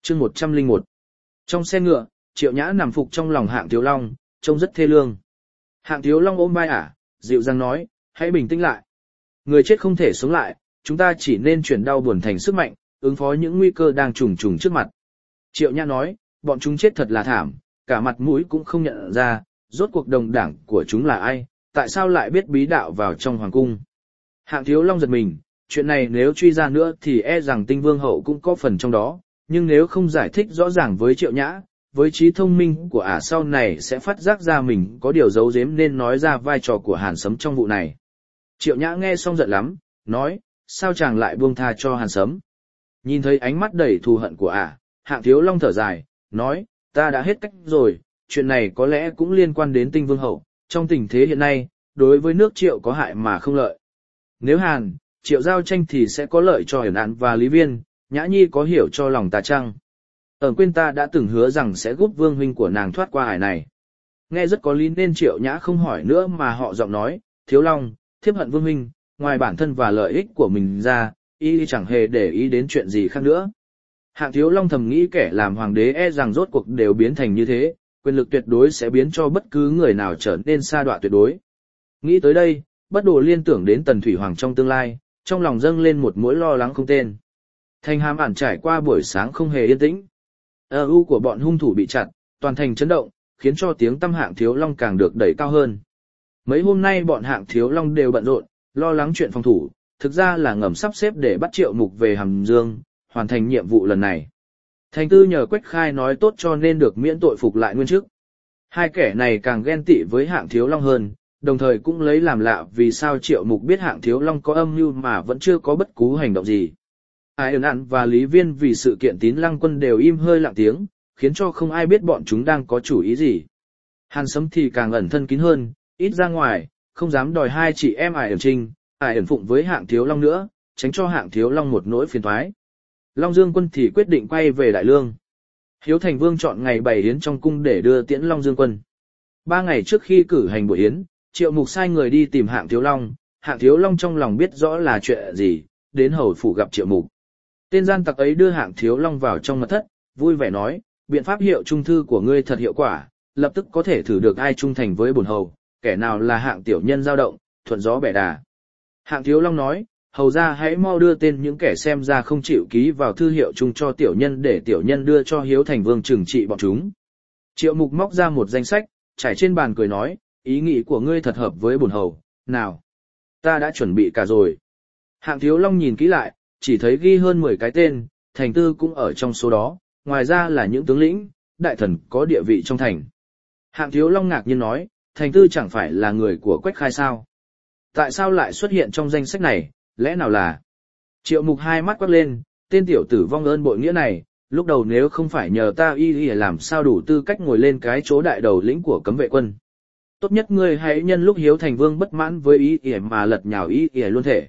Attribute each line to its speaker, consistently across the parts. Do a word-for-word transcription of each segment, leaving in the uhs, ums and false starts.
Speaker 1: Chương một trăm lẻ một. Trong xe ngựa, Triệu Nhã nằm phục trong lòng Hạng Thiếu Long, trông rất thê lương. Hạng Thiếu Long ôm vai ả, dịu dàng nói, hãy bình tĩnh lại. Người chết không thể sống lại, chúng ta chỉ nên chuyển đau buồn thành sức mạnh, ứng phó những nguy cơ đang trùng trùng trước mặt. Triệu Nhã nói, bọn chúng chết thật là thảm, cả mặt mũi cũng không nhận ra, rốt cuộc đồng đảng của chúng là ai, tại sao lại biết bí đạo vào trong hoàng cung. Hạng Thiếu Long giật mình, chuyện này nếu truy ra nữa thì e rằng Tinh Vương hậu cũng có phần trong đó, nhưng nếu không giải thích rõ ràng với Triệu Nhã, với trí thông minh của ả sau này sẽ phát giác ra mình có điều giấu giếm nên nói ra vai trò của Hàn Sấm trong vụ này. Triệu Nhã nghe xong giận lắm, nói, sao chàng lại buông tha cho Hàn Sấm? Nhìn thấy ánh mắt đầy thù hận của ả, Hạng Thiếu Long thở dài, nói, ta đã hết cách rồi, chuyện này có lẽ cũng liên quan đến Tinh Vương hậu, trong tình thế hiện nay, đối với nước Triệu có hại mà không lợi. Nếu Hàn, Triệu giao tranh thì sẽ có lợi cho Yển Án và Lý Viên, Nhã Nhi có hiểu cho lòng ta chăng? Ở quên ta đã từng hứa rằng sẽ giúp vương huynh của nàng thoát qua ải này. Nghe rất có lý nên Triệu Nhã không hỏi nữa mà họ giọng nói, Thiếu Long, thiếp hận vương huynh, ngoài bản thân và lợi ích của mình ra, y chẳng hề để ý đến chuyện gì khác nữa. Hạng Thiếu Long thầm nghĩ kẻ làm hoàng đế e rằng rốt cuộc đều biến thành như thế, quyền lực tuyệt đối sẽ biến cho bất cứ người nào trở nên sa đọa tuyệt đối. Nghĩ tới đây, Bất Đồ liên tưởng đến Tần Thủy Hoàng trong tương lai, trong lòng dâng lên một nỗi lo lắng không tên. Thành Hàm Ản trải qua buổi sáng không hề yên tĩnh. Ờ u của bọn hung thủ bị chặt, toàn thành chấn động, khiến cho tiếng tăm Hạng Thiếu Long càng được đẩy cao hơn. Mấy hôm nay bọn Hạng Thiếu Long đều bận rộn, lo lắng chuyện phòng thủ, thực ra là ngầm sắp xếp để bắt Triệu Mục về Hàm Dương, hoàn thành nhiệm vụ lần này. Thành Tư nhờ Quách Khai nói tốt cho nên được miễn tội phục lại nguyên chức. Hai kẻ này càng ghen tị với Hạng Thiếu Long hơn, đồng thời cũng lấy làm lạ vì sao Triệu Mục biết Hạng Thiếu Long có âm mưu mà vẫn chưa có bất cứ hành động gì. Ai Ân Ản và Lý Viên vì sự kiện Tín Lăng Quân đều im hơi lặng tiếng, khiến cho không ai biết bọn chúng đang có chủ ý gì. Hàn Sấm thì càng ẩn thân kín hơn, ít ra ngoài, không dám đòi hai chị em Ải Ẩn Trinh, Ải Ẩn Phụng với Hạng Thiếu Long nữa, tránh cho Hạng Thiếu Long một nỗi phiền toái. Long Dương Quân thì quyết định quay về Đại Lương. Hiếu Thành Vương chọn ngày bày yến trong cung để đưa tiễn Long Dương Quân. Ba ngày trước khi cử hành buổi yến, Triệu Mục sai người đi tìm Hạng Thiếu Long. Hạng Thiếu Long trong lòng biết rõ là chuyện gì, đến hầu phủ gặp Triệu Mục. Tên gian tặc ấy đưa Hạng Thiếu Long vào trong mật thất, vui vẻ nói, biện pháp hiệu trung thư của ngươi thật hiệu quả, lập tức có thể thử được ai trung thành với bổn hầu, kẻ nào là Hạng tiểu nhân dao động, thuận gió bẻ đà. Hạng Thiếu Long nói, hầu ra hãy mau đưa tên những kẻ xem ra không chịu ký vào thư hiệu chung cho tiểu nhân để tiểu nhân đưa cho Hiếu Thành Vương trừng trị bọn chúng. Triệu Mục móc ra một danh sách, trải trên bàn cười nói, ý nghĩ của ngươi thật hợp với bổn hầu, nào, ta đã chuẩn bị cả rồi. Hạng Thiếu Long nhìn kỹ lại, chỉ thấy ghi hơn mười cái tên, Thành Tư cũng ở trong số đó, ngoài ra là những tướng lĩnh, đại thần có địa vị trong thành. Hạng Thiếu Long ngạc nhiên nói, Thành Tư chẳng phải là người của Quách Khai sao? Tại sao lại xuất hiện trong danh sách này, lẽ nào là... Triệu Mục hai mắt quắc lên, tên tiểu tử vong ơn bội nghĩa này, lúc đầu nếu không phải nhờ ta y y làm sao đủ tư cách ngồi lên cái chỗ đại đầu lĩnh của cấm vệ quân. Tốt nhất ngươi hãy nhân lúc Hiếu Thành Vương bất mãn với y y mà lật nhào y y luôn thể.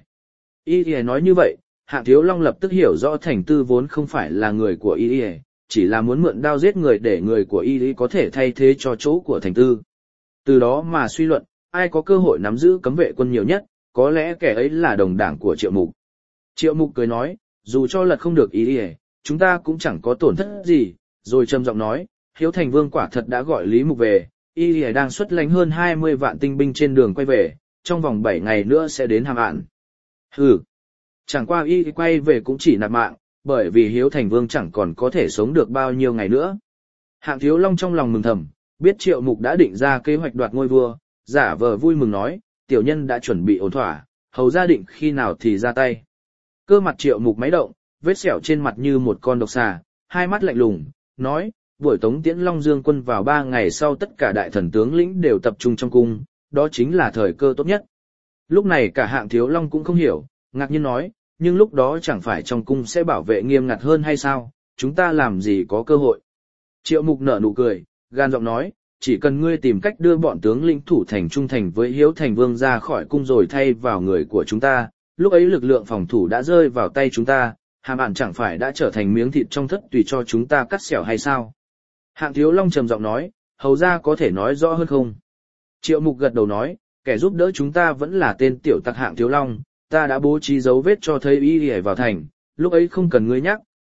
Speaker 1: Y y nói như vậy, Hạng Thiếu Long lập tức hiểu rõ Thành Tư vốn không phải là người của y y, chỉ là muốn mượn đao giết người để người của y y có thể thay thế cho chỗ của Thành Tư. Từ đó mà suy luận, ai có cơ hội nắm giữ cấm vệ quân nhiều nhất, có lẽ kẻ ấy là đồng đảng của Triệu Mục. Triệu Mục cười nói, dù cho lật không được y y, chúng ta cũng chẳng có tổn thất gì, rồi trầm giọng nói, Hiếu Thành Vương quả thật đã gọi Lý Mục về, y y đang xuất lãnh hơn hai mươi vạn tinh binh trên đường quay về, trong vòng bảy ngày nữa sẽ đến Hàm Ản. Hừ, chẳng qua y quay về cũng chỉ nạp mạng, bởi vì Hiếu Thành Vương chẳng còn có thể sống được bao nhiêu ngày nữa. Hạng Thiếu Long trong lòng mừng thầm, biết Triệu Mục đã định ra kế hoạch đoạt ngôi vua, giả vờ vui mừng nói, tiểu nhân đã chuẩn bị ổn thỏa, hầu gia định khi nào thì ra tay. Cơ mặt Triệu Mục máy động, vết sẹo trên mặt như một con độc xà, hai mắt lạnh lùng, nói, buổi tống tiễn Long Dương Quân vào ba ngày sau tất cả đại thần tướng lĩnh đều tập trung trong cung, đó chính là thời cơ tốt nhất. Lúc này cả Hạng Thiếu Long cũng không hiểu, ngạc nhiên nói, nhưng lúc đó chẳng phải trong cung sẽ bảo vệ nghiêm ngặt hơn hay sao, chúng ta làm gì có cơ hội. Triệu Mục nở nụ cười, gan giọng nói, chỉ cần ngươi tìm cách đưa bọn tướng lĩnh thủ thành trung thành với Hiếu Thành Vương ra khỏi cung rồi thay vào người của chúng ta, lúc ấy lực lượng phòng thủ đã rơi vào tay chúng ta, Hàm Ản chẳng phải đã trở thành miếng thịt trong thất tùy cho chúng ta cắt xẻo hay sao? Hạng Thiếu Long trầm giọng nói, hầu ra có thể nói rõ hơn không? Triệu Mục gật đầu nói, kẻ giúp đỡ chúng ta vẫn là tên tiểu tặc Hạng Thiếu Long, ta đã bố trí dấu vết cho thấy y y vào thành, lúc ấy không cần ngươi nhắc,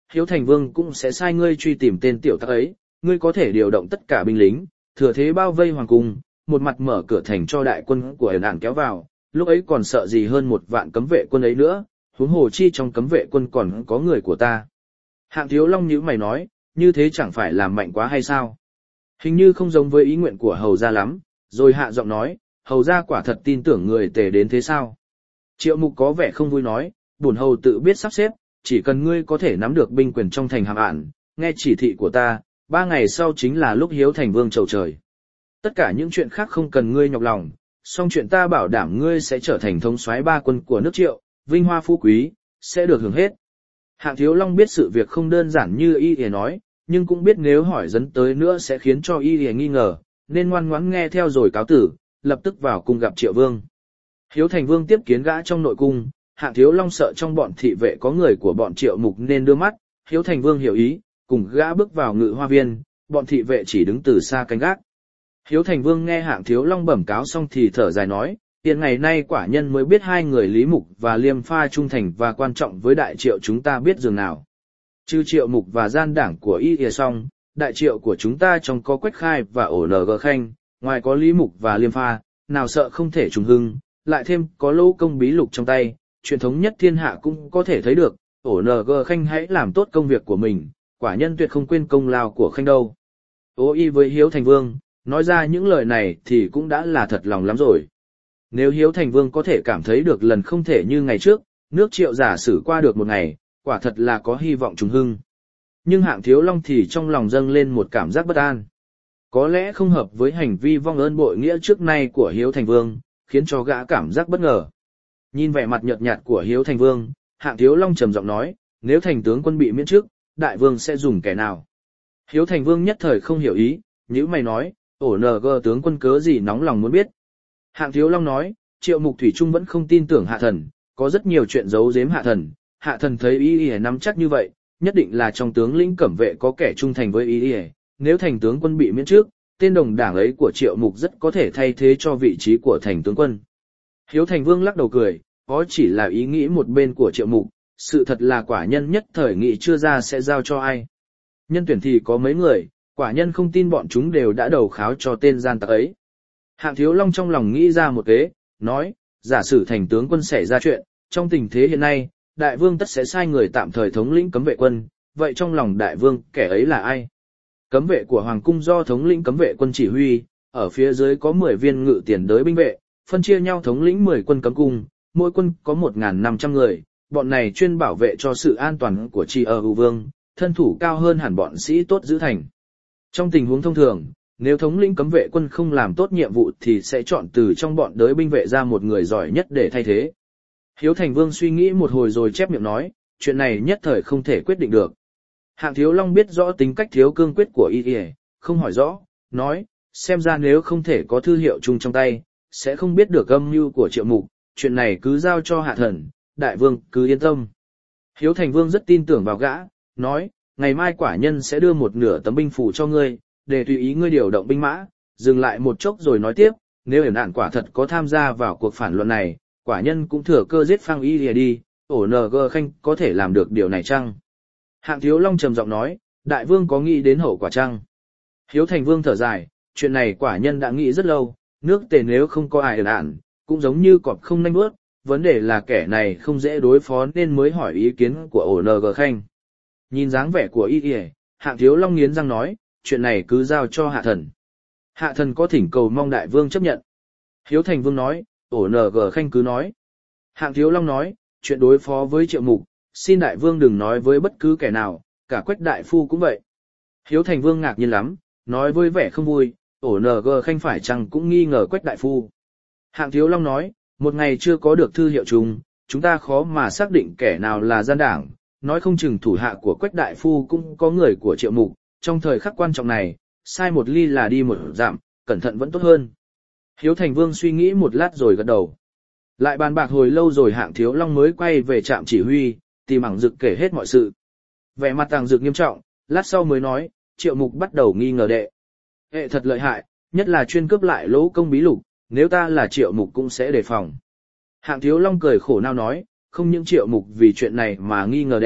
Speaker 1: Hiếu Thành Vương cũng sẽ sai ngươi truy tìm tên tiểu tặc ấy, ngươi có thể điều động tất cả binh lính, thừa thế bao vây hoàng cung, một mặt mở cửa thành cho đại quân của ẩn ản kéo vào, lúc ấy còn sợ gì hơn một vạn cấm vệ quân ấy nữa, huống hồ chi trong cấm vệ quân còn có người của ta. Hạng Thiếu Long nhíu mày nói, như thế chẳng phải làm mạnh quá hay sao? Hình như không giống với ý nguyện của hầu gia lắm, rồi hạ giọng nói, hầu gia quả thật tin tưởng người tề đến thế sao? Triệu Mục có vẻ không vui nói, bổn hầu tự biết sắp xếp, chỉ cần ngươi có thể nắm được binh quyền trong thành Hàm Ản, nghe chỉ thị của ta, ba ngày sau chính là lúc Hiếu Thành Vương chầu trời. Tất cả những chuyện khác không cần ngươi nhọc lòng, song chuyện ta bảo đảm ngươi sẽ trở thành thống soái ba quân của nước Triệu, vinh hoa phú quý, sẽ được hưởng hết. Hạng Thiếu Long biết sự việc không đơn giản như y y nói, nhưng cũng biết nếu hỏi dấn tới nữa sẽ khiến cho y y nghi ngờ, nên ngoan ngoãn nghe theo rồi cáo tử, lập tức vào cung gặp Triệu Vương. Hiếu Thành Vương tiếp kiến gã trong nội cung, Hạng Thiếu Long sợ trong bọn thị vệ có người của bọn Triệu Mục nên đưa mắt, Hiếu Thành Vương hiểu ý, cùng gã bước vào ngự hoa viên, bọn thị vệ chỉ đứng từ xa canh gác. Hiếu Thành Vương nghe Hạng Thiếu Long bẩm cáo xong thì thở dài nói, hiện ngày nay quả nhân mới biết hai người Lý Mục và Liêm Pha trung thành và quan trọng với đại Triệu chúng ta biết dường nào. Trừ Triệu Mục và gian đảng của y ỉa xong, đại Triệu của chúng ta trong có Quách Khai và ổ nờ gờ khanh, ngoài có Lý Mục và Liêm Pha, nào sợ không thể trùng hưng, lại thêm có lỗ công bí lục trong tay, truyền thống nhất thiên hạ cũng có thể thấy được, ổ nờ gờ khanh hãy làm tốt công việc của mình, quả nhân tuyệt không quên công lao của khanh đâu. Ô y với Hiếu Thành Vương, nói ra những lời này thì cũng đã là thật lòng lắm rồi. Nếu Hiếu Thành Vương có thể cảm thấy được lần không thể như ngày trước, nước Triệu giả sử qua được một ngày, quả thật là có hy vọng trùng hưng. Nhưng Hạng Thiếu Long thì trong lòng dâng lên một cảm giác bất an. Có lẽ không hợp với hành vi vong ơn bội nghĩa trước nay của Hiếu Thành Vương, khiến cho gã cảm giác bất ngờ. Nhìn vẻ mặt nhợt nhạt của Hiếu Thành Vương, Hạng Thiếu Long trầm giọng nói, nếu thành tướng quân bị miễn chức, đại vương sẽ dùng kẻ nào? Hiếu Thành Vương nhất thời không hiểu ý, nhíu mày nói, ổ nờ gờ tướng quân cớ gì nóng lòng muốn biết. Hạng Thiếu Long nói, Triệu Mục Thủy Trung vẫn không tin tưởng Hạ Thần, có rất nhiều chuyện giấu giếm Hạ Thần, Hạ Thần thấy y y nắm chắc như vậy, nhất định là trong tướng lĩnh cẩm vệ có kẻ trung thành với y y, nếu thành tướng quân bị miễn trước, tên đồng đảng ấy của Triệu Mục rất có thể thay thế cho vị trí của thành tướng quân. Hiếu Thành Vương lắc đầu cười, có chỉ là ý nghĩ một bên của Triệu Mục, sự thật là quả nhân nhất thời nghĩ chưa ra sẽ giao cho ai. Nhân tuyển thì có mấy người, quả nhân không tin bọn chúng đều đã đầu kháo cho tên gian tặc ấy. Hạng Thiếu Long trong lòng nghĩ ra một kế, nói, giả sử thành tướng quân xảy ra chuyện, trong tình thế hiện nay, đại vương tất sẽ sai người tạm thời thống lĩnh cấm vệ quân, vậy trong lòng đại vương kẻ ấy là ai? Cấm vệ của hoàng cung do thống lĩnh cấm vệ quân chỉ huy, ở phía dưới có mười viên ngự tiền đới binh vệ, phân chia nhau thống lĩnh mười quân cấm cung, mỗi quân có một nghìn năm trăm người, bọn này chuyên bảo vệ cho sự an toàn của Tri ở Hữu Vương, thân thủ cao hơn hẳn bọn sĩ tốt giữ thành. Trong tình huống thông thường, nếu thống lĩnh cấm vệ quân không làm tốt nhiệm vụ thì sẽ chọn từ trong bọn đới binh vệ ra một người giỏi nhất để thay thế. Hiếu Thành Vương suy nghĩ một hồi rồi chép miệng nói, chuyện này nhất thời không thể quyết định được. Hạng Thiếu Long biết rõ tính cách thiếu cương quyết của y y, không hỏi rõ, nói, xem ra nếu không thể có thư hiệu chung trong tay, sẽ không biết được âm mưu của Triệu Mục, chuyện này cứ giao cho Hạ Thần, đại vương cứ yên tâm. Hiếu Thành Vương rất tin tưởng vào gã, nói, ngày mai quả nhân sẽ đưa một nửa tấm binh phủ cho ngươi, để tùy ý ngươi điều động binh mã, dừng lại một chốc rồi nói tiếp, nếu ẩn ản quả thật có tham gia vào cuộc phản loạn này, quả nhân cũng thừa cơ giết phang y lìa đi, ổ nờ gờ khanh có thể làm được điều này chăng? Hạng Thiếu Long trầm giọng nói, đại vương có nghĩ đến hậu quả chăng? Hiếu Thành Vương thở dài, chuyện này quả nhân đã nghĩ rất lâu, nước Tề nếu không có ai ẩn ản, cũng giống như cọp không nanh bước, vấn đề là kẻ này không dễ đối phó nên mới hỏi ý kiến của ổ nờ gờ khanh. Nhìn dáng vẻ của y y, Hạng Thiếu Long nghiến răng nói, chuyện này cứ giao cho Hạ Thần. Hạ Thần có thỉnh cầu mong đại vương chấp nhận. Hiếu Thành Vương nói, ổ nờ gờ khanh cứ nói. Hạng Thiếu Long nói, chuyện đối phó với Triệu Mục, xin đại vương đừng nói với bất cứ kẻ nào, cả Quách đại phu cũng vậy. Hiếu Thành Vương ngạc nhiên lắm, nói với vẻ không vui, ổ nờ gờ khanh phải chăng cũng nghi ngờ Quách đại phu. Hạng Thiếu Long nói, một ngày chưa có được thư hiệu chung, chúng ta khó mà xác định kẻ nào là gian đảng, nói không chừng thủ hạ của Quách đại phu cũng có người của Triệu Mục, trong thời khắc quan trọng này, sai một ly là đi một dặm, cẩn thận vẫn tốt hơn. Hiếu Thành Vương suy nghĩ một lát rồi gật đầu. Lại bàn bạc hồi lâu rồi Hạng Thiếu Long mới quay về trạm chỉ huy, tìm Ảng Dực kể hết mọi sự. Vẻ mặt Ảng Dực nghiêm trọng, lát sau mới nói, Triệu Mục bắt đầu nghi ngờ đệ. Hệ thật lợi hại, nhất là chuyên cướp lại lỗ công bí lục, nếu ta là Triệu Mục cũng sẽ đề phòng. Hạng Thiếu Long cười khổ nao nói, không những Triệu Mục vì chuyện này mà nghi ngờ đệ,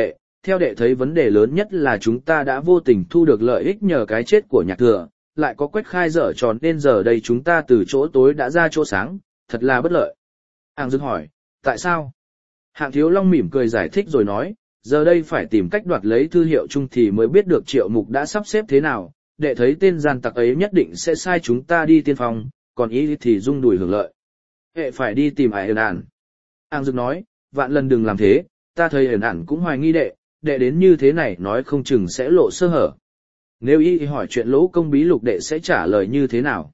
Speaker 1: theo đệ thấy vấn đề lớn nhất là chúng ta đã vô tình thu được lợi ích nhờ cái chết của nhạc thừa, lại có Quách Khai dở tròn nên giờ đây chúng ta từ chỗ tối đã ra chỗ sáng, thật là bất lợi. Hạng Dực hỏi, tại sao? Hạng Thiếu Long mỉm cười giải thích rồi nói, giờ đây phải tìm cách đoạt lấy thư hiệu chung thì mới biết được Triệu Mục đã sắp xếp thế nào, đệ thấy tên gian tặc ấy nhất định sẽ sai chúng ta đi tiên phong, còn ý thì rung đùi hưởng lợi. Hệ phải đi tìm Ai Ẩn Ản. Hạng Dực nói, vạn lần đừng làm thế, ta thấy Ẩn Ản cũng hoài nghi đệ, đệ đến như thế này nói không chừng sẽ lộ sơ hở. Nếu y hỏi chuyện lỗ công bí lục đệ sẽ trả lời như thế nào?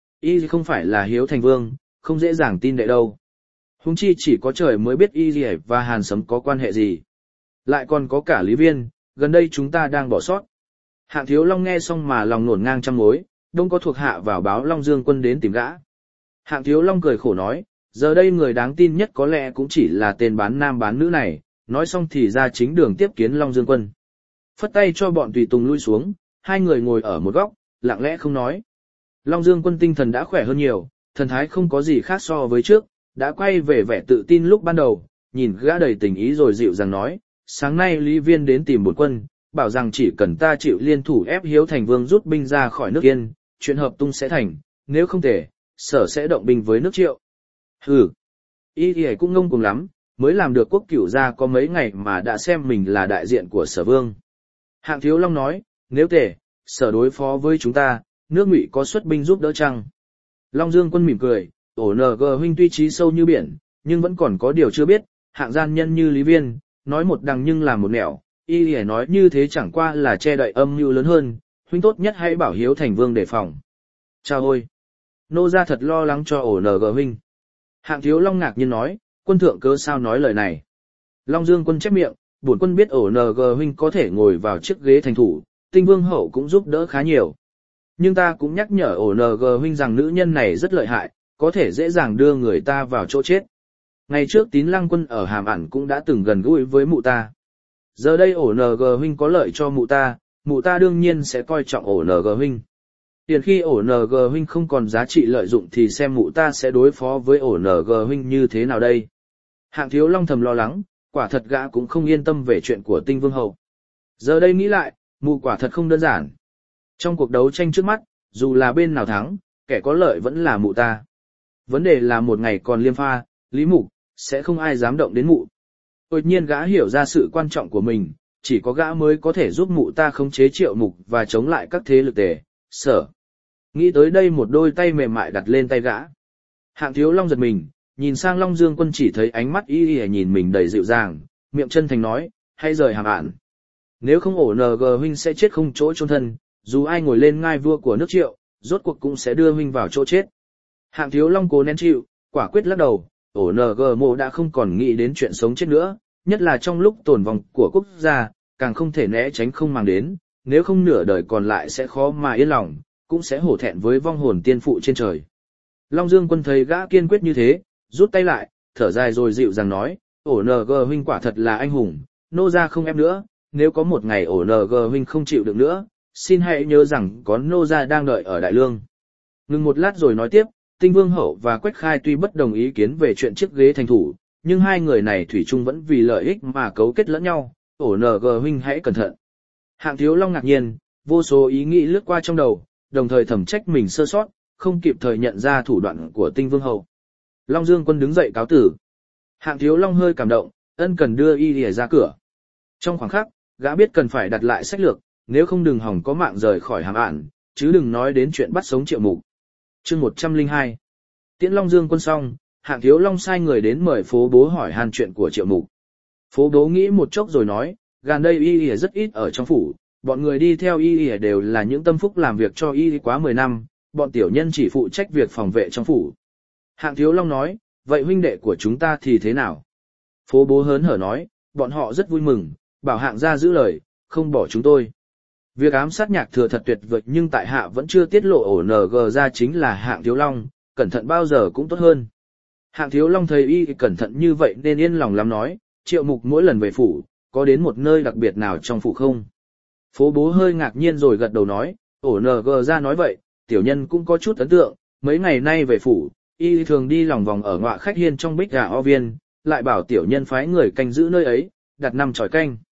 Speaker 1: Y không phải là Hiếu Thành Vương, không dễ dàng tin đệ đâu. Huống chi chỉ có trời mới biết y và Hàn Sấm có quan hệ gì. Lại còn có cả Lý Viên, gần đây chúng ta đang bỏ sót. Hạng Thiếu Long nghe xong mà lòng nổn ngang trăm mối, đông có thuộc hạ vào báo Long Dương Quân đến tìm gã. Hạng Thiếu Long cười khổ nói, giờ đây người đáng tin nhất có lẽ cũng chỉ là tên bán nam bán nữ này, nói xong thì ra chính đường tiếp kiến Long Dương Quân. Phất tay cho bọn tùy tùng lui xuống, hai người ngồi ở một góc, lặng lẽ không nói. Long Dương Quân tinh thần đã khỏe hơn nhiều, thần thái không có gì khác so với trước, đã quay về vẻ tự tin lúc ban đầu, nhìn gã đầy tình ý rồi dịu dàng nói, sáng nay Lý Viên đến tìm bổn quân, bảo rằng chỉ cần ta chịu liên thủ ép Hiếu Thành Vương rút binh ra khỏi nước Yên, chuyện hợp tung sẽ thành, nếu không thể, Sở sẽ động binh với nước Triệu. Hừ, y thì cũng ngông cuồng lắm, mới làm được quốc cửu gia có mấy ngày mà đã xem mình là đại diện của Sở Vương. Hạng Thiếu Long nói, nếu thể, Sở đối phó với chúng ta, nước Ngụy có xuất binh giúp đỡ chăng? Long Dương Quân mỉm cười, ổ nờ gờ huynh tuy trí sâu như biển, nhưng vẫn còn có điều chưa biết, hạng gian nhân như Lý Viên, nói một đằng nhưng làm một nẻo, y lìa nói như thế chẳng qua là che đậy âm mưu lớn hơn, huynh tốt nhất hãy bảo Hiếu Thành Vương đề phòng. Chào ôi! Nô gia thật lo lắng cho ổ nờ gờ huynh. Hạng Thiếu Long ngạc nhiên nói, quân thượng cớ sao nói lời này? Long Dương Quân chép miệng, bổn quân biết ổ nờ gờ huynh có thể ngồi vào chiếc ghế thành thủ, Tinh Vương hậu cũng giúp đỡ khá nhiều. Nhưng ta cũng nhắc nhở ổ nờ gờ huynh rằng nữ nhân này rất lợi hại, có thể dễ dàng đưa người ta vào chỗ chết. Ngày trước Tín Lăng Quân ở Hàm Ẩn cũng đã từng gần gũi với mụ ta. Giờ đây ổ nờ gờ huynh có lợi cho mụ ta, mụ ta đương nhiên sẽ coi trọng ổ nờ gờ huynh. Tiền khi ổ nờ gờ huynh không còn giá trị lợi dụng thì xem mụ ta sẽ đối phó với ổ nờ gờ huynh như thế nào đây. Hạng Thiếu Long thầm lo lắng, quả thật gã cũng không yên tâm về chuyện của Tinh Vương hậu. Giờ đây nghĩ lại, mụ quả thật không đơn giản. Trong cuộc đấu tranh trước mắt, dù là bên nào thắng, kẻ có lợi vẫn là mụ ta. Vấn đề là một ngày còn Liêm Pha, Lý Mục, sẽ không ai dám động đến mụ. Đột nhiên gã hiểu ra sự quan trọng của mình, chỉ có gã mới có thể giúp mụ ta khống chế Triệu Mục và chống lại các thế lực tề, Sở. Nghĩ tới đây một đôi tay mềm mại đặt lên tay gã. Hạng Thiếu Long giật mình, nhìn sang Long Dương Quân chỉ thấy ánh mắt y y nhìn mình đầy dịu dàng, miệng chân thành nói, hãy rời Hàm Ẩn. Nếu không ổ nờ gờ huynh sẽ chết không chỗ chôn thân, dù ai ngồi lên ngai vua của nước Triệu, rốt cuộc cũng sẽ đưa huynh vào chỗ chết. Hạng Thiếu Long cố nén chịu, quả quyết lắc đầu, ổ nờ gờ mộ đã không còn nghĩ đến chuyện sống chết nữa, nhất là trong lúc tồn vong của quốc gia, càng không thể né tránh không mang đến, nếu không nửa đời còn lại sẽ khó mà yên lòng, cũng sẽ hổ thẹn với vong hồn tiên phụ trên trời. Long Dương Quân thấy gã kiên quyết như thế, rút tay lại, thở dài rồi dịu dàng nói, ổ nờ gờ huynh quả thật là anh hùng, nô gia không ép nữa, nếu có một ngày ổ nờ gờ huynh không chịu được nữa, xin hãy nhớ rằng có nô gia đang đợi ở Đại Lương. Ngừng một lát rồi nói tiếp, Tinh Vương hậu và Quách Khai tuy bất đồng ý kiến về chuyện chiếc ghế thành thủ, nhưng hai người này thủy chung vẫn vì lợi ích mà cấu kết lẫn nhau, ổ nờ gờ huynh hãy cẩn thận. Hạng Thiếu Long ngạc nhiên, vô số ý nghĩ lướt qua trong đầu, đồng thời thầm trách mình sơ sót, không kịp thời nhận ra thủ đoạn của Tinh Vương hậu. Long Dương Quân đứng dậy cáo tử. Hạng Thiếu Long hơi cảm động, ân cần đưa y lìa ra cửa. Trong khoảng khắc, gã biết cần phải đặt lại sách lược, nếu không đừng hỏng có mạng rời khỏi Hàm Ẩn, chứ đừng nói đến chuyện bắt sống Triệu Mục. Chương một trăm lẻ hai. Tiễn Long Dương Quân xong, Hạng Thiếu Long sai người đến mời phố bố hỏi han chuyện của Triệu Mục. Phố bố nghĩ một chốc rồi nói, gần đây y lìa rất ít ở trong phủ, bọn người đi theo y lìa đều là những tâm phúc làm việc cho y quá mười năm, bọn tiểu nhân chỉ phụ trách việc phòng vệ trong phủ. Hạng Thiếu Long nói, vậy huynh đệ của chúng ta thì thế nào? Phố bố hớn hở nói, bọn họ rất vui mừng, bảo hạng gia giữ lời, không bỏ chúng tôi. Việc ám sát Nhạc Thừa thật tuyệt vời, nhưng tại hạ vẫn chưa tiết lộ ổ nờ gờ ra chính là Hạng Thiếu Long, cẩn thận bao giờ cũng tốt hơn. Hạng Thiếu Long thấy y cẩn thận như vậy nên yên lòng lắm nói, Triệu Mục mỗi lần về phủ, có đến một nơi đặc biệt nào trong phủ không? Phố bố hơi ngạc nhiên rồi gật đầu nói, ổ nờ gờ ra nói vậy, tiểu nhân cũng có chút ấn tượng, mấy ngày nay về phủ, y thường đi lòng vòng ở ngọa khách hiên trong Bích Gà O Viên, lại bảo tiểu nhân phái người canh giữ nơi ấy, đặt năm chòi canh.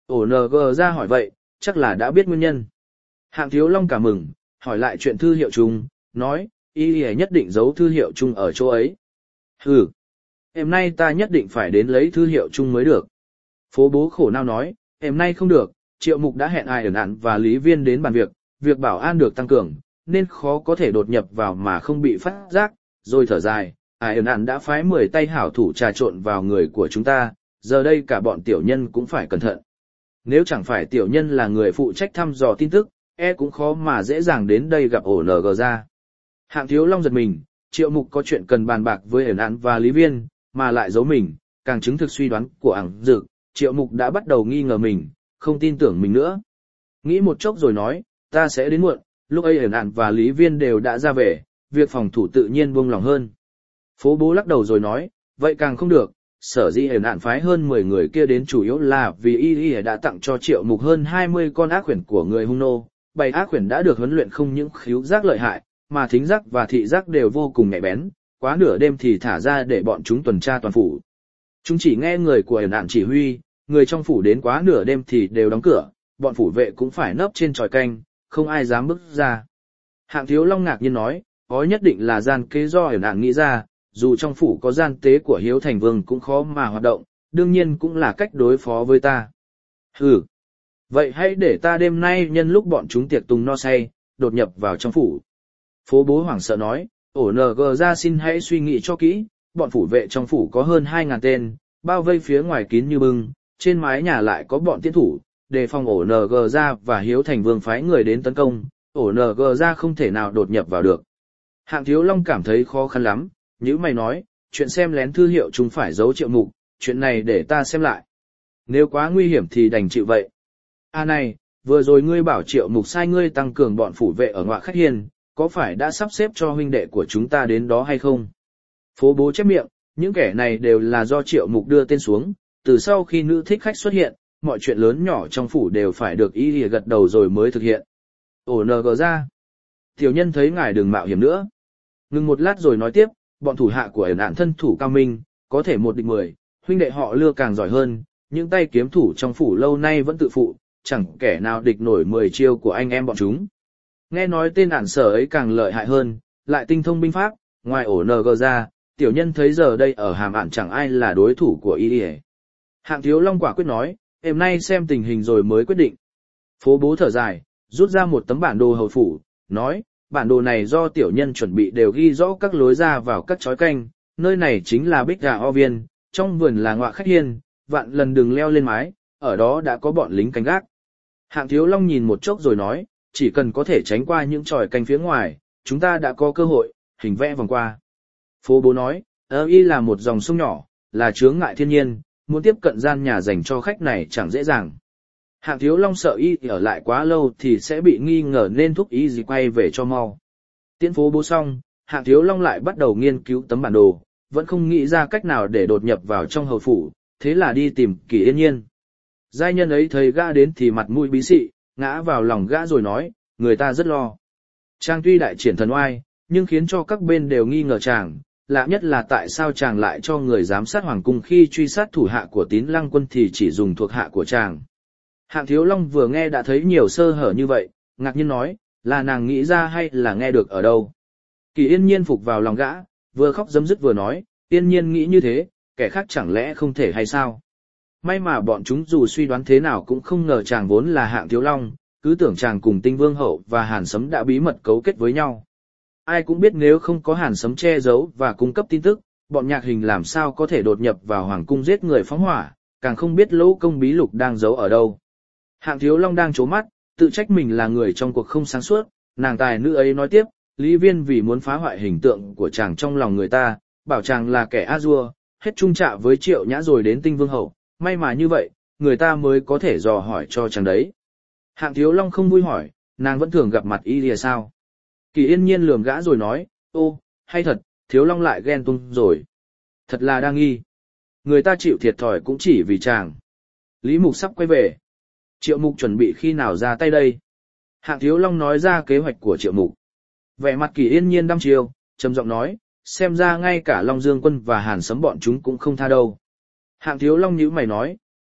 Speaker 1: Ổ en giê ra hỏi vậy, chắc là đã biết nguyên nhân. Hạng Thiếu Long cả mừng, hỏi lại chuyện thư hiệu chung, nói, y y nhất định giấu thư hiệu chung ở chỗ ấy. Hừ, hôm nay ta nhất định phải đến lấy thư hiệu chung mới được. Phố bố khổ não nói, hôm nay không được, Triệu Mục đã hẹn ai ẩn ạn và Lý Viên đến bàn việc, việc bảo an được tăng cường, nên khó có thể đột nhập vào mà không bị phát giác, rồi thở dài, ai ẩn ạn đã phái mười tay hảo thủ trà trộn vào người của chúng ta, giờ đây cả bọn tiểu nhân cũng phải cẩn thận. Nếu chẳng phải tiểu nhân là người phụ trách thăm dò tin tức, e cũng khó mà dễ dàng đến đây gặp ổ en giê ra. Hạng Thiếu Long giật mình, Triệu Mục có chuyện cần bàn bạc với ẩn ạn và Lý Viên, mà lại giấu mình, càng chứng thực suy đoán của ảng dực, Triệu Mục đã bắt đầu nghi ngờ mình, không tin tưởng mình nữa. Nghĩ một chốc rồi nói, ta sẽ đến muộn, lúc ấy ẩn ạn và Lý Viên đều đã ra về, việc phòng thủ tự nhiên buông lòng hơn. Phố bố lắc đầu rồi nói, vậy càng không được, sở dĩ ẩn ạn phái hơn mười người kia đến chủ yếu là vì y y đã tặng cho Triệu Mục hơn hai mươi con ác quyển của người hung nô, bầy ác quyển đã được huấn luyện không những khứu giác lợi hại, mà thính giác và thị giác đều vô cùng nhạy bén, quá nửa đêm thì thả ra để bọn chúng tuần tra toàn phủ. Chúng chỉ nghe người của ẩn ạn chỉ huy, người trong phủ đến quá nửa đêm thì đều đóng cửa, bọn phủ vệ cũng phải nấp trên chòi canh, không ai dám bước ra. Hạng Thiếu Long ngạc nhiên nói, có nhất định là gian kế do ẩn ạn nghĩ ra, dù trong phủ có gian tế của Hiếu Thành Vương cũng khó mà hoạt động, đương nhiên cũng là cách đối phó với ta. Hừ, vậy hãy để ta đêm nay nhân lúc bọn chúng tiệc tùng no say, đột nhập vào trong phủ. Phố bố hoảng sợ nói, ổ en giê ra xin hãy suy nghĩ cho kỹ, bọn phủ vệ trong phủ có hơn hai ngàn tên, bao vây phía ngoài kín như bưng, trên mái nhà lại có bọn tiến thủ, đề phòng ổ en giê ra và Hiếu Thành Vương phái người đến tấn công, ổ en giê ra không thể nào đột nhập vào được. Hạng Thiếu Long cảm thấy khó khăn lắm, nhữ mày nói, chuyện xem lén thư hiệu chúng phải giấu Triệu Mục, chuyện này để ta xem lại. Nếu quá nguy hiểm thì đành chịu vậy. À này, vừa rồi ngươi bảo Triệu Mục sai ngươi tăng cường bọn phủ vệ ở Ngọa Khách Hiên, có phải đã sắp xếp cho huynh đệ của chúng ta đến đó hay không? Phố bố chép miệng, những kẻ này đều là do Triệu Mục đưa tên xuống, từ sau khi nữ thích khách xuất hiện, mọi chuyện lớn nhỏ trong phủ đều phải được y lìa gật đầu rồi mới thực hiện. Ổ en giê ra. Tiểu nhân thấy ngài đừng mạo hiểm nữa. Ngừng một lát rồi nói tiếp, bọn thủ hạ của ẩn ạn thân thủ cao minh, có thể một địch mười, huynh đệ họ Lưa càng giỏi hơn, những tay kiếm thủ trong phủ lâu nay vẫn tự phụ, chẳng kẻ nào địch nổi mười chiêu của anh em bọn chúng. Nghe nói tên ản sở ấy càng lợi hại hơn, lại tinh thông binh pháp, ngoài ổ en giê ra, tiểu nhân thấy giờ đây ở hàm ản chẳng ai là đối thủ của y lìa. Hạng Thiếu Long quả quyết nói, hôm nay xem tình hình rồi mới quyết định. Phố bố thở dài, rút ra một tấm bản đồ hầu phủ, nói, bản đồ này do tiểu nhân chuẩn bị đều ghi rõ các lối ra vào các chói canh, nơi này chính là Bích Gà O Viên, trong vườn là Ngọa Khách Hiên, vạn lần đừng leo lên mái, ở đó đã có bọn lính canh gác. Hạng Thiếu Long nhìn một chốc rồi nói, chỉ cần có thể tránh qua những chòi canh phía ngoài, chúng ta đã có cơ hội, hình vẽ vòng qua. Phố bố nói, ơ y là một dòng sông nhỏ, là chướng ngại thiên nhiên, muốn tiếp cận gian nhà dành cho khách này chẳng dễ dàng. Hạng Thiếu Long sợ y ở lại quá lâu thì sẽ bị nghi ngờ nên thúc y gì quay về cho mau. Tiễn phố bố xong, Hạng Thiếu Long lại bắt đầu nghiên cứu tấm bản đồ, vẫn không nghĩ ra cách nào để đột nhập vào trong hầu phủ, thế là đi tìm Kỳ Yên Nhiên. Giai nhân ấy thấy gã đến thì mặt mũi bí xị, ngã vào lòng gã rồi nói, người ta rất lo. Chàng tuy đại triển thần oai, nhưng khiến cho các bên đều nghi ngờ chàng, lạ nhất là tại sao chàng lại cho người giám sát hoàng cung khi truy sát thủ hạ của Tín Lăng quân thì chỉ dùng thuộc hạ của chàng. Hạng Thiếu Long vừa nghe đã thấy nhiều sơ hở như vậy, ngạc nhiên nói, là nàng nghĩ ra hay là nghe được ở đâu. Kỳ Yên Nhiên phục vào lòng gã, vừa khóc dấm dứt vừa nói, Yên Nhiên nghĩ như thế, kẻ khác chẳng lẽ không thể hay sao. May mà bọn chúng dù suy đoán thế nào cũng không ngờ chàng vốn là Hạng Thiếu Long, cứ tưởng chàng cùng Tinh Vương Hậu và Hàn Sấm đã bí mật cấu kết với nhau. Ai cũng biết nếu không có Hàn Sấm che giấu và cung cấp tin tức, bọn Nhạc Hình làm sao có thể đột nhập vào hoàng cung giết người phóng hỏa, càng không biết Lỗ Công bí lục đang giấu ở đâu. Hạng Thiếu Long đang trố mắt, tự trách mình là người trong cuộc không sáng suốt, nàng tài nữ ấy nói tiếp, Lý Viên vì muốn phá hoại hình tượng của chàng trong lòng người ta, bảo chàng là kẻ a-dua, hết trung trạ với Triệu Nhã rồi đến Tinh Vương Hậu, may mà như vậy, người ta mới có thể dò hỏi cho chàng đấy. Hạng Thiếu Long không vui hỏi, nàng vẫn thường gặp mặt y lìa sao? Kỳ Yên Nhiên lườm gã rồi nói, ô, hay thật, Thiếu Long lại ghen tung rồi. Thật là đa nghi. Người ta chịu thiệt thòi cũng chỉ vì chàng. Lý Mục sắp quay về. Triệu Mục chuẩn bị khi nào ra tay đây? Hạng Thiếu Long nói ra kế hoạch của Triệu Mục. Vẻ mặt Kỳ Yên Nhiên đăm chiêu, trầm giọng nói, xem ra ngay cả Long Dương Quân và Hàn Sấm bọn chúng cũng không tha đâu. Hạng Thiếu Long nhíu mày nói,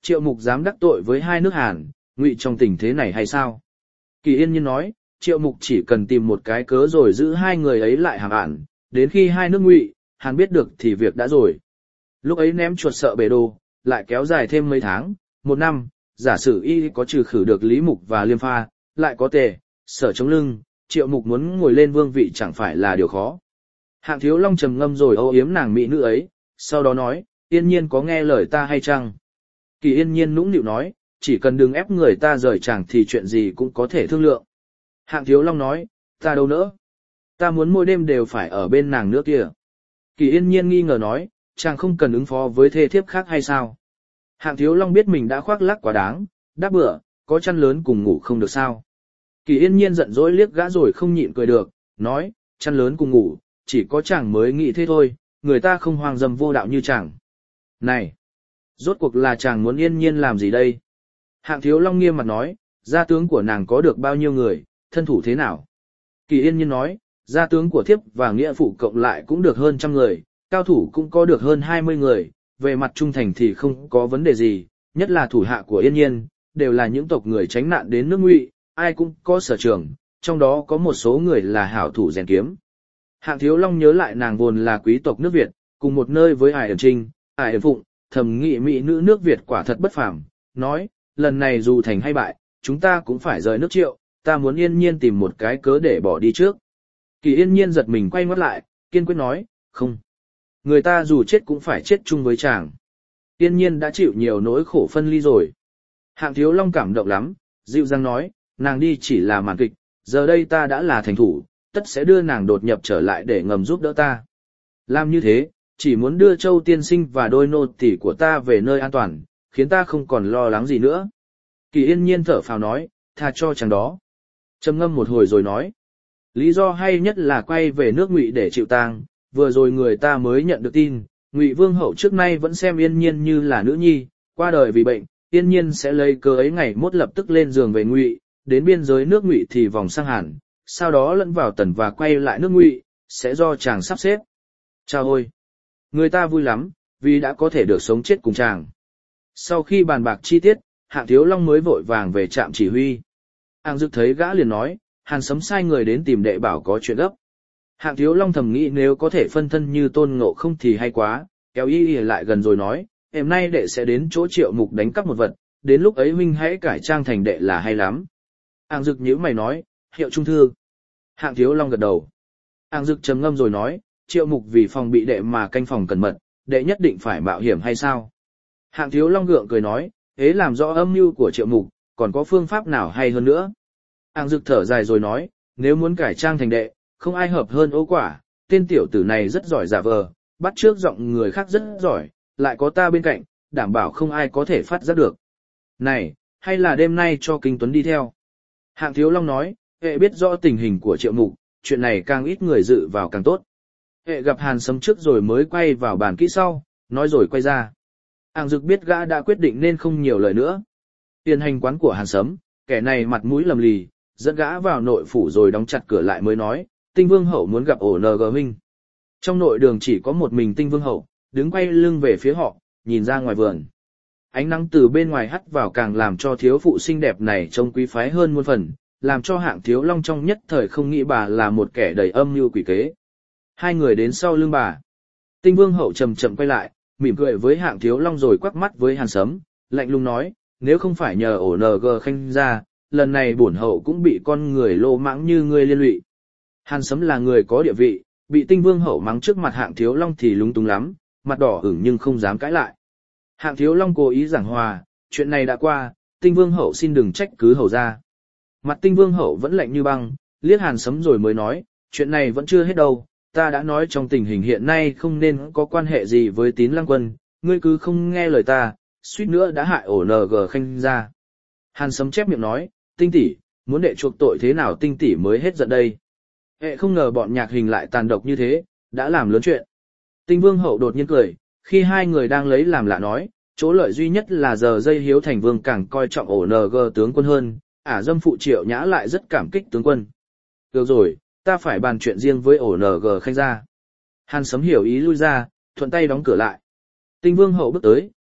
Speaker 1: Triệu Mục dám đắc tội với hai nước Hàn, Ngụy trong tình thế này hay sao? Kỳ Yên Nhiên nói, Triệu Mục chỉ cần tìm một cái cớ rồi giữ hai người ấy lại hàm ản, đến khi hai nước Ngụy, Hàn biết được thì việc đã rồi. Lúc ấy ném chuột sợ bể đồ, lại kéo dài thêm mấy tháng, một năm, giả sử y có trừ khử được Lý Mục và Liêm Pha, lại có Tề, Sở chống lưng, Triệu Mục muốn ngồi lên vương vị chẳng phải là điều khó. Hạng Thiếu Long trầm ngâm rồi âu yếm nàng mỹ nữ ấy, sau đó nói, Yên Nhiên có nghe lời ta hay chăng? Kỳ Yên Nhiên nũng nịu nói, chỉ cần đừng ép người ta rời chàng thì chuyện gì cũng có thể thương lượng. Hạng Thiếu Long nói, ta đâu nỡ. Ta muốn mỗi đêm đều phải ở bên nàng nữa kìa. Kỳ Yên Nhiên nghi ngờ nói, chàng không cần ứng phó với thê thiếp khác hay sao? Hạng Thiếu Long biết mình đã khoác lác quá đáng, đáp bữa, có chăn lớn cùng ngủ không được sao? Kỳ Yên Nhiên giận dỗi liếc gã rồi không nhịn cười được, nói, chăn lớn cùng ngủ, chỉ có chàng mới nghĩ thế thôi, người ta không hoang dâm vô đạo như chàng. Này! Rốt cuộc là chàng muốn Yên Nhiên làm gì đây? Hạng Thiếu Long nghiêm mặt nói, gia tướng của nàng có được bao nhiêu người, thân thủ thế nào? Kỳ Yên Nhiên nói, gia tướng của thiếp và nghĩa phụ cộng lại cũng được hơn trăm người, cao thủ cũng có được hơn hai mươi người, về mặt trung thành thì không có vấn đề gì, nhất là thủ hạ của Yên Nhiên, đều là những tộc người tránh nạn đến nước Ngụy, ai cũng có sở trường, trong đó có một số người là hảo thủ rèn kiếm. Hạng Thiếu Long nhớ lại nàng vốn là quý tộc nước Việt, cùng một nơi với Ải Ẩn Trinh, Ải Ẩn Phụng, thầm nghị mỹ nữ nước Việt quả thật bất phàm, nói, lần này dù thành hay bại, chúng ta cũng phải rời nước Triệu, ta muốn Yên Nhiên tìm một cái cớ để bỏ đi trước. Kỳ Yên Nhiên giật mình quay ngoắt lại, kiên quyết nói, không. Người ta dù chết cũng phải chết chung với chàng. Yên Nhiên đã chịu nhiều nỗi khổ phân ly rồi. Hạng Thiếu Long cảm động lắm, dịu dàng nói, nàng đi chỉ là màn kịch, giờ đây ta đã là thành thủ, tất sẽ đưa nàng đột nhập trở lại để ngầm giúp đỡ ta. Làm như thế, chỉ muốn đưa Châu tiên sinh và đôi nô tỳ của ta về nơi an toàn, khiến ta không còn lo lắng gì nữa. Kỳ Yên Nhiên thở phào nói, tha cho chàng đó. Trầm ngâm một hồi rồi nói, lý do hay nhất là quay về nước Ngụy để chịu tang. Vừa rồi người ta mới nhận được tin, Ngụy Vương hậu trước nay vẫn xem Yên Nhiên như là nữ nhi, qua đời vì bệnh, Yên Nhiên sẽ lấy cớ ấy ngày mốt lập tức lên giường về Ngụy, đến biên giới nước Ngụy thì vòng sang Hàn, sau đó lẫn vào Tần và quay lại nước Ngụy, sẽ do chàng sắp xếp. Chao ôi! Người ta vui lắm, vì đã có thể được sống chết cùng chàng. Sau khi bàn bạc chi tiết, Hạng Thiếu Long mới vội vàng về trạm chỉ huy. Hạng Dực thấy gã liền nói, Hàn Sấm sai người đến tìm đệ bảo có chuyện gấp. Hạng Thiếu Long thầm nghĩ nếu có thể phân thân như Tôn Ngộ Không thì hay quá, kéo y y lại gần rồi nói, hôm nay đệ sẽ đến chỗ Triệu Mục đánh cắp một vật, đến lúc ấy huynh hãy cải trang thành đệ là hay lắm. Hạng Dực nhíu mày nói, hiệu trung thư. Hạng Thiếu Long gật đầu. Hạng Dực trầm ngâm rồi nói, Triệu Mục vì phòng bị đệ mà canh phòng cẩn mật, đệ nhất định phải mạo hiểm hay sao? Hạng Thiếu Long gượng cười nói, ế làm rõ âm mưu của Triệu Mục, còn có phương pháp nào hay hơn nữa? Hạng Dực thở dài rồi nói, nếu muốn cải trang thành đệ, không ai hợp hơn Ô Quả, tên tiểu tử này rất giỏi giả vờ, bắt trước giọng người khác rất giỏi, lại có ta bên cạnh, đảm bảo không ai có thể phát giác được. Này, hay là đêm nay cho Kinh Tuấn đi theo? Hạng Thiếu Long nói, hệ biết rõ tình hình của Triệu Mục, chuyện này càng ít người dự vào càng tốt. Hệ gặp Hàn Sấm trước rồi mới quay vào bàn kỹ sau, nói rồi quay ra. Hạng Dực biết gã đã quyết định nên không nhiều lời nữa. Tiền hành quán của Hàn Sấm, kẻ này mặt mũi lầm lì, dẫn gã vào nội phủ rồi đóng chặt cửa lại mới nói, Tinh Vương hậu muốn gặp ổ nờ gờ huynh. Trong nội đường chỉ có một mình Tinh Vương hậu, đứng quay lưng về phía họ, nhìn ra ngoài vườn. Ánh nắng từ bên ngoài hắt vào càng làm cho thiếu phụ xinh đẹp này trông quý phái hơn muôn phần, làm cho Hạng Thiếu Long trong nhất thời không nghĩ bà là một kẻ đầy âm mưu quỷ kế. Hai người đến sau lưng bà. Tinh Vương hậu chậm chậm quay lại, mỉm cười với Hạng Thiếu Long rồi quắc mắt với Hàn Sấm, lạnh lùng nói, nếu không phải nhờ ổ nờ gờ khanh ra, lần này bổn hậu cũng bị con người lô mãng như ngươi liên lụy. Hàn Sấm là người có địa vị, bị Tinh Vương hậu mắng trước mặt Hạng Thiếu Long thì lúng túng lắm, mặt đỏ ửng nhưng không dám cãi lại. Hạng Thiếu Long cố ý giảng hòa, chuyện này đã qua, Tinh Vương hậu xin đừng trách cứ hầu ra. Mặt Tinh Vương hậu vẫn lạnh như băng, liếc Hàn Sấm rồi mới nói, chuyện này vẫn chưa hết đâu, ta đã nói trong tình hình hiện nay không nên có quan hệ gì với Tín Lăng Quân, ngươi cứ không nghe lời ta, suýt nữa đã hại ổ nờ gờ khanh ra. Hàn Sấm chép miệng nói, Tinh tỷ, muốn đệ chuộc tội thế nào Tinh tỷ mới hết giận đây? Hệ không ngờ bọn Nhạc Hình lại tàn độc như thế, đã làm lớn chuyện. Tinh Vương hậu đột nhiên cười, khi hai người đang lấy làm lạ nói, chỗ lợi duy nhất là giờ dây Hiếu Thành Vương càng coi trọng ổ nờ gờ tướng quân hơn, ả dâm phụ Triệu Nhã lại rất cảm kích tướng quân. Được rồi, ta phải bàn chuyện riêng với ổ nờ gờ khanh ra. Hàn Sấm hiểu ý lui ra, thuận tay đóng cửa lại. Tinh Vương hậu bước tới,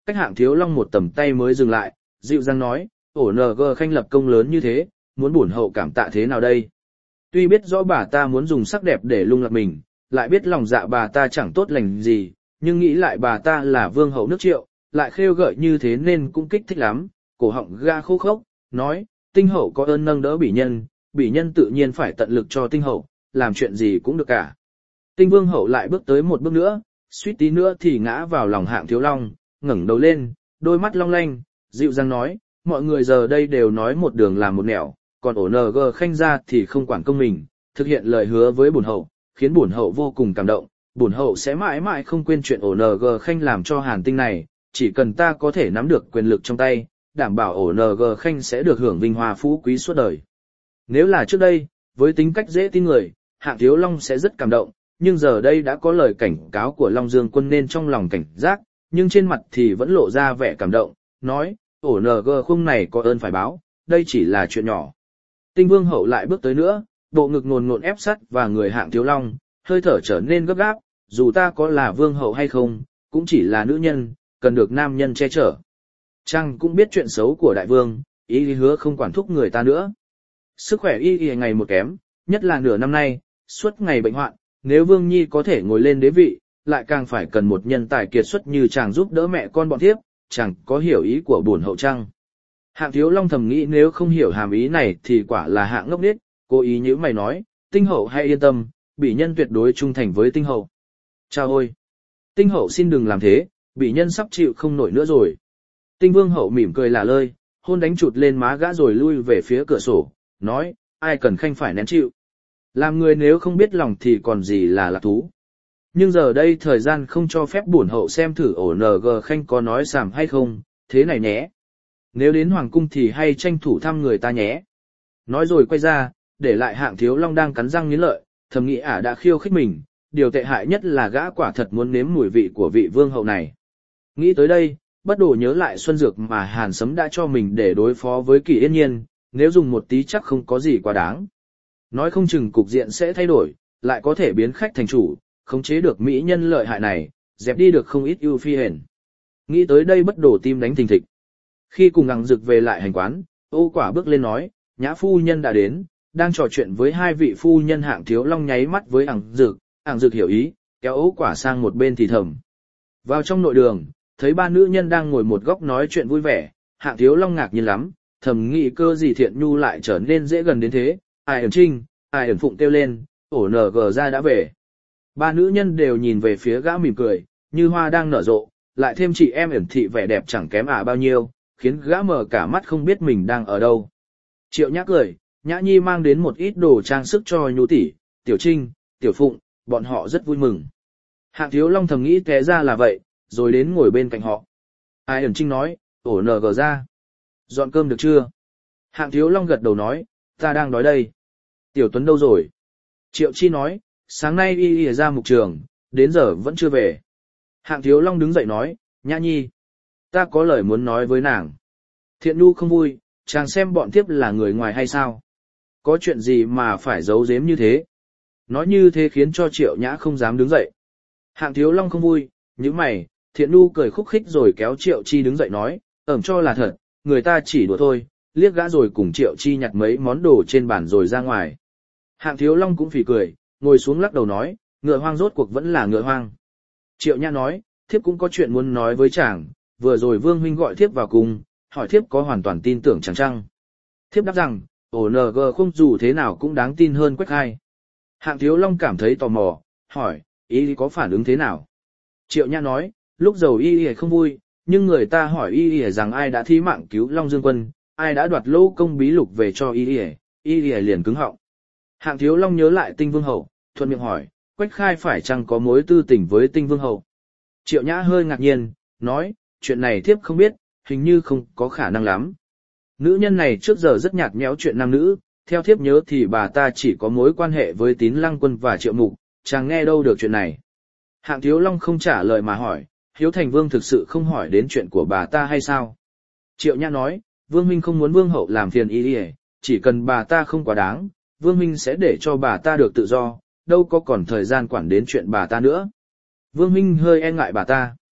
Speaker 1: cách Hạng Thiếu Long một tầm tay mới dừng lại, dịu dàng nói, ổ nờ gờ khanh lập công lớn như thế, muốn bổn hậu cảm tạ thế nào đây? Tuy biết rõ bà ta muốn dùng sắc đẹp để lung lạc mình, lại biết lòng dạ bà ta chẳng tốt lành gì, nhưng nghĩ lại bà ta là vương hậu nước Triệu, lại khêu gợi như thế nên cũng kích thích lắm, cổ họng ga khô khốc, nói, tinh hậu có ơn nâng đỡ bỉ nhân, bỉ nhân tự nhiên phải tận lực cho tinh hậu, làm chuyện gì cũng được cả. Tinh vương hậu lại bước tới một bước nữa, suýt tí nữa thì ngã vào lòng Hạng Thiếu Long, ngẩng đầu lên, đôi mắt long lanh, dịu dàng nói, mọi người giờ đây đều nói một đường làm một nẻo, còn ổ nờ gờ khanh ra thì không quản công mình, thực hiện lời hứa với bổn hậu, khiến bổn hậu vô cùng cảm động, bổn hậu sẽ mãi mãi không quên chuyện ổ nờ gờ khanh làm cho Hàn Tinh này, chỉ cần ta có thể nắm được quyền lực trong tay, đảm bảo ổ nờ gờ khanh sẽ được hưởng vinh hoa phú quý suốt đời. Nếu là trước đây, với tính cách dễ tin người, Hạng Thiếu Long sẽ rất cảm động, nhưng giờ đây đã có lời cảnh cáo của Long Dương Quân nên trong lòng cảnh giác, nhưng trên mặt thì vẫn lộ ra vẻ cảm động, nói, ổ nờ gờ khung này có ơn phải báo, đây chỉ là chuyện nhỏ. Tinh Vương hậu lại bước tới nữa, bộ ngực ngồn ngộn ép sắt và người Hạng Thiếu Long, hơi thở trở nên gấp gáp, dù ta có là vương hậu hay không, cũng chỉ là nữ nhân, cần được nam nhân che chở. Chàng cũng biết chuyện xấu của đại vương, ý hứa không quản thúc người ta nữa. Sức khỏe y y ngày một kém, nhất là nửa năm nay, suốt ngày bệnh hoạn, nếu Vương Nhi có thể ngồi lên đế vị, lại càng phải cần một nhân tài kiệt xuất như chàng giúp đỡ mẹ con bọn thiếp, chàng có hiểu ý của bổn hậu chăng? Hạng Thiếu Long thầm nghĩ nếu không hiểu hàm ý này thì quả là hạng ngốc nghếch, cố ý nhíu mày nói, Tinh hậu hãy yên tâm, bỉ nhân tuyệt đối trung thành với Tinh hậu. Chao ôi! Tinh hậu xin đừng làm thế, bỉ nhân sắp chịu không nổi nữa rồi. Tinh Vương hậu mỉm cười lả lơi, hôn đánh chụt lên má gã rồi lui về phía cửa sổ, nói, ai cần khanh phải nén chịu. Làm người nếu không biết lòng thì còn gì là lạc thú. Nhưng giờ đây thời gian không cho phép bổn hậu xem thử ổ nờ gờ khanh có nói sàm hay không, thế này nhé. Nếu đến hoàng cung thì hay tranh thủ thăm người ta nhé. Nói rồi quay ra, để lại Hạng Thiếu Long đang cắn răng nghiến lợi, thầm nghĩ ả đã khiêu khích mình, điều tệ hại nhất là gã quả thật muốn nếm mùi vị của vị vương hậu này. Nghĩ tới đây, bất đồ nhớ lại xuân dược mà Hàn Sấm đã cho mình để đối phó với Kỳ Yên Nhiên, nếu dùng một tí chắc không có gì quá đáng. Nói không chừng cục diện sẽ thay đổi, lại có thể biến khách thành chủ, khống chế được mỹ nhân lợi hại này, dẹp đi được không ít ưu phi hển. Nghĩ tới đây bất đổ tim đánh thình thịch. Khi cùng Ẳng Dực về lại hành quán, Ô Quả bước lên nói, Nhã phu nhân đã đến, đang trò chuyện với hai vị phu nhân. Hạng Thiếu Long nháy mắt với Ẳng Dực, Ẳng Dực hiểu ý, kéo Ô Quả sang một bên thì thầm. Vào trong nội đường, thấy ba nữ nhân đang ngồi một góc nói chuyện vui vẻ, Hạng Thiếu Long ngạc nhiên lắm, thầm nghĩ cơ gì Thiện Nhu lại trở nên dễ gần đến thế. Ai ẩn Trinh, ai ẩn Phụng kêu lên, ổ nờ gờ ra đã về. Ba nữ nhân đều nhìn về phía gã mỉm cười, như hoa đang nở rộ, lại thêm chị em ẩn thị vẻ đẹp chẳng kém ả bao nhiêu, khiến gã mở cả mắt không biết mình đang ở đâu. Triệu Nhã cười, Nhã Nhi mang đến một ít đồ trang sức cho Nhu tỷ, Tiểu Trinh, Tiểu Phụng, bọn họ rất vui mừng. Hạng Thiếu Long thầm nghĩ té ra là vậy, rồi đến ngồi bên cạnh họ. Ai ẩn Trinh nói, ổ nờ gờ ra. Dọn cơm được chưa? Hạng Thiếu Long gật đầu nói, ta đang đói đây. Tiểu Tuấn đâu rồi? Triệu Chi nói, sáng nay y y ra mục trường, đến giờ vẫn chưa về. Hạng Thiếu Long đứng dậy nói, Nhã Nhi, ta có lời muốn nói với nàng. Thiện Nhu không vui, chàng xem bọn thiếp là người ngoài hay sao? Có chuyện gì mà phải giấu giếm như thế? Nói như thế khiến cho Triệu Nhã không dám đứng dậy. Hạng Thiếu Long không vui, nhíu mày, Thiện Nhu cười khúc khích rồi kéo Triệu Chi đứng dậy nói, ẩm cho là thật, người ta chỉ đùa thôi, liếc gã rồi cùng Triệu Chi nhặt mấy món đồ trên bàn rồi ra ngoài. Hạng Thiếu Long cũng phì cười, ngồi xuống lắc đầu nói, ngựa hoang rốt cuộc vẫn là ngựa hoang. Triệu Nhã nói, thiếp cũng có chuyện muốn nói với chàng, vừa rồi Vương huynh gọi thiếp vào cùng, hỏi thiếp có hoàn toàn tin tưởng chàng chăng. Thiếp đáp rằng, ổ nờ gờ không dù thế nào cũng đáng tin hơn Quách Khai. Hạng Thiếu Long cảm thấy tò mò, hỏi, ý có phản ứng thế nào? Triệu Nhã nói, lúc đầu y y không vui, nhưng người ta hỏi y y rằng ai đã thí mạng cứu Long Dương Quân, ai đã đoạt lô công bí lục về cho y y, y y liền cứng họng. Hạng Thiếu Long nhớ lại Tinh Vương hậu, thuận miệng hỏi, Quách Khai phải chăng có mối tư tình với Tinh Vương hậu? Triệu Nhã hơi ngạc nhiên, nói, chuyện này thiếp không biết, hình như không có khả năng lắm. Nữ nhân này trước giờ rất nhạt nhẽo chuyện nam nữ, theo thiếp nhớ thì bà ta chỉ có mối quan hệ với Tín Lăng Quân và Triệu Mục, chàng nghe đâu được chuyện này. Hạng Thiếu Long không trả lời mà hỏi, Hiếu Thành Vương thực sự không hỏi đến chuyện của bà ta hay sao? Triệu Nhã nói, Vương huynh không muốn Vương hậu làm phiền y y, chỉ cần bà ta không quá đáng, Vương huynh sẽ để cho bà ta được tự do, đâu có còn thời gian quản đến chuyện bà ta nữa. Vương huynh hơi e ngại bà ta.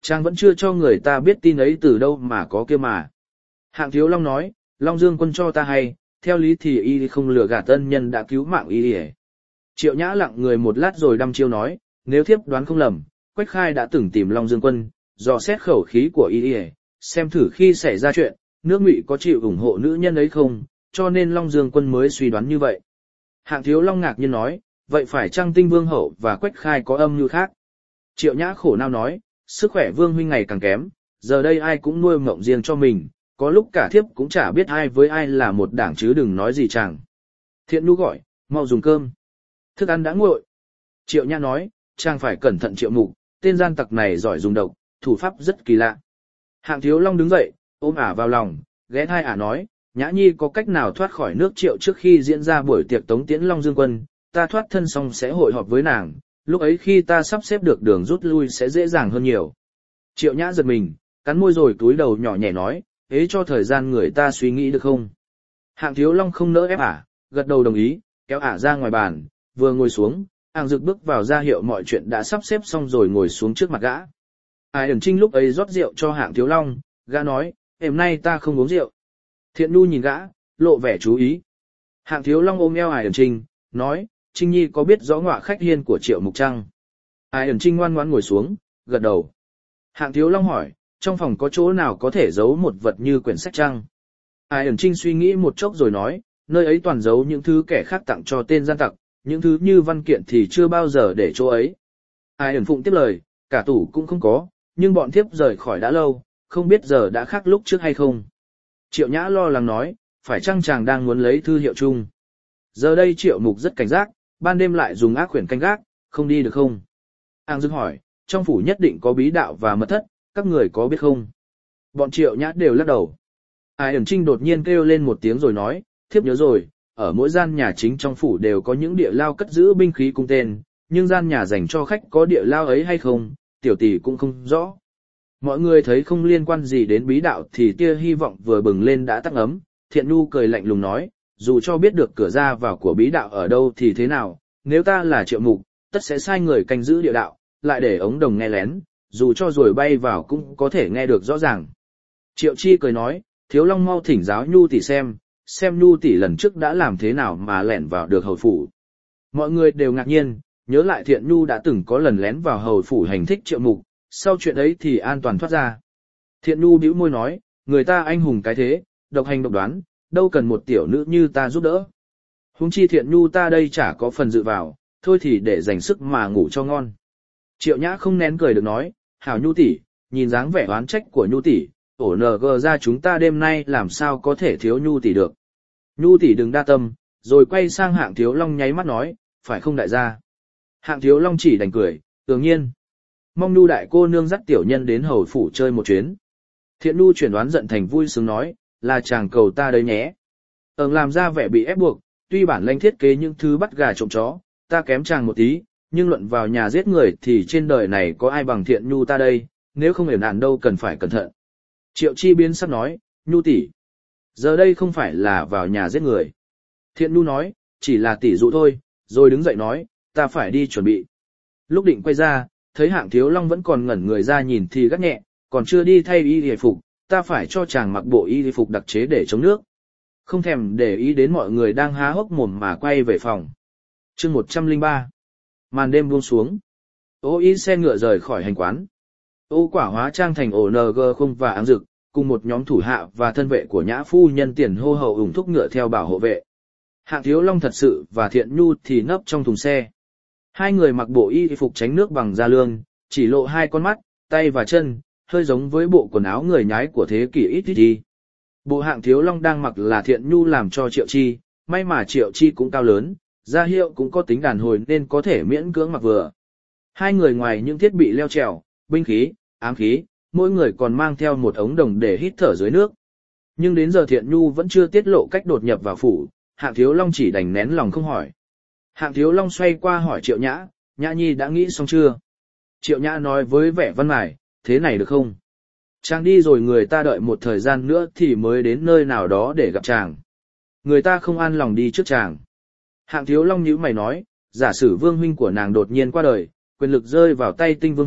Speaker 1: Chàng vẫn chưa cho người ta biết tin ấy từ đâu mà có kia mà. Hạng Thiếu Long nói, Long Dương Quân cho ta hay, theo lý thì y không lừa gạt ân nhân đã cứu mạng y. Triệu Nhã lặng người một lát rồi đăm chiêu nói, nếu thiếp đoán không lầm, Quách Khai đã từng tìm Long Dương Quân, dò xét khẩu khí của y, xem thử khi xảy ra chuyện, nước Ngụy có chịu ủng hộ nữ nhân ấy không, cho nên Long Dương Quân mới suy đoán như vậy. Hạng Thiếu Long ngạc nhiên nói, vậy phải chăng Tinh Vương Hậu và Quách Khai có âm mưu khác? Triệu Nhã khổ não nói, sức khỏe Vương huynh ngày càng kém, giờ đây ai cũng nuôi mộng riêng cho mình, có lúc cả thiếp cũng chả biết ai với ai là một đảng chứ đừng nói gì chàng. Thiện Nu gọi, mau dùng cơm. Thức ăn đã nguội. Triệu Nhã nói, chàng phải cẩn thận Triệu Mục, tên gian tặc này giỏi dùng độc, thủ pháp rất kỳ lạ. Hạng Thiếu Long đứng dậy, ôm ả vào lòng, ghé thai ả nói, Nhã Nhi có cách nào thoát khỏi nước Triệu trước khi diễn ra buổi tiệc tống tiễn Long Dương Quân, ta thoát thân xong sẽ hội họp với nàng, lúc ấy khi ta sắp xếp được đường rút lui sẽ dễ dàng hơn nhiều. Triệu Nhã giật mình, cắn môi rồi túi đầu nhỏ nhẹ nói, ế cho thời gian người ta suy nghĩ được không? Hạng Thiếu Long không nỡ ép ả, gật đầu đồng ý, kéo ả ra ngoài bàn, vừa ngồi xuống, Hàng Dực bước vào ra hiệu mọi chuyện đã sắp xếp xong rồi ngồi xuống trước mặt gã. Ai Ẩn Trinh lúc ấy rót rượu cho Hạng Thiếu Long, gã nói, hôm nay ta không uống rượu. Thiện Nu nhìn gã, lộ vẻ chú ý. Hạng Thiếu Long ôm eo Ai Ẩn Trinh, nói, Trinh Nhi có biết rõ ngọa khách hiên của Triệu Mục Trăng? Ai Ẩn Trinh ngoan ngoãn ngồi xuống, gật đầu. Hạng Thiếu Long hỏi, trong phòng có chỗ nào có thể giấu một vật như quyển sách trăng? Ai Ẩn Trinh suy nghĩ một chốc rồi nói, nơi ấy toàn giấu những thứ kẻ khác tặng cho tên gian tặc, những thứ như văn kiện thì chưa bao giờ để chỗ ấy. Ai Ẩn Phụng tiếp lời, cả tủ cũng không có, nhưng bọn thiếp rời khỏi đã lâu, không biết giờ đã khác lúc trước hay không. Triệu Nhã lo lắng nói, phải chăng chàng đang muốn lấy thư hiệu chung? Giờ đây Triệu Mục rất cảnh giác, ban đêm lại dùng ác quyển canh gác, không đi được không? Ang Dực hỏi, trong phủ nhất định có bí đạo và mật thất, các người có biết không? Bọn Triệu Nhã đều lắc đầu. Ai Ẩn Trinh đột nhiên kêu lên một tiếng rồi nói, thiếp nhớ rồi, ở mỗi gian nhà chính trong phủ đều có những địa lao cất giữ binh khí cung tên, nhưng gian nhà dành cho khách có địa lao ấy hay không, tiểu tỷ cũng không rõ. Mọi người thấy không liên quan gì đến bí đạo thì tia hy vọng vừa bừng lên đã tắt ấm, Thiện Nu cười lạnh lùng nói, dù cho biết được cửa ra vào của bí đạo ở đâu thì thế nào, nếu ta là Triệu Mục, tất sẽ sai người canh giữ địa đạo, lại để ống đồng nghe lén, dù cho rồi bay vào cũng có thể nghe được rõ ràng. Triệu Chi cười nói, Thiếu Long mau thỉnh giáo Nhu tỷ xem, xem Nhu tỷ lần trước đã làm thế nào mà lẻn vào được hầu phủ. Mọi người đều ngạc nhiên, nhớ lại Thiện Nhu đã từng có lần lén vào hầu phủ hành thích Triệu Mục, sau chuyện ấy thì an toàn thoát ra. Thiện Nhu bĩu môi nói, người ta anh hùng cái thế, độc hành độc đoán, đâu cần một tiểu nữ như ta giúp đỡ. Huống chi Thiện Nhu ta đây chả có phần dự vào, thôi thì để dành sức mà ngủ cho ngon. Triệu Nhã không nén cười được nói, hảo Nhu tỷ, nhìn dáng vẻ oán trách của Nhu tỷ, ổ nờ gờ ra chúng ta đêm nay làm sao có thể thiếu Nhu tỷ được. Nhu tỷ đừng đa tâm, rồi quay sang Hạng Thiếu Long nháy mắt nói, phải không đại gia? Hạng Thiếu Long chỉ đành cười, tự nhiên. Mong Nhu đại cô nương dắt tiểu nhân đến hầu phủ chơi một chuyến. Thiện Nu chuyển đoán giận thành vui sướng nói, là chàng cầu ta đấy nhé. Ờm làm ra vẻ bị ép buộc, tuy bản lanh thiết kế những thứ bắt gà trộm chó, ta kém chàng một tí, nhưng luận vào nhà giết người thì trên đời này có ai bằng Thiện Nhu ta đây, nếu không hề nạn đâu cần phải cẩn thận. Triệu Chi biến sắc nói, Nhu tỷ, giờ đây không phải là vào nhà giết người. Thiện Nhu nói, chỉ là tỷ dụ thôi, rồi đứng dậy nói, ta phải đi chuẩn bị. Lúc định quay ra, thấy Hạng Thiếu Long vẫn còn ngẩn người ra nhìn thì gắt nhẹ, còn chưa đi thay y y phục, ta phải cho chàng mặc bộ y y phục đặc chế để chống nước. Không thèm để ý đến mọi người đang há hốc mồm mà quay về phòng. Chương một trăm lẻ ba. Màn đêm buông xuống. Ô y xe ngựa rời khỏi hành quán. Ô Quả hóa trang thành ổ nờ gờ không và Áng Dực, cùng một nhóm thủ hạ và thân vệ của Nhã phu nhân tiền hô hậu ủng thúc ngựa theo bảo hộ vệ. Hạng Thiếu Long thật sự và Thiện Nhu thì nấp trong thùng xe. Hai người mặc bộ y phục tránh nước bằng da lương, chỉ lộ hai con mắt, tay và chân, hơi giống với bộ quần áo người nhái của thế kỷ ít ít đi. Bộ Hạng Thiếu Long đang mặc là Thiện Nhu làm cho Triệu Chi, may mà Triệu Chi cũng cao lớn, da hiệu cũng có tính đàn hồi nên có thể miễn cưỡng mặc vừa. Hai người ngoài những thiết bị leo trèo, binh khí, ám khí, mỗi người còn mang theo một ống đồng để hít thở dưới nước. Nhưng đến giờ Thiện Nhu vẫn chưa tiết lộ cách đột nhập vào phủ, Hạng Thiếu Long chỉ đành nén lòng không hỏi. Hạng Thiếu Long xoay qua hỏi Triệu Nhã, Nhã Nhi đã nghĩ xong chưa? Triệu Nhã nói với vẻ văn mài, thế này được không? Chàng đi rồi người ta đợi một thời gian nữa thì mới đến nơi nào đó để gặp chàng. Người ta không an lòng đi trước chàng. Hạng Thiếu Long nhíu mày nói, giả sử vương huynh của nàng đột nhiên qua đời, quyền lực rơi vào tay Tinh Vương hậu,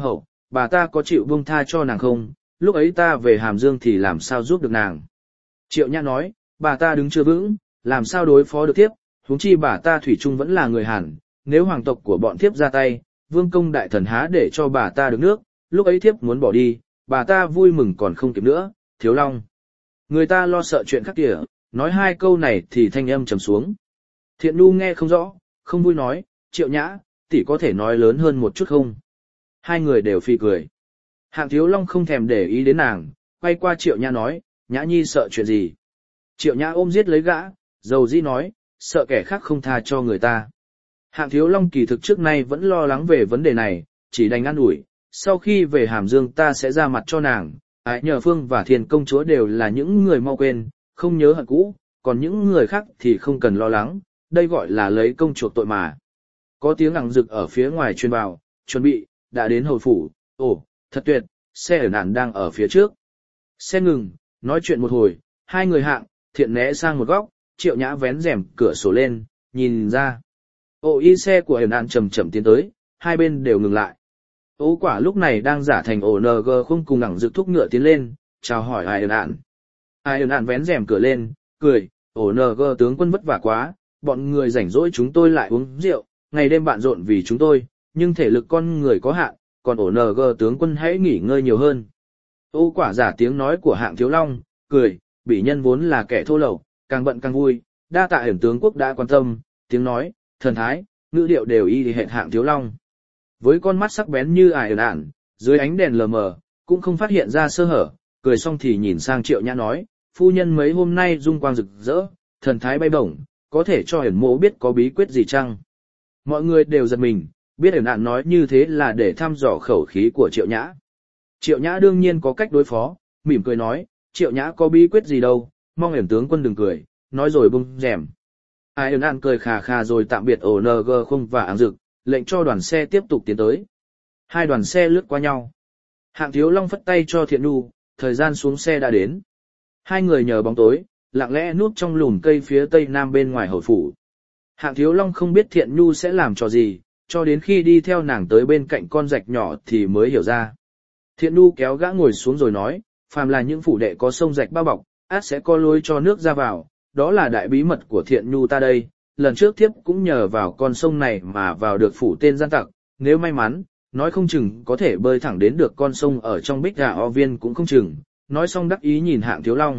Speaker 1: bà ta có chịu buông tha cho nàng không, lúc ấy ta về Hàm Dương thì làm sao giúp được nàng. Triệu Nhã nói, bà ta đứng chưa vững, làm sao đối phó được thiếp, huống chi bà ta thủy chung vẫn là người Hàn, nếu hoàng tộc của bọn thiếp ra tay, vương công đại thần há để cho bà ta được nước, lúc ấy thiếp muốn bỏ đi, bà ta vui mừng còn không kịp nữa, Thiếu Long. Người ta lo sợ chuyện khác kìa, nói hai câu này thì thanh âm trầm xuống. Thiện Nu nghe không rõ, không vui nói, Triệu Nhã, tỷ có thể nói lớn hơn một chút không? Hai người đều phì cười. Hạng Thiếu Long không thèm để ý đến nàng, quay qua Triệu Nhã nói, Nhã Nhi sợ chuyện gì? Triệu Nhã ôm giết lấy gã, dầu dĩ nói, sợ kẻ khác không tha cho người ta. Hạng Thiếu Long kỳ thực trước nay vẫn lo lắng về vấn đề này, chỉ đành an ủi, sau khi về Hàm Dương ta sẽ ra mặt cho nàng, Ái Nhờ Phương và Thiên công chúa đều là những người mau quên, không nhớ hận cũ, còn những người khác thì không cần lo lắng, đây gọi là lấy công chuộc tội mà. Có tiếng ẳng rực ở phía ngoài truyền vào, chuẩn bị, đã đến hầu phủ, ồ, thật tuyệt, xe ở nạn đang ở phía trước. Xe ngừng, nói chuyện một hồi, hai người Hạng, Thiện né sang một góc, Triệu Nhã vén rèm cửa sổ lên, nhìn ra. Ô y xe của ẩn nạn chậm chậm tiến tới, hai bên đều ngừng lại. Ô quả lúc này đang giả thành ổ en giê không cùng ẳng rực thúc ngựa tiến lên, chào hỏi ai ẩn nạn. Ai ẩn nạn vén rèm cửa lên, cười, ổ en giê tướng quân vất vả quá, bọn người rảnh rỗi chúng tôi lại uống rượu, ngày đêm bận rộn vì chúng tôi, nhưng thể lực con người có hạn, còn ổ en giê tướng quân hãy nghỉ ngơi nhiều hơn. Ô quả giả tiếng nói của Hạng Thiếu Long, cười, bị nhân vốn là kẻ thô lậu, càng bận càng vui, đa tạ ẩn tướng quốc đã quan tâm, tiếng nói, thần thái, ngữ điệu đều y hệt Hạng Thiếu Long. Với con mắt sắc bén như ải ẩn ản, dưới ánh đèn lờ mờ, cũng không phát hiện ra sơ hở, cười xong thì nhìn sang Triệu Nhã nói, phu nhân mấy hôm nay dung quang rực rỡ, thần thái bay bổng, có thể cho ẩn mộ biết có bí quyết gì chăng? Mọi người đều giật mình, biết ẩn ản nói như thế là để thăm dò khẩu khí của Triệu Nhã. Triệu Nhã đương nhiên có cách đối phó, mỉm cười nói, Triệu Nhã có bí quyết gì đâu, mong ẩn tướng quân đừng cười, nói rồi bung rèm. Ai ẩn ản cười khà khà rồi tạm biệt ổ en giê không và áng rực, lệnh cho đoàn xe tiếp tục tiến tới. Hai đoàn xe lướt qua nhau. Hạng Thiếu Long phất tay cho Thiện Nu, thời gian xuống xe đã đến. Hai người nhờ bóng tối, lặng lẽ núp trong lùm cây phía tây nam bên ngoài hầu phủ. Hạng Thiếu Long không biết Thiện Nu sẽ làm trò gì, cho đến khi đi theo nàng tới bên cạnh con rạch nhỏ thì mới hiểu ra. Thiện Nu kéo gã ngồi xuống rồi nói, phàm là những phủ đệ có sông rạch bao bọc, át sẽ có lối cho nước ra vào, đó là đại bí mật của Thiện Nu ta đây. Lần trước thiếp cũng nhờ vào con sông này mà vào được phủ tên gian tặc, nếu may mắn, nói không chừng có thể bơi thẳng đến được con sông ở trong Bích Gà O Viên cũng không chừng, nói xong đắc ý nhìn Hạng Thiếu Long.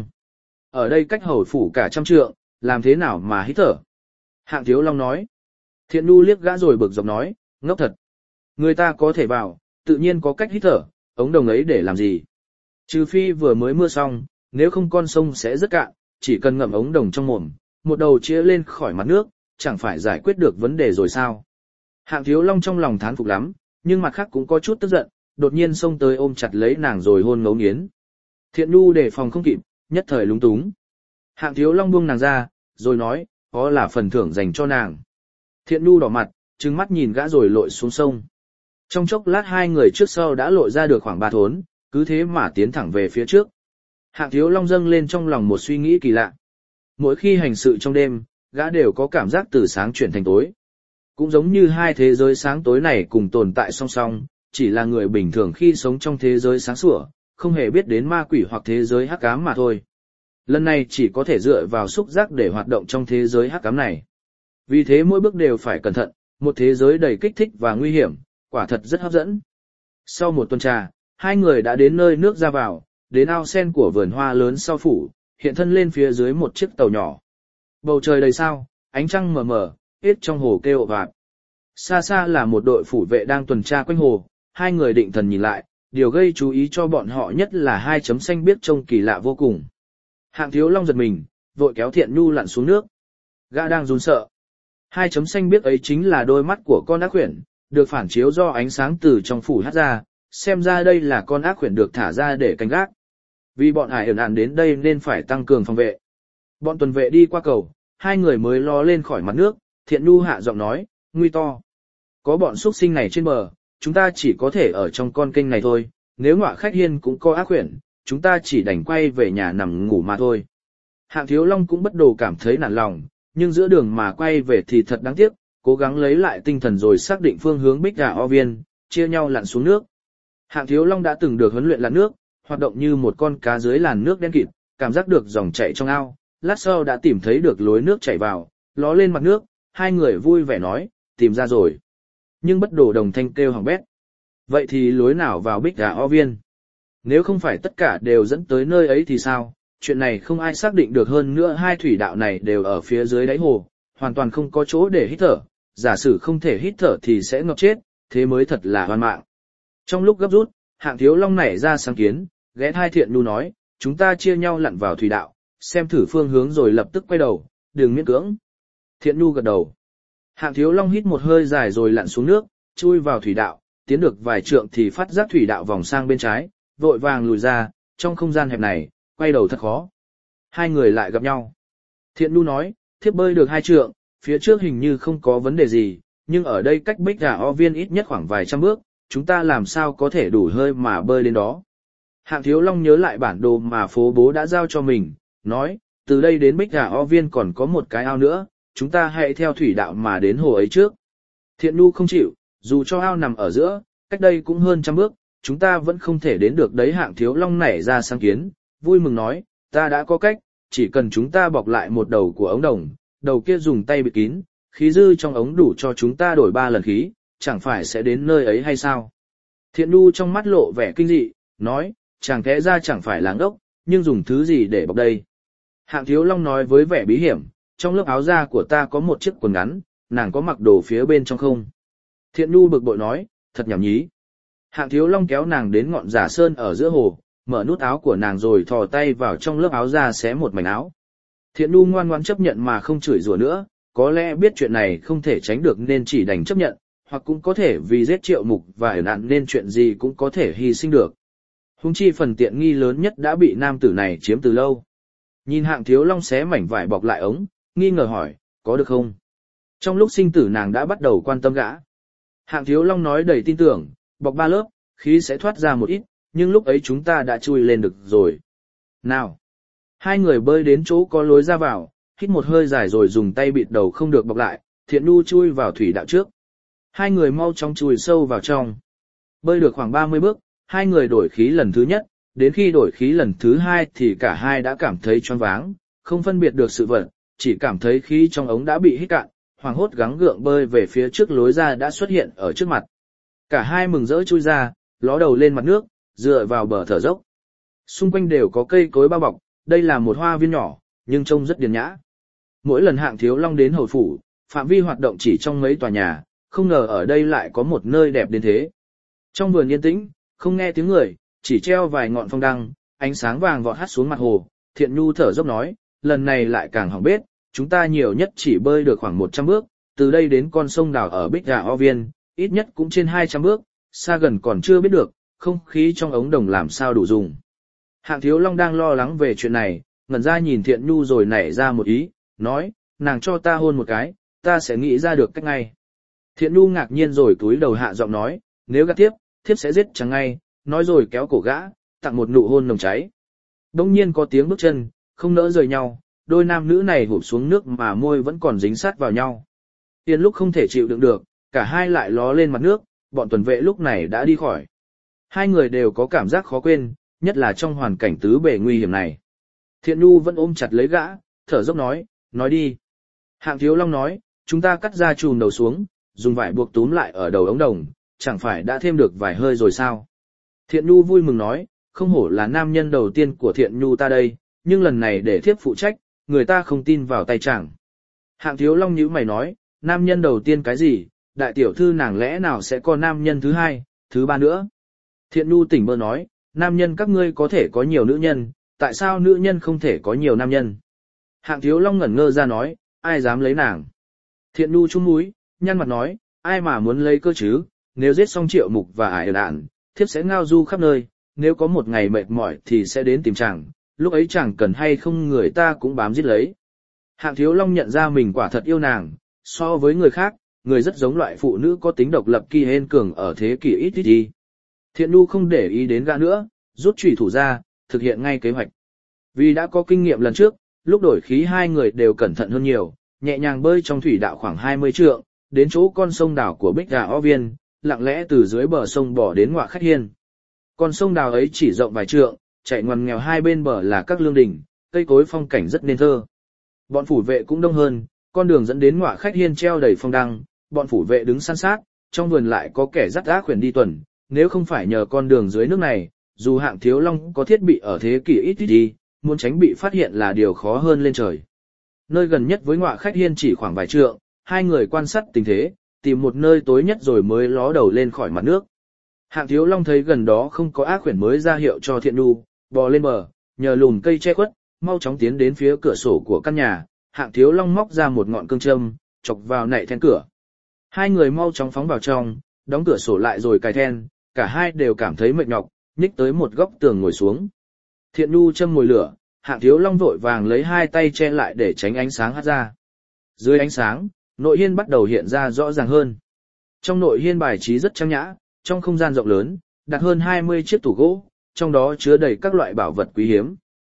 Speaker 1: Ở đây cách hầu phủ cả trăm trượng, làm thế nào mà hít thở? Hạng Thiếu Long nói. Thiện Nu liếc gã rồi bực dọc nói, ngốc thật. Người ta có thể vào, tự nhiên có cách hít thở, ống đồng ấy để làm gì? Trừ phi vừa mới mưa xong, nếu không con sông sẽ rất cạn, chỉ cần ngậm ống đồng trong mồm, một đầu chĩa lên khỏi mặt nước, chẳng phải giải quyết được vấn đề rồi sao? Hạng Thiếu Long trong lòng thán phục lắm, nhưng mặt khác cũng có chút tức giận, đột nhiên xông tới ôm chặt lấy nàng rồi hôn ngấu nghiến. Thiện Nu đề phòng không kịp, nhất thời lúng túng. Hạng Thiếu Long buông nàng ra, rồi nói, có là phần thưởng dành cho nàng. Thiện Nu đỏ mặt, trừng mắt nhìn gã rồi lội xuống sông. Trong chốc lát hai người trước sau đã lội ra được khoảng ba thốn, cứ thế mà tiến thẳng về phía trước. Hạng Thiếu Long dâng lên trong lòng một suy nghĩ kỳ lạ. Mỗi khi hành sự trong đêm, gã đều có cảm giác từ sáng chuyển thành tối. Cũng giống như hai thế giới sáng tối này cùng tồn tại song song, chỉ là người bình thường khi sống trong thế giới sáng sủa, không hề biết đến ma quỷ hoặc thế giới hắc ám mà thôi. Lần này chỉ có thể dựa vào xúc giác để hoạt động trong thế giới hắc ám này. Vì thế mỗi bước đều phải cẩn thận, một thế giới đầy kích thích và nguy hiểm, quả thật rất hấp dẫn. Sau một tuần trà, hai người đã đến nơi nước ra vào, đến ao sen của vườn hoa lớn sau phủ, hiện thân lên phía dưới một chiếc tàu nhỏ. Bầu trời đầy sao, ánh trăng mờ mờ, hết trong hồ kêu vạt. Xa xa là một đội phủ vệ đang tuần tra quanh hồ, hai người định thần nhìn lại, điều gây chú ý cho bọn họ nhất là hai chấm xanh biếc trông kỳ lạ vô cùng. Hạng Thiếu Long giật mình, vội kéo Thiện Nu lặn xuống nước. Gã đang run sợ. Hai chấm xanh biếc ấy chính là đôi mắt của con ác quyển, được phản chiếu do ánh sáng từ trong phủ hắt ra, xem ra đây là con ác quyển được thả ra để canh gác. Vì bọn Hải ẩn ản đến đây nên phải tăng cường phòng vệ. Bọn tuần vệ đi qua cầu, hai người mới ló lên khỏi mặt nước, Thiện Nu hạ giọng nói, nguy to. Có bọn xuất sinh này trên bờ, chúng ta chỉ có thể ở trong con kênh này thôi, nếu Ngọa Khách Hiên cũng có ác quyển, chúng ta chỉ đành quay về nhà nằm ngủ mà thôi. Hạng Thiếu Long cũng bất đồ cảm thấy nản lòng, nhưng giữa đường mà quay về thì thật đáng tiếc, cố gắng lấy lại tinh thần rồi xác định phương hướng Bích Gà O Viên, chia nhau lặn xuống nước. Hạng Thiếu Long đã từng được huấn luyện lặn nước, hoạt động như một con cá dưới làn nước đen kịt, cảm giác được dòng chảy trong ao, lát sau đã tìm thấy được lối nước chảy vào, ló lên mặt nước, hai người vui vẻ nói, tìm ra rồi. Nhưng bất đồ đồng thanh kêu hỏng bét. Vậy thì lối nào vào Bích Gà O Viên? Nếu không phải tất cả đều dẫn tới nơi ấy thì sao? Chuyện này không ai xác định được, hơn nữa hai thủy đạo này đều ở phía dưới đáy hồ, hoàn toàn không có chỗ để hít thở, giả sử không thể hít thở thì sẽ ngập chết, thế mới thật là hoan mạng. Trong lúc gấp rút, Hạng Thiếu Long nảy ra sáng kiến, ghé thai Thiện Nhu nói, chúng ta chia nhau lặn vào thủy đạo, xem thử phương hướng rồi lập tức quay đầu, đừng miễn cưỡng. Thiện Nhu gật đầu. Hạng Thiếu Long hít một hơi dài rồi lặn xuống nước, chui vào thủy đạo, tiến được vài trượng thì phát giác thủy đạo vòng sang bên trái, vội vàng lùi ra, trong không gian hẹp này, quay đầu thật khó. Hai người lại gặp nhau. Thiện Nhu nói, thiếp bơi được hai trượng, phía trước hình như không có vấn đề gì, nhưng ở đây cách Bích Gà O Viên ít nhất khoảng vài trăm bước, chúng ta làm sao có thể đủ hơi mà bơi lên đó. Hạng Thiếu Long nhớ lại bản đồ mà phố bố đã giao cho mình, nói, từ đây đến Bích Gà O Viên còn có một cái ao nữa, chúng ta hãy theo thủy đạo mà đến hồ ấy trước. Thiện Nhu không chịu, dù cho ao nằm ở giữa, cách đây cũng hơn trăm bước, chúng ta vẫn không thể đến được đấy. Hạng Thiếu Long nảy ra sáng kiến, vui mừng nói, ta đã có cách, chỉ cần chúng ta bọc lại một đầu của ống đồng, đầu kia dùng tay bịt kín, khí dư trong ống đủ cho chúng ta đổi ba lần khí, chẳng phải sẽ đến nơi ấy hay sao? Thiện Nhu trong mắt lộ vẻ kinh dị, nói, chàng thế ra chẳng phải láng ốc, nhưng dùng thứ gì để bọc đây? Hạng Thiếu Long nói với vẻ bí hiểm, trong lớp áo da của ta có một chiếc quần ngắn, nàng có mặc đồ phía bên trong không? Thiện Nhu bực bội nói, thật nhảm nhí. Hạng Thiếu Long kéo nàng đến ngọn giả sơn ở giữa hồ, mở nút áo của nàng rồi thò tay vào trong lớp áo da xé một mảnh áo. Thiện Nhu ngoan ngoãn chấp nhận mà không chửi rủa nữa, có lẽ biết chuyện này không thể tránh được nên chỉ đành chấp nhận, hoặc cũng có thể vì giết Triệu Mục và ẩn nạn nên chuyện gì cũng có thể hy sinh được. Huống chi phần tiện nghi lớn nhất đã bị nam tử này chiếm từ lâu. Nhìn Hạng Thiếu Long xé mảnh vải bọc lại ống, nghi ngờ hỏi, có được không? Trong lúc sinh tử nàng đã bắt đầu quan tâm gã. Hạng Thiếu Long nói đầy tin tưởng, bọc ba lớp, khí sẽ thoát ra một ít, nhưng lúc ấy chúng ta đã chui lên được rồi. Nào! Hai người bơi đến chỗ có lối ra vào, hít một hơi dài rồi dùng tay bịt đầu không được bọc lại, Thiện Nhu chui vào thủy đạo trước. Hai người mau chóng chui sâu vào trong. Bơi được khoảng ba mươi bước, hai người đổi khí lần thứ nhất, đến khi đổi khí lần thứ hai thì cả hai đã cảm thấy choáng váng, không phân biệt được sự vật, chỉ cảm thấy khí trong ống đã bị hít cạn, hoảng hốt gắng gượng bơi về phía trước, lối ra đã xuất hiện ở trước mặt. Cả hai mừng rỡ chui ra, ló đầu lên mặt nước, dựa vào bờ thở dốc. Xung quanh đều có cây cối bao bọc, đây là một hoa viên nhỏ, nhưng trông rất điển nhã. Mỗi lần Hạng Thiếu Long đến hồi phủ, phạm vi hoạt động chỉ trong mấy tòa nhà, không ngờ ở đây lại có một nơi đẹp đến thế. Trong vườn yên tĩnh, không nghe tiếng người, chỉ treo vài ngọn phong đăng, ánh sáng vàng vọt hắt xuống mặt hồ. Thiện Nhu thở dốc nói, lần này lại càng hỏng bét, chúng ta nhiều nhất chỉ bơi được khoảng một trăm bước, từ đây đến con sông đào ở Bích Gà O Viên, ít nhất cũng trên hai trăm bước, xa gần còn chưa biết được, không khí trong ống đồng làm sao đủ dùng. Hạng Thiếu Long đang lo lắng về chuyện này, ngẩn ra nhìn Thiện Nhu rồi nảy ra một ý, nói, nàng cho ta hôn một cái, ta sẽ nghĩ ra được cách ngay. Thiện Nhu ngạc nhiên rồi túi đầu hạ giọng nói, nếu gạt tiếp, thiếp sẽ giết chàng ngay, nói rồi kéo cổ gã, tặng một nụ hôn nồng cháy. Đông nhiên có tiếng bước chân, không nỡ rời nhau, đôi nam nữ này hụp xuống nước mà môi vẫn còn dính sát vào nhau. Tiên lúc không thể chịu đựng được, cả hai lại ló lên mặt nước, bọn tuần vệ lúc này đã đi khỏi. Hai người đều có cảm giác khó quên, nhất là trong hoàn cảnh tứ bề nguy hiểm này. Thiện Nhu vẫn ôm chặt lấy gã, thở dốc nói, nói đi. Hạng Thiếu Long nói, chúng ta cắt ra chùm đầu xuống, dùng vải buộc túm lại ở đầu ống đồng, chẳng phải đã thêm được vài hơi rồi sao? Thiện Nhu vui mừng nói, không hổ là nam nhân đầu tiên của Thiện Nhu ta đây, nhưng lần này để thiếp phụ trách, người ta không tin vào tay chàng. Hạng Thiếu Long nhíu mày nói, nam nhân đầu tiên cái gì, đại tiểu thư nàng lẽ nào sẽ có nam nhân thứ hai, thứ ba nữa? Thiện Nhu tỉnh bơ nói, nam nhân các ngươi có thể có nhiều nữ nhân, tại sao nữ nhân không thể có nhiều nam nhân? Hạng Thiếu Long ngẩn ngơ ra nói, ai dám lấy nàng? Thiện Nhu chung mũi, nhăn mặt nói, ai mà muốn lấy cơ chứ, nếu giết xong Triệu Mục và Ải Đạn, thiếp sẽ ngao du khắp nơi, nếu có một ngày mệt mỏi thì sẽ đến tìm chàng, lúc ấy chàng cần hay không người ta cũng bám giết lấy. Hạng Thiếu Long nhận ra mình quả thật yêu nàng, so với người khác, người rất giống loại phụ nữ có tính độc lập kỳ hên cường ở thế kỷ ít ít đi. Thiện Nhu không để ý đến gã nữa, rút chủy thủ ra, thực hiện ngay kế hoạch. Vì đã có kinh nghiệm lần trước, lúc đổi khí hai người đều cẩn thận hơn nhiều, nhẹ nhàng bơi trong thủy đạo khoảng hai mươi trượng, đến chỗ con sông đảo của Bích Gà O Viên, lặng lẽ từ dưới bờ sông bỏ đến ngoại khách hiên. Con sông đào ấy chỉ rộng vài trượng, chạy ngoằn nghèo hai bên bờ là các lương đình, cây cối phong cảnh rất nên thơ. Bọn phủ vệ cũng đông hơn, con đường dẫn đến ngọa khách hiên treo đầy phong đăng, bọn phủ vệ đứng san sát, trong vườn lại có kẻ dắt ác khuyển đi tuần, nếu không phải nhờ con đường dưới nước này, dù Hạng Thiếu Long có thiết bị ở thế kỷ ít ít đi, muốn tránh bị phát hiện là điều khó hơn lên trời. Nơi gần nhất với ngọa khách hiên chỉ khoảng vài trượng, hai người quan sát tình thế, tìm một nơi tối nhất rồi mới ló đầu lên khỏi mặt nước. Hạng Thiếu Long thấy gần đó không có ác khuyển mới ra hiệu cho Thiện Nhu, bò lên bờ, nhờ lùm cây che khuất, mau chóng tiến đến phía cửa sổ của căn nhà. Hạng Thiếu Long móc ra một ngọn cương châm, chọc vào nạy then cửa. Hai người mau chóng phóng vào trong, đóng cửa sổ lại rồi cài then, cả hai đều cảm thấy mệt nhọc, nhích tới một góc tường ngồi xuống. Thiện Nhu châm mồi lửa, Hạng Thiếu Long vội vàng lấy hai tay che lại để tránh ánh sáng hắt ra. Dưới ánh sáng, nội hiên bắt đầu hiện ra rõ ràng hơn. Trong nội hiên bài trí rất trang nhã, trong không gian rộng lớn, đặt hơn hai mươi chiếc tủ gỗ, trong đó chứa đầy các loại bảo vật quý hiếm.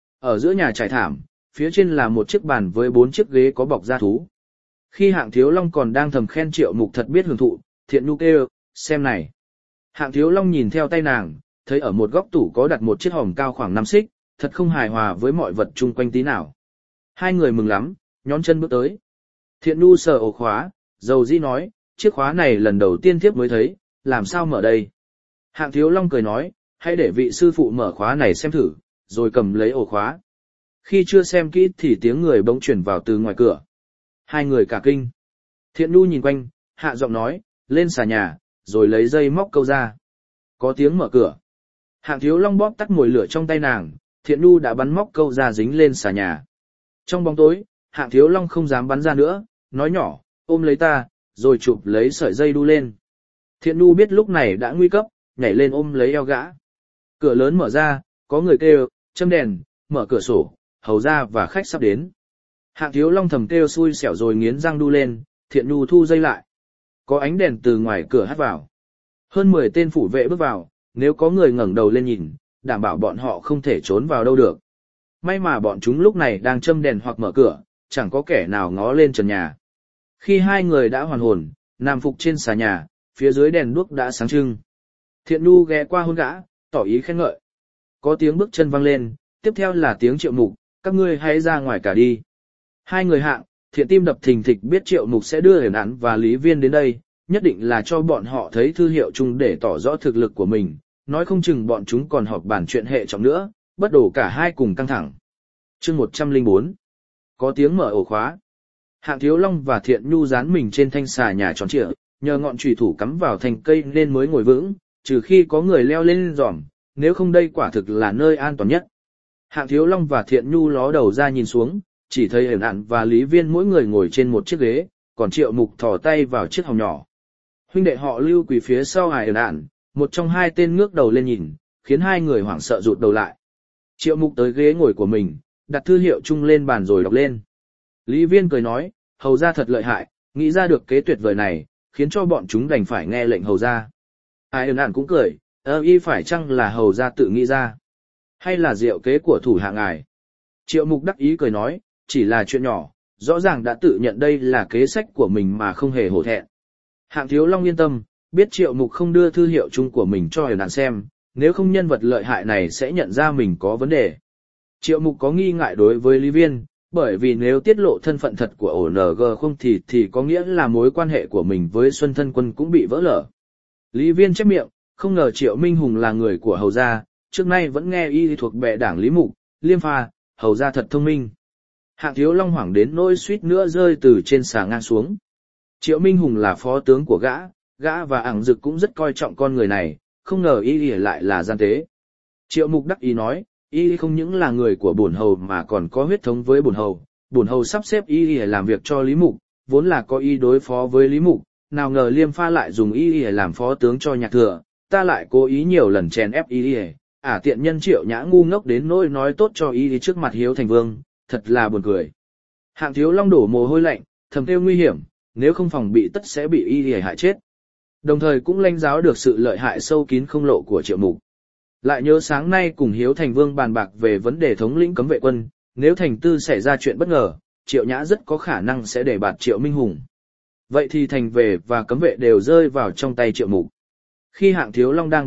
Speaker 1: Ở giữa nhà trải thảm, phía trên là một chiếc bàn với bốn chiếc ghế có bọc da thú. Khi Hạng Thiếu Long còn đang thầm khen Triệu Mục thật biết hưởng thụ, Thiện Nhu kêu, xem này. Hạng Thiếu Long nhìn theo tay nàng, thấy ở một góc tủ có đặt một chiếc hòm cao khoảng năm xích, thật không hài hòa với mọi vật chung quanh tí nào. Hai người mừng lắm, nhón chân bước tới. Thiện Nhu sờ ổ khóa, dầu dĩ nói, chiếc khóa này lần đầu tiên thiếp mới thấy, làm sao mở đây? Hạng Thiếu Long cười nói, hãy để vị sư phụ mở khóa này xem thử, rồi cầm lấy ổ khóa. Khi chưa xem kỹ thì tiếng người bỗng chuyển vào từ ngoài cửa. Hai người cả kinh. Thiện Nhu nhìn quanh, hạ giọng nói, lên xà nhà, rồi lấy dây móc câu ra. Có tiếng mở cửa. Hạng Thiếu Long bóp tắt mồi lửa trong tay nàng, Thiện Nhu đã bắn móc câu ra dính lên xà nhà. Trong bóng tối, Hạng Thiếu Long không dám bắn ra nữa, nói nhỏ, ôm lấy ta, rồi chụp lấy sợi dây đu lên. Thiện Nhu biết lúc này đã nguy cấp, nhảy lên ôm lấy eo gã. Cửa lớn mở ra, có người kêu, châm đèn, mở cửa sổ, hầu ra và khách sắp đến. Hạng Thiếu Long thầm kêu xui xẻo rồi nghiến răng đu lên, Thiện Nhu thu dây lại. Có ánh đèn từ ngoài cửa hắt vào. Hơn mười tên phủ vệ bước vào, nếu có người ngẩng đầu lên nhìn, đảm bảo bọn họ không thể trốn vào đâu được. May mà bọn chúng lúc này đang châm đèn hoặc mở cửa, chẳng có kẻ nào ngó lên trần nhà. Khi hai người đã hoàn hồn, nằm phục trên xà nhà, phía dưới đèn đuốc đã sáng trưng. Thiện Nhu ghé qua hôn gã, tỏ ý khen ngợi. Có tiếng bước chân vang lên, tiếp theo là tiếng Triệu Mục, các ngươi hãy ra ngoài cả đi. Hai người Hạng, Thiện tim đập thình thịch biết Triệu Mục sẽ đưa Hiển Án và Lý Viên đến đây, nhất định là cho bọn họ thấy thư hiệu chung để tỏ rõ thực lực của mình, nói không chừng bọn chúng còn họp bàn chuyện hệ trọng nữa, bất đổ cả hai cùng căng thẳng. Chương một trăm lẻ bốn. Có tiếng mở ổ khóa. Hạng Thiếu Long và Thiện Nhu dán mình trên thanh xà nhà tròn trịa, nhờ ngọn chùy thủ cắm vào thành cây nên mới ngồi vững, trừ khi có người leo lên giòm, nếu không đây quả thực là nơi an toàn nhất. Hạng Thiếu Long và Thiện Nhu ló đầu ra nhìn xuống, chỉ thấy Hiển Án và Lý Viên mỗi người ngồi trên một chiếc ghế, còn Triệu Mục thò tay vào chiếc hòm nhỏ. Huynh đệ họ Lưu quỳ phía sau Hiển Án, một trong hai tên ngước đầu lên nhìn, khiến hai người hoảng sợ rụt đầu lại. Triệu Mục tới ghế ngồi của mình, đặt thư hiệu chung lên bàn rồi đọc lên. Lý Viên cười nói, hầu ra thật lợi hại, nghĩ ra được kế tuyệt vời này, khiến cho bọn chúng đành phải nghe lệnh hầu ra. Hiển Án cũng cười, ơ y phải chăng là hầu ra tự nghĩ ra, hay là diệu kế của thủ hạ ngài? Triệu Mục đắc ý cười nói, chỉ là chuyện nhỏ, rõ ràng đã tự nhận đây là kế sách của mình mà không hề hổ thẹn. Hạng Thiếu Long yên tâm, biết Triệu Mục không đưa thư hiệu chung của mình cho Hiển Án xem, nếu không nhân vật lợi hại này sẽ nhận ra mình có vấn đề. Triệu Mục có nghi ngại đối với Lý Viên, bởi vì nếu tiết lộ thân phận thật của ổ en giê không thì thì có nghĩa là mối quan hệ của mình với Xuân Thân Quân cũng bị vỡ lở. Lý Viên chép miệng, không ngờ Triệu Minh Hùng là người của hầu gia, trước nay vẫn nghe y thuộc bè đảng Lý Mục, Liêm Pha, hầu gia thật thông minh. Hạng Thiếu Long hoảng đến nỗi suýt nữa rơi từ trên xà ngang xuống. Triệu Minh Hùng là phó tướng của gã, gã và ảng dực cũng rất coi trọng con người này, không ngờ y lại là gian tế. Triệu Mục đắc ý nói, y không những là người của bổn hầu mà còn có huyết thống với bổn hầu, bổn hầu sắp xếp y làm việc cho Lý Mục, vốn là có ý đối phó với Lý Mục, nào ngờ Liêm Pha lại dùng y làm phó tướng cho Nhạc Thừa, ta lại cố ý nhiều lần chèn ép y, ả tiện nhân Triệu Nhã ngu ngốc đến nỗi nói tốt cho y trước mặt Hiếu Thành Vương, thật là buồn cười. Hạng Thiếu Long đổ mồ hôi lạnh, thầm kêu nguy hiểm, nếu không phòng bị tất sẽ bị y hại chết. Đồng thời cũng lãnh giáo được sự lợi hại sâu kín không lộ của Triệu Mục. Lại nhớ sáng nay cùng Hiếu Thành Vương bàn bạc về vấn đề thống lĩnh cấm vệ quân, nếu Thành Tư xảy ra chuyện bất ngờ, Triệu Nhã rất có khả năng sẽ để bạt Triệu Minh Hùng. Vậy thì thành về và cấm vệ đều rơi vào trong tay Triệu Mục. Khi Hạng Thiếu Long đang bực dọc,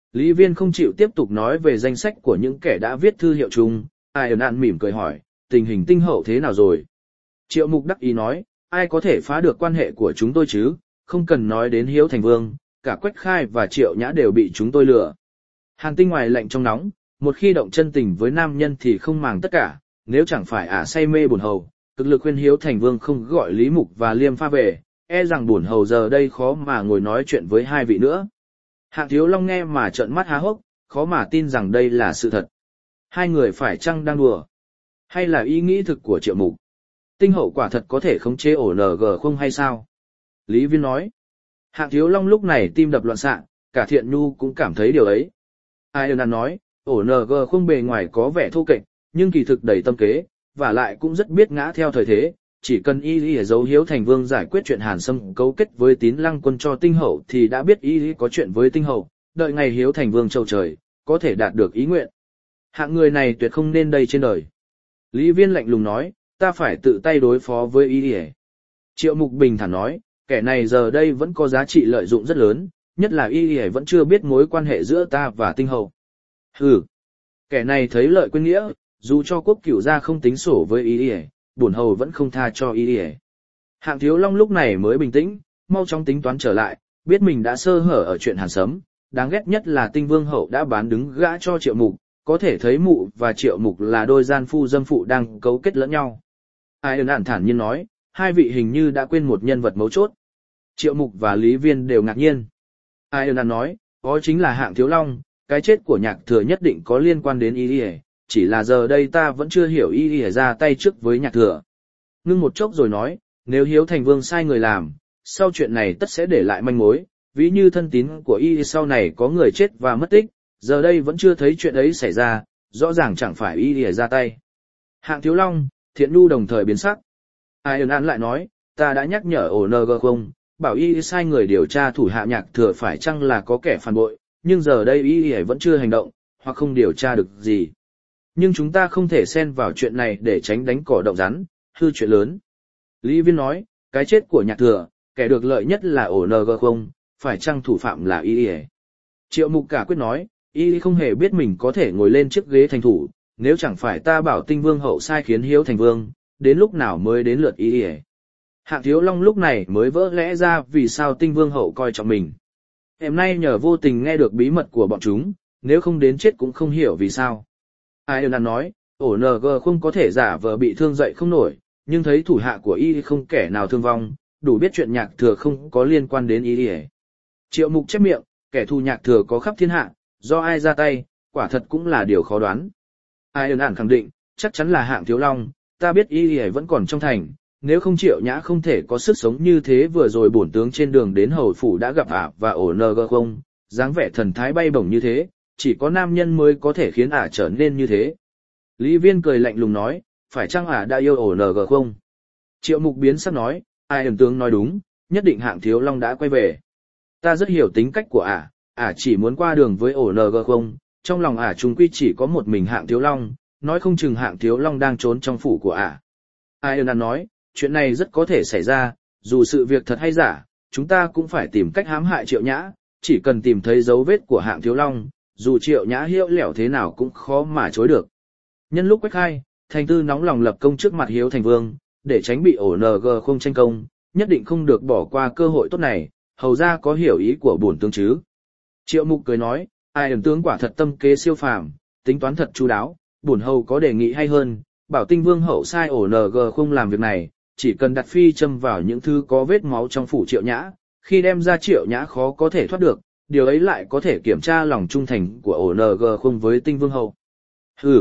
Speaker 1: Lý Viên không chịu tiếp tục nói về danh sách của những kẻ đã viết thư hiệu chung, ai ẩn ạn mỉm cười hỏi, tình hình tinh hậu thế nào rồi? Triệu Mục đắc ý nói, ai có thể phá được quan hệ của chúng tôi chứ, không cần nói đến Hiếu Thành Vương, cả Quách Khai và Triệu Nhã đều bị chúng tôi lừa. Hàn Tinh ngoài lạnh trong nóng, một khi động chân tình với nam nhân thì không màng tất cả, nếu chẳng phải ả say mê bổn hầu, cực lực khuyên Hiếu Thành Vương không gọi Lý Mục và Liêm Pha về, e rằng bổn hầu giờ đây khó mà ngồi nói chuyện với hai vị nữa. Hạng Thiếu Long nghe mà trợn mắt há hốc, khó mà tin rằng đây là sự thật. Hai người phải chăng đang đùa? Hay là ý nghĩ thực của Triệu Mục? Tinh hậu quả thật có thể khống chế ổ en giê không hay sao? Lý Viên nói. Hạng Thiếu Long lúc này tim đập loạn xạ, cả Thiện Nhu cũng cảm thấy điều ấy. Ai ơn nói, ổ en giê không bề ngoài có vẻ thô kệch, nhưng kỳ thực đầy tâm kế, và lại cũng rất biết ngã theo thời thế. Chỉ cần y lý giấu Hiếu Thành Vương giải quyết chuyện Hàn Sâm cấu kết với Tín Lăng Quân cho Tinh hậu thì đã biết y lý có chuyện với Tinh hậu, đợi ngày Hiếu Thành Vương trầu trời, có thể đạt được ý nguyện. Hạng người này tuyệt không nên đây trên đời. Lý Viên lạnh lùng nói, ta phải tự tay đối phó với y lý. Triệu Mục bình thản nói, kẻ này giờ đây vẫn có giá trị lợi dụng rất lớn, nhất là y lý vẫn chưa biết mối quan hệ giữa ta và Tinh hậu. Hừ, kẻ này thấy lợi quên nghĩa, dù cho Quốc Cửu gia không tính sổ với y lý, bổn hầu vẫn không tha cho y lý. Hạng Thiếu Long lúc này mới bình tĩnh, mau chóng tính toán trở lại, biết mình đã sơ hở ở chuyện Hàn Sấm, đáng ghét nhất là Tinh Vương hậu đã bán đứng gã cho Triệu Mục, có thể thấy Mụ và Triệu Mục là đôi gian phu dâm phụ đang cấu kết lẫn nhau. Ai ơn ản thản nhiên nói, hai vị hình như đã quên một nhân vật mấu chốt. Triệu Mục và Lý Viên đều ngạc nhiên. Ai ơn ản nói, đó chính là Hạng Thiếu Long, cái chết của Nhạc Thừa nhất định có liên quan đến y lý, chỉ là giờ đây ta vẫn chưa hiểu y lý ra tay trước với Nhạc Thừa. Ngưng một chốc rồi nói, nếu Hiếu Thành Vương sai người làm, sau chuyện này tất sẽ để lại manh mối, ví như thân tín của y sau này có người chết và mất tích, giờ đây vẫn chưa thấy chuyện ấy xảy ra, rõ ràng chẳng phải y lý ra tay. Hạng Thiếu Long, Thiện Nhu đồng thời biến sắc. Ai ơn án lại nói, ta đã nhắc nhở ổ en giê không, bảo y sai người điều tra thủ hạ Nhạc Thừa phải chăng là có kẻ phản bội, nhưng giờ đây y vẫn chưa hành động, hoặc không điều tra được gì. Nhưng chúng ta không thể xen vào chuyện này để tránh đánh cỏ động rắn, hư chuyện lớn. Lý Viên nói, cái chết của Nhạc Thừa, kẻ được lợi nhất là ổ en giê không, phải chăng thủ phạm là y. Triệu Mục cả quyết nói, y không hề biết mình có thể ngồi lên chiếc ghế thành thủ, nếu chẳng phải ta bảo Tinh Vương hậu sai khiến Hiếu Thành Vương, đến lúc nào mới đến lượt y. Hạng Thiếu Long lúc này mới vỡ lẽ ra vì sao Tinh Vương hậu coi trọng mình. Hôm nay nhờ vô tình nghe được bí mật của bọn chúng, nếu không đến chết cũng không hiểu vì sao. Ai ơn nói, ổ en giê không có thể giả vờ bị thương dậy không nổi, nhưng thấy thủ hạ của y không kẻ nào thương vong, đủ biết chuyện Nhạc Thừa không có liên quan đến y. Triệu Mục chép miệng, kẻ thù Nhạc Thừa có khắp thiên hạ, do ai ra tay, quả thật cũng là điều khó đoán. Ai ơn ản khẳng định, chắc chắn là Hạng Thiếu Long, ta biết y vẫn còn trong thành, nếu không Triệu Nhã không thể có sức sống như thế. Vừa rồi bổn tướng trên đường đến hầu phủ đã gặp ả và ổ en giê không, dáng vẻ thần thái bay bổng như thế, chỉ có nam nhân mới có thể khiến ả trở nên như thế. Lý Viên cười lạnh lùng nói, phải chăng ả đã yêu ổ en giê không? Triệu Mục biến sắc nói, ai ẩn tướng nói đúng, nhất định Hạng Thiếu Long đã quay về. Ta rất hiểu tính cách của ả, ả chỉ muốn qua đường với ổ en giê không, trong lòng ả chung quy chỉ có một mình Hạng Thiếu Long, nói không chừng Hạng Thiếu Long đang trốn trong phủ của ả. Ai ẩn nói, chuyện này rất có thể xảy ra, dù sự việc thật hay giả, chúng ta cũng phải tìm cách hãm hại Triệu Nhã, chỉ cần tìm thấy dấu vết của Hạng Thiếu Long, dù Triệu Nhã hiệu lẻo thế nào cũng khó mà chối được. Nhân lúc Quách Khai, Thành Tư nóng lòng lập công trước mặt Hiếu Thành Vương, để tránh bị ổ en giê không tranh công, nhất định không được bỏ qua cơ hội tốt này, hầu ra có hiểu ý của bổn tướng chứ. Triệu Mục cười nói, ai ẩn tướng quả thật tâm kế siêu phàm, tính toán thật chu đáo, bổn hầu có đề nghị hay hơn, bảo Tinh Vương hậu sai ổ en giê không làm việc này, chỉ cần đặt phi châm vào những thứ có vết máu trong phủ Triệu Nhã, khi đem ra Triệu Nhã khó có thể thoát được, điều ấy lại có thể kiểm tra lòng trung thành của ổ en giê không với Tinh Vương hậu. Hừ,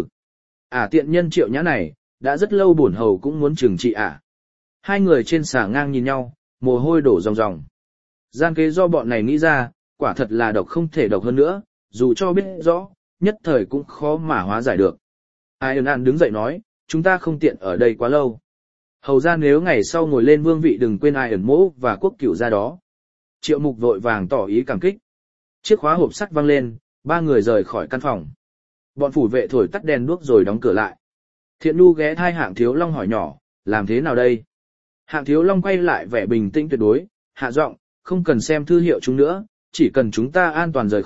Speaker 1: ả tiện nhân Triệu Nhã này, đã rất lâu bổn hầu cũng muốn trừng trị ả. Hai người trên xà ngang nhìn nhau, mồ hôi đổ ròng ròng. Gian kế do bọn này nghĩ ra, quả thật là độc không thể độc hơn nữa, dù cho biết rõ, nhất thời cũng khó mà hóa giải được. Ai ơn an đứng dậy nói, chúng ta không tiện ở đây quá lâu. Hầu ra nếu ngày sau ngồi lên vương vị đừng quên ai ẩn mỗ và Quốc Cửu ra đó. Triệu Mục vội vàng tỏ ý cảm kích. Chiếc khóa hộp sắt văng lên, ba người rời khỏi căn phòng. Bọn phủ vệ thổi tắt đèn đuốc rồi đóng cửa lại. Thiện Nhu ghé thai Hạng Thiếu Long hỏi nhỏ, làm thế nào đây? Hạng Thiếu Long quay lại vẻ bình tĩnh tuyệt đối, hạ giọng, không cần xem thư hiệu chúng nữa, chỉ cần chúng ta an toàn rời khỏi,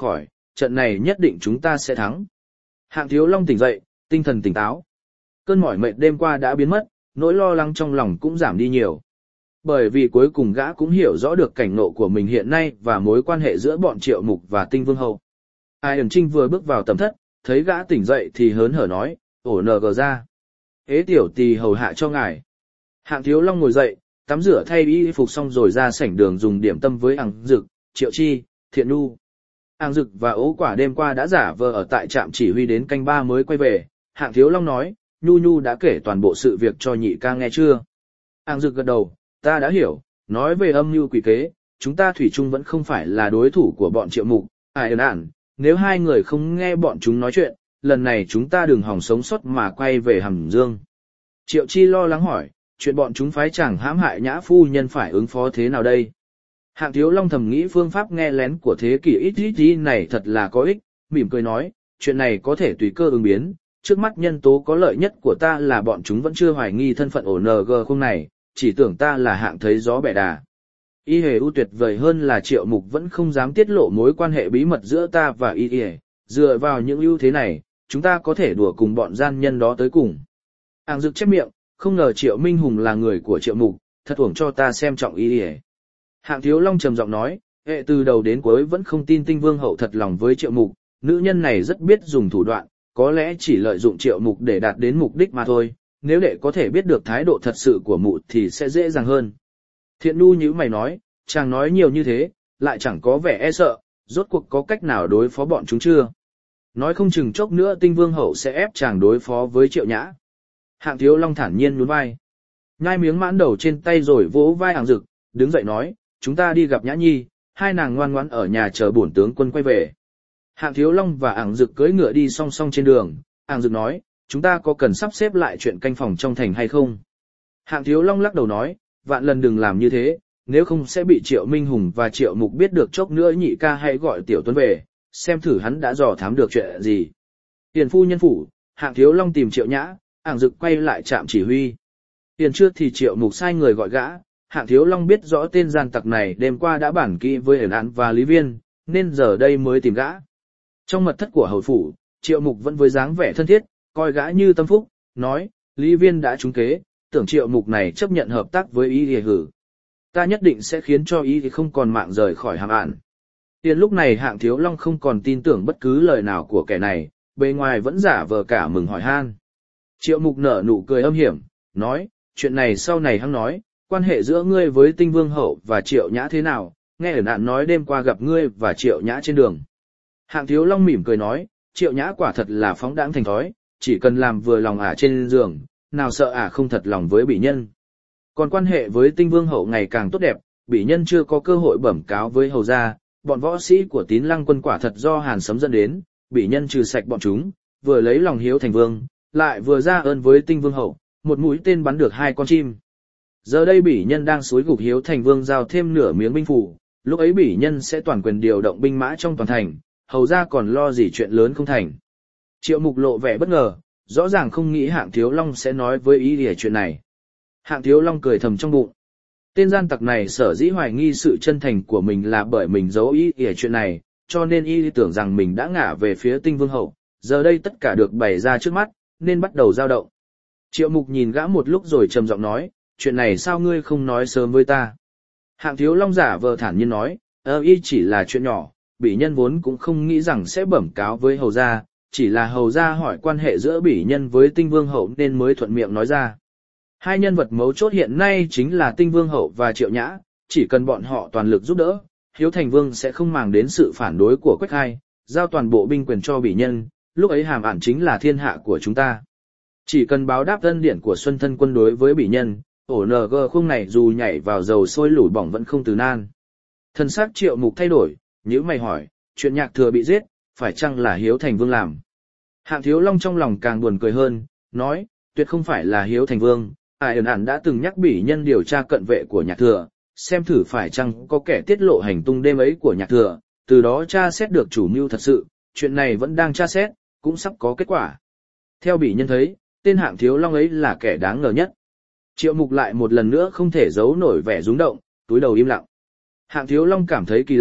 Speaker 1: trận này nhất định chúng ta sẽ thắng. Hạng Thiếu Long tỉnh dậy, tinh thần tỉnh táo. Cơn mỏi mệt đêm qua đã biến mất, nỗi lo lắng trong lòng cũng giảm đi nhiều. Bởi vì cuối cùng gã cũng hiểu rõ được cảnh ngộ của mình hiện nay và mối quan hệ giữa bọn Triệu Mục và Tinh Vương Hậu. Ai Ẩn Trinh vừa bước vào tầm thất, thấy gã tỉnh dậy thì hớn hở nói, ổ nờ gờ ra. Ế tiểu tỳ hầu hạ cho ngài. Hạng Thiếu Long ngồi dậy, tắm rửa thay y phục xong rồi ra sảnh đường dùng điểm tâm với Ảng Dực, Triệu Chi, Thiện Nu. Ảng Dực và Ố Quả đêm qua đã giả vờ ở tại trạm chỉ huy đến canh ba mới quay về. Hạng Thiếu Long nói, Nhu Nhu đã kể toàn bộ sự việc cho nhị ca nghe chưa? Ảng Dực gật đầu, ta đã hiểu, nói về âm mưu quỷ kế, chúng ta thủy chung vẫn không phải là đối thủ của bọn Triệu Mục, Ai Ẩn Ản, nếu hai người không nghe bọn chúng nói chuyện, lần này chúng ta đừng hòng sống sót mà quay về Hàm Dương. Triệu Chi lo lắng hỏi, chuyện bọn chúng phái chàng hãm hại nhã phu nhân phải ứng phó thế nào đây? Hạng Thiếu Long thầm nghĩ phương pháp nghe lén của thế kỷ ít ít ít này thật là có ích, mỉm cười nói, chuyện này có thể tùy cơ ứng biến, trước mắt nhân tố có lợi nhất của ta là bọn chúng vẫn chưa hoài nghi thân phận ổ en giê không này, chỉ tưởng ta là hạng thấy gió bẻ đà. Y hề ưu tuyệt vời hơn là Triệu Mục vẫn không dám tiết lộ mối quan hệ bí mật giữa ta và y hề, dựa vào những ưu thế này, chúng ta có thể đùa cùng bọn gian nhân đó tới cùng. Ảng Dực chép miệng, không ngờ Triệu Minh Hùng là người của Triệu Mục, thật uổng cho ta xem trọng y hề. Hạng Thiếu Long trầm giọng nói, hệ từ đầu đến cuối vẫn không tin Tinh Vương Hậu thật lòng với Triệu Mục, nữ nhân này rất biết dùng thủ đoạn, có lẽ chỉ lợi dụng Triệu Mục để đạt đến mục đích mà thôi, nếu đệ có thể biết được thái độ thật sự của mụ thì sẽ dễ dàng hơn. Thiện Nu nhíu mày nói, chàng nói nhiều như thế, lại chẳng có vẻ e sợ, rốt cuộc có cách nào đối phó bọn chúng chưa? Nói không chừng chốc nữa Tinh Vương Hậu sẽ ép chàng đối phó với Triệu Nhã. Hạng Thiếu Long thản nhiên nhún vai, nhai miếng mãn đầu trên tay rồi vỗ vai Ảng Dực, đứng dậy nói, chúng ta đi gặp Nhã Nhi, hai nàng ngoan ngoãn ở nhà chờ bổn tướng quân quay về. Hạng Thiếu Long và Ảng Dực cưỡi ngựa đi song song trên đường, Ảng Dực nói, chúng ta có cần sắp xếp lại chuyện canh phòng trong thành hay không? Hạng Thiếu Long lắc đầu nói, vạn lần đừng làm như thế, nếu không sẽ bị Triệu Minh Hùng và Triệu Mục biết được chốc nữa nhị ca hãy gọi Tiểu Tuấn về, xem thử hắn đã dò thám được chuyện gì. Tiền phu nhân phủ, Hạng Thiếu Long tìm Triệu Nhã, Ảng Dực quay lại trạm chỉ huy. Tiền trưa thì Triệu Mục sai người gọi gã, Hạng Thiếu Long biết rõ tên gian tặc này đêm qua đã bản kỹ với Ẩn Án và Lý Viên, nên giờ đây mới tìm gã. Trong mật thất của hầu phủ, Triệu Mục vẫn với dáng vẻ thân thiết, coi gã như tâm phúc, nói, Lý Viên đã trúng kế, tưởng Triệu Mục này chấp nhận hợp tác với ý thì hử. Ta nhất định sẽ khiến cho ý thì không còn mạng rời khỏi Hàm Ản. Tiền lúc này Hạng Thiếu Long không còn tin tưởng bất cứ lời nào của kẻ này, bề ngoài vẫn giả vờ cả mừng hỏi han. Triệu Mục nở nụ cười âm hiểm, nói, chuyện này sau này hắn nói, quan hệ giữa ngươi với Tinh Vương Hậu và Triệu Nhã thế nào, nghe Ẩn Ản nói đêm qua gặp ngươi và Triệu Nhã trên đường. Hạng Thiếu Long mỉm cười nói, Triệu Nhã quả thật là phóng đãng thành thói, chỉ cần làm vừa lòng ả trên giường, nào sợ ả không thật lòng với bỉ nhân. Còn quan hệ với Tinh Vương Hậu ngày càng tốt đẹp, bỉ nhân chưa có cơ hội bẩm cáo với hầu gia, bọn võ sĩ của Tín Lăng quân quả thật do Hàn Sấm dẫn đến, bỉ nhân trừ sạch bọn chúng, vừa lấy lòng hiếu thành vương, lại vừa ra ơn với Tinh Vương Hậu, một mũi tên bắn được hai con chim. Giờ đây bỉ nhân đang xúi gục hiếu thành vương giao thêm nửa miếng binh phủ, lúc ấy bỉ nhân sẽ toàn quyền điều động binh mã trong toàn thành, hầu gia còn lo gì chuyện lớn không thành. Triệu Mục lộ vẻ bất ngờ, rõ ràng không nghĩ Hạng Thiếu Long sẽ nói với ý về chuyện này. Hạng Thiếu Long cười thầm trong bụng. Tên gian tặc này sở dĩ hoài nghi sự chân thành của mình là bởi mình giấu ý về chuyện này, cho nên y tưởng rằng mình đã ngả về phía Tinh Vương Hậu, giờ đây tất cả được bày ra trước mắt, nên bắt đầu dao động. Triệu Mục nhìn gã một lúc rồi trầm giọng nói, chuyện này sao ngươi không nói sớm với ta? Hạng Thiếu Long giả vờ thản nhiên nói, ơ y chỉ là chuyện nhỏ, bỉ nhân vốn cũng không nghĩ rằng sẽ bẩm cáo với hầu gia, chỉ là hầu gia hỏi quan hệ giữa bỉ nhân với Tinh Vương Hậu nên mới thuận miệng nói ra. Hai nhân vật mấu chốt hiện nay chính là Tinh Vương Hậu và Triệu Nhã, chỉ cần bọn họ toàn lực giúp đỡ, Hiếu Thành Vương sẽ không màng đến sự phản đối của Quách Hai, giao toàn bộ binh quyền cho bỉ nhân, lúc ấy Hàm Ản chính là thiên hạ của chúng ta. Chỉ cần báo đáp ân điển của Xuân Thân Quân đối với bỉ nhân, ổ en giê khung này dù nhảy vào dầu sôi lủi bỏng vẫn không từ nan. Thân xác Triệu Mục thay đổi, nhíu mày hỏi, chuyện Nhạc Thừa bị giết, phải chăng là Hiếu Thành Vương làm? Hạng Thiếu Long trong lòng càng buồn cười hơn, nói, tuyệt không phải là Hiếu Thành Vương, Ai Ẩn Ản đã từng nhắc bỉ nhân điều tra cận vệ của Nhạc Thừa, xem thử phải chăng có kẻ tiết lộ hành tung đêm ấy của Nhạc Thừa, từ đó tra xét được chủ mưu thật sự, chuyện này vẫn đang tra xét, cũng sắp có kết quả. Theo bỉ nhân thấy, tên Hạng Thiếu Long ấy là kẻ đáng ngờ nhất. Triệu Mục lại một lần nữa không thể giấu nổi vẻ rúng động, túi đầu im lặng. Hạng Thiếu Long cảm thấy kỳ lạ,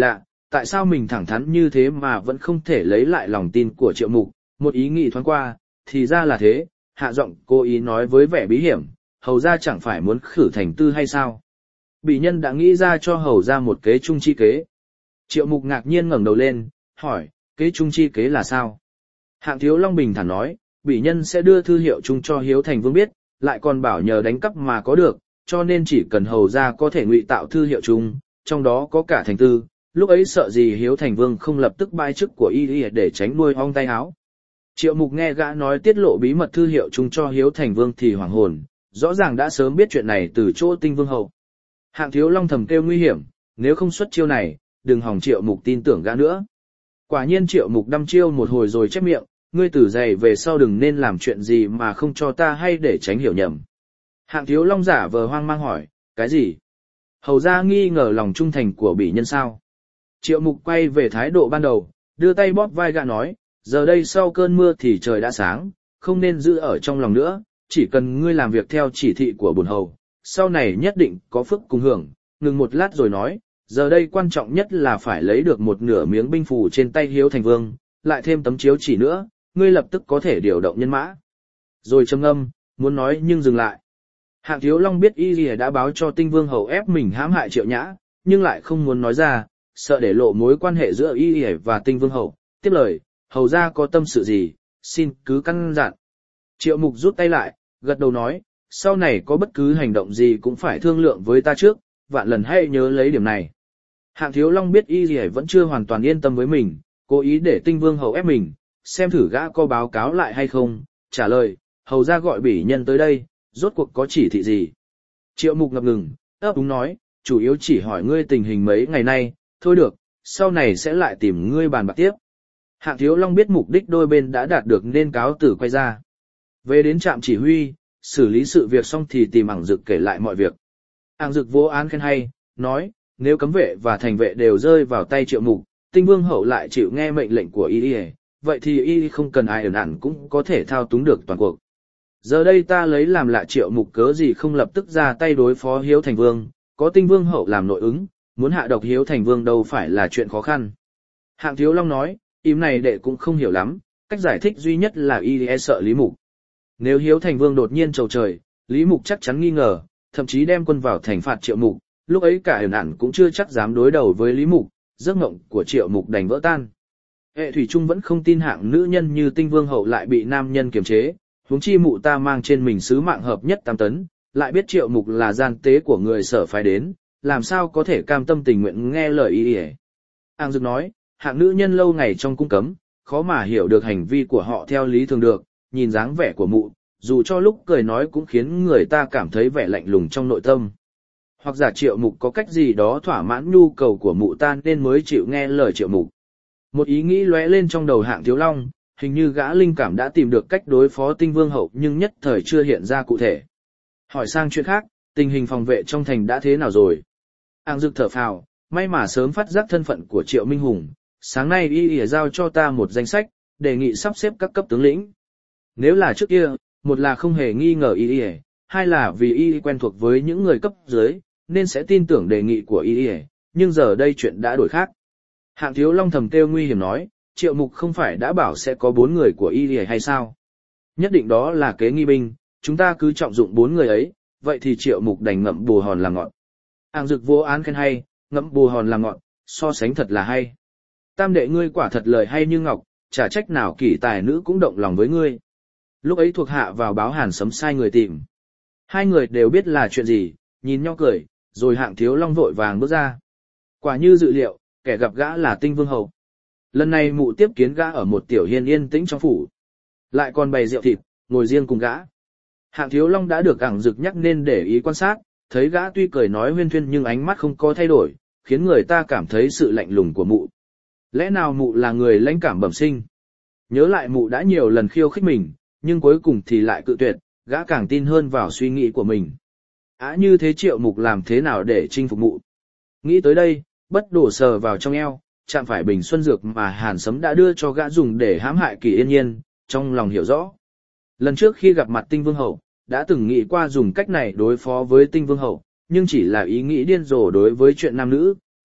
Speaker 1: tại sao mình thẳng thắn như thế mà vẫn không thể lấy lại lòng tin của Triệu Mục, một ý nghĩ thoáng qua, thì ra là thế, hạ giọng cố ý nói với vẻ bí hiểm, hầu ra chẳng phải muốn khử thành tư hay sao? Bỉ nhân đã nghĩ ra cho hầu ra một kế trung chi kế. Triệu Mục ngạc nhiên ngẩng đầu lên, hỏi, kế trung chi kế là sao? Hạng Thiếu Long bình thản nói, bỉ nhân sẽ đưa thư hiệu chung cho Hiếu Thành Vương biết, lại còn bảo nhờ đánh cắp mà có được, cho nên chỉ cần hầu ra có thể ngụy tạo thư hiệu chung, trong đó có cả thành tư, lúc ấy sợ gì Hiếu Thành Vương không lập tức bãi chức của y y để tránh nuôi ong tay áo. Triệu Mục nghe gã nói tiết lộ bí mật thư hiệu chung cho Hiếu Thành Vương thì hoảng hồn, rõ ràng đã sớm biết chuyện này từ chỗ Tinh Vương hậu. Hạng Thiếu Long thầm kêu nguy hiểm, nếu không xuất chiêu này, đừng hòng Triệu Mục tin tưởng gã nữa. Quả nhiên Triệu Mục đăm chiêu một hồi rồi chép miệng, ngươi tử dày về sau đừng nên làm chuyện gì mà không cho ta hay để tránh hiểu nhầm. Hạng Thiếu Long giả vờ hoang mang hỏi, cái gì? Hầu ra nghi ngờ lòng trung thành của bỉ nhân sao? Triệu Mục quay về thái độ ban đầu, đưa tay bóp vai gã nói, giờ đây sau cơn mưa thì trời đã sáng, không nên giữ ở trong lòng nữa, chỉ cần ngươi làm việc theo chỉ thị của bổn hầu, sau này nhất định có phước cùng hưởng. Ngừng một lát rồi nói, giờ đây quan trọng nhất là phải lấy được một nửa miếng binh phù trên tay Hiếu Thành Vương, lại thêm tấm chiếu chỉ nữa, ngươi lập tức có thể điều động nhân mã. Rồi trầm ngâm, muốn nói nhưng dừng lại. Hạng Thiếu Long biết Y Lìa đã báo cho Tinh Vương hầu ép mình hãm hại Triệu Nhã, nhưng lại không muốn nói ra, sợ để lộ mối quan hệ giữa Y Lìa và Tinh Vương hầu. Tiếp lời, hầu ra có tâm sự gì, xin cứ căn dặn. Triệu Mục rút tay lại, gật đầu nói, sau này có bất cứ hành động gì cũng phải thương lượng với ta trước, vạn lần hãy nhớ lấy điểm này. Hạng Thiếu Long biết Y Lìa vẫn chưa hoàn toàn yên tâm với mình, cố ý để Tinh Vương hầu ép mình, xem thử gã có báo cáo lại hay không, trả lời, hầu ra gọi bỉ nhân tới đây, rốt cuộc có chỉ thị gì. Triệu Mục ngập ngừng, ấp úng nói, chủ yếu chỉ hỏi ngươi tình hình mấy ngày nay, thôi được, sau này sẽ lại tìm ngươi bàn bạc tiếp. Hạng Thiếu Long biết mục đích đôi bên đã đạt được nên cáo từ quay ra. Về đến trạm chỉ huy, xử lý sự việc xong thì tìm Ảng Dực kể lại mọi việc. Ảng Dực vô án khen hay, nói, nếu cấm vệ và thành vệ đều rơi vào tay Triệu Mục, Tinh Vương hậu lại chịu nghe mệnh lệnh của y, vậy thì y không cần ai ẩn ẩn cũng có thể thao túng được toàn cuộc. Giờ đây ta lấy làm lạ Triệu Mục cớ gì không lập tức ra tay đối phó Hiếu Thành Vương, có Tinh Vương hậu làm nội ứng, muốn hạ độc Hiếu Thành Vương đâu phải là chuyện khó khăn. Hạng Thiếu Long nói, im này đệ cũng không hiểu lắm, cách giải thích duy nhất là y e sợ Lý Mục. Nếu Hiếu Thành Vương đột nhiên trầu trời, Lý Mục chắc chắn nghi ngờ, thậm chí đem quân vào thành phạt Triệu Mục, lúc ấy cả ẩn ẩn cũng chưa chắc dám đối đầu với Lý Mục, giấc mộng của Triệu Mục đành vỡ tan. Hệ thủy trung vẫn không tin hạng nữ nhân như Tinh Vương hậu lại bị nam nhân kiềm chế, huống chi mụ ta mang trên mình sứ mạng hợp nhất tam tấn, lại biết Triệu Mục là gian tế của người Sở phái đến, làm sao có thể cam tâm tình nguyện nghe lời y ỉa. Áng Dực nói, hạng nữ nhân lâu ngày trong cung cấm, khó mà hiểu được hành vi của họ theo lý thường được, nhìn dáng vẻ của mụ, dù cho lúc cười nói cũng khiến người ta cảm thấy vẻ lạnh lùng trong nội tâm. Hoặc giả Triệu Mục có cách gì đó thỏa mãn nhu cầu của mụ ta nên mới chịu nghe lời Triệu Mục. Một ý nghĩ lóe lên trong đầu Hạng Thiếu Long, hình như gã linh cảm đã tìm được cách đối phó Tinh Vương hậu nhưng nhất thời chưa hiện ra cụ thể. Hỏi sang chuyện khác, tình hình phòng vệ trong thành đã thế nào rồi? Áng Dực thở phào, may mà sớm phát giác thân phận của Triệu Minh Hùng, sáng nay y ỉa giao cho ta một danh sách, đề nghị sắp xếp các cấp tướng lĩnh. Nếu là trước kia, một là không hề nghi ngờ y ỉa, hai là vì y quen thuộc với những người cấp dưới, nên sẽ tin tưởng đề nghị của y ỉa, nhưng giờ đây chuyện đã đổi khác. Hạng Thiếu Long thầm kêu nguy hiểm nói, Triệu Mục không phải đã bảo sẽ có bốn người của y ỉa hay sao? Nhất định đó là kế nghi binh, chúng ta cứ trọng dụng bốn người ấy, vậy thì Triệu Mục đành ngậm bù hòn làm ngọt. Áng Dực vô án khen hay, ngậm bù hòn làm ngọt, so sánh thật là hay. Tam đệ ngươi quả thật lời hay như ngọc, chả trách nào kỷ tài nữ cũng động lòng với ngươi. Lúc ấy thuộc hạ vào báo Hàn Sấm sai người tìm. Hai người đều biết là chuyện gì, nhìn nhau cười, rồi Hạng Thiếu Long vội vàng bước ra. Quả như dự liệu, kẻ gặp gã là Tinh Vương hậu. Lần này mụ tiếp kiến gã ở một tiểu hiên yên tĩnh trong phủ. Lại còn bày rượu thịt, ngồi riêng cùng gã. Hạng Thiếu Long đã được Ảng Dực nhắc nên để ý quan sát, thấy gã tuy cười nói huyên thuyên nhưng ánh mắt không có thay đổi, khiến người ta cảm thấy sự lạnh lùng của mụ. Lẽ nào mụ là người lãnh cảm bẩm sinh? Nhớ lại mụ đã nhiều lần khiêu khích mình, nhưng cuối cùng thì lại cự tuyệt, gã càng tin hơn vào suy nghĩ của mình. Á như thế Triệu Mục làm thế nào để chinh phục mụ? Nghĩ tới đây, bất đổ sờ vào trong eo, chạm phải bình xuân dược mà Hàn Sấm đã đưa cho gã dùng để hãm hại Kỳ Yên Nhiên, trong lòng hiểu rõ. Lần trước khi gặp mặt Tinh Vương hậu, đã từng nghĩ qua dùng cách này đối phó với Tinh Vương hậu, nhưng chỉ là ý nghĩ điên rồ đối với chuyện nam nữ,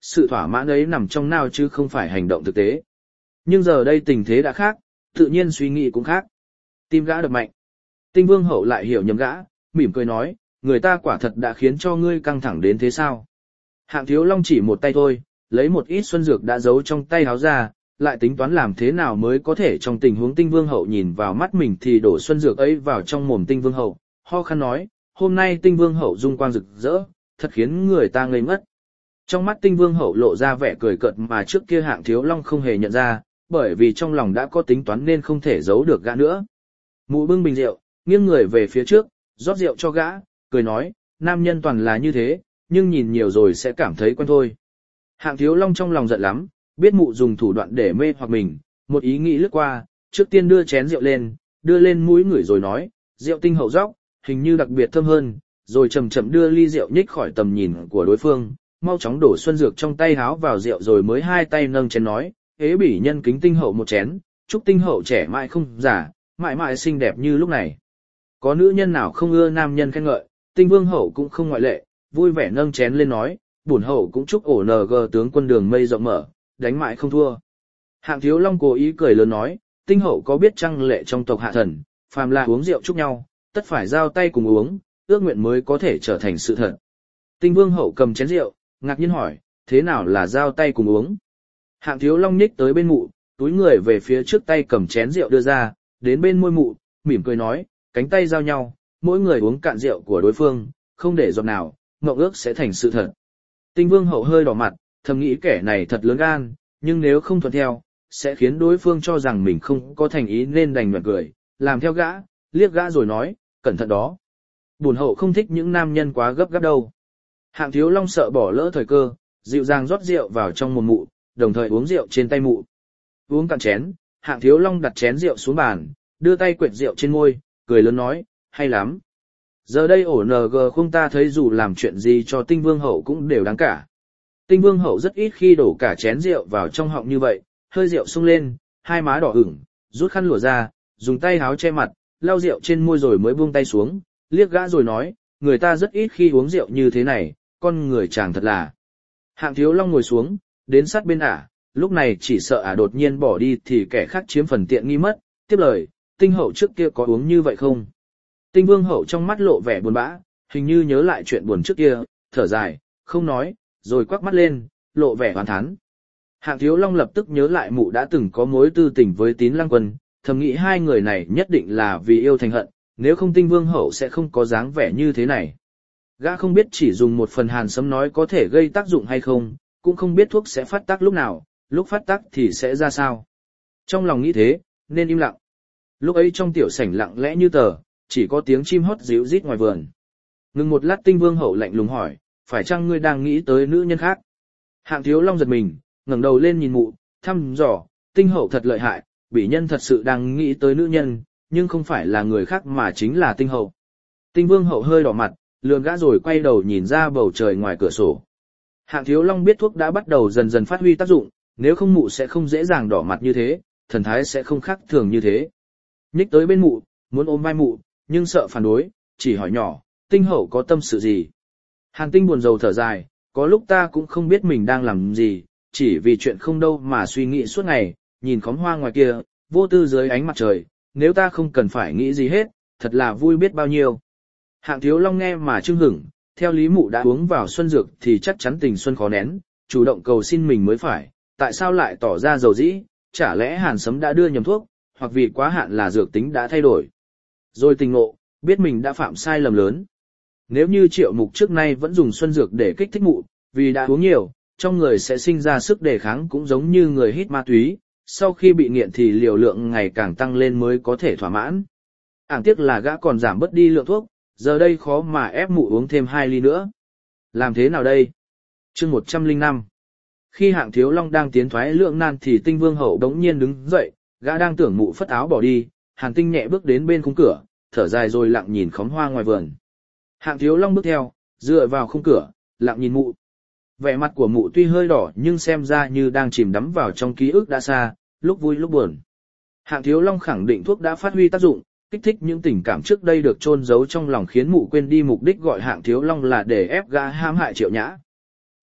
Speaker 1: sự thỏa mãn ấy nằm trong nào chứ không phải hành động thực tế. Nhưng giờ đây tình thế đã khác, tự nhiên suy nghĩ cũng khác. Tim gã đập mạnh. Tinh Vương Hậu lại hiểu nhầm gã, mỉm cười nói, người ta quả thật đã khiến cho ngươi căng thẳng đến thế sao? Hạng Thiếu Long chỉ một tay thôi, lấy một ít xuân dược đã giấu trong tay áo ra, lại tính toán làm thế nào mới có thể trong tình huống Tinh Vương Hậu nhìn vào mắt mình thì đổ xuân dược ấy vào trong mồm Tinh Vương Hậu, ho khan nói, hôm nay Tinh Vương Hậu dung quang rực rỡ, thật khiến người ta ngây ngất. Trong mắt Tinh Vương Hậu lộ ra vẻ cười cợt mà trước kia Hạng Thiếu Long không hề nhận ra, bởi vì trong lòng đã có tính toán nên không thể giấu được gã nữa. Mụ bưng bình rượu, nghiêng người về phía trước, rót rượu cho gã, cười nói, nam nhân toàn là như thế, nhưng nhìn nhiều rồi sẽ cảm thấy quen thôi. Hạng Thiếu Long trong lòng giận lắm, biết mụ dùng thủ đoạn để mê hoặc mình, một ý nghĩ lướt qua, trước tiên đưa chén rượu lên, đưa lên mũi ngửi rồi nói, rượu Tinh Hậu rót, hình như đặc biệt thơm hơn, rồi chậm chậm đưa ly rượu nhích khỏi tầm nhìn của đối phương, mau chóng đổ xuân dược trong tay háo vào rượu rồi mới hai tay nâng chén nói, ế bỉ nhân kính Tinh Hậu một chén, chúc Tinh Hậu trẻ mãi không già, mãi mãi xinh đẹp như lúc này. Có nữ nhân nào không ưa nam nhân khen ngợi, Tinh Vương Hậu cũng không ngoại lệ, vui vẻ nâng chén lên nói, bổn hậu cũng chúc ổ nờ gờ tướng quân đường mây rộng mở, đánh mãi không thua. Hạng Thiếu Long cố ý cười lớn nói, Tinh Hậu có biết chăng lệ trong tộc hạ thần, phàm là uống rượu chúc nhau, tất phải giao tay cùng uống, ước nguyện mới có thể trở thành sự thật. Tinh Vương Hậu cầm chén rượu, ngạc nhiên hỏi, thế nào là giao tay cùng uống? Hạng Thiếu Long nhích tới bên mụ, túi người về phía trước tay cầm chén rượu đưa ra, đến bên môi mụ, mỉm cười nói, cánh tay giao nhau, mỗi người uống cạn rượu của đối phương, không để giọt nào, mộng ước sẽ thành sự thật. Tinh Vương Hậu hơi đỏ mặt, thầm nghĩ kẻ này thật lớn gan, nhưng nếu không thuận theo, sẽ khiến đối phương cho rằng mình không có thành ý nên đành nhợt cười, làm theo gã, liếc gã rồi nói, cẩn thận đó. Bổn hậu không thích những nam nhân quá gấp gáp đâu. Hạng Thiếu Long sợ bỏ lỡ thời cơ, dịu dàng rót rượu vào trong mồm mụ, đồng thời uống rượu trên tay mụ. Uống cạn chén, Hạng Thiếu Long đặt chén rượu xuống bàn, đưa tay quệt rượu trên môi, cười lớn nói, hay lắm. Giờ đây ổ nờ gờ không ta thấy dù làm chuyện gì cho Tinh Vương Hậu cũng đều đáng cả. Tinh Vương Hậu rất ít khi đổ cả chén rượu vào trong họng như vậy, hơi rượu sung lên, hai má đỏ ửng, rút khăn lụa ra, dùng tay háo che mặt, lau rượu trên môi rồi mới buông tay xuống, liếc gã rồi nói, người ta rất ít khi uống rượu như thế này, con người chàng thật là. Hạng Thiếu Long ngồi xuống, đến sát bên ả, lúc này chỉ sợ ả đột nhiên bỏ đi thì kẻ khác chiếm phần tiện nghi mất, tiếp lời, Tinh Hậu trước kia có uống như vậy không? Tinh Vương Hậu trong mắt lộ vẻ buồn bã, hình như nhớ lại chuyện buồn trước kia, thở dài, không nói, rồi quắc mắt lên, lộ vẻ oán thán. Hạng Thiếu Long lập tức nhớ lại mụ đã từng có mối tư tình với Tín Lăng Quân, thầm nghĩ hai người này nhất định là vì yêu thành hận, nếu không Tinh Vương Hậu sẽ không có dáng vẻ như thế này. Gã không biết chỉ dùng một phần hàn sấm nói có thể gây tác dụng hay không, cũng không biết thuốc sẽ phát tác lúc nào, lúc phát tác thì sẽ ra sao. Trong lòng nghĩ thế, nên im lặng. Lúc ấy trong tiểu sảnh lặng lẽ như tờ, chỉ có tiếng chim hót ríu rít ngoài vườn. Ngừng một lát Tinh Vương Hậu lạnh lùng hỏi, phải chăng ngươi đang nghĩ tới nữ nhân khác? Hạng Thiếu Long giật mình, ngẩng đầu lên nhìn mụ, thăm dò, Tinh Hậu thật lợi hại, bỉ nhân thật sự đang nghĩ tới nữ nhân, nhưng không phải là người khác mà chính là Tinh Hậu. Tinh Vương Hậu hơi đỏ mặt, lườm gã rồi quay đầu nhìn ra bầu trời ngoài cửa sổ. Hạng Thiếu Long biết thuốc đã bắt đầu dần dần phát huy tác dụng, nếu không mụ sẽ không dễ dàng đỏ mặt như thế, thần thái sẽ không khác thường như thế. Nhích tới bên mụ, muốn ôm vai mụ, nhưng sợ phản đối, chỉ hỏi nhỏ, Tinh Hậu có tâm sự gì? Hàn Tinh buồn rầu thở dài, có lúc ta cũng không biết mình đang làm gì, chỉ vì chuyện không đâu mà suy nghĩ suốt ngày, nhìn khóm hoa ngoài kia, vô tư dưới ánh mặt trời, nếu ta không cần phải nghĩ gì hết, thật là vui biết bao nhiêu. Hạng Thiếu Long nghe mà chưng hửng, theo lý mụ đã uống vào xuân dược thì chắc chắn tình xuân khó nén, chủ động cầu xin mình mới phải, tại sao lại tỏ ra dầu dĩ, chả lẽ Hàn Sấm đã đưa nhầm thuốc, hoặc vì quá hạn là dược tính đã thay đổi. Rồi tình ngộ, biết mình đã phạm sai lầm lớn. Nếu như Triệu Mục trước nay vẫn dùng xuân dược để kích thích mụ, vì đã uống nhiều, trong người sẽ sinh ra sức đề kháng cũng giống như người hít ma túy, sau khi bị nghiện thì liều lượng ngày càng tăng lên mới có thể thỏa mãn. Ảng tiếc là gã còn giảm bớt đi lượng thuốc, giờ đây khó mà ép mụ uống thêm hai ly nữa. Làm thế nào đây? Chương một trăm lẻ năm. Khi Hạng Thiếu Long đang tiến thoái lượng nan thì Tinh Vương Hậu đống nhiên đứng dậy, gã đang tưởng mụ phất áo bỏ đi, Hàn Tinh nhẹ bước đến bên khung cửa, thở dài rồi lặng nhìn khóm hoa ngoài vườn. Hạng Thiếu Long bước theo, dựa vào khung cửa, lặng nhìn mụ. Vẻ mặt của mụ tuy hơi đỏ nhưng xem ra như đang chìm đắm vào trong ký ức đã xa, lúc vui lúc buồn. Hạng Thiếu Long khẳng định thuốc đã phát huy tác dụng, kích thích những tình cảm trước đây được chôn giấu trong lòng khiến mụ quên đi mục đích gọi Hạng Thiếu Long là để ép gã hãm hại Triệu Nhã.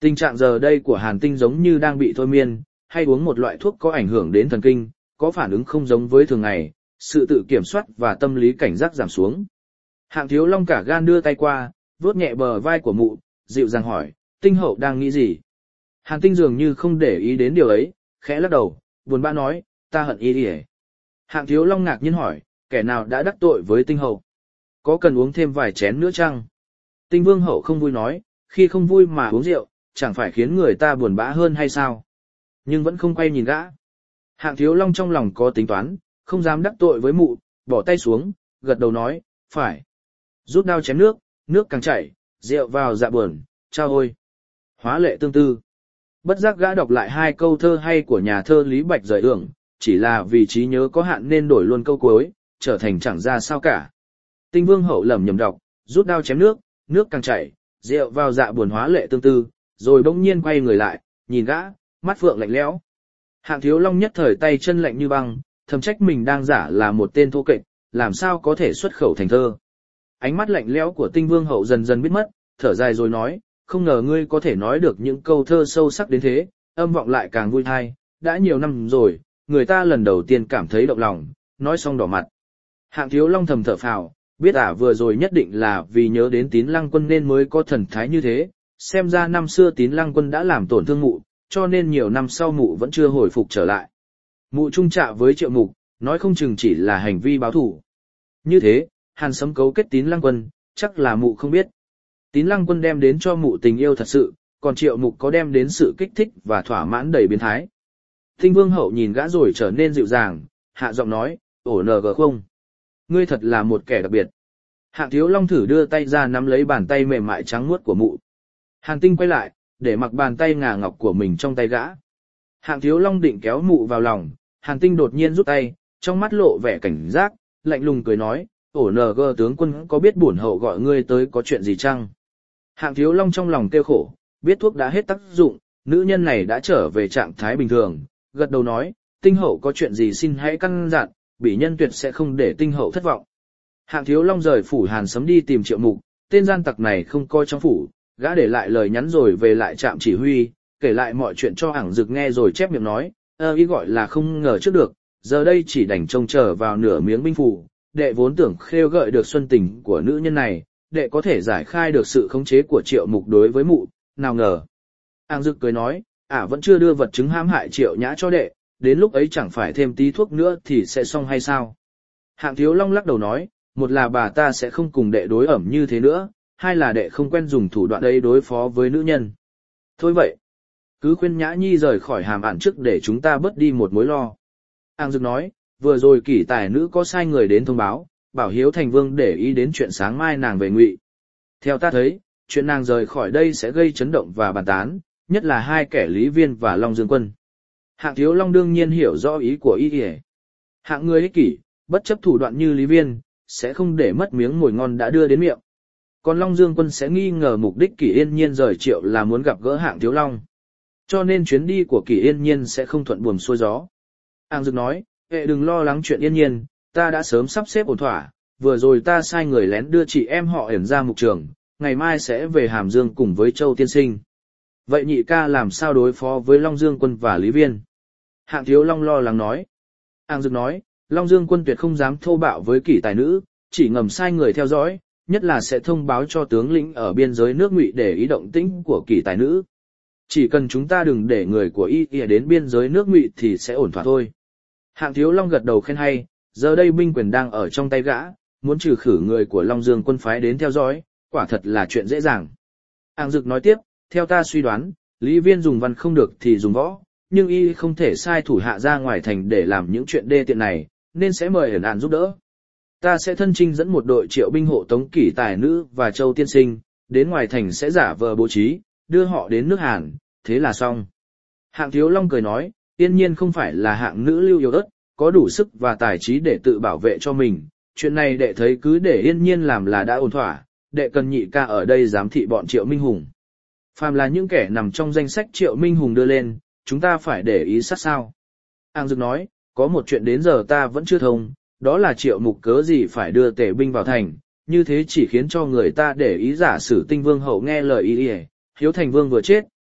Speaker 1: Tình trạng giờ đây của Hàn Tinh giống như đang bị thôi miên, hay uống một loại thuốc có ảnh hưởng đến thần kinh, có phản ứng không giống với thường ngày, sự tự kiểm soát và tâm lý cảnh giác giảm xuống. Hạng Thiếu Long cả gan đưa tay qua, vuốt nhẹ bờ vai của mụ, dịu dàng hỏi, Tinh hậu đang nghĩ gì? Hàn Tinh dường như không để ý đến điều ấy, khẽ lắc đầu, buồn bã nói, ta hận y đi. Hạng Thiếu Long ngạc nhiên hỏi, kẻ nào đã đắc tội với Tinh hậu? Có cần uống thêm vài chén nữa chăng? Tinh Vương hậu không vui nói, khi không vui mà uống rượu, chẳng phải khiến người ta buồn bã hơn hay sao? Nhưng vẫn không quay nhìn gã. Hạng Thiếu Long trong lòng có tính toán, không dám đắc tội với mụ, bỏ tay xuống, gật đầu nói, phải. Rút đao chém nước, nước càng chảy, rượu vào dạ buồn, trao ôi. Hóa lệ tương tư. Bất giác gã đọc lại hai câu thơ hay của nhà thơ Lý Bạch Rời Ưởng, chỉ là vì trí nhớ có hạn nên đổi luôn câu cuối, trở thành chẳng ra sao cả. Tinh Vương hậu lẩm nhẩm đọc, rút đao chém nước, nước càng chảy, rượu vào dạ buồn hóa lệ tương tư, rồi bỗng nhiên quay người lại, nhìn gã, mắt phượng lạnh lẽo. Hạng Thiếu Long nhất thời tay chân lạnh như băng, thầm trách mình đang giả là một tên thô kệch, làm sao có thể xuất khẩu thành thơ. Ánh mắt lạnh lẽo của Tinh Vương hậu dần dần biến mất, thở dài rồi nói, không ngờ ngươi có thể nói được những câu thơ sâu sắc đến thế, âm vọng lại càng vui tai, đã nhiều năm rồi, người ta lần đầu tiên cảm thấy động lòng, nói xong đỏ mặt. Hạng Thiếu Long thầm thở phào, biết ả vừa rồi nhất định là vì nhớ đến Tín Lăng Quân nên mới có thần thái như thế, xem ra năm xưa Tín Lăng Quân đã làm tổn thương mụ, cho nên nhiều năm sau mụ vẫn chưa hồi phục trở lại. Mụ trung trạ với Triệu Mục, nói không chừng chỉ là hành vi báo thù. Như thế, Hàn Sấm cấu kết Tín Lăng Quân, chắc là mụ không biết. Tín Lăng Quân đem đến cho mụ tình yêu thật sự, còn Triệu Mục có đem đến sự kích thích và thỏa mãn đầy biến thái. Tinh Vương hậu nhìn gã rồi trở nên dịu dàng, hạ giọng nói, ổ nờ gờ không. Ngươi thật là một kẻ đặc biệt. Hạng Thiếu Long thử đưa tay ra nắm lấy bàn tay mềm mại trắng muốt của mụ. Hàn Tinh quay lại, để mặc bàn tay ngà ngọc của mình trong tay gã. Hạng Thiếu Long định kéo mụ vào lòng, Hàn Tinh đột nhiên rút tay, trong mắt lộ vẻ cảnh giác, lạnh lùng cười nói, ổ nờ gờ tướng quân có biết bổn hậu gọi ngươi tới có chuyện gì chăng? Hạng Thiếu Long trong lòng kêu khổ, biết thuốc đã hết tác dụng, nữ nhân này đã trở về trạng thái bình thường, gật đầu nói, Tinh hậu có chuyện gì xin hãy căn dặn, bỉ nhân tuyệt sẽ không để Tinh hậu thất vọng. Hạng Thiếu Long rời phủ Hàn Sấm đi tìm Triệu Mục, tên gian tặc này không coi trong phủ, gã để lại lời nhắn rồi về lại trạm chỉ huy, kể lại mọi chuyện cho Ảng Dực nghe rồi chép miệng nói, ơ ý gọi là không ngờ trước được, giờ đây chỉ đành trông chờ vào nửa miếng binh phủ, đệ vốn tưởng khêu gợi được xuân tình của nữ nhân này, đệ có thể giải khai được sự khống chế của Triệu Mục đối với mụ, nào ngờ. Ảng Dực cười nói, ả vẫn chưa đưa vật chứng hãm hại Triệu Nhã cho đệ, đến lúc ấy chẳng phải thêm tí thuốc nữa thì sẽ xong hay sao? Hạng Thiếu Long lắc đầu nói, một là bà ta sẽ không cùng đệ đối ẩm như thế nữa, hai là đệ không quen dùng thủ đoạn ấy đối phó với nữ nhân. Thôi vậy, cứ khuyên Nhã Nhi rời khỏi Hàm Ản trước để chúng ta bớt đi một mối lo. Ảng Dực nói, vừa rồi kỷ tài nữ có sai người đến thông báo, bảo Hiếu Thành Vương để ý đến chuyện sáng mai nàng về Ngụy. Theo ta thấy, chuyện nàng rời khỏi đây sẽ gây chấn động và bàn tán, nhất là hai kẻ Lý Viên và Long Dương Quân. Hạng Thiếu Long đương nhiên hiểu rõ ý của y y. Hạng người ích kỷ, bất chấp thủ đoạn như Lý Viên, sẽ không để mất miếng mồi ngon đã đưa đến miệng. Còn Long Dương Quân sẽ nghi ngờ mục đích Kỷ Yên Nhiên rời Triệu là muốn gặp gỡ Hạng Thiếu Long. Cho nên chuyến đi của Kỷ Yên Nhiên sẽ không thuận buồm xuôi gió. Ảng Dực nói, hệ đừng lo lắng chuyện Yên Nhiên, ta đã sớm sắp xếp ổn thỏa, vừa rồi ta sai người lén đưa chị em họ ẩn ra mục trường, ngày mai sẽ về Hàm Dương cùng với Châu Tiên Sinh. Vậy nhị ca làm sao đối phó với Long Dương Quân và Lý Viên? Hạng Thiếu Long lo lắng nói. Ảng Dực nói, Long Dương Quân tuyệt không dám thô bạo với Kỷ tài nữ, chỉ ngầm sai người theo dõi, nhất là sẽ thông báo cho tướng lĩnh ở biên giới nước Ngụy để ý động tĩnh của Kỷ tài nữ. Chỉ cần chúng ta đừng để người của y y đến biên giới nước Ngụy thì sẽ ổn thỏa thôi. Hạng Thiếu Long gật đầu khen hay, giờ đây binh quyền đang ở trong tay gã, muốn trừ khử người của Long Dương Quân phái đến theo dõi, quả thật là chuyện dễ dàng. Ảng Dực nói tiếp, theo ta suy đoán, Lý Viên dùng văn không được thì dùng võ, nhưng y không thể sai thủ hạ ra ngoài thành để làm những chuyện đê tiện này, nên sẽ mời ẩn ạn giúp đỡ. Ta sẽ thân chinh dẫn một đội triệu binh hộ tống Kỷ tài nữ và Châu Tiên Sinh, đến ngoài thành sẽ giả vờ bố trí, đưa họ đến nước Hàn, thế là xong. Hạng Thiếu Long cười nói, Yên Nhiên không phải là hạng nữ lưu yếu ớt, có đủ sức và tài trí để tự bảo vệ cho mình, chuyện này đệ thấy cứ để Yên Nhiên làm là đã ổn thỏa, đệ cần nhị ca ở đây giám thị bọn Triệu Minh Hùng. Phàm là những kẻ nằm trong danh sách Triệu Minh Hùng đưa lên, chúng ta phải để ý sát sao. Ảng Dực nói, có một chuyện đến giờ ta vẫn chưa thông, đó là Triệu Mục cớ gì phải đưa tể binh vào thành, như thế chỉ khiến cho người ta để ý giả sử Tinh Vương hậu nghe lời ý ý, Hiếu Thành Vương vừa chết,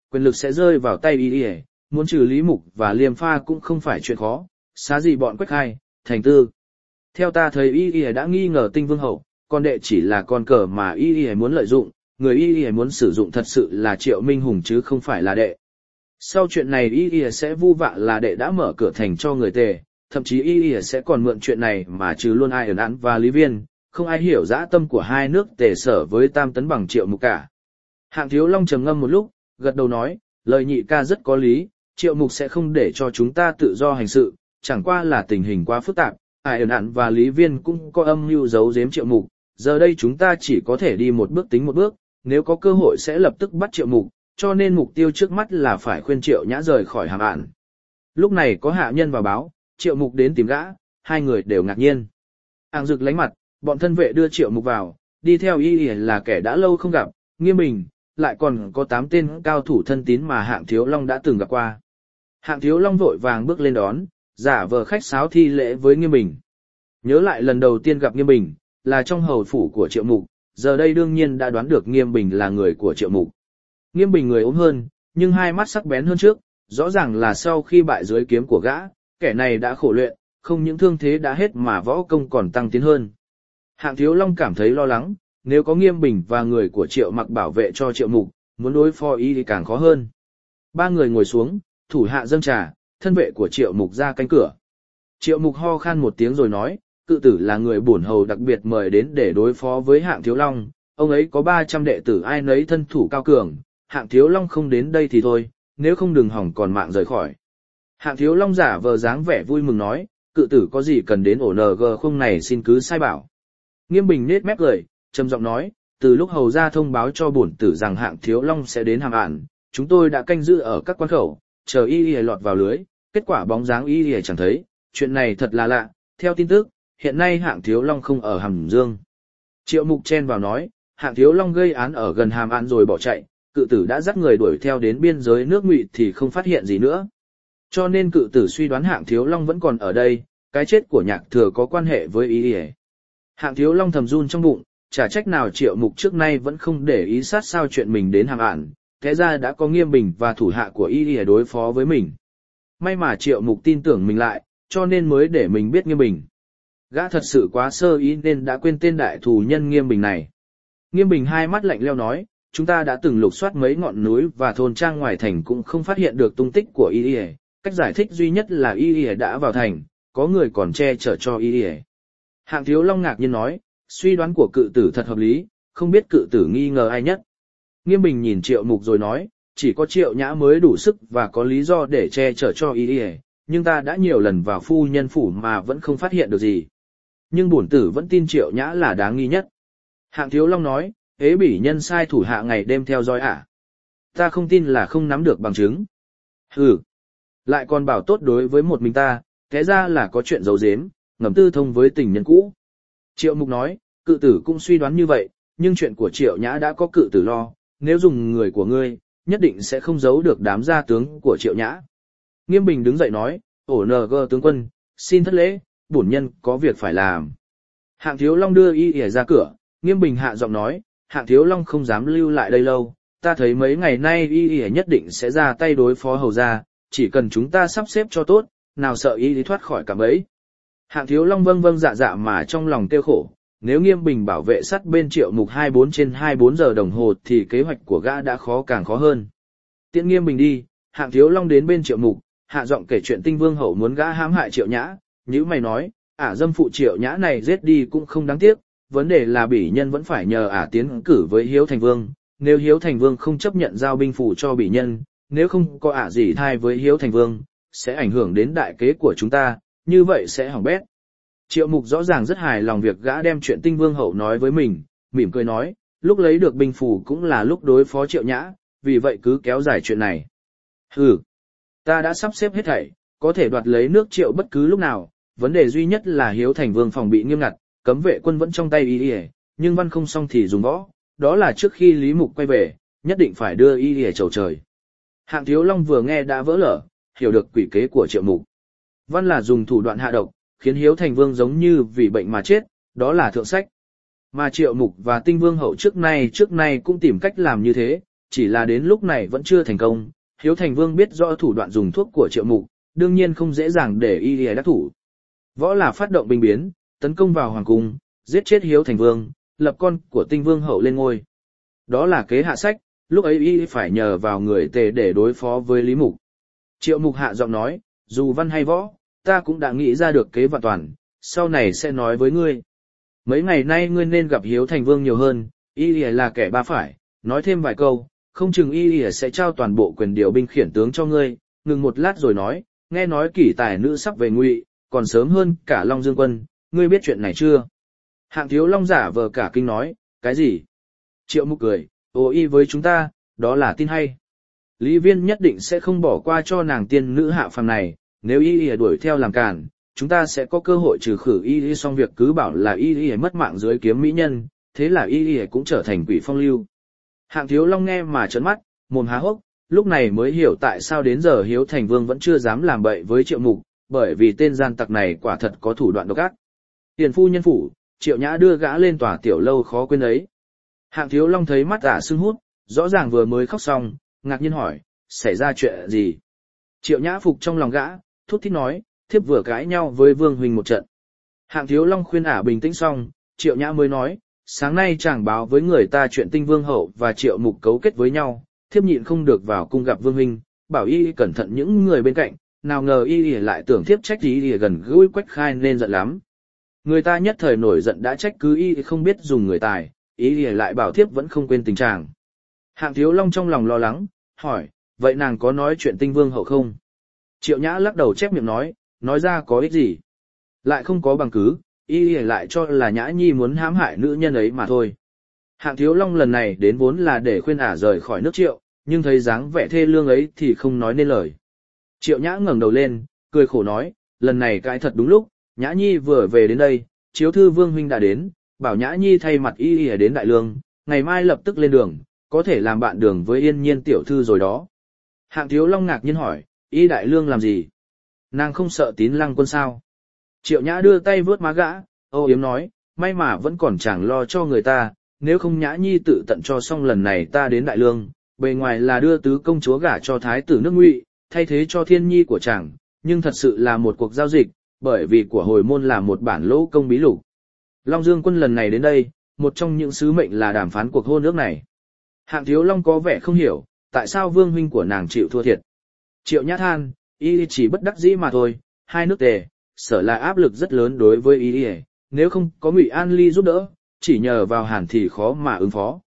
Speaker 1: quyền lực sẽ rơi vào tay y y, muốn trừ Lý Mục và Liêm Pha cũng không phải chuyện khó, xá gì bọn Quách Khai, Thành Tư. Theo ta thấy y y đã nghi ngờ Tinh Vương hậu, con đệ chỉ là con cờ mà y y muốn lợi dụng, người y y muốn sử dụng thật sự là Triệu Minh Hùng chứ không phải là đệ. Sau chuyện này y y sẽ vu vạ là đệ đã mở cửa thành cho người Tề, thậm chí y y sẽ còn mượn chuyện này mà trừ luôn Ai Ẩn Án và Lý Viên, không ai hiểu dã tâm của hai nước Tề Sở với Tam Tấn bằng Triệu Mục cả. Hạng Thiếu Long trầm ngâm một lúc, gật đầu nói, lời nhị ca rất có lý, Triệu Mục sẽ không để cho chúng ta tự do hành sự, chẳng qua là tình hình quá phức tạp, Ai Ẩn Án và Lý Viên cũng có âm mưu giấu giếm Triệu Mục, giờ đây chúng ta chỉ có thể đi một bước tính một bước, nếu có cơ hội sẽ lập tức bắt Triệu Mục, cho nên mục tiêu trước mắt là phải khuyên Triệu Nhã rời khỏi Hàm Ản. Lúc này có hạ nhân vào báo, Triệu Mục đến tìm gã, hai người đều ngạc nhiên. Áng Dực lánh mặt, bọn thân vệ đưa Triệu Mục vào, đi theo y y là kẻ đã lâu không gặp, Nghiêm Bình, lại còn có tám tên cao thủ thân tín mà Hạng Thiếu Long đã từng gặp qua. Hạng Thiếu Long vội vàng bước lên đón, giả vờ khách sáo thi lễ với Nghiêm Bình. Nhớ lại lần đầu tiên gặp Nghiêm Bình, là trong hầu phủ của Triệu Mục, giờ đây đương nhiên đã đoán được Nghiêm Bình là người của Triệu Mục. Nghiêm Bình người ốm hơn, nhưng hai mắt sắc bén hơn trước, rõ ràng là sau khi bại dưới kiếm của gã, kẻ này đã khổ luyện, không những thương thế đã hết mà võ công còn tăng tiến hơn. Hạng Thiếu Long cảm thấy lo lắng, nếu có Nghiêm Bình và người của Triệu Mặc bảo vệ cho Triệu Mục, muốn đối phó ý thì càng khó hơn. Ba người ngồi xuống, thủ hạ dâng trà, thân vệ của Triệu Mục ra cánh cửa. Triệu Mục ho khan một tiếng rồi nói, cự tử là người bổn hầu đặc biệt mời đến để đối phó với Hạng Thiếu Long, ông ấy có ba trăm đệ tử ai nấy thân thủ cao cường, Hạng Thiếu Long không đến đây thì thôi, nếu không đừng hỏng còn mạng rời khỏi. Hạng Thiếu Long giả vờ dáng vẻ vui mừng nói, cự tử có gì cần đến ổ nờ gờ không này xin cứ sai bảo. Nghiêm Bình nết mép cười, trầm giọng nói, từ lúc hầu ra thông báo cho bổn tử rằng Hạng Thiếu Long sẽ đến Hàm Ản, chúng tôi đã canh giữ ở các quan khẩu, chờ y y lọt vào lưới, kết quả bóng dáng y y chẳng thấy, chuyện này thật là lạ, theo tin tức, hiện nay Hạng Thiếu Long không ở Hàm Dương. Triệu Mục chen vào nói, Hạng Thiếu Long gây án ở gần Hàm Ản rồi bỏ chạy, cự tử đã dắt người đuổi theo đến biên giới nước Ngụy thì không phát hiện gì nữa. Cho nên cự tử suy đoán Hạng Thiếu Long vẫn còn ở đây, cái chết của Nhạc Thừa có quan hệ với y y. Hạng Thiếu Long thầm run trong bụng, chả trách nào Triệu Mục trước nay vẫn không để ý sát sao chuyện mình đến Hàm Ản, thế ra đã có Nghiêm Bình và thủ hạ của y y đối phó với mình. May mà Triệu Mục tin tưởng mình lại, cho nên mới để mình biết Nghiêm Bình. Gã thật sự quá sơ ý nên đã quên tên đại thù nhân Nghiêm Bình này. Nghiêm Bình hai mắt lạnh lẽo nói, chúng ta đã từng lục soát mấy ngọn núi và thôn trang ngoài thành cũng không phát hiện được tung tích của y y, cách giải thích duy nhất là y y đã vào thành, có người còn che chở cho y y. Hạng Thiếu Long ngạc nhiên nói, suy đoán của cự tử thật hợp lý, không biết cự tử nghi ngờ ai nhất. Nghiêm Bình nhìn Triệu Mục rồi nói, chỉ có Triệu Nhã mới đủ sức và có lý do để che chở cho y y, nhưng ta đã nhiều lần vào phu nhân phủ mà vẫn không phát hiện được gì. Nhưng bổn tử vẫn tin Triệu Nhã là đáng nghi nhất. Hạng Thiếu Long nói, ế bỉ nhân sai thủ hạ ngày đêm theo dõi ả. Ta không tin là không nắm được bằng chứng. Hừ, lại còn bảo tốt đối với một mình ta, thế ra là có chuyện giấu giếm, ngầm tư thông với tình nhân cũ. Triệu Mục nói, cự tử cũng suy đoán như vậy, nhưng chuyện của Triệu Nhã đã có cự tử lo, nếu dùng người của ngươi, nhất định sẽ không giấu được đám gia tướng của Triệu Nhã. Nghiêm Bình đứng dậy nói, ổ nờ gờ tướng quân, xin thất lễ, bổn nhân có việc phải làm. Hạng Thiếu Long đưa y ỉa ra cửa, Nghiêm Bình hạ giọng nói, Hạng Thiếu Long không dám lưu lại đây lâu, ta thấy mấy ngày nay y ỉa nhất định sẽ ra tay đối phó hầu gia, chỉ cần chúng ta sắp xếp cho tốt, nào sợ y đi thoát khỏi cạm bẫy. Hạng Thiếu Long vâng vâng dạ dạ mà trong lòng tiêu khổ, nếu Nghiêm Bình bảo vệ sát bên Triệu Mục hai mươi bốn trên hai mươi bốn giờ đồng hồ thì kế hoạch của gã đã khó càng khó hơn. Tiễn Nghiêm Bình đi, Hạng Thiếu Long đến bên Triệu Mục, hạ giọng kể chuyện Tinh Vương hậu muốn gã hãm hại Triệu Nhã, nhữ mày nói, ả dâm phụ Triệu Nhã này giết đi cũng không đáng tiếc, vấn đề là bỉ nhân vẫn phải nhờ ả tiến cử với Hiếu Thành Vương, nếu Hiếu Thành Vương không chấp nhận giao binh phủ cho bỉ nhân, nếu không có ả gì thai với Hiếu Thành Vương, sẽ ảnh hưởng đến đại kế của chúng ta, như vậy sẽ hỏng bét. Triệu Mục rõ ràng rất hài lòng việc gã đem chuyện Tinh Vương hậu nói với mình, mỉm cười nói, lúc lấy được binh phủ cũng là lúc đối phó Triệu Nhã, vì vậy cứ kéo dài chuyện này. Hừ, ta đã sắp xếp hết thảy, có thể đoạt lấy nước Triệu bất cứ lúc nào, vấn đề duy nhất là Hiếu Thành Vương phòng bị nghiêm ngặt, cấm vệ quân vẫn trong tay y y, nhưng văn không xong thì dùng võ, đó là trước khi Lý Mục quay về, nhất định phải đưa y y chầu trời. Hạng Thiếu Long vừa nghe đã vỡ lở, hiểu được quỷ kế của Triệu Mục. Văn là dùng thủ đoạn hạ độc, khiến Hiếu Thành Vương giống như vì bệnh mà chết, đó là thượng sách. Mà Triệu Mục và Tinh Vương hậu trước nay trước nay cũng tìm cách làm như thế, chỉ là đến lúc này vẫn chưa thành công. Hiếu Thành Vương biết rõ thủ đoạn dùng thuốc của Triệu Mục, đương nhiên không dễ dàng để y đắc thủ. Võ là phát động binh biến, tấn công vào hoàng cung, giết chết Hiếu Thành Vương, lập con của Tinh Vương hậu lên ngôi. Đó là kế hạ sách, lúc ấy y phải nhờ vào người Tề để đối phó với Lý Mục. Triệu Mục hạ giọng nói, dù văn hay võ, ta cũng đã nghĩ ra được kế vạn toàn, sau này sẽ nói với ngươi. Mấy ngày nay ngươi nên gặp Hiếu Thành Vương nhiều hơn, y là kẻ ba phải, nói thêm vài câu, không chừng y sẽ trao toàn bộ quyền điều binh khiển tướng cho ngươi. Ngừng một lát rồi nói, nghe nói kỷ tài nữ sắp về Ngụy, còn sớm hơn cả Long Dương quân, ngươi biết chuyện này chưa? Hạng Thiếu Long giả vờ cả kinh nói, cái gì? Triệu Mục cười, ồ y với chúng ta, đó là tin hay. Lý Viên nhất định sẽ không bỏ qua cho nàng tiên nữ hạ phàm này, nếu y y đuổi theo làm cản, chúng ta sẽ có cơ hội trừ khử y y, xong việc cứ bảo là y y mất mạng dưới kiếm mỹ nhân, thế là y y cũng trở thành quỷ phong lưu. Hạng Thiếu Long nghe mà trợn mắt, mồm há hốc, lúc này mới hiểu tại sao đến giờ Hiếu Thành Vương vẫn chưa dám làm bậy với Triệu Mục, bởi vì tên gian tặc này quả thật có thủ đoạn độc ác. Tiền phu nhân phủ, Triệu Nhã đưa gã lên tòa tiểu lâu khó quên ấy. Hạng Thiếu Long thấy mắt ả sưng hút, rõ ràng vừa mới khóc xong, ngạc nhiên hỏi, xảy ra chuyện gì? Triệu Nhã phục trong lòng gã, thút thít nói, thiếp vừa cãi nhau với Vương huynh một trận. Hạng Thiếu Long khuyên ả bình tĩnh xong, Triệu Nhã mới nói, sáng nay chàng báo với người ta chuyện Tinh Vương hậu và Triệu Mục cấu kết với nhau, thiếp nhịn không được vào cung gặp Vương huynh, bảo y cẩn thận những người bên cạnh, nào ngờ y lại tưởng thiếp trách y gần gũi Quách Khai nên giận lắm. Người ta nhất thời nổi giận đã trách cứ y không biết dùng người tài, y lại bảo thiếp vẫn không quên tình trạng. Hạng Thiếu Long trong lòng lo lắng, hỏi, vậy nàng có nói chuyện Tinh Vương hậu không? Triệu Nhã lắc đầu chép miệng nói, nói ra có ích gì? Lại không có bằng cứ, y lại cho là Nhã Nhi muốn hãm hại nữ nhân ấy mà thôi. Hạng Thiếu Long lần này đến vốn là để khuyên ả rời khỏi nước Triệu, nhưng thấy dáng vẻ thê lương ấy thì không nói nên lời. Triệu Nhã ngẩng đầu lên, cười khổ nói, lần này cãi thật đúng lúc, Nhã Nhi vừa về đến đây, chiếu thư Vương huynh đã đến, bảo Nhã Nhi thay mặt y y đến Đại Lương, ngày mai lập tức lên đường, có thể làm bạn đường với Yên Nhiên tiểu thư rồi đó. Hạng Thiếu Long ngạc nhiên hỏi, y Đại Lương làm gì? Nàng không sợ Tín Lăng quân sao? Triệu Nhã đưa tay vớt má gã, âu yếm nói, may mà vẫn còn chẳng lo cho người ta, nếu không Nhã Nhi tự tận cho xong lần này ta đến Đại Lương, bề ngoài là đưa tứ công chúa gả cho thái tử nước Ngụy, thay thế cho Thiên Nhi của chàng, nhưng thật sự là một cuộc giao dịch, bởi vì của hồi môn là một bản lỗ công bí lục. Long Dương quân lần này đến đây, một trong những sứ mệnh là đàm phán cuộc hôn ước này. Hạng Thiếu Long có vẻ không hiểu, tại sao Vương huynh của nàng chịu thua thiệt. Triệu Nhã than, y chỉ bất đắc dĩ mà thôi, hai nước Tề, Sở là áp lực rất lớn đối với y, nếu không có Ngụy An Ly giúp đỡ, chỉ nhờ vào Hàn thì khó mà ứng phó.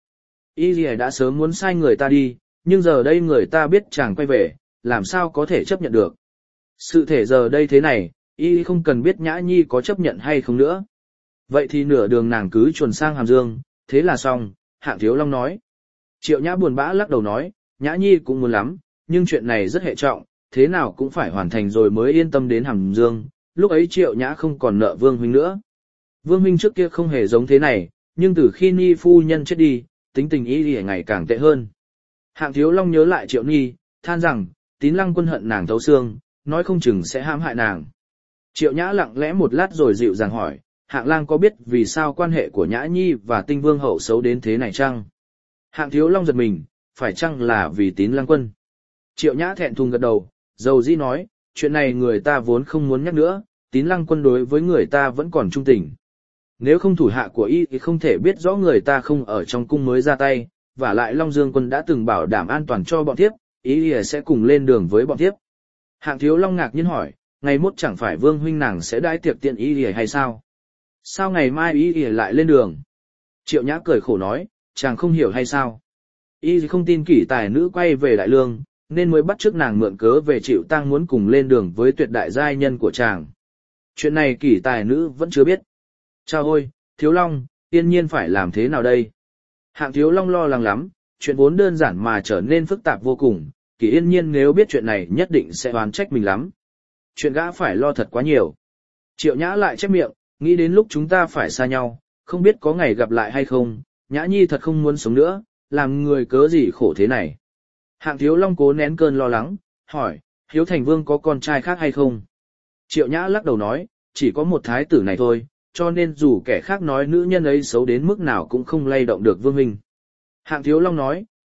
Speaker 1: Y đã sớm muốn sai người ta đi, nhưng giờ đây người ta biết chàng quay về, làm sao có thể chấp nhận được. Sự thể giờ đây thế này, y không cần biết Nhã Nhi có chấp nhận hay không nữa. Vậy thì nửa đường nàng cứ chuồn sang Hàm Dương, thế là xong, Hạng Thiếu Long nói. Triệu Nhã buồn bã lắc đầu nói, Nhã Nhi cũng muốn lắm, nhưng chuyện này rất hệ trọng, thế nào cũng phải hoàn thành rồi mới yên tâm đến Hàm Dương, lúc ấy Triệu Nhã không còn nợ Vương huynh nữa. Vương huynh trước kia không hề giống thế này, nhưng từ khi Ni phu nhân chết đi, tính tình y thì ngày càng tệ hơn. Hạng Thiếu Long nhớ lại Triệu Nhi, than rằng, Tín Lăng quân hận nàng thấu xương, nói không chừng sẽ hãm hại nàng. Triệu Nhã lặng lẽ một lát rồi dịu dàng hỏi, Hạng lang có biết vì sao quan hệ của Nhã Nhi và Tinh Vương hậu xấu đến thế này chăng? Hạng Thiếu Long giật mình, phải chăng là vì Tín Lăng quân? Triệu Nhã thẹn thùng gật đầu, dầu dĩ nói, chuyện này người ta vốn không muốn nhắc nữa, Tín Lăng quân đối với người ta vẫn còn trung tình. Nếu không thủ hạ của y thì không thể biết rõ người ta không ở trong cung mới ra tay, và lại Long Dương quân đã từng bảo đảm an toàn cho bọn thiếp, y sẽ cùng lên đường với bọn thiếp. Hạng Thiếu Long ngạc nhiên hỏi, ngày mốt chẳng phải Vương huynh nàng sẽ đãi tiệc tiện y hay sao? Sao ngày mai y lại lên đường? Triệu Nhã cười khổ nói, chàng không hiểu hay sao? Y không tin kỷ tài nữ quay về Đại Lương, nên mới bắt chước nàng mượn cớ về chịu tang muốn cùng lên đường với tuyệt đại giai nhân của chàng. Chuyện này kỷ tài nữ vẫn chưa biết. Chao ôi, Thiếu Long, Yên Nhiên phải làm thế nào đây? Hạng Thiếu Long lo lắng lắm, chuyện vốn đơn giản mà trở nên phức tạp vô cùng, Kỷ Yên Nhiên nếu biết chuyện này nhất định sẽ oán trách mình lắm. Chuyện gã phải lo thật quá nhiều. Triệu Nhã lại chép miệng, nghĩ đến lúc chúng ta phải xa nhau, không biết có ngày gặp lại hay không, Nhã Nhi thật không muốn sống nữa, làm người cớ gì khổ thế này. Hạng Thiếu Long cố nén cơn lo lắng, hỏi, Hiếu Thành Vương có con trai khác hay không? Triệu Nhã lắc đầu nói, chỉ có một thái tử này thôi, cho nên dù kẻ khác nói nữ nhân ấy xấu đến mức nào cũng không lay động được Vương huynh. Hạng Thiếu Long nói,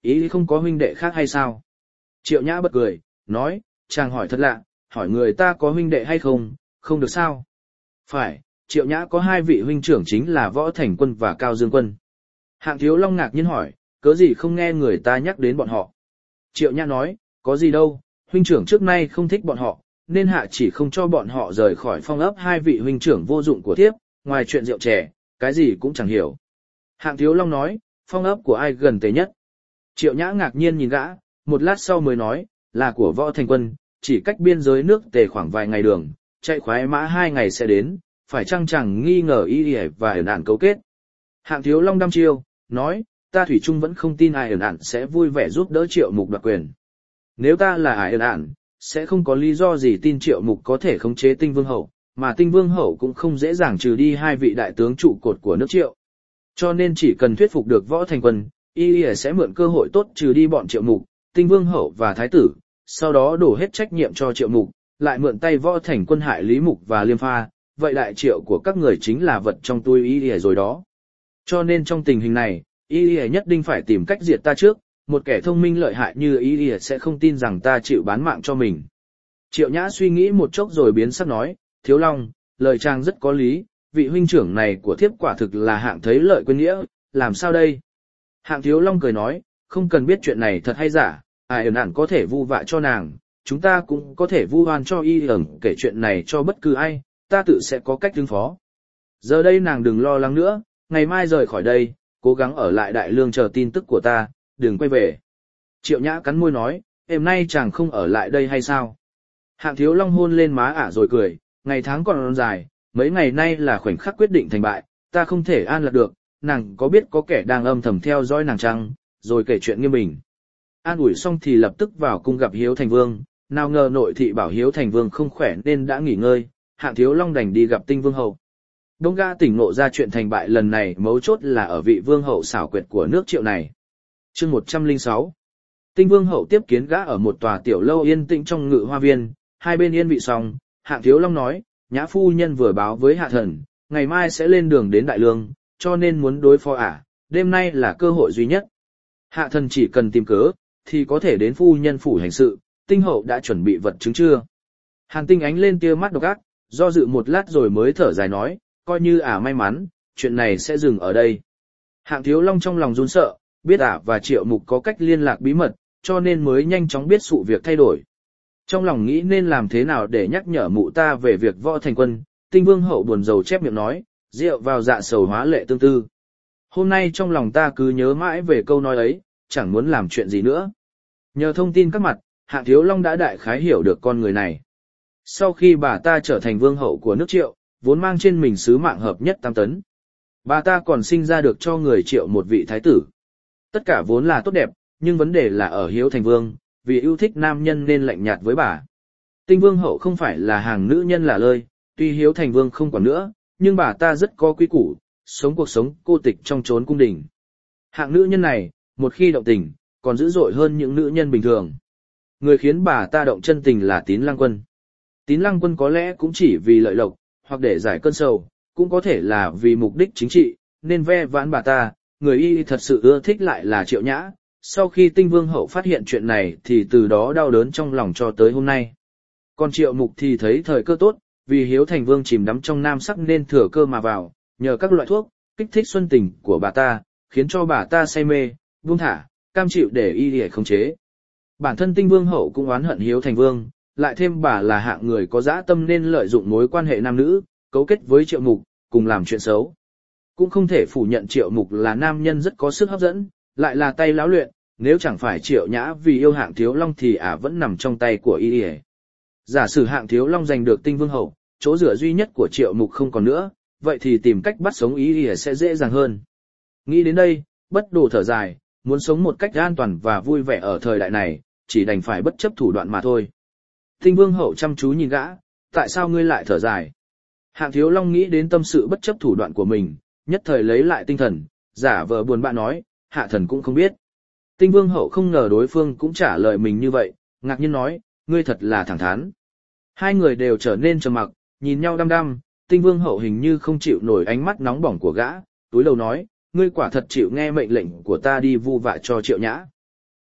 Speaker 1: ý không có huynh đệ khác hay sao? Triệu Nhã bật cười, nói, chàng hỏi thật lạ, hỏi người ta có huynh đệ hay không, không được sao? Phải, Triệu Nhã có hai vị huynh trưởng chính là Võ Thành Quân và Cao Dương Quân. Hạng Thiếu Long ngạc nhiên hỏi, cớ gì không nghe người ta nhắc đến bọn họ? Triệu Nhã nói, có gì đâu, huynh trưởng trước nay không thích bọn họ, nên hạ chỉ không cho bọn họ rời khỏi phong ấp hai vị huynh trưởng vô dụng của thiếp, ngoài chuyện rượu chè, cái gì cũng chẳng hiểu. Hạng Thiếu Long nói, phong ấp của ai gần tế nhất? Triệu Nhã ngạc nhiên nhìn gã, một lát sau mới nói, là của Võ Thành Quân, chỉ cách biên giới nước Tề khoảng vài ngày đường, chạy khoái mã hai ngày sẽ đến, phải chăng chẳng nghi ngờ y y và ẩn ản cấu kết. Hạng Thiếu Long đăm chiêu, nói, ta thủy chung vẫn không tin ai ẩn ản sẽ vui vẻ giúp đỡ Triệu Mục đoạt quyền. Nếu ta là ai ẩn ản, sẽ không có lý do gì tin Triệu Mục có thể khống chế Tinh Vương Hậu, mà Tinh Vương Hậu cũng không dễ dàng trừ đi hai vị đại tướng trụ cột của nước Triệu. Cho nên chỉ cần thuyết phục được Võ Thành Quân, y y sẽ mượn cơ hội tốt trừ đi bọn Triệu Mục, Tinh Vương Hậu và Thái tử, sau đó đổ hết trách nhiệm cho Triệu Mục, lại mượn tay Võ Thành Quân hại Lý Mục và Liêm Pha, vậy đại triệu của các người chính là vật trong túi y y rồi đó. Cho nên trong tình hình này, y y nhất định phải tìm cách diệt ta trước, một kẻ thông minh lợi hại như y y sẽ không tin rằng ta chịu bán mạng cho mình. Triệu Nhã suy nghĩ một chốc rồi biến sắc nói, Thiếu Long, lời chàng rất có lý, vị huynh trưởng này của thiếp quả thực là hạng thấy lợi quên nghĩa, làm sao đây? Hạng Thiếu Long cười nói, không cần biết chuyện này thật hay giả, ai ẩn ẩn có thể vu vạ cho nàng, chúng ta cũng có thể vu oan cho y ẩn kể chuyện này cho bất cứ ai, ta tự sẽ có cách ứng phó. Giờ đây nàng đừng lo lắng nữa, ngày mai rời khỏi đây, cố gắng ở lại Đại Lương chờ tin tức của ta, đừng quay về. Triệu Nhã cắn môi nói, hôm nay chàng không ở lại đây hay sao? Hạng Thiếu Long hôn lên má ả rồi cười, ngày tháng còn dài, mấy ngày nay là khoảnh khắc quyết định thành bại, ta không thể an lạc được, nàng có biết có kẻ đang âm thầm theo dõi nàng chăng, rồi kể chuyện nghiêm bình. An ủi xong thì lập tức vào cung gặp Hiếu Thành Vương, nào ngờ nội thị bảo Hiếu Thành Vương không khỏe nên đã nghỉ ngơi, Hạng Thiếu Long đành đi gặp Tinh Vương Hậu. Đông gã tỉnh ngộ ra chuyện thành bại lần này mấu chốt là ở vị Vương Hậu xảo quyệt của nước Triệu này. Chương một trăm lẻ sáu. Tinh Vương Hậu tiếp kiến gã ở một tòa tiểu lâu yên tĩnh trong ngự hoa viên, hai bên yên vị xong, Hạng Thiếu Long nói, Nhã phu nhân vừa báo với Hạ thần, ngày mai sẽ lên đường đến Đại Lương, cho nên muốn đối phó ả, đêm nay là cơ hội duy nhất. Hạ thần chỉ cần tìm cớ, thì có thể đến phu nhân phủ hành sự, Tinh Hậu đã chuẩn bị vật chứng chưa? Hàn Tinh ánh lên tia mắt độc ác, do dự một lát rồi mới thở dài nói, coi như ả may mắn, chuyện này sẽ dừng ở đây. Hạng Thiếu Long trong lòng run sợ, biết ả và Triệu Mục có cách liên lạc bí mật, cho nên mới nhanh chóng biết sự việc thay đổi. Trong lòng nghĩ nên làm thế nào để nhắc nhở mụ ta về việc Võ Thành Quân, Tinh Vương Hậu buồn rầu chép miệng nói, rượu vào dạ sầu hóa lệ tương tư. Hôm nay trong lòng ta cứ nhớ mãi về câu nói ấy, chẳng muốn làm chuyện gì nữa. Nhờ thông tin các mặt, Hạng Thiếu Long đã đại khái hiểu được con người này. Sau khi bà ta trở thành vương hậu của nước Triệu, vốn mang trên mình sứ mạng hợp nhất tam tấn. Bà ta còn sinh ra được cho người Triệu một vị thái tử. Tất cả vốn là tốt đẹp, nhưng vấn đề là ở Hiếu Thành Vương, vì yêu thích nam nhân nên lạnh nhạt với bà. Tinh Vương Hậu không phải là hàng nữ nhân lả lơi, tuy Hiếu Thành Vương không còn nữa, nhưng bà ta rất có quý củ, sống cuộc sống cô tịch trong chốn cung đình. Hạng nữ nhân này, một khi động tình, còn dữ dội hơn những nữ nhân bình thường. Người khiến bà ta động chân tình là Tín Lăng Quân. Tín Lăng Quân có lẽ cũng chỉ vì lợi lộc, hoặc để giải cơn sầu, cũng có thể là vì mục đích chính trị, nên ve vãn bà ta, người y thật sự ưa thích lại là Triệu Nhã. Sau khi Tinh Vương Hậu phát hiện chuyện này thì từ đó đau đớn trong lòng cho tới hôm nay. Còn Triệu Mục thì thấy thời cơ tốt, vì Hiếu Thành Vương chìm đắm trong nam sắc nên thừa cơ mà vào, nhờ các loại thuốc, kích thích xuân tình của bà ta, khiến cho bà ta say mê, buông thả, cam chịu để y để khống chế. Bản thân Tinh Vương Hậu cũng oán hận Hiếu Thành Vương, lại thêm bà là hạng người có dã tâm nên lợi dụng mối quan hệ nam nữ, cấu kết với Triệu Mục, cùng làm chuyện xấu. Cũng không thể phủ nhận Triệu Mục là nam nhân rất có sức hấp dẫn, lại là tay lão luyện, nếu chẳng phải Triệu Nhã vì yêu Hạng Thiếu Long thì ả vẫn nằm trong tay của y. Giả sử Hạng Thiếu Long giành được Tinh Vương Hậu, chỗ dựa duy nhất của Triệu Mục không còn nữa, vậy thì tìm cách bắt sống y sẽ dễ dàng hơn. Nghĩ đến đây, Bất Đồ thở dài, muốn sống một cách an toàn và vui vẻ ở thời đại này, chỉ đành phải bất chấp thủ đoạn mà thôi. Tinh Vương Hậu chăm chú nhìn gã, tại sao ngươi lại thở dài? Hạng Thiếu Long nghĩ đến tâm sự bất chấp thủ đoạn của mình, nhất thời lấy lại tinh thần, giả vờ buồn bã nói, hạ thần cũng không biết. Tinh Vương Hậu không ngờ đối phương cũng trả lời mình như vậy, ngạc nhiên nói, ngươi thật là thẳng thắn. Hai người đều trở nên trầm mặc, nhìn nhau đăm đăm, Tinh Vương Hậu hình như không chịu nổi ánh mắt nóng bỏng của gã, túi lầu nói, ngươi quả thật chịu nghe mệnh lệnh của ta đi vu vạ cho Triệu Nhã.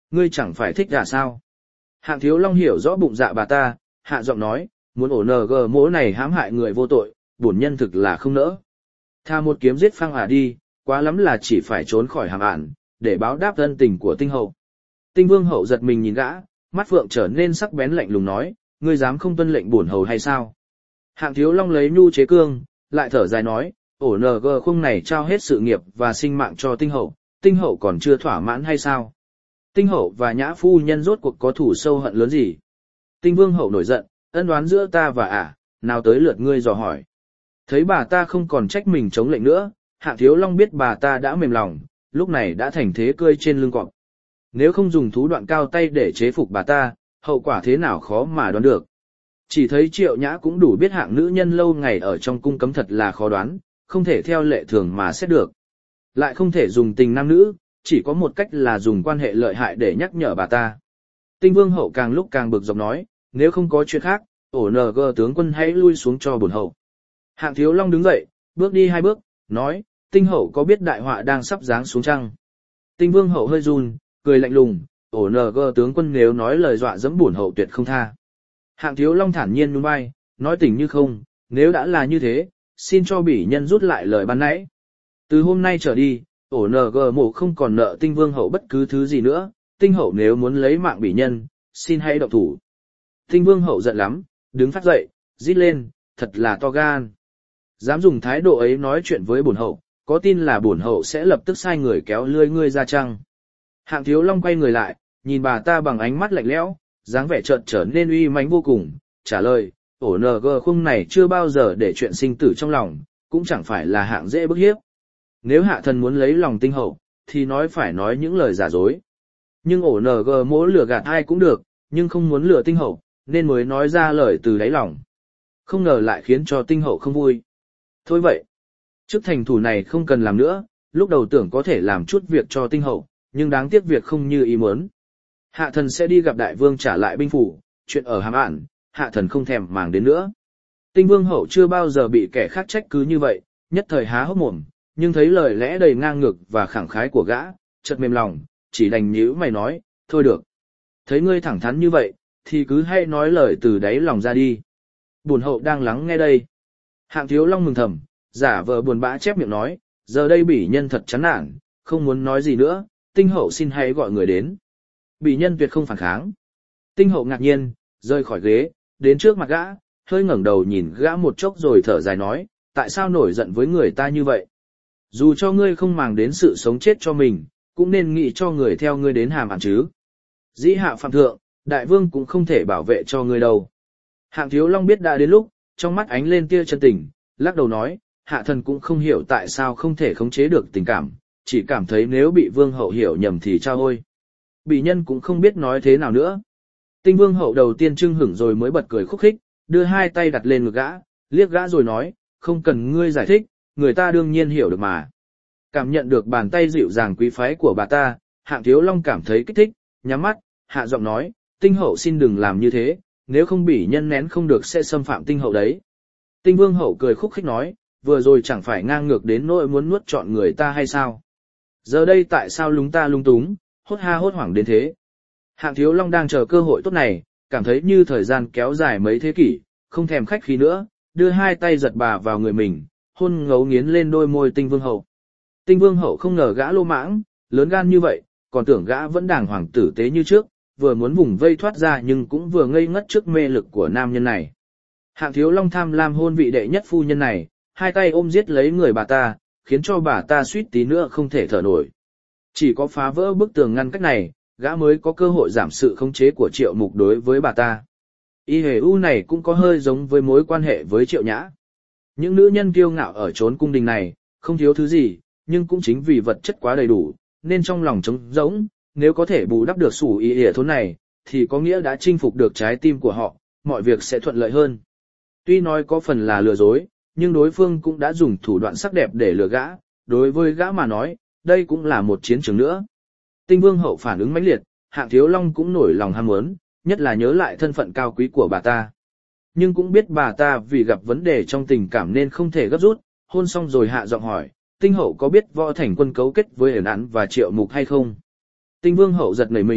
Speaker 1: ngươi chẳng phải thích gà sao? Hạng Thiếu Long hiểu rõ bụng dạ bà ta, hạ giọng nói, muốn ổ nờ gờ mỗ này hãm hại người vô tội, bổn nhân thực là không nỡ. Tha một kiếm giết phăng ả đi, quá lắm là chỉ phải trốn khỏi hàm ản, để báo đáp ân tình của tinh hậu. Tinh Vương hậu giật mình nhìn gã, mắt phượng trở nên sắc bén lạnh lùng nói, ngươi dám không tuân lệnh bổn hầu hay sao? Hạng Thiếu Long lấy nhu chế cương, lại thở dài nói, ổ nờ gờ khung này trao hết sự nghiệp và sinh mạng cho tinh hậu, tinh hậu còn chưa thỏa mãn hay sao? Tinh hậu và nhã phu nhân rốt cuộc có thủ sâu hận lớn gì? Tinh Vương hậu nổi giận, ân oán giữa ta và ả, nào tới lượt ngươi dò hỏi. Thấy bà ta không còn trách mình chống lệnh nữa, Hạng Thiếu Long biết bà ta đã mềm lòng, lúc này đã thành thế cơi trên lưng cọp. Nếu không dùng thú đoạn cao tay để chế phục bà ta, hậu quả thế nào khó mà đoán được. Chỉ thấy Triệu Nhã cũng đủ biết hạng nữ nhân lâu ngày ở trong cung cấm thật là khó đoán, không thể theo lệ thường mà xét được. Lại không thể dùng tình nam nữ, chỉ có một cách là dùng quan hệ lợi hại để nhắc nhở bà ta. Tinh Vương hậu càng lúc càng bực dọc nói, nếu không có chuyện khác, ổ nờ gờ tướng quân hãy lui xuống cho bổn hậu. Hạng Thiếu Long đứng dậy, bước đi hai bước, nói, Tinh hậu có biết đại họa đang sắp giáng xuống chăng? Tinh Vương hậu hơi run, cười lạnh lùng, ổ nờ gờ tướng quân nếu nói lời dọa dẫm bổn hậu tuyệt không tha. Hạng Thiếu Long thản nhiên nhún vai, nói tình như không, nếu đã là như thế, xin cho bỉ nhân rút lại lời ban nãy. Từ hôm nay trở đi, ổ nờ gờ mộ không còn nợ Tinh Vương hậu bất cứ thứ gì nữa, Tinh hậu nếu muốn lấy mạng bỉ nhân, xin hãy động thủ. Tinh Vương hậu giận lắm, đứng phát dậy, rít lên, thật là to gan. Dám dùng thái độ ấy nói chuyện với bổn hậu, có tin là bổn hậu sẽ lập tức sai người kéo lươi ngươi ra chăng? Hạng Thiếu Long quay người lại, nhìn bà ta bằng ánh mắt lạnh lẽo, dáng vẻ chợt trở nên uy mãnh vô cùng, trả lời, ổ nờ gờ khung này chưa bao giờ để chuyện sinh tử trong lòng, cũng chẳng phải là hạng dễ bức hiếp. Nếu hạ thần muốn lấy lòng tinh hậu, thì nói phải nói những lời giả dối. Nhưng ổ nờ gờ mỗ lừa gạt ai cũng được, nhưng không muốn lừa tinh hậu, nên mới nói ra lời từ đáy lòng. Không ngờ lại khiến cho tinh hậu không vui. Thôi vậy, chức thành thủ này không cần làm nữa, lúc đầu tưởng có thể làm chút việc cho tinh hậu, nhưng đáng tiếc việc không như ý muốn. Hạ thần sẽ đi gặp đại vương trả lại binh phủ, chuyện ở hàm ản, hạ thần không thèm màng đến nữa. Tinh Vương hậu chưa bao giờ bị kẻ khác trách cứ như vậy, nhất thời há hốc mồm, nhưng thấy lời lẽ đầy ngang ngược và khẳng khái của gã, chợt mềm lòng, chỉ đành nhíu mày nói, thôi được. Thấy ngươi thẳng thắn như vậy, thì cứ hay nói lời từ đáy lòng ra đi. Bổn hậu đang lắng nghe đây. Hạng Thiếu Long mừng thầm, giả vờ buồn bã chép miệng nói, giờ đây bỉ nhân thật chán nản, không muốn nói gì nữa, tinh hậu xin hãy gọi người đến. Bỉ nhân tuyệt không phản kháng. Tinh hậu ngạc nhiên, rơi khỏi ghế, đến trước mặt gã, hơi ngẩng đầu nhìn gã một chốc rồi thở dài nói, tại sao nổi giận với người ta như vậy? Dù cho ngươi không màng đến sự sống chết cho mình, cũng nên nghĩ cho người theo ngươi đến hàm ản chứ. Dĩ hạ phạm thượng, đại vương cũng không thể bảo vệ cho ngươi đâu. Hạng Thiếu Long biết đã đến lúc, trong mắt ánh lên tia chân tình, lắc đầu nói, hạ thần cũng không hiểu tại sao không thể khống chế được tình cảm, chỉ cảm thấy nếu bị vương hậu hiểu nhầm thì trao ôi. Bỉ nhân cũng không biết nói thế nào nữa. Tinh Vương hậu đầu tiên trưng hửng rồi mới bật cười khúc khích, đưa hai tay đặt lên ngực gã, liếc gã rồi nói, không cần ngươi giải thích, người ta đương nhiên hiểu được mà. Cảm nhận được bàn tay dịu dàng quý phái của bà ta, Hạng Thiếu Long cảm thấy kích thích, nhắm mắt, hạ giọng nói, tinh hậu xin đừng làm như thế, nếu không bỉ nhân nén không được sẽ xâm phạm tinh hậu đấy. Tinh Vương hậu cười khúc khích nói, vừa rồi chẳng phải ngang ngược đến nỗi muốn nuốt trọn người ta hay sao? Giờ đây tại sao lúng ta lung túng, hốt ha hốt hoảng đến thế? Hạng Thiếu Long đang chờ cơ hội tốt này, cảm thấy như thời gian kéo dài mấy thế kỷ, không thèm khách khí nữa, đưa hai tay giật bà vào người mình, hôn ngấu nghiến lên đôi môi Tinh Vương hậu. Tinh Vương hậu không ngờ gã lô mãng, lớn gan như vậy, còn tưởng gã vẫn đàng hoàng tử tế như trước, vừa muốn vùng vây thoát ra nhưng cũng vừa ngây ngất trước mê lực của nam nhân này. Hạng Thiếu Long tham lam hôn vị đệ nhất phu nhân này, hai tay ôm giết lấy người bà ta, khiến cho bà ta suýt tí nữa không thể thở nổi. Chỉ có phá vỡ bức tường ngăn cách này, gã mới có cơ hội giảm sự khống chế của Triệu Mục đối với bà ta. Y hề u này cũng có hơi giống với mối quan hệ với Triệu Nhã. Những nữ nhân kiêu ngạo ở chốn cung đình này, không thiếu thứ gì, nhưng cũng chính vì vật chất quá đầy đủ, nên trong lòng trống rỗng, nếu có thể bù đắp được sủ y hề thốn này, thì có nghĩa đã chinh phục được trái tim của họ, mọi việc sẽ thuận lợi hơn. Tuy nói có phần là lừa dối, nhưng đối phương cũng đã dùng thủ đoạn sắc đẹp để lừa gã, đối với gã mà nói, đây cũng là một chiến trường nữa. Tinh Vương hậu phản ứng mãnh liệt, Hạng Thiếu Long cũng nổi lòng ham muốn, nhất là nhớ lại thân phận cao quý của bà ta. Nhưng cũng biết bà ta vì gặp vấn đề trong tình cảm nên không thể gấp rút, hôn xong rồi hạ giọng hỏi, Tinh hậu có biết Võ Thành Quân cấu kết với Ẩn Án và Triệu Mục hay không? Tinh Vương hậu giật nảy mình,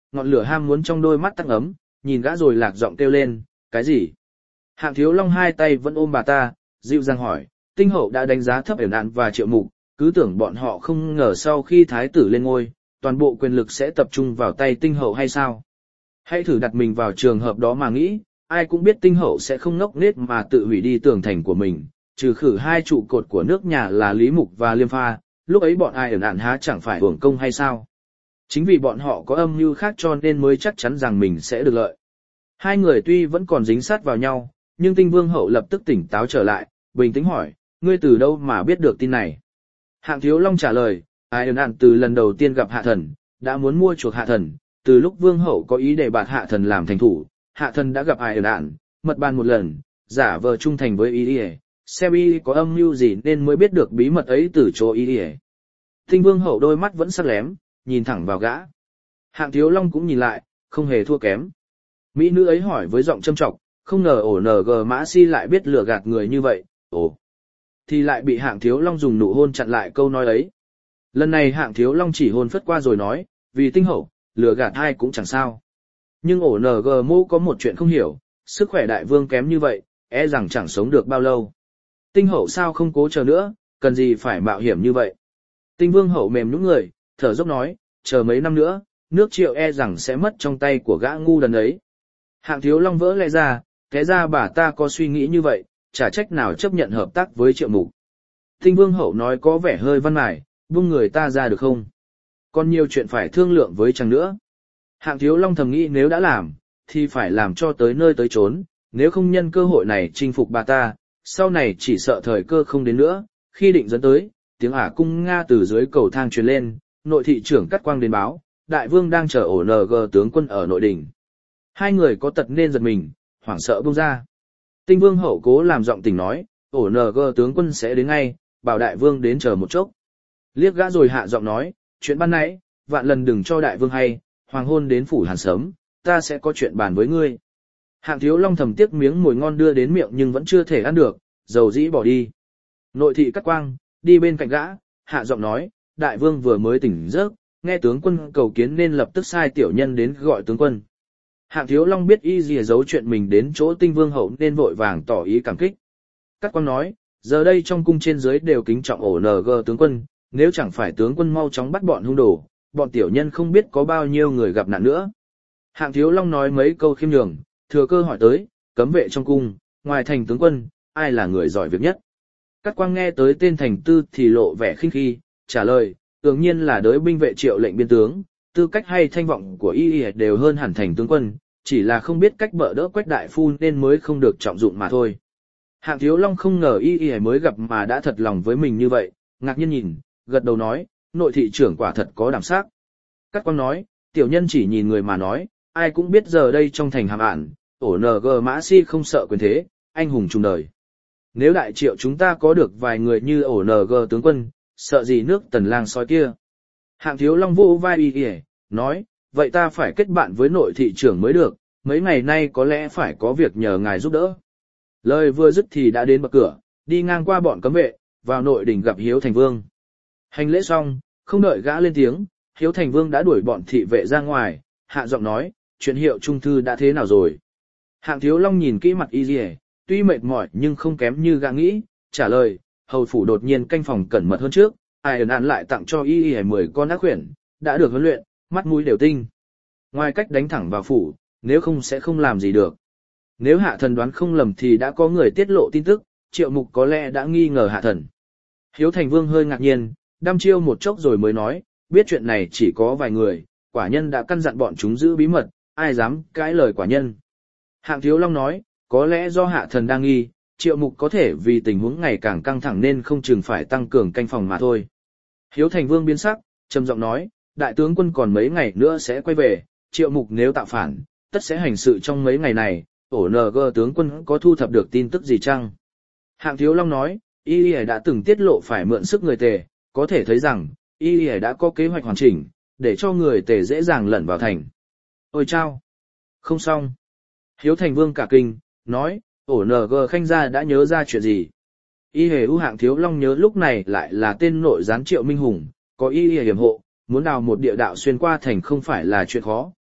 Speaker 1: ngọn lửa ham muốn trong đôi mắt tăng ấm, nhìn gã rồi lạc giọng kêu lên, cái gì? Hạng Thiếu Long hai tay vẫn ôm bà ta, dịu dàng hỏi, Tinh Hậu đã đánh giá thấp Ẩn Ản và Triệu Mục, cứ tưởng bọn họ không ngờ sau khi thái tử lên ngôi, toàn bộ quyền lực sẽ tập trung vào tay Tinh Hậu hay sao? Hãy thử đặt mình vào trường hợp đó mà nghĩ, ai cũng biết Tinh Hậu sẽ không ngốc nghếch mà tự hủy đi tường thành của mình, trừ khử hai trụ cột của nước nhà là Lý Mục và Liêm Pha, lúc ấy bọn ai Ẩn Ản há chẳng phải hưởng công hay sao? Chính vì bọn họ có âm mưu khác cho nên mới chắc chắn rằng mình sẽ được lợi. Hai người tuy vẫn còn dính sát vào nhau, nhưng Tinh Vương Hậu lập tức tỉnh táo trở lại, bình tĩnh hỏi, ngươi từ đâu mà biết được tin này? Hạng Thiếu Long trả lời, ai Ẩn Ản từ lần đầu tiên gặp Hạ Thần, đã muốn mua chuộc Hạ Thần, từ lúc Vương Hậu có ý để bạt Hạ Thần làm thành thủ, Hạ Thần đã gặp ai Ẩn Ản, mật bàn một lần, giả vờ trung thành với ý ý, xem y có âm mưu gì nên mới biết được bí mật ấy từ chỗ ý ý. Tinh Vương Hậu đôi mắt vẫn sắc lém, nhìn thẳng vào gã. Hạng Thiếu Long cũng nhìn lại, không hề thua kém. Mỹ nữ ấy hỏi với giọng châm trọng, không ngờ ổ nờ gờ mã si lại biết lừa gạt người như vậy, ồ. Thì lại bị Hạng Thiếu Long dùng nụ hôn chặn lại câu nói ấy. Lần này Hạng Thiếu Long chỉ hôn phất qua rồi nói, vì Tinh Hậu, lừa gạt ai cũng chẳng sao. Nhưng ổ nờ gờ mô có một chuyện không hiểu, sức khỏe đại vương kém như vậy, e rằng chẳng sống được bao lâu. Tinh Hậu sao không cố chờ nữa, cần gì phải mạo hiểm như vậy. Tinh Vương Hậu mềm nhũn người, thở dốc nói, chờ mấy năm nữa, nước Triệu e rằng sẽ mất trong tay của gã ngu đần ấy. Hạng Thiếu Long vỡ lẽ ra, thế ra bà ta có suy nghĩ như vậy, chả trách nào chấp nhận hợp tác với Triệu Mục. Tinh Vương Hậu nói có vẻ hơi văn mải, buông người ta ra được không? Còn nhiều chuyện phải thương lượng với chàng nữa. Hạng Thiếu Long thầm nghĩ nếu đã làm, thì phải làm cho tới nơi tới chốn, nếu không nhân cơ hội này chinh phục bà ta, sau này chỉ sợ thời cơ không đến nữa. Khi định dẫn tới, tiếng ả cung Nga từ dưới cầu thang truyền lên, nội thị trưởng Cát Quang đến báo, đại vương đang chờ ổ nờ gờ tướng quân ở nội đình. Hai người có tật nên giật mình, hoảng sợ buông ra. Tinh Vương Hậu cố làm giọng tình nói, ổ nờ gờ tướng quân sẽ đến ngay, bảo đại vương đến chờ một chốc. Liếc gã rồi hạ giọng nói, chuyện ban nãy, vạn lần đừng cho đại vương hay, hoàng hôn đến phủ Hàn sớm, ta sẽ có chuyện bàn với ngươi. Hạng Thiếu Long thầm tiếc miếng mồi ngon đưa đến miệng nhưng vẫn chưa thể ăn được, dầu dĩ bỏ đi. Nội thị Cát Quang, đi bên cạnh gã, hạ giọng nói, đại vương vừa mới tỉnh giấc, nghe tướng quân cầu kiến nên lập tức sai tiểu nhân đến gọi tướng quân. Hạng Thiếu Long biết y dìa giấu chuyện mình đến chỗ Tinh Vương Hậu nên vội vàng tỏ ý cảm kích. Cát Quang nói, giờ đây trong cung trên dưới đều kính trọng ổ nờ gờ tướng quân, nếu chẳng phải tướng quân mau chóng bắt bọn hung đồ, bọn tiểu nhân không biết có bao nhiêu người gặp nạn nữa. Hạng Thiếu Long nói mấy câu khiêm nhường, thừa cơ hỏi tới, cấm vệ trong cung, ngoài thành tướng quân, ai là người giỏi việc nhất? Cát Quang nghe tới tên thành tư thì lộ vẻ khinh khi, trả lời, tự nhiên là đới binh vệ Triệu lệnh biên tướng, tư cách hay thanh vọng của y y đều hơn hẳn thành tướng quân, chỉ là không biết cách bợ đỡ Quách đại phu nên mới không được trọng dụng mà thôi. Hạng Thiếu Long không ngờ y y mới gặp mà đã thật lòng với mình như vậy, ngạc nhiên nhìn, gật đầu nói, nội thị trưởng quả thật có đảm sắc. Cát Quang nói, tiểu nhân chỉ nhìn người mà nói, ai cũng biết giờ đây trong thành Hàm Ản, ổ nờ gờ mã si không sợ quyền thế, anh hùng trùng đời. Nếu đại Triệu chúng ta có được vài người như ổ nờ gờ tướng quân, sợ gì nước Tần lang sói kia. Hạng Thiếu Long vô vai y y, nói, vậy ta phải kết bạn với nội thị trưởng mới được, mấy ngày nay có lẽ phải có việc nhờ ngài giúp đỡ. Lời vừa dứt thì đã đến bậc cửa, đi ngang qua bọn cấm vệ, vào nội đình gặp Hiếu Thành Vương. Hành lễ xong, không đợi gã lên tiếng, Hiếu Thành Vương đã đuổi bọn thị vệ ra ngoài, hạ giọng nói, chuyện hiệu trung thư đã thế nào rồi? Hạng Thiếu Long nhìn kỹ mặt y y, tuy mệt mỏi nhưng không kém như gã nghĩ, trả lời, hầu phủ đột nhiên canh phòng cẩn mật hơn trước, ai ẩn án lại tặng cho y y mười con ác quyển, đã được huấn luyện, mắt mũi đều tinh. Ngoài cách đánh thẳng vào phủ, nếu không sẽ không làm gì được. Nếu hạ thần đoán không lầm thì đã có người tiết lộ tin tức, Triệu Mục có lẽ đã nghi ngờ hạ thần. Hiếu Thành Vương hơi ngạc nhiên, đăm chiêu một chốc rồi mới nói, biết chuyện này chỉ có vài người, quả nhân đã căn dặn bọn chúng giữ bí mật, ai dám cãi lời quả nhân. Hạng Thiếu Long nói, có lẽ do hạ thần đang nghi, Triệu Mục có thể vì tình huống ngày càng căng thẳng nên không chừng phải tăng cường canh phòng mà thôi. Hiếu Thành Vương biến sắc, trầm giọng nói, đại tướng quân còn mấy ngày nữa sẽ quay về, Triệu Mục nếu tạo phản, tất sẽ hành sự trong mấy ngày này, ổ nờ gờ tướng quân có thu thập được tin tức gì chăng? Hạng Thiếu Long nói, Y Y đã từng tiết lộ phải mượn sức người Tề, có thể thấy rằng, Y Y đã có kế hoạch hoàn chỉnh, để cho người Tề dễ dàng lẩn vào thành. Ôi chao! Không xong! Hiếu Thành Vương cả kinh, nói, ổ nờ gờ khanh gia đã nhớ ra chuyện gì? Y hề u Hạng Thiếu Long nhớ lúc này lại là tên nội gián Triệu Minh Hùng, có Y Y hiểm hộ, muốn đào một địa đạo xuyên qua thành không phải là chuyện khó,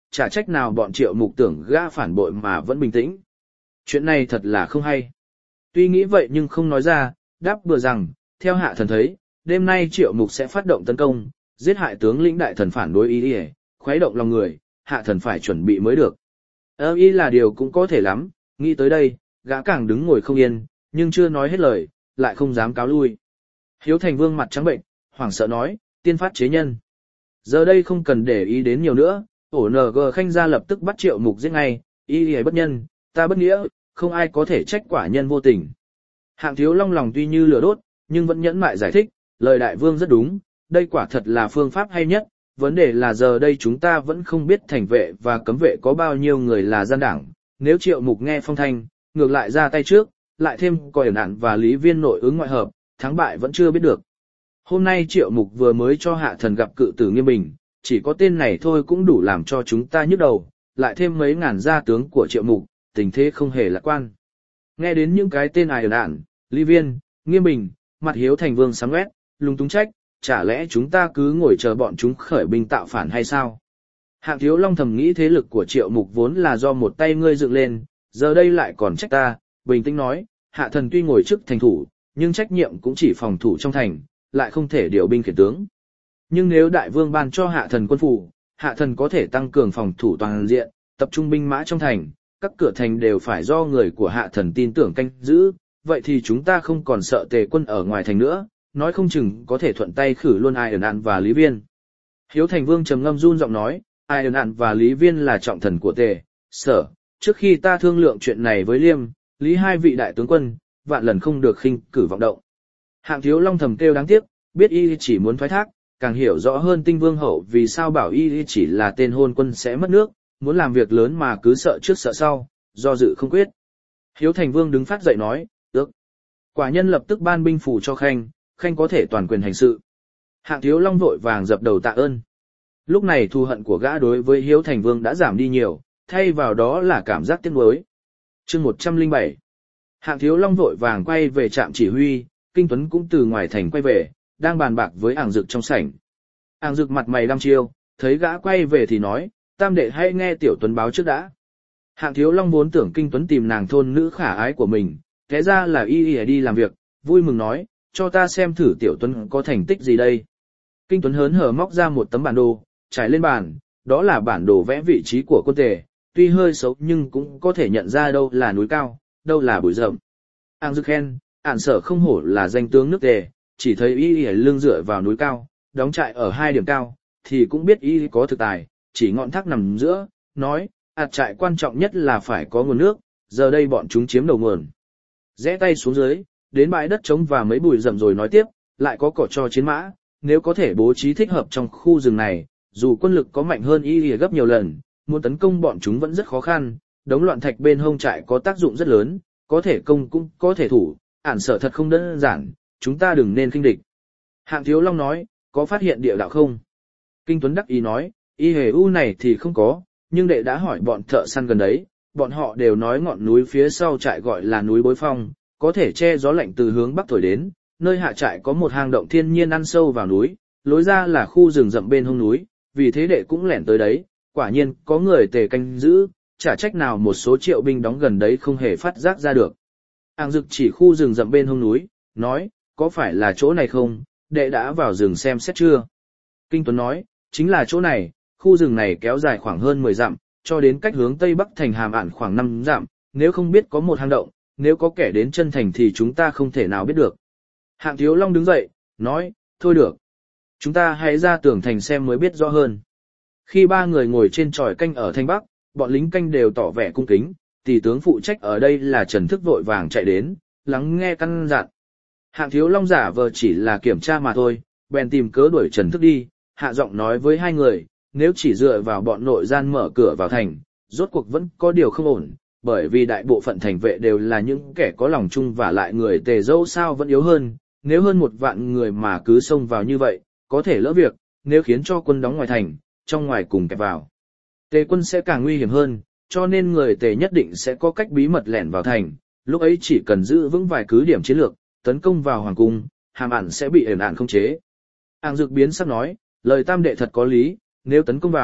Speaker 1: chả trách nào bọn Triệu Mục tưởng gã phản bội mà vẫn bình tĩnh. Chuyện này thật là không hay. Tuy nghĩ vậy nhưng không nói ra, đáp bừa rằng, theo hạ thần thấy, đêm nay Triệu Mục sẽ phát động tấn công, giết hại tướng lĩnh đại thần phản đối ý ý, khuấy động lòng người, hạ thần phải chuẩn bị mới được. Ơ ý là điều cũng có thể lắm, nghĩ tới đây, gã càng đứng ngồi không yên, nhưng chưa nói hết lời, lại không dám cáo lui. Hiếu Thành Vương mặt trắng bệnh, hoảng sợ nói, tiên phát chế nhân. Giờ đây không cần để ý đến nhiều nữa, ổ nờ gờ khanh ra lập tức bắt Triệu Mục giết ngay, y y bất nhân, ta bất nghĩa, không ai có thể trách quả nhân vô tình. Hạng Thiếu Long lòng tuy như lửa đốt, nhưng vẫn nhẫn mại giải thích, lời đại vương rất đúng, đây quả thật là phương pháp hay nhất, vấn đề là giờ đây chúng ta vẫn không biết thành vệ và cấm vệ có bao nhiêu người là gian đảng, nếu Triệu Mục nghe phong thanh, ngược lại ra tay trước, lại thêm coi ẩn ản và lý viên nội ứng ngoại hợp, thắng bại vẫn chưa biết được. Hôm nay Triệu Mục vừa mới cho hạ thần gặp cự tử Nghiêm Bình, chỉ có tên này thôi cũng đủ làm cho chúng ta nhức đầu, lại thêm mấy ngàn gia tướng của Triệu Mục, tình thế không hề lạc quan. Nghe đến những cái tên ai ẩn ản, lý viên, Nghiêm Bình, mặt Hiếu Thành Vương sáng quét, lung túng trách, chả lẽ chúng ta cứ ngồi chờ bọn chúng khởi binh tạo phản hay sao? Hạng Thiếu Long thầm nghĩ thế lực của Triệu Mục vốn là do một tay ngươi dựng lên, giờ đây lại còn trách ta, bình tĩnh nói, hạ thần tuy ngồi chức thành thủ, nhưng trách nhiệm cũng chỉ phòng thủ trong thành, lại không thể điều binh khiển tướng. Nhưng nếu đại vương ban cho hạ thần quân phủ, hạ thần có thể tăng cường phòng thủ toàn diện, tập trung binh mã trong thành, các cửa thành đều phải do người của hạ thần tin tưởng canh giữ, vậy thì chúng ta không còn sợ tề quân ở ngoài thành nữa, nói không chừng có thể thuận tay khử luôn Ai Ẩn Ạn và Lý Viên. Hiếu Thành Vương trầm ngâm run giọng nói, Ai Ẩn Ạn và Lý Viên là trọng thần của tề, sở, trước khi ta thương lượng chuyện này với Liêm, Lý hai vị đại tướng quân, vạn lần không được khinh cử vọng động. Hạng Thiếu Long thầm kêu đáng tiếc, biết y chỉ muốn thoái thác, càng hiểu rõ hơn Tinh Vương hậu vì sao bảo y chỉ là tên hôn quân sẽ mất nước, muốn làm việc lớn mà cứ sợ trước sợ sau, do dự không quyết. Hiếu Thành Vương đứng phát dậy nói, ước. Quả nhân lập tức ban binh phủ cho Khanh, Khanh có thể toàn quyền hành sự. Hạng Thiếu Long vội vàng dập đầu tạ ơn. Lúc này thù hận của gã đối với Hiếu Thành Vương đã giảm đi nhiều, thay vào đó là cảm giác tiếc nuối. Chương một trăm lẻ bảy. Hạng Thiếu Long vội vàng quay về trạm chỉ huy, Kinh Tuấn cũng từ ngoài thành quay về, đang bàn bạc với Ảng Dực trong sảnh. Ảng Dực mặt mày đăm chiêu, thấy gã quay về thì nói, tam đệ hãy nghe Tiểu Tuấn báo trước đã. Hạng Thiếu Long vốn tưởng Kinh Tuấn tìm nàng thôn nữ khả ái của mình, thế ra là y y đi làm việc, vui mừng nói, cho ta xem thử Tiểu Tuấn có thành tích gì đây. Kinh Tuấn hớn hở móc ra một tấm bản đồ, trải lên bàn, đó là bản đồ vẽ vị trí của quân tề, tuy hơi xấu nhưng cũng có thể nhận ra đâu là núi cao, đâu là bụi rậm. Ảng Dực khen, Ản Sở không hổ là danh tướng nước tề, chỉ thấy y y lưng dựa vào núi cao, đóng trại ở hai điểm cao, thì cũng biết y có thực tài, chỉ ngọn thác nằm giữa, nói, ạt trại quan trọng nhất là phải có nguồn nước, giờ đây bọn chúng chiếm đầu nguồn. Rẽ tay xuống dưới, đến bãi đất trống và mấy bụi rậm rồi nói tiếp, lại có cỏ cho chiến mã, nếu có thể bố trí thích hợp trong khu rừng này, dù quân lực có mạnh hơn y y gấp nhiều lần, muốn tấn công bọn chúng vẫn rất khó khăn, đống loạn thạch bên hông trại có tác dụng rất lớn, có thể công cũng có thể thủ, Ản Sở thật không đơn giản, chúng ta đừng nên khinh địch. Hạng Thiếu Long nói, có phát hiện địa đạo không? Kinh Tuấn đắc ý nói, y hề u này thì không có, nhưng đệ đã hỏi bọn thợ săn gần đấy, bọn họ đều nói ngọn núi phía sau trại gọi là núi Bối Phong, có thể che gió lạnh từ hướng bắc thổi đến, nơi hạ trại có một hang động thiên nhiên ăn sâu vào núi, lối ra là khu rừng rậm bên hông núi, vì thế đệ cũng lẻn tới đấy, quả nhiên có người tề canh giữ, chả trách nào một số triệu binh đóng gần đấy không hề phát giác ra được. Ảng Dực chỉ khu rừng rậm bên hông núi, nói, có phải là chỗ này không, đệ đã vào rừng xem xét chưa? Kinh Tuấn nói, chính là chỗ này, khu rừng này kéo dài khoảng hơn mười dặm, cho đến cách hướng tây bắc thành Hàm Ản khoảng năm dặm, nếu không biết có một hang động, nếu có kẻ đến chân thành thì chúng ta không thể nào biết được. Hạng Thiếu Long đứng dậy, nói, thôi được. Chúng ta hãy ra tường thành xem mới biết rõ hơn. Khi ba người ngồi trên chòi canh ở thanh bắc, bọn lính canh đều tỏ vẻ cung kính, tỷ tướng phụ trách ở đây là Trần Thức vội vàng chạy đến, lắng nghe căn dặn. Hạng Thiếu Long giả vờ chỉ là kiểm tra mà thôi, bèn tìm cớ đuổi Trần Thức đi, hạ giọng nói với hai người, nếu chỉ dựa vào bọn nội gian mở cửa vào thành, rốt cuộc vẫn có điều không ổn, bởi vì đại bộ phận thành vệ đều là những kẻ có lòng chung và lại người tề dẫu sao vẫn yếu hơn, nếu hơn một vạn người mà cứ xông vào như vậy, có thể lỡ việc, nếu khiến cho quân đóng ngoài thành, trong ngoài cùng kẹp vào. Tề quân sẽ càng nguy hiểm hơn, cho nên người tề nhất định sẽ có cách bí mật lẻn vào thành, lúc ấy chỉ cần giữ vững vài cứ điểm chiến lược, tấn công vào hoàng cung, Hàm Ản sẽ bị ẩn ản không chế. Ảng Dực biến sắc nói, lời tam đệ thật có lý, nếu tấn công vào,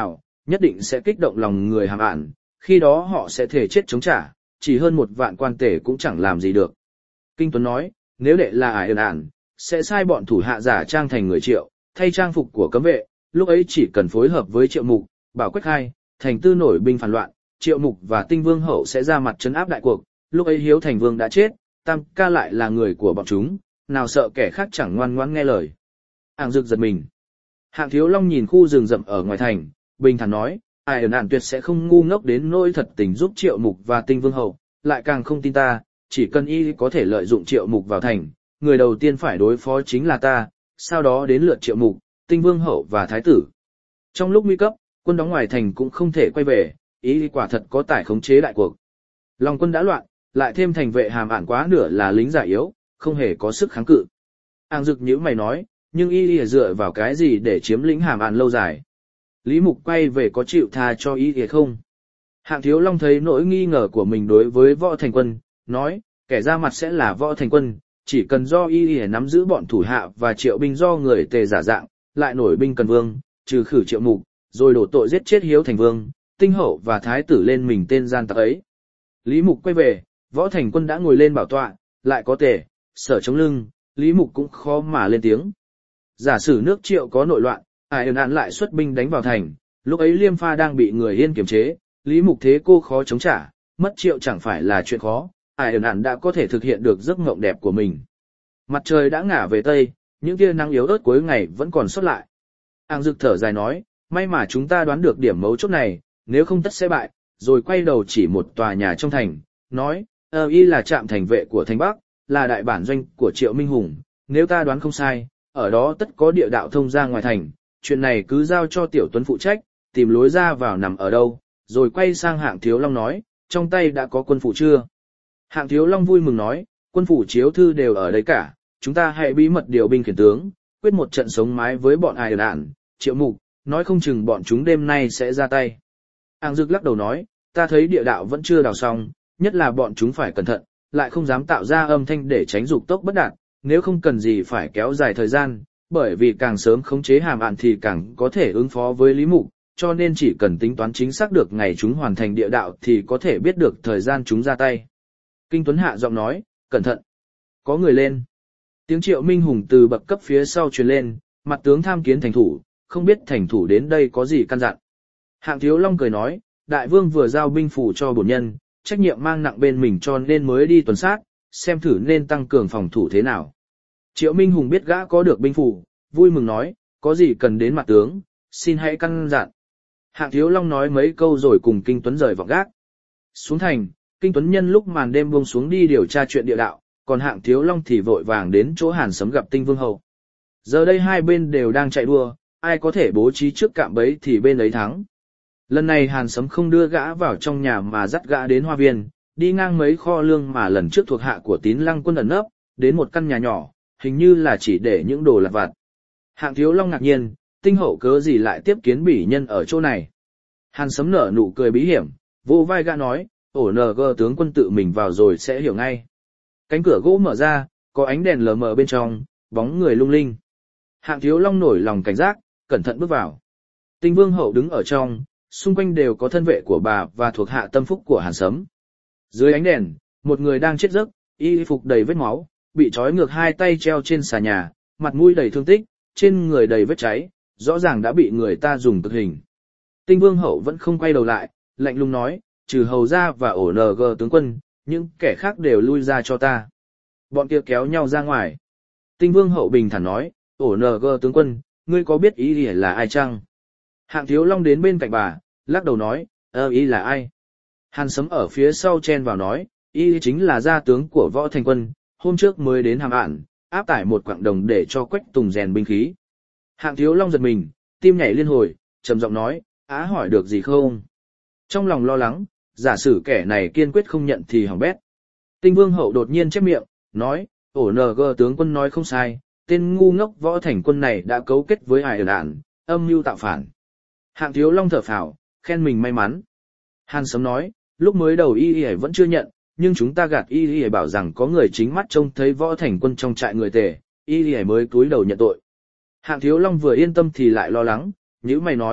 Speaker 1: nhất định sẽ kích động lòng người Hàm Ản, khi đó họ sẽ thể chết chống trả, chỉ hơn một vạn quan tể cũng chẳng làm gì được. Kinh Tuấn nói, nếu đệ là Ải Ản, sẽ sai bọn thủ hạ giả trang thành người Triệu, thay trang phục của cấm vệ, lúc ấy chỉ cần phối hợp với Triệu Mục, bảo Quách Khai, Thành Tư nổi binh phản loạn, Triệu Mục và Tinh Vương Hậu sẽ ra mặt trấn áp đại cuộc, lúc ấy Hiếu Thành Vương đã chết, Tam Ca lại là người của bọn chúng, nào sợ kẻ khác chẳng ngoan ngoãn nghe lời. Ảng Dực giật mình. Hạng Thiếu Long nhìn khu rừng rậm ở ngoài thành, bình thản nói, Ai ẩn ản tuyệt sẽ không ngu ngốc đến nỗi thật tình giúp Triệu Mục và Tinh Vương Hậu, lại càng không tin ta, chỉ cần y có thể lợi dụng Triệu Mục vào thành, người đầu tiên phải đối phó chính là ta, sau đó đến lượt Triệu Mục, Tinh Vương Hậu và Thái tử. Trong lúc nguy cấp, quân đóng ngoài thành cũng không thể quay về, ý quả thật có tài khống chế đại cuộc. Lòng quân đã loạn, lại thêm thành vệ Hàm Ản quá nửa là lính già yếu, không hề có sức kháng cự. Ảng Dực nhíu mày nói, nhưng y dựa vào cái gì để chiếm lĩnh Hàm Ản lâu dài? Lý Mục quay về có chịu tha cho y không? Hạng Thiếu Long thấy nỗi nghi ngờ của mình đối với Võ Thành Quân, nói, kẻ ra mặt sẽ là Võ Thành Quân, chỉ cần do y nắm giữ bọn thủ hạ và triệu binh do người Tề giả dạng, lại nổi binh cần vương, trừ khử Triệu Mục, rồi đổ tội giết chết Hiếu Thành Vương, Tinh Hậu và Thái tử lên mình tên gian tặc ấy. Lý Mục quay về, Võ Thành Quân đã ngồi lên bảo tọa, lại có Tề, Sở chống lưng, Lý Mục cũng khó mà lên tiếng. Giả sử nước Triệu có nội loạn, Ai ẩn ản lại xuất binh đánh vào thành, lúc ấy Liêm Pha đang bị người Yên kiềm chế, Lý Mục thế cô khó chống trả, mất Triệu chẳng phải là chuyện khó, Ai ẩn ản đã có thể thực hiện được giấc mộng đẹp của mình. Mặt trời đã ngả về tây, những tia nắng yếu ớt cuối ngày vẫn còn sót lại. Ảng Dực thở dài nói, may mà chúng ta đoán được điểm mấu chốt này, nếu không tất sẽ bại, rồi quay đầu chỉ một tòa nhà trong thành, nói, ờ y là trạm thành vệ của thành Bắc, là đại bản doanh của Triệu Minh Hùng, nếu ta đoán không sai, ở đó tất có địa đạo thông ra ngoài thành, chuyện này cứ giao cho Tiểu Tuấn phụ trách, tìm lối ra vào nằm ở đâu, rồi quay sang Hạng Thiếu Long nói, trong tay đã có quân phủ chưa? Hạng Thiếu Long vui mừng nói, quân phủ chiếu thư đều ở đây cả, chúng ta hãy bí mật điều binh khiển tướng, quyết một trận sống mái với bọn Ai ẩn ản, Triệu Mục, nói không chừng bọn chúng đêm nay sẽ ra tay. Ảng Dực lắc đầu nói, ta thấy địa đạo vẫn chưa đào xong, nhất là bọn chúng phải cẩn thận, lại không dám tạo ra âm thanh để tránh dục tốc bất đạt, nếu không cần gì phải kéo dài thời gian, bởi vì càng sớm khống chế Hàm Ản thì càng có thể ứng phó với Lý Mục, cho nên chỉ cần tính toán chính xác được ngày chúng hoàn thành địa đạo thì có thể biết được thời gian chúng ra tay. Kinh Tuấn hạ giọng nói, cẩn thận. Có người lên. Tiếng Triệu Minh Hùng từ bậc cấp phía sau truyền lên, mặt tướng tham kiến thành thủ, không biết thành thủ đến đây có gì căn dặn. Hạng Thiếu Long cười nói, đại vương vừa giao binh phủ cho bổn nhân, trách nhiệm mang nặng bên mình cho nên mới đi tuần sát, xem thử nên tăng cường phòng thủ thế nào. Triệu Minh Hùng biết gã có được binh phủ, vui mừng nói, có gì cần đến mặt tướng, xin hãy căn dặn. Hạng Thiếu Long nói mấy câu rồi cùng Kinh Tuấn rời vọng gác. Xuống thành, Kinh Tuấn nhân lúc màn đêm buông xuống đi điều tra chuyện địa đạo, còn Hạng Thiếu Long thì vội vàng đến chỗ Hàn Sấm gặp Tinh Vương Hậu. Giờ đây hai bên đều đang chạy đua, ai có thể bố trí trước cạm bẫy thì bên ấy thắng. Lần này Hàn Sấm không đưa gã vào trong nhà mà dắt gã đến hoa viên, đi ngang mấy kho lương mà lần trước thuộc hạ của Tín Lăng Quân ẩn nấp, đến một căn nhà nhỏ, hình như là chỉ để những đồ lặt vặt. Hạng Thiếu Long ngạc nhiên, Tinh Hậu cớ gì lại tiếp kiến bỉ nhân ở chỗ này. Hàn Sấm nở nụ cười bí hiểm, vô vai gã nói, ổ nờ gơ tướng quân tự mình vào rồi sẽ hiểu ngay. Cánh cửa gỗ mở ra, có ánh đèn lờ mờ bên trong, bóng người lung linh. Hạng Thiếu Long nổi lòng cảnh giác, cẩn thận bước vào. Tinh Vương Hậu đứng ở trong, xung quanh đều có thân vệ của bà và thuộc hạ tâm phúc của Hàn Sấm. Dưới ánh đèn, một người đang chết giấc, y phục đầy vết máu, bị trói ngược hai tay treo trên xà nhà, mặt mũi đầy thương tích, trên người đầy vết cháy, rõ ràng đã bị người ta dùng cực hình. Tinh Vương Hậu vẫn không quay đầu lại, lạnh lùng nói, trừ hầu gia và ổ nờ gờ tướng quân, những kẻ khác đều lui ra cho ta. Bọn kia kéo nhau ra ngoài. Tinh Vương Hậu bình thản nói, ổ nờ gờ tướng quân, ngươi có biết ý gì là ai chăng? Hạng Thiếu Long đến bên cạnh bà, lắc đầu nói, ơ ý là ai? Hàn Sấm ở phía sau chen vào nói, ý chính là gia tướng của Võ Thành Quân, hôm trước mới đến Hàm Ản, áp tải một quặng đồng để cho Quách Tùng rèn binh khí. Hạng Thiếu Long giật mình, tim nhảy liên hồi, trầm giọng nói, á hỏi được gì không? Trong lòng lo lắng, giả sử kẻ này kiên quyết không nhận thì hỏng bét. Tinh Vương Hậu đột nhiên chép miệng, nói, ổ nờ gờ tướng quân nói không sai, tên ngu ngốc Võ Thành Quân này đã cấu kết với Ai ẩn ản, âm mưu tạo phản. Hạng Thiếu Long thở phào, khen mình may mắn. Hàn Sấm nói, lúc mới đầu y y vẫn chưa nhận, nhưng chúng ta gạt y y bảo rằng có người chính mắt trông thấy Võ Thành Quân trong trại người Tề, y y mới cúi đầu nhận tội. Hạng Thiếu Long vừa yên tâm thì lại lo lắng, nhữ mày nói,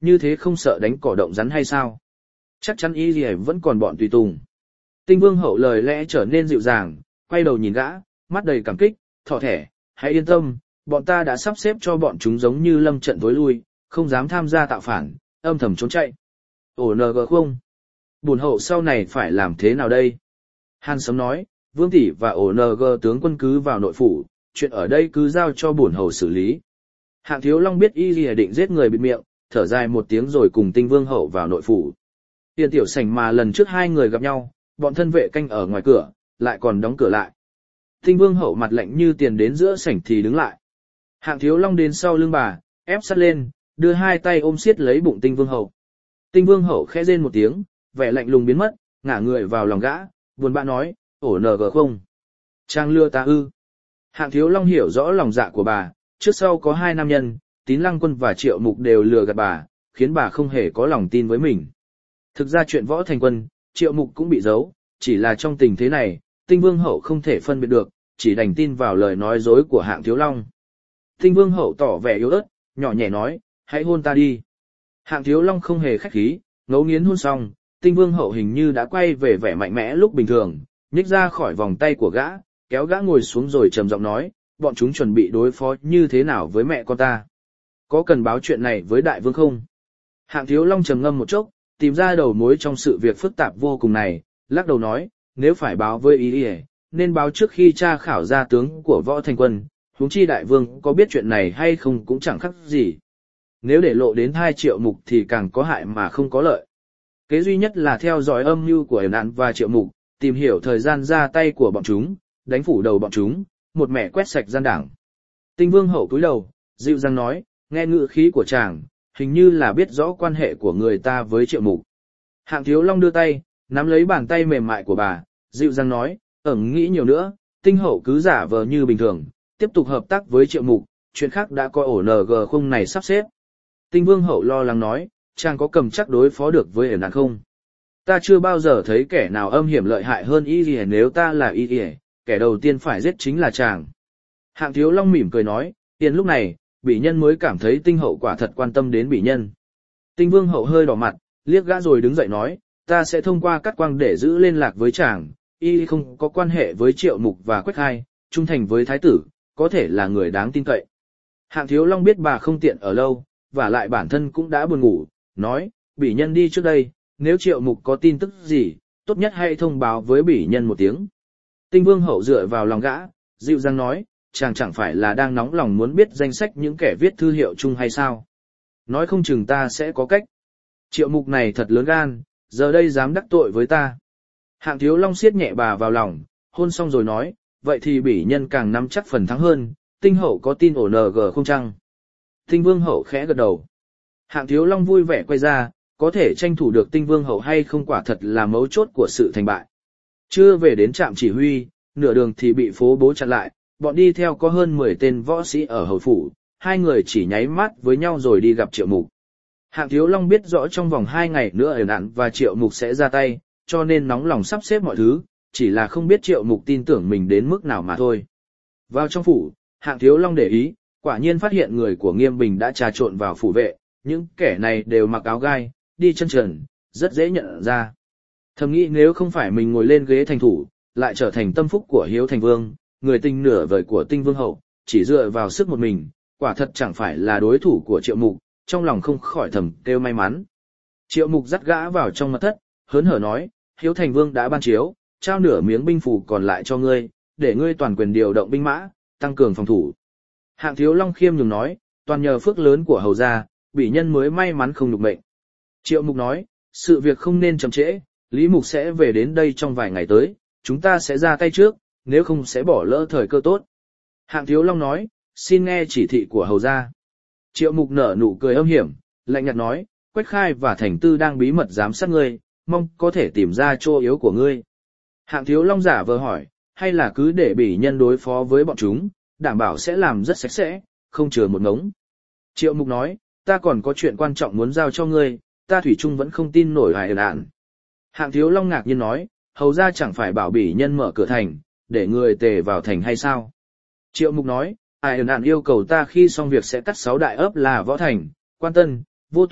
Speaker 1: như thế không sợ đánh cỏ động rắn hay sao? Chắc chắn y gì vẫn còn bọn tùy tùng. Tinh Vương Hậu lời lẽ trở nên dịu dàng, quay đầu nhìn gã, mắt đầy cảm kích, thỏ thẻ, hãy yên tâm, bọn ta đã sắp xếp cho bọn chúng giống như lâm trận tối lui, không dám tham gia tạo phản, âm thầm trốn chạy. Ổ nờ gờ không? Bổn hậu sau này phải làm thế nào đây? Hàn Sấm nói, Vương Tỷ và ổ nờ gờ tướng quân cứ vào nội phủ, chuyện ở đây cứ giao cho bổn hậu xử lý. Hạng Thiếu Long biết y lìa định giết người bịt miệng, thở dài một tiếng rồi cùng Tinh Vương Hậu vào nội phủ. Tiền tiểu sảnh mà lần trước hai người gặp nhau, bọn thân vệ canh ở ngoài cửa, lại còn đóng cửa lại. Tinh Vương Hậu mặt lạnh như tiền đến giữa sảnh thì đứng lại. Hạng Thiếu Long đến sau lưng bà, ép sát lên, đưa hai tay ôm siết lấy bụng Tinh Vương Hậu. Tinh Vương Hậu khẽ rên một tiếng, vẻ lạnh lùng biến mất, ngả người vào lòng gã, buồn bã nói, ổ nờ gờ không? Trang lừa ta ư? Hạng Thiếu Long hiểu rõ lòng dạ của bà, trước sau có hai nam nhân, Tín Lăng Quân và Triệu Mục đều lừa gạt bà, khiến bà không hề có lòng tin với mình. Thực ra chuyện Võ Thành Quân, Triệu Mục cũng bị giấu, chỉ là trong tình thế này, Tinh Vương Hậu không thể phân biệt được, chỉ đành tin vào lời nói dối của Hạng Thiếu Long. Tinh Vương Hậu tỏ vẻ yếu ớt, nhỏ nhẹ nói, hãy hôn ta đi. Hạng Thiếu Long không hề khách khí, ngấu nghiến hôn xong, Tinh Vương Hậu hình như đã quay về vẻ mạnh mẽ lúc bình thường, nhích ra khỏi vòng tay của gã, kéo gã ngồi xuống rồi trầm giọng nói, bọn chúng chuẩn bị đối phó như thế nào với mẹ con ta? Có cần báo chuyện này với đại vương không? Hạng Thiếu Long trầm ngâm một chốc, tìm ra đầu mối trong sự việc phức tạp vô cùng này, lắc đầu nói, nếu phải báo với ý ý, nên báo trước khi tra khảo ra tướng của Võ Thành Quân, huống chi đại vương có biết chuyện này hay không cũng chẳng khác gì. Nếu để lộ đến hai Triệu Mục thì càng có hại mà không có lợi. Kế duy nhất là theo dõi âm mưu của Yểm Nạn và Triệu Mục, tìm hiểu thời gian ra tay của bọn chúng, đánh phủ đầu bọn chúng, một mẻ quét sạch gian đảng. Tinh Vương Hậu cúi đầu, dịu dàng nói, nghe ngữ khí của chàng, hình như là biết rõ quan hệ của người ta với Triệu Mục. Hạng Thiếu Long đưa tay, nắm lấy bàn tay mềm mại của bà, dịu dàng nói, ẩn nghĩ nhiều nữa, Tinh Hậu cứ giả vờ như bình thường, tiếp tục hợp tác với Triệu Mục, chuyện khác đã có ổ nờ gờ không này sắp xếp. Tinh Vương Hậu lo lắng nói, chàng có cầm chắc đối phó được với Yểm Nạn không? Ta chưa bao giờ thấy kẻ nào âm hiểm lợi hại hơn y gì, nếu ta là y gì, kẻ đầu tiên phải giết chính là chàng. Hạng Thiếu Long mỉm cười nói, tiền lúc này, Bỉ Nhân mới cảm thấy Tinh Hậu quả thật quan tâm đến Bỉ Nhân. Tinh Vương Hậu hơi đỏ mặt, liếc gã rồi đứng dậy nói, ta sẽ thông qua Cát Quang để giữ liên lạc với chàng, y không có quan hệ với Triệu Mục và Quách Khai, trung thành với Thái tử, có thể là người đáng tin cậy. Hạng Thiếu Long biết bà không tiện ở lâu, và lại bản thân cũng đã buồn ngủ, nói, Bỉ Nhân đi trước đây, nếu Triệu Mục có tin tức gì, tốt nhất hãy thông báo với Bỉ Nhân một tiếng. Tinh Vương Hậu dựa vào lòng gã, dịu dàng nói, chàng chẳng phải là đang nóng lòng muốn biết danh sách những kẻ viết thư hiệu chung hay sao? Nói không chừng ta sẽ có cách. Triệu Mục này thật lớn gan, giờ đây dám đắc tội với ta. Hạng Thiếu Long siết nhẹ bà vào lòng, hôn xong rồi nói, vậy thì Bỉ Nhân càng nắm chắc phần thắng hơn, Tinh Hậu có tin ổ nờ gờ không chăng? Tinh Vương Hậu khẽ gật đầu. Hạng Thiếu Long vui vẻ quay ra, có thể tranh thủ được Tinh Vương Hậu hay không quả thật là mấu chốt của sự thành bại. Chưa về đến trạm chỉ huy, nửa đường thì bị phố bố chặn lại, bọn đi theo có hơn mười tên võ sĩ ở hầu phủ, hai người chỉ nháy mắt với nhau rồi đi gặp Triệu Mục. Hạng Thiếu Long biết rõ trong vòng hai ngày nữa Yểm Nạn và Triệu Mục sẽ ra tay, cho nên nóng lòng sắp xếp mọi thứ, chỉ là không biết Triệu Mục tin tưởng mình đến mức nào mà thôi. Vào trong phủ, Hạng Thiếu Long để ý, quả nhiên phát hiện người của Nghiêm Bình đã trà trộn vào phủ vệ, những kẻ này đều mặc áo gai, đi chân trần, rất dễ nhận ra. Thầm nghĩ nếu không phải mình ngồi lên ghế thành thủ, lại trở thành tâm phúc của Hiếu Thành Vương, người tình nửa vời của Tinh Vương Hậu, chỉ dựa vào sức một mình, quả thật chẳng phải là đối thủ của Triệu Mục, trong lòng không khỏi thầm kêu may mắn. Triệu Mục dắt gã vào trong mật thất, hớn hở nói, Hiếu Thành Vương đã ban chiếu, trao nửa miếng binh phù còn lại cho ngươi, để ngươi toàn quyền điều động binh mã, tăng cường phòng thủ. Hạng Thiếu Long khiêm nhường nói, toàn nhờ phước lớn của hầu gia, Bỉ Nhân mới may mắn không nhục mệnh. Triệu Mục nói, sự việc không nên chậm trễ, Lý Mục sẽ về đến đây trong vài ngày tới, chúng ta sẽ ra tay trước, nếu không sẽ bỏ lỡ thời cơ tốt. Hạng Thiếu Long nói, xin nghe chỉ thị của hầu gia. Triệu Mục nở nụ cười âm hiểm, lạnh nhạt nói, Quách Khai và Thành Tư đang bí mật giám sát ngươi, mong có thể tìm ra chỗ yếu của ngươi. Hạng Thiếu Long giả vờ hỏi, hay là cứ để Bỉ Nhân đối phó với bọn chúng, đảm bảo sẽ làm rất sạch sẽ, không chừa một ngống. Triệu Mục nói, ta còn có chuyện quan trọng muốn giao cho ngươi, ta thủy chung vẫn không tin nổi Yểm Nạn. Hạng Thiếu Long ngạc nhiên nói, hầu ra chẳng phải bảo Bỉ Nhân mở cửa thành, để người tề vào thành hay sao? Triệu Mục nói, Yểm Nạn yêu cầu ta khi xong việc sẽ cắt sáu đại ấp là Võ Thành, Quan Tân, Vô Thoại,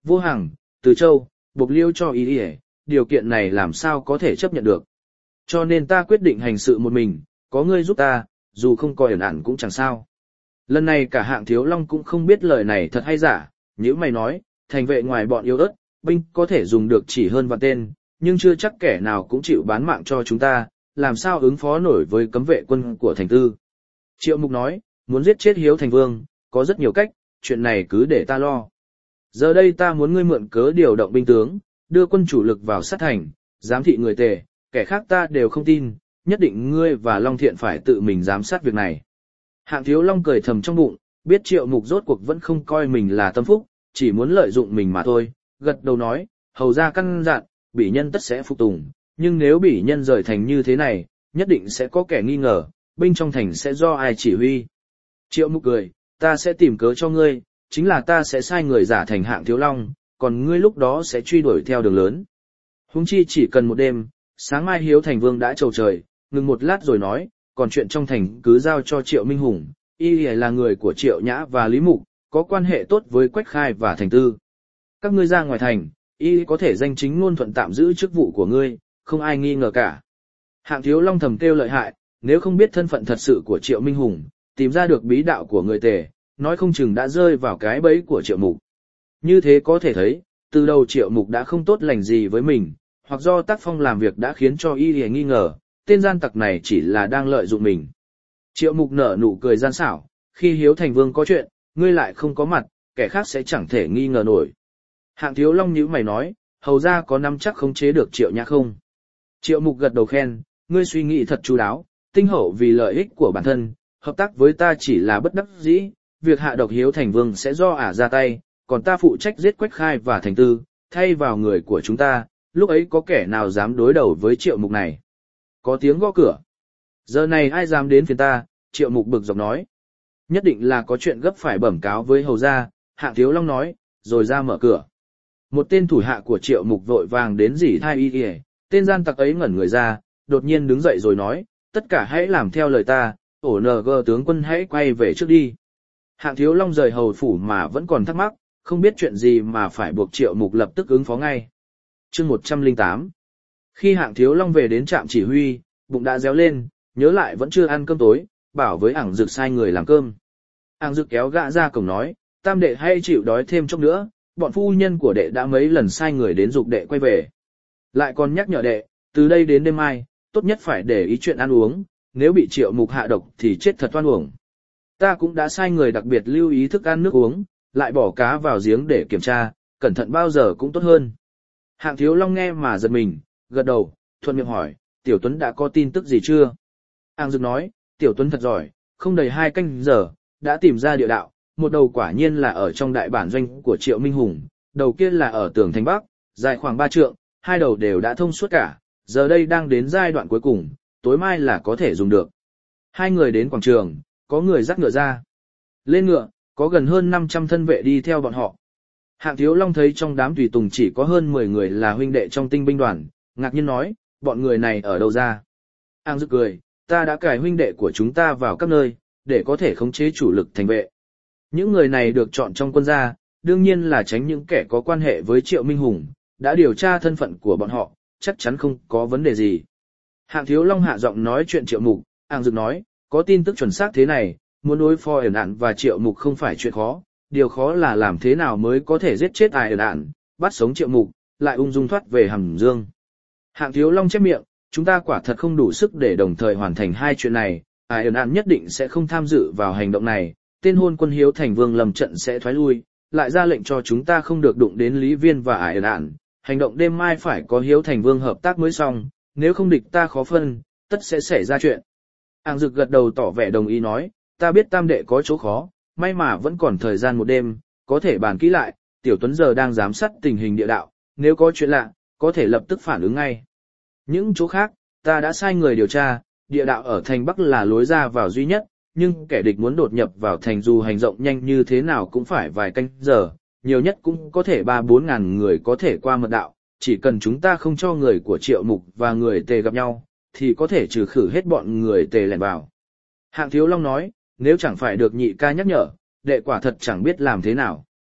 Speaker 1: Vô Hằng, Từ Châu, Bộc Liêu cho ý ý, điều kiện này làm sao có thể chấp nhận được. Cho nên ta quyết định hành sự một mình, có ngươi giúp ta, dù không có ẩn ẩn cũng chẳng sao. Lần này cả Hạng Thiếu Long cũng không biết lời này thật hay giả, nếu mày nói, thành vệ ngoài bọn yếu ớt, binh có thể dùng được chỉ hơn vạn tên, nhưng chưa chắc kẻ nào cũng chịu bán mạng cho chúng ta, làm sao ứng phó nổi với cấm vệ quân của thành tư. Triệu Mục nói, muốn giết chết Hiếu Thành Vương, có rất nhiều cách, chuyện này cứ để ta lo. Giờ đây ta muốn ngươi mượn cớ điều động binh tướng, đưa quân chủ lực vào sát thành, giám thị người Tề, kẻ khác ta đều không tin, nhất định ngươi và Long Thiện phải tự mình giám sát việc này. Hạng Thiếu Long cười thầm trong bụng, biết Triệu Mục rốt cuộc vẫn không coi mình là tâm phúc, chỉ muốn lợi dụng mình mà thôi, gật đầu nói, hầu ra căn dặn, bỉ nhân tất sẽ phục tùng, nhưng nếu bỉ nhân rời thành như thế này, nhất định sẽ có kẻ nghi ngờ, binh trong thành sẽ do ai chỉ huy. Triệu Mục cười, ta sẽ tìm cớ cho ngươi, chính là ta sẽ sai người giả thành Hạng Thiếu Long, còn ngươi lúc đó sẽ truy đuổi theo đường lớn. Huống chi chỉ cần một đêm, sáng mai Hiếu Thành Vương đã trầu trời, ngừng một lát rồi nói, còn chuyện trong thành cứ giao cho Triệu Minh Hùng, y là người của Triệu Nhã và Lý Mục, có quan hệ tốt với Quách Khai và Thành Tư. Các ngươi ra ngoài thành, y có thể danh chính ngôn thuận tạm giữ chức vụ của ngươi, không ai nghi ngờ cả. Hạng Thiếu Long thầm kêu lợi hại, nếu không biết thân phận thật sự của Triệu Minh Hùng, tìm ra được bí đạo của người Tề, nói không chừng đã rơi vào cái bẫy của Triệu Mục. Như thế có thể thấy, từ đầu Triệu Mục đã không tốt lành gì với mình, hoặc do tác phong làm việc đã khiến cho y nghi ngờ, tên gian tặc này chỉ là đang lợi dụng mình. Triệu Mục nở nụ cười gian xảo, khi Hiếu Thành Vương có chuyện, ngươi lại không có mặt, kẻ khác sẽ chẳng thể nghi ngờ nổi. Hạng Thiếu Long nhíu mày nói, hầu ra có nắm chắc khống chế được Triệu Nhã không? Triệu Mục gật đầu khen, ngươi suy nghĩ thật chu đáo, tinh hậu vì lợi ích của bản thân, hợp tác với ta chỉ là bất đắc dĩ, việc hạ độc Hiếu Thành Vương sẽ do ả ra tay, còn ta phụ trách giết Quách Khai và Thành Tư, thay vào người của chúng ta, lúc ấy có kẻ nào dám đối đầu với Triệu Mục này. Có tiếng gõ cửa. Giờ này ai dám đến phiền ta, Triệu Mục bực dọc nói. Nhất định là có chuyện gấp phải bẩm cáo với hầu gia, Hạng Thiếu Long nói, rồi ra mở cửa. Một tên thủ hạ của Triệu Mục vội vàng đến rỉ thai y y, tên gian tặc ấy ngẩn người ra, đột nhiên đứng dậy rồi nói, tất cả hãy làm theo lời ta, ổ nờ gờ tướng quân hãy quay về trước đi. Hạng Thiếu Long rời hầu phủ mà vẫn còn thắc mắc, không biết chuyện gì mà phải buộc Triệu Mục lập tức ứng phó ngay. Chương một trăm lẻ tám. Khi Hạng Thiếu Long về đến trạm chỉ huy, bụng đã réo lên, nhớ lại vẫn chưa ăn cơm tối, bảo với Ảng Dực sai người làm cơm. Ảng Dực kéo gã ra cổng nói, tam đệ hay chịu đói thêm chút nữa, bọn phu nhân của đệ đã mấy lần sai người đến giục đệ quay về. Lại còn nhắc nhở đệ, từ đây đến đêm mai, tốt nhất phải để ý chuyện ăn uống, nếu bị Triệu Mục hạ độc thì chết thật oan uổng. Ta cũng đã sai người đặc biệt lưu ý thức ăn nước uống, lại bỏ cá vào giếng để kiểm tra, cẩn thận bao giờ cũng tốt hơn. Hạng Thiếu Long nghe mà giật mình, gật đầu, thuận miệng hỏi, Tiểu Tuấn đã có tin tức gì chưa? Ảng Dực nói, Tiểu Tuấn thật giỏi, không đầy hai canh giờ, đã tìm ra địa đạo, một đầu quả nhiên là ở trong đại bản doanh của Triệu Minh Hùng, đầu kia là ở tường thành Bắc, dài khoảng ba trượng, hai đầu đều đã thông suốt cả, giờ đây đang đến giai đoạn cuối cùng, tối mai là có thể dùng được. Hai người đến quảng trường, có người dắt ngựa ra. Lên ngựa, có gần hơn năm trăm thân vệ đi theo bọn họ. Hạng Thiếu Long thấy trong đám tùy tùng chỉ có hơn mười người là huynh đệ trong tinh binh đoàn, ngạc nhiên nói, bọn người này ở đâu ra? Ảng Dực cười, ta đã cài huynh đệ của chúng ta vào các nơi, để có thể khống chế chủ lực thành vệ. Những người này được chọn trong quân gia, đương nhiên là tránh những kẻ có quan hệ với Triệu Minh Hùng, đã điều tra thân phận của bọn họ, chắc chắn không có vấn đề gì. Hạng Thiếu Long hạ giọng nói chuyện Triệu Mục, Ảng Dực nói, có tin tức chuẩn xác thế này, muốn đối phó ẩn ạn và Triệu Mục không phải chuyện khó, điều khó là làm thế nào mới có thể giết chết ai ẩn ạn, bắt sống Triệu Mục, lại ung dung thoát về Hàm Dương. Hạng Thiếu Long chép miệng, chúng ta quả thật không đủ sức để đồng thời hoàn thành hai chuyện này, ai ẩn ạn nhất định sẽ không tham dự vào hành động này, tên hôn quân Hiếu Thành Vương lầm trận sẽ thoái lui, lại ra lệnh cho chúng ta không được đụng đến Lý Viên và ai ẩn ạn, hành động đêm mai phải có Hiếu Thành Vương hợp tác mới xong, nếu không địch ta khó phân, tất sẽ xảy ra chuyện. Ảng Dực gật đầu tỏ vẻ đồng ý nói, ta biết tam đệ có chỗ khó, may mà vẫn còn thời gian một đêm, có thể bàn kỹ lại, Tiểu Tuấn giờ đang giám sát tình hình địa đạo, nếu có chuyện lạ, có thể lập tức phản ứng ngay. Những chỗ khác, ta đã sai người điều tra, địa đạo ở thành Bắc là lối ra vào duy nhất, nhưng kẻ địch muốn đột nhập vào thành dù hành động nhanh như thế nào cũng phải vài canh giờ, nhiều nhất cũng có thể ba bốn ngàn người có thể qua mật đạo, chỉ cần chúng ta không cho người của Triệu Mục và người Tề gặp nhau, thì có thể trừ khử hết bọn người Tề lẻn vào. Hạng Thiếu Long nói, nếu chẳng phải được nhị ca nhắc nhở, đệ quả thật chẳng biết làm thế nào.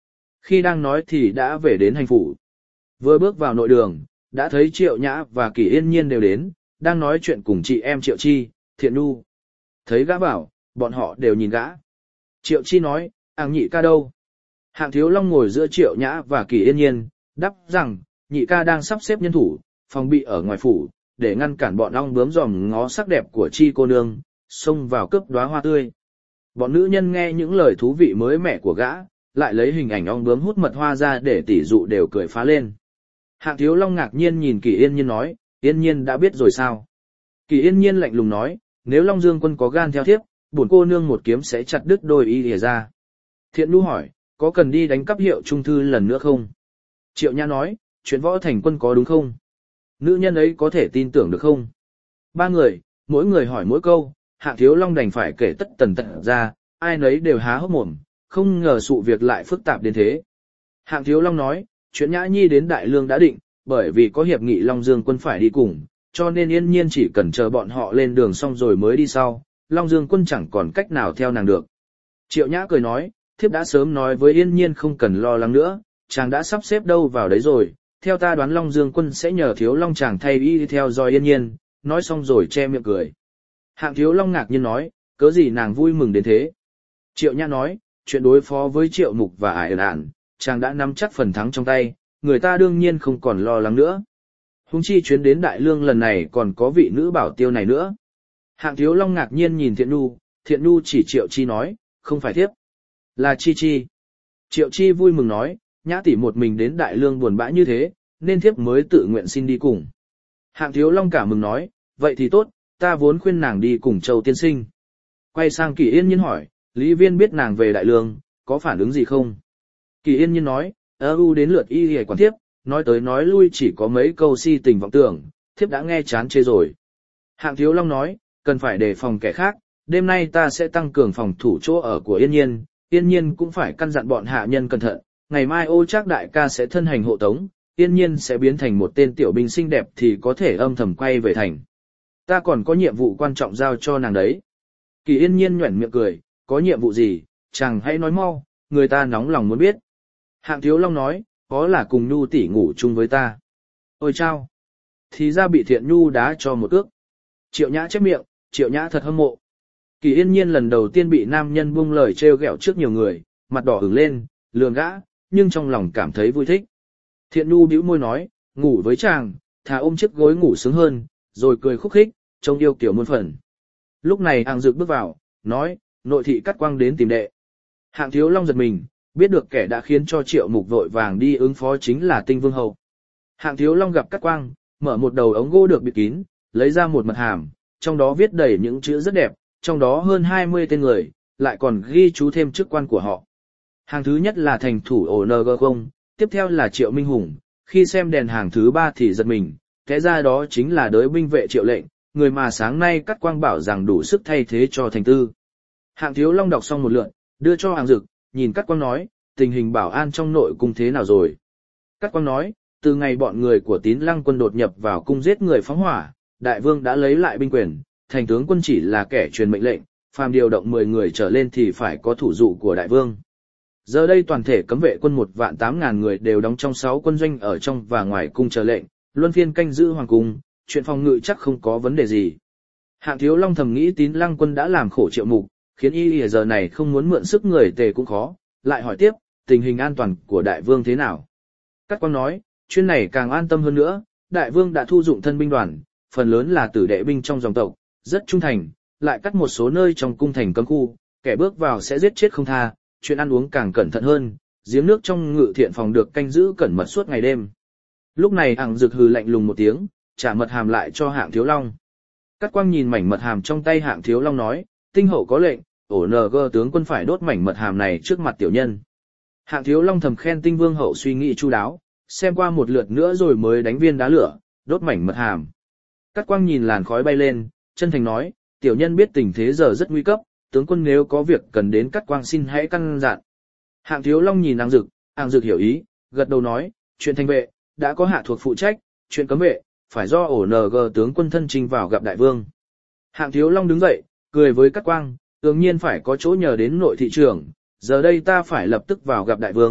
Speaker 1: Khi đang nói thì đã về đến hành phủ. Vừa bước vào nội đường, đã thấy Triệu Nhã và Kỷ Yên Nhiên đều đến, đang nói chuyện cùng chị em Triệu Chi, Thiện Nhu. Thấy gã bảo, bọn họ đều nhìn gã. Triệu Chi nói, ảng nhị ca đâu? Hạng Thiếu Long ngồi giữa Triệu Nhã và Kỷ Yên Nhiên, đáp rằng, nhị ca đang sắp xếp nhân thủ, phòng bị ở ngoài phủ, để ngăn cản bọn ong bướm dòm ngó sắc đẹp của Chi cô nương, xông vào cướp đóa hoa tươi. Bọn nữ nhân nghe những lời thú vị mới mẻ của gã, lại lấy hình ảnh ong bướm hút mật hoa ra để tỉ dụ đều cười phá lên. Hạng Thiếu Long ngạc nhiên nhìn Kỷ Yên Nhiên nói, Yên Nhiên đã biết rồi sao? Kỷ Yên Nhiên lạnh lùng nói, nếu Long Dương quân có gan theo thiếp, bổn cô nương một kiếm sẽ chặt đứt đôi y lìa ra. Thiện Nhu hỏi, có cần đi đánh cắp hiệu trung thư lần nữa không? Triệu Nhã nói, chuyện võ thành quân có đúng không? Nữ nhân ấy có thể tin tưởng được không? Ba người, mỗi người hỏi mỗi câu, Hạng Thiếu Long đành phải kể tất tần tật ra, ai nấy đều há hốc mồm, không ngờ sự việc lại phức tạp đến thế. Hạng Thiếu Long nói, chuyện Nhã Nhi đến Đại Lương đã định, bởi vì có hiệp nghị Long Dương quân phải đi cùng, cho nên Yên Nhiên chỉ cần chờ bọn họ lên đường xong rồi mới đi sau, Long Dương quân chẳng còn cách nào theo nàng được. Triệu Nhã cười nói, thiếp đã sớm nói với Yên Nhiên không cần lo lắng nữa, chàng đã sắp xếp đâu vào đấy rồi, theo ta đoán Long Dương quân sẽ nhờ Thiếu Long chàng thay y theo dõi Yên Nhiên, nói xong rồi che miệng cười. Hạng Thiếu Long ngạc nhiên nói, cớ gì nàng vui mừng đến thế? Triệu Nhã nói, chuyện đối phó với Triệu Mục và Ải Ản, chàng đã nắm chắc phần thắng trong tay, người ta đương nhiên không còn lo lắng nữa. Hùng chi chuyến đến Đại Lương lần này còn có vị nữ bảo tiêu này nữa. Hạng Thiếu Long ngạc nhiên nhìn Thiện Nhu, Thiện Nhu chỉ Triệu Chi nói, không phải thiếp, là Chi Chi. Triệu Chi vui mừng nói, Nhã tỷ một mình đến Đại Lương buồn bã như thế, nên thiếp mới tự nguyện xin đi cùng. Hạng Thiếu Long cả mừng nói, vậy thì tốt, ta vốn khuyên nàng đi cùng Châu tiên sinh. Quay sang Kỷ Yên Nhiên hỏi, Lý Viên biết nàng về Đại Lương, có phản ứng gì không? Kỷ Yên Nhiên nói, ơ u đến lượt y hề quản thiếp, nói tới nói lui chỉ có mấy câu si tình vọng tưởng, thiếp đã nghe chán chê rồi. Hạng Thiếu Long nói, cần phải đề phòng kẻ khác, đêm nay ta sẽ tăng cường phòng thủ chỗ ở của Yên Nhiên, Yên Nhiên cũng phải căn dặn bọn hạ nhân cẩn thận, ngày mai Ô Trác đại ca sẽ thân hành hộ tống, Yên Nhiên sẽ biến thành một tên tiểu binh xinh đẹp thì có thể âm thầm quay về thành. Ta còn có nhiệm vụ quan trọng giao cho nàng đấy. Kỳ Yên Nhiên nhoẻn miệng cười, có nhiệm vụ gì, chàng hãy nói mau, người ta nóng lòng muốn biết. Hạng Thiếu Long nói, có là cùng Nhu tỷ ngủ chung với ta. Ôi chao! Thì ra bị Thiện Nhu đá cho một ước. Triệu Nhã chép miệng, Triệu Nhã thật hâm mộ. Kỳ Yên Nhiên lần đầu tiên bị nam nhân buông lời trêu ghẹo trước nhiều người, mặt đỏ ửng lên, lườm gã, nhưng trong lòng cảm thấy vui thích. Thiện Nhu bĩu môi nói, ngủ với chàng, thà ôm chiếc gối ngủ sướng hơn, rồi cười khúc khích, trông yêu kiểu muôn phần. Lúc này Hạng Dực bước vào, nói, nội thị Cát Quang đến tìm đệ. Hạng Thiếu Long giật mình, biết được kẻ đã khiến cho Triệu Mục vội vàng đi ứng phó chính là Tinh Vương Hậu. Hạng Thiếu Long gặp Cát Quang, mở một đầu ống gỗ được bịt kín, lấy ra một mật hàm, trong đó viết đầy những chữ rất đẹp, trong đó hơn hai mươi tên người, lại còn ghi chú thêm chức quan của họ. Hàng thứ nhất là thành thủ ổ en giê không, tiếp theo là Triệu Minh Hùng, khi xem đèn hàng thứ ba thì giật mình, thế ra đó chính là đới binh vệ Triệu Lệnh, người mà sáng nay Cát Quang bảo rằng đủ sức thay thế cho thành tư. Hạng Thiếu Long đọc xong một lượt, đưa cho Hạng Dực, nhìn Cát Quang nói, tình hình bảo an trong nội cung thế nào rồi? Cát Quang nói, từ ngày bọn người của Tín Lăng quân đột nhập vào cung giết người phóng hỏa, đại vương đã lấy lại binh quyền, thành tướng quân chỉ là kẻ truyền mệnh lệnh, phàm điều động mười người trở lên thì phải có thủ dụ của đại vương. Giờ đây toàn thể cấm vệ quân một vạn tám ngàn người đều đóng trong sáu quân doanh ở trong và ngoài cung chờ lệnh, luân phiên canh giữ hoàng cung, chuyện phòng ngự chắc không có vấn đề gì. Hạng Thiếu Long thầm nghĩ Tín Lăng quân đã làm khổ Triệu Mục, khiến y giờ này không muốn mượn sức người tề cũng khó, lại hỏi tiếp, tình hình an toàn của đại vương thế nào? Cát Quang nói, chuyên này càng an tâm hơn nữa, đại vương đã thu dụng thân binh đoàn, phần lớn là tử đệ binh trong dòng tộc, rất trung thành, lại cắt một số nơi trong cung thành cấm khu, kẻ bước vào sẽ giết chết không tha, chuyện ăn uống càng cẩn thận hơn, giếng nước trong ngự thiện phòng được canh giữ cẩn mật suốt ngày đêm. Lúc này Hạng Dực hừ lạnh lùng một tiếng, trả mật hàm lại cho Hạng Thiếu Long. Cát Quang nhìn mảnh mật hàm trong tay Hạng Thiếu Long nói, tinh hậu có lệnh, ổ en giê tướng quân phải đốt mảnh mật hàm này trước mặt tiểu nhân. Hạng Thiếu Long thầm khen Tinh Vương hậu suy nghĩ chu đáo, xem qua một lượt nữa rồi mới đánh viên đá lửa, đốt mảnh mật hàm. Cát Quang nhìn làn khói bay lên, chân thành nói, tiểu nhân biết tình thế giờ rất nguy cấp, tướng quân nếu có việc cần đến Cát Quang xin hãy căn dặn. Hạng Thiếu Long nhìn Hạng Dực, Hạng Dực hiểu ý, gật đầu nói, chuyện thành vệ, đã có hạ thuộc phụ trách, chuyện cấm vệ, phải do ổ en giê tướng quân thân trình vào gặp đại vương. Hạng Thiếu Long đứng dậy, cười với Cát Quang, tự nhiên phải có chỗ nhờ đến nội thị trưởng, giờ đây ta phải lập tức vào gặp đại vương,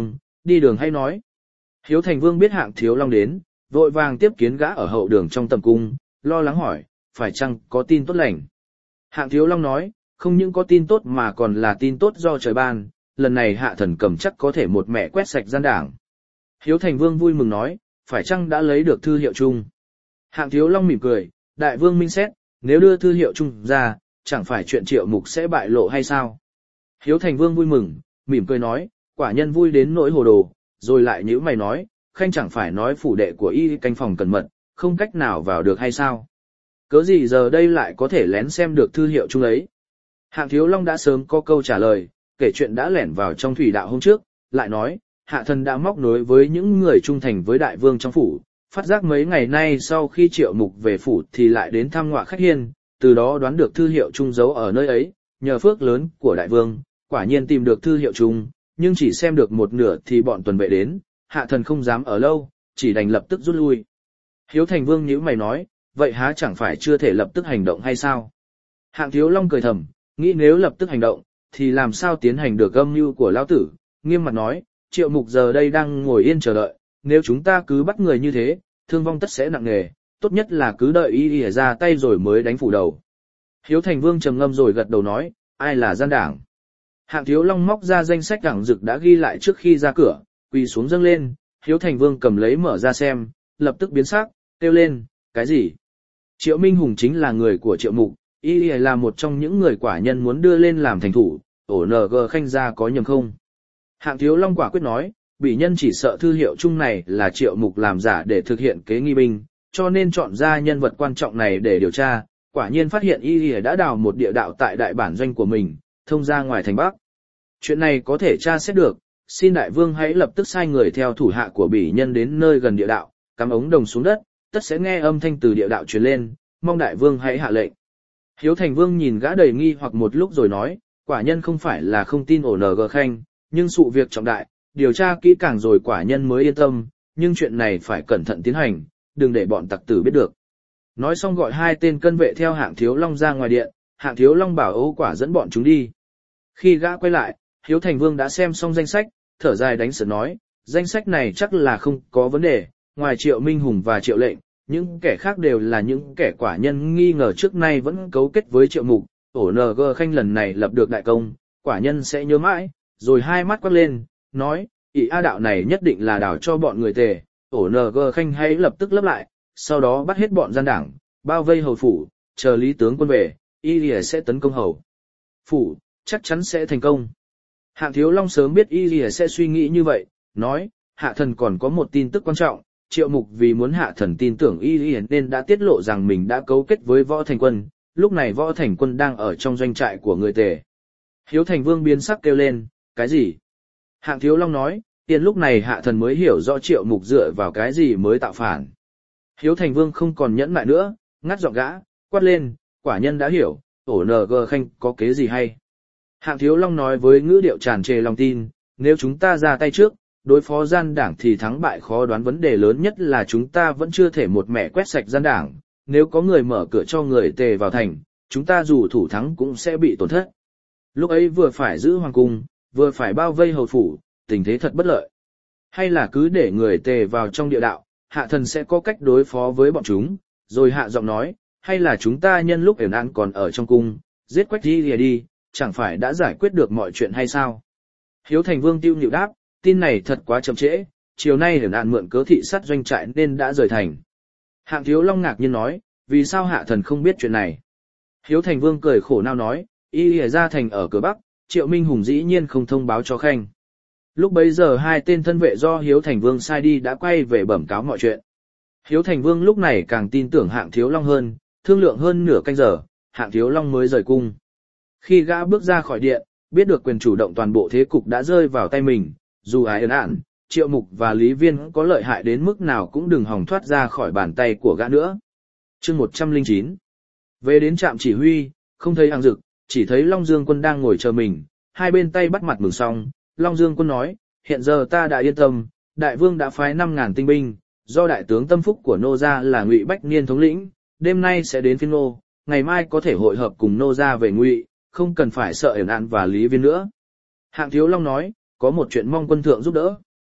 Speaker 1: đi đường hay nói. Hiếu Thành Vương biết Hạng Thiếu Long đến, vội vàng tiếp kiến gã ở hậu đường trong tầm cung, lo lắng hỏi, phải chăng có tin tốt lành. Hạng Thiếu Long nói, không những có tin tốt mà còn là tin tốt do trời ban, lần này hạ thần cầm chắc có thể một mẹ quét sạch gian đảng. Hiếu Thành Vương vui mừng nói, phải chăng đã lấy được thư hiệu chung. Hạng Thiếu Long mỉm cười, đại vương minh xét, nếu đưa thư hiệu chung ra, chẳng phải chuyện Triệu Mục sẽ bại lộ hay sao. Hiếu Thành Vương vui mừng, mỉm cười nói, quả nhân vui đến nỗi hồ đồ, rồi lại nhíu mày nói, khanh chẳng phải nói phủ đệ của y canh phòng cẩn mật, không cách nào vào được hay sao. Cớ gì giờ đây lại có thể lén xem được thư hiệu chung ấy. Hạng Thiếu Long đã sớm có câu trả lời, kể chuyện đã lẻn vào trong thủy đạo hôm trước, lại nói, hạ thần đã móc nối với những người trung thành với đại vương trong phủ, phát giác mấy ngày nay sau khi Triệu Mục về phủ thì lại đến thăm ngọa khách hiên, từ đó đoán được thư hiệu chung giấu ở nơi ấy, nhờ phước lớn của đại vương, quả nhiên tìm được thư hiệu chung, nhưng chỉ xem được một nửa thì bọn tuần vệ đến, hạ thần không dám ở lâu, chỉ đành lập tức rút lui. Hiếu Thành Vương nhíu mày nói, vậy há chẳng phải chưa thể lập tức hành động hay sao? Hạng Thiếu Long cười thầm, nghĩ nếu lập tức hành động, thì làm sao tiến hành được âm mưu của lão tử, nghiêm mặt nói, Triệu Mục giờ đây đang ngồi yên chờ đợi, nếu chúng ta cứ bắt người như thế, thương vong tất sẽ nặng nề, tốt nhất là cứ đợi y y ra tay rồi mới đánh phủ đầu. Hiếu Thành Vương trầm ngâm rồi gật đầu nói, ai là gian đảng? Hạng Thiếu Long móc ra danh sách đảng dực đã ghi lại trước khi ra cửa, quỳ xuống dâng lên, Hiếu Thành Vương cầm lấy mở ra xem, lập tức biến sắc, kêu lên, cái gì? Triệu Minh Hùng chính là người của Triệu Mục, y y là một trong những người quả nhân muốn đưa lên làm thành thủ, ổ nờ gờ khanh gia có nhầm không? Hạng Thiếu Long quả quyết nói, bị nhân chỉ sợ thư hiệu chung này là Triệu Mục làm giả để thực hiện kế nghi binh, cho nên chọn ra nhân vật quan trọng này để điều tra, quả nhiên phát hiện y y đã đào một địa đạo tại đại bản doanh của mình, thông ra ngoài thành Bắc. Chuyện này có thể tra xét được, xin đại vương hãy lập tức sai người theo thủ hạ của bỉ nhân đến nơi gần địa đạo, cắm ống đồng xuống đất, tất sẽ nghe âm thanh từ địa đạo truyền lên, mong đại vương hãy hạ lệnh. Hiếu Thành Vương nhìn gã đầy nghi hoặc một lúc rồi nói, quả nhân không phải là không tin ổ nờ gờ khanh, nhưng sự việc trọng đại, điều tra kỹ càng rồi quả nhân mới yên tâm, nhưng chuyện này phải cẩn thận tiến hành, đừng để bọn tặc tử biết được. Nói xong gọi hai tên cân vệ theo Hạng Thiếu Long ra ngoài điện, Hạng Thiếu Long bảo Âu Quả dẫn bọn chúng đi. Khi gã quay lại, Hiếu Thành Vương đã xem xong danh sách, thở dài đánh sượt nói, danh sách này chắc là không có vấn đề, ngoài Triệu Minh Hùng và Triệu Lệnh, những kẻ khác đều là những kẻ quả nhân nghi ngờ trước nay vẫn cấu kết với Triệu Mục, ổ nờ gờ khanh lần này lập được đại công, quả nhân sẽ nhớ mãi, rồi hai mắt quắc lên, nói, ý A đạo này nhất định là đảo cho bọn người Tề, ổ nờ gờ khanh hãy lập tức lấp lại, sau đó bắt hết bọn gian đảng, bao vây hầu phủ, chờ lý tướng quân về, y lìa sẽ tấn công hầu phủ, chắc chắn sẽ thành công. Hạng Thiếu Long sớm biết y lìa sẽ suy nghĩ như vậy, nói, hạ thần còn có một tin tức quan trọng, Triệu Mục vì muốn hạ thần tin tưởng y lìa nên đã tiết lộ rằng mình đã cấu kết với Võ Thành Quân, lúc này Võ Thành Quân đang ở trong doanh trại của người Tề. Hiếu Thành Vương biến sắc kêu lên, cái gì? Hạng Thiếu Long nói, tiền lúc này hạ thần mới hiểu rõ Triệu Mục dựa vào cái gì mới tạo phản. Hiếu Thành Vương không còn nhẫn nại nữa, ngắt giọng gã, quát lên, quả nhân đã hiểu, ổ nờ gờ khanh có kế gì hay. Hạng Thiếu Long nói với ngữ điệu tràn trề lòng tin, nếu chúng ta ra tay trước, đối phó gian đảng thì thắng bại khó đoán, vấn đề lớn nhất là chúng ta vẫn chưa thể một mẻ quét sạch gian đảng, nếu có người mở cửa cho người Tề vào thành, chúng ta dù thủ thắng cũng sẽ bị tổn thất. Lúc ấy vừa phải giữ hoàng cung, vừa phải bao vây hầu phủ, tình thế thật bất lợi. Hay là cứ để người Tề vào trong địa đạo, hạ thần sẽ có cách đối phó với bọn chúng, rồi hạ giọng nói, hay là chúng ta nhân lúc ẻn án còn ở trong cung, giết Quách Đi Lìa đi, chẳng phải đã giải quyết được mọi chuyện hay sao? Hiếu Thành Vương tiêu nhịu đáp, tin này thật quá chậm trễ, chiều nay ẻn án mượn cớ thị sát doanh trại nên đã rời thành. Hạng Thiếu Long ngạc nhiên nói, vì sao hạ thần không biết chuyện này? Hiếu Thành Vương cười khổ não nói, y lìa ra thành ở cửa Bắc, Triệu Minh Hùng dĩ nhiên không thông báo cho khanh. Lúc bấy giờ hai tên thân vệ do Hiếu Thành Vương sai đi đã quay về bẩm cáo mọi chuyện. Hiếu Thành Vương lúc này càng tin tưởng Hạng Thiếu Long hơn, thương lượng hơn nửa canh giờ, Hạng Thiếu Long mới rời cung. Khi gã bước ra khỏi điện, biết được quyền chủ động toàn bộ thế cục đã rơi vào tay mình, dù ai ấn ạn, Triệu Mục và Lý Viên có lợi hại đến mức nào cũng đừng hòng thoát ra khỏi bàn tay của gã nữa. Chương một trăm lẻ chín. Về đến trạm chỉ huy, không thấy Hàng Dực, chỉ thấy Long Dương Quân đang ngồi chờ mình, hai bên tay bắt mặt mừng xong, Long Dương Quân nói, hiện giờ ta đã yên tâm, đại vương đã phái năm ngàn tinh binh, do đại tướng tâm phúc của nô gia là Ngụy Bách Niên thống lĩnh, đêm nay sẽ đến phiên nô, ngày mai có thể hội hợp cùng nô gia về Ngụy, không cần phải sợ ẻn ạn và Lý Viên nữa. Hạng Thiếu Long nói, có một chuyện mong quân thượng giúp đỡ.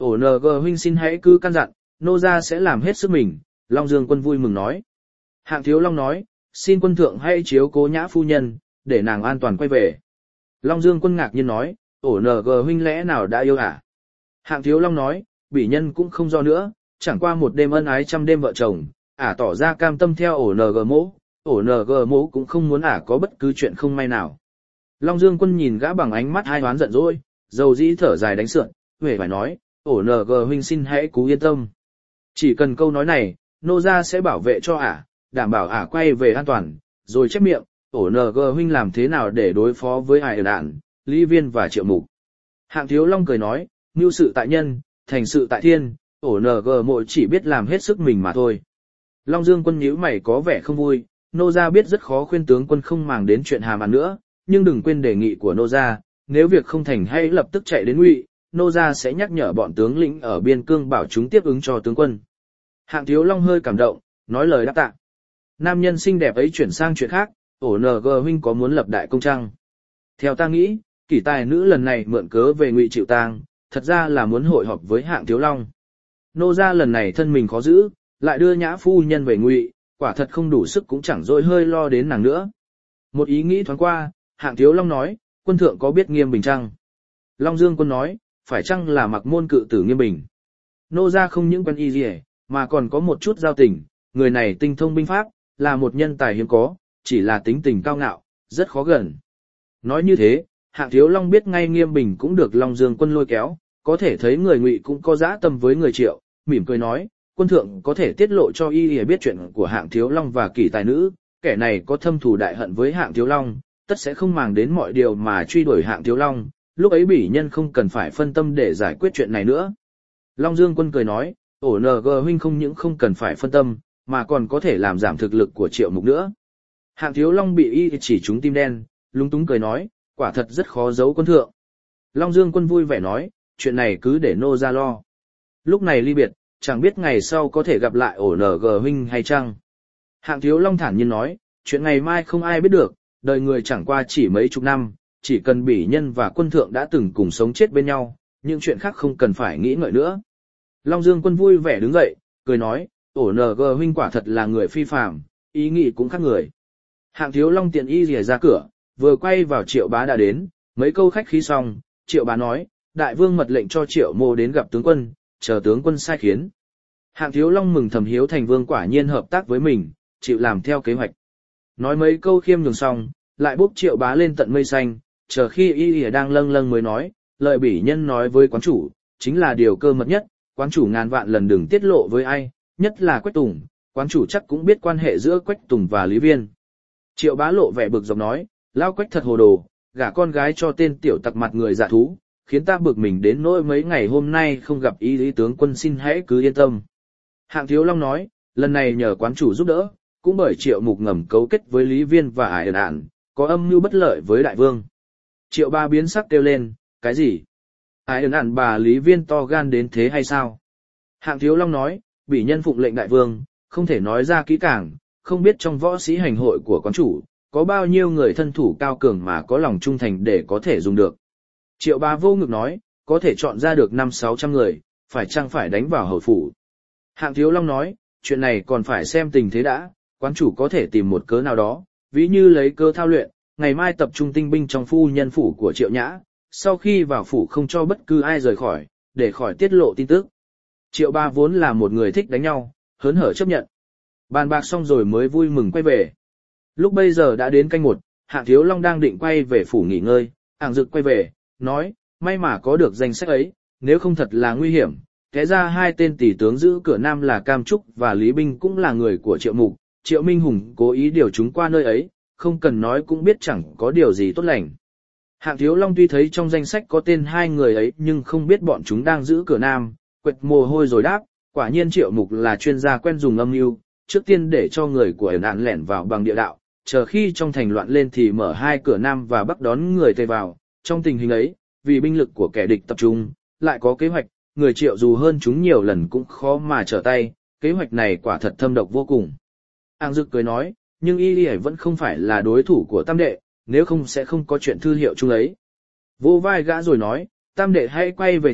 Speaker 1: Ổ nờ gờ huynh xin hãy cứ căn dặn, nô gia sẽ làm hết sức mình, Long Dương Quân vui mừng nói. Hạng Thiếu Long nói, xin quân thượng hãy chiếu cố nhã phu nhân, để nàng an toàn quay về. Long Dương Quân ngạc nhiên nói, ổ nờ gờ huynh lẽ nào đã yêu hả? Hạng Thiếu Long nói, bỉ nhân cũng không do nữa, chẳng qua một đêm ân ái trăm đêm vợ chồng, ả tỏ ra cam tâm theo ổ nờ gờ mỗ, ổ nờ gờ mỗ cũng không muốn ả có bất cứ chuyện không may nào. Long Dương Quân nhìn gã bằng ánh mắt hai hoán giận dỗi, dầu dĩ thở dài đánh sượn, huệ phải nói, ổ nờ gờ huynh xin hãy cú yên tâm. Chỉ cần câu nói này, nô gia sẽ bảo vệ cho ả, đảm bảo ả quay về an toàn, rồi chép miệng, ổ nờ gờ huynh làm thế nào để đối phó với ải đạn, Lý Viên và Triệu Mục. Hạng Thiếu Long cười nói, mưu sự tại nhân, thành sự tại thiên, ổ nờ gờ mộ chỉ biết làm hết sức mình mà thôi. Long Dương Quân nhíu mày có vẻ không vui, nô gia biết rất khó khuyên tướng quân không màng đến chuyện hàm ăn nữa, nhưng đừng quên đề nghị của nô gia, nếu việc không thành hãy lập tức chạy đến Ngụy, nô gia sẽ nhắc nhở bọn tướng lĩnh ở biên cương bảo chúng tiếp ứng cho tướng quân. Hạng Thiếu Long hơi cảm động, nói lời đáp tạ. Nam nhân xinh đẹp ấy chuyển sang chuyện khác, ổ nờ gờ huynh có muốn lập đại công chăng? Theo ta nghĩ, kỷ tài nữ lần này mượn cớ về Ngụy chịu tang, thật ra là muốn hội họp với Hạng Thiếu Long. Nô gia lần này thân mình khó giữ, lại đưa nhã phu nhân về Ngụy, quả thật không đủ sức cũng chẳng dỗi hơi lo đến nàng nữa. Một ý nghĩ thoáng qua, Hạng Thiếu Long nói, quân thượng có biết Nghiêm Bình chăng? Long Dương Quân nói, phải chăng là mặc môn cự tử Nghiêm Bình? Nô gia không những quen y gì, mà còn có một chút giao tình, người này tinh thông binh pháp, là một nhân tài hiếm có, chỉ là tính tình cao ngạo, rất khó gần. Nói như thế, Hạng Thiếu Long biết ngay Nghiêm Bình cũng được Long Dương Quân lôi kéo, có thể thấy người Ngụy cũng có dã tâm với người Triệu, mỉm cười nói, quân thượng có thể tiết lộ cho y để biết chuyện của Hạng Thiếu Long và kỷ tài nữ, kẻ này có thâm thù đại hận với Hạng Thiếu Long, tất sẽ không màng đến mọi điều mà truy đuổi Hạng Thiếu Long, lúc ấy bỉ nhân không cần phải phân tâm để giải quyết chuyện này nữa. Long Dương Quân cười nói, ổ nờ gờ huynh không những không cần phải phân tâm, mà còn có thể làm giảm thực lực của Triệu Mục nữa. Hạng Thiếu Long bị y chỉ trúng tim đen, lúng túng cười nói, quả thật rất khó giấu quân thượng. Long Dương Quân vui vẻ nói, chuyện này cứ để nô ra lo. Lúc này ly biệt, chẳng biết ngày sau có thể gặp lại ổ nờ gờ huynh hay chăng. Hạng Thiếu Long thản nhiên nói, chuyện ngày mai không ai biết được, đời người chẳng qua chỉ mấy chục năm, chỉ cần bỉ nhân và quân thượng đã từng cùng sống chết bên nhau, những chuyện khác không cần phải nghĩ ngợi nữa. Long Dương Quân vui vẻ đứng dậy, cười nói, ổ nờ gờ huynh quả thật là người phi phàm, ý nghĩ cũng khác người. Hạng Thiếu Long tiện y rìa ra cửa, vừa quay vào Triệu Bá đã đến, mấy câu khách khí xong, Triệu Bá nói, đại vương mật lệnh cho Triệu Mô đến gặp tướng quân, chờ tướng quân sai khiến. Hạng Thiếu Long mừng thầm hiếu thành vương quả nhiên hợp tác với mình, chịu làm theo kế hoạch. Nói mấy câu khiêm nhường xong, lại bốc Triệu Bá lên tận mây xanh, chờ khi y ỉa đang lâng lâng mới nói, lời bỉ nhân nói với quán chủ, chính là điều cơ mật nhất, quán chủ ngàn vạn lần đừng tiết lộ với ai, nhất là Quách Tùng, quán chủ chắc cũng biết quan hệ giữa Quách Tùng và Lý Viên. Triệu Bá lộ vẻ bực dọc nói, lao Quách thật hồ đồ, gả con gái cho tên tiểu tặc mặt người dạ thú, khiến ta bực mình đến nỗi mấy ngày hôm nay không gặp ý lý tướng quân, xin hãy cứ yên tâm. Hạng Thiếu Long nói, lần này nhờ quán chủ giúp đỡ, cũng bởi Triệu Mục ngầm cấu kết với Lý Viên và Ải Ẩn Ản, có âm mưu bất lợi với đại vương. Triệu Bá biến sắc kêu lên, cái gì? Ải Ẩn Ản bà Lý Viên to gan đến thế hay sao? Hạng Thiếu Long nói, bỉ nhân phụng lệnh đại vương, không thể nói ra kỹ càng, không biết trong võ sĩ hành hội của quán chủ, có bao nhiêu người thân thủ cao cường mà có lòng trung thành để có thể dùng được. Triệu Bá vô ngực nói, có thể chọn ra được năm sáu trăm người, phải chăng phải đánh vào hầu phủ. Hạng Thiếu Long nói, chuyện này còn phải xem tình thế đã, quán chủ có thể tìm một cớ nào đó, ví như lấy cớ thao luyện, ngày mai tập trung tinh binh trong phu nhân phủ của Triệu Nhã, sau khi vào phủ không cho bất cứ ai rời khỏi, để khỏi tiết lộ tin tức. Triệu Bá vốn là một người thích đánh nhau, hớn hở chấp nhận. Bàn bạc xong rồi mới vui mừng quay về. Lúc bây giờ đã đến canh một, Hạng Thiếu Long đang định quay về phủ nghỉ ngơi, Ảng Dực quay về, nói, may mà có được danh sách ấy, nếu không thật là nguy hiểm. Thế ra hai tên tỷ tướng giữ cửa Nam là Cam Trúc và Lý Binh cũng là người của Triệu Mục, Triệu Minh Hùng cố ý điều chúng qua nơi ấy, không cần nói cũng biết chẳng có điều gì tốt lành. Hạng Thiếu Long tuy thấy trong danh sách có tên hai người ấy nhưng không biết bọn chúng đang giữ cửa Nam, quệt mồ hôi rồi đáp, quả nhiên Triệu Mục là chuyên gia quen dùng âm mưu, trước tiên để cho người của Ẩn Ản lẻn vào bằng địa đạo, chờ khi trong thành loạn lên thì mở hai cửa Nam và Bắc đón người Tây vào. Trong tình hình ấy, vì binh lực của kẻ địch tập trung, lại có kế hoạch, người Triệu dù hơn chúng nhiều lần cũng khó mà trở tay, kế hoạch này quả thật thâm độc vô cùng. Ảng Dực cười nói, nhưng y lì vẫn không phải là đối thủ của Tam Đệ, nếu không sẽ không có chuyện thư hiệu chung ấy. Vô vai gã rồi nói, Tam Đệ hãy quay về trước,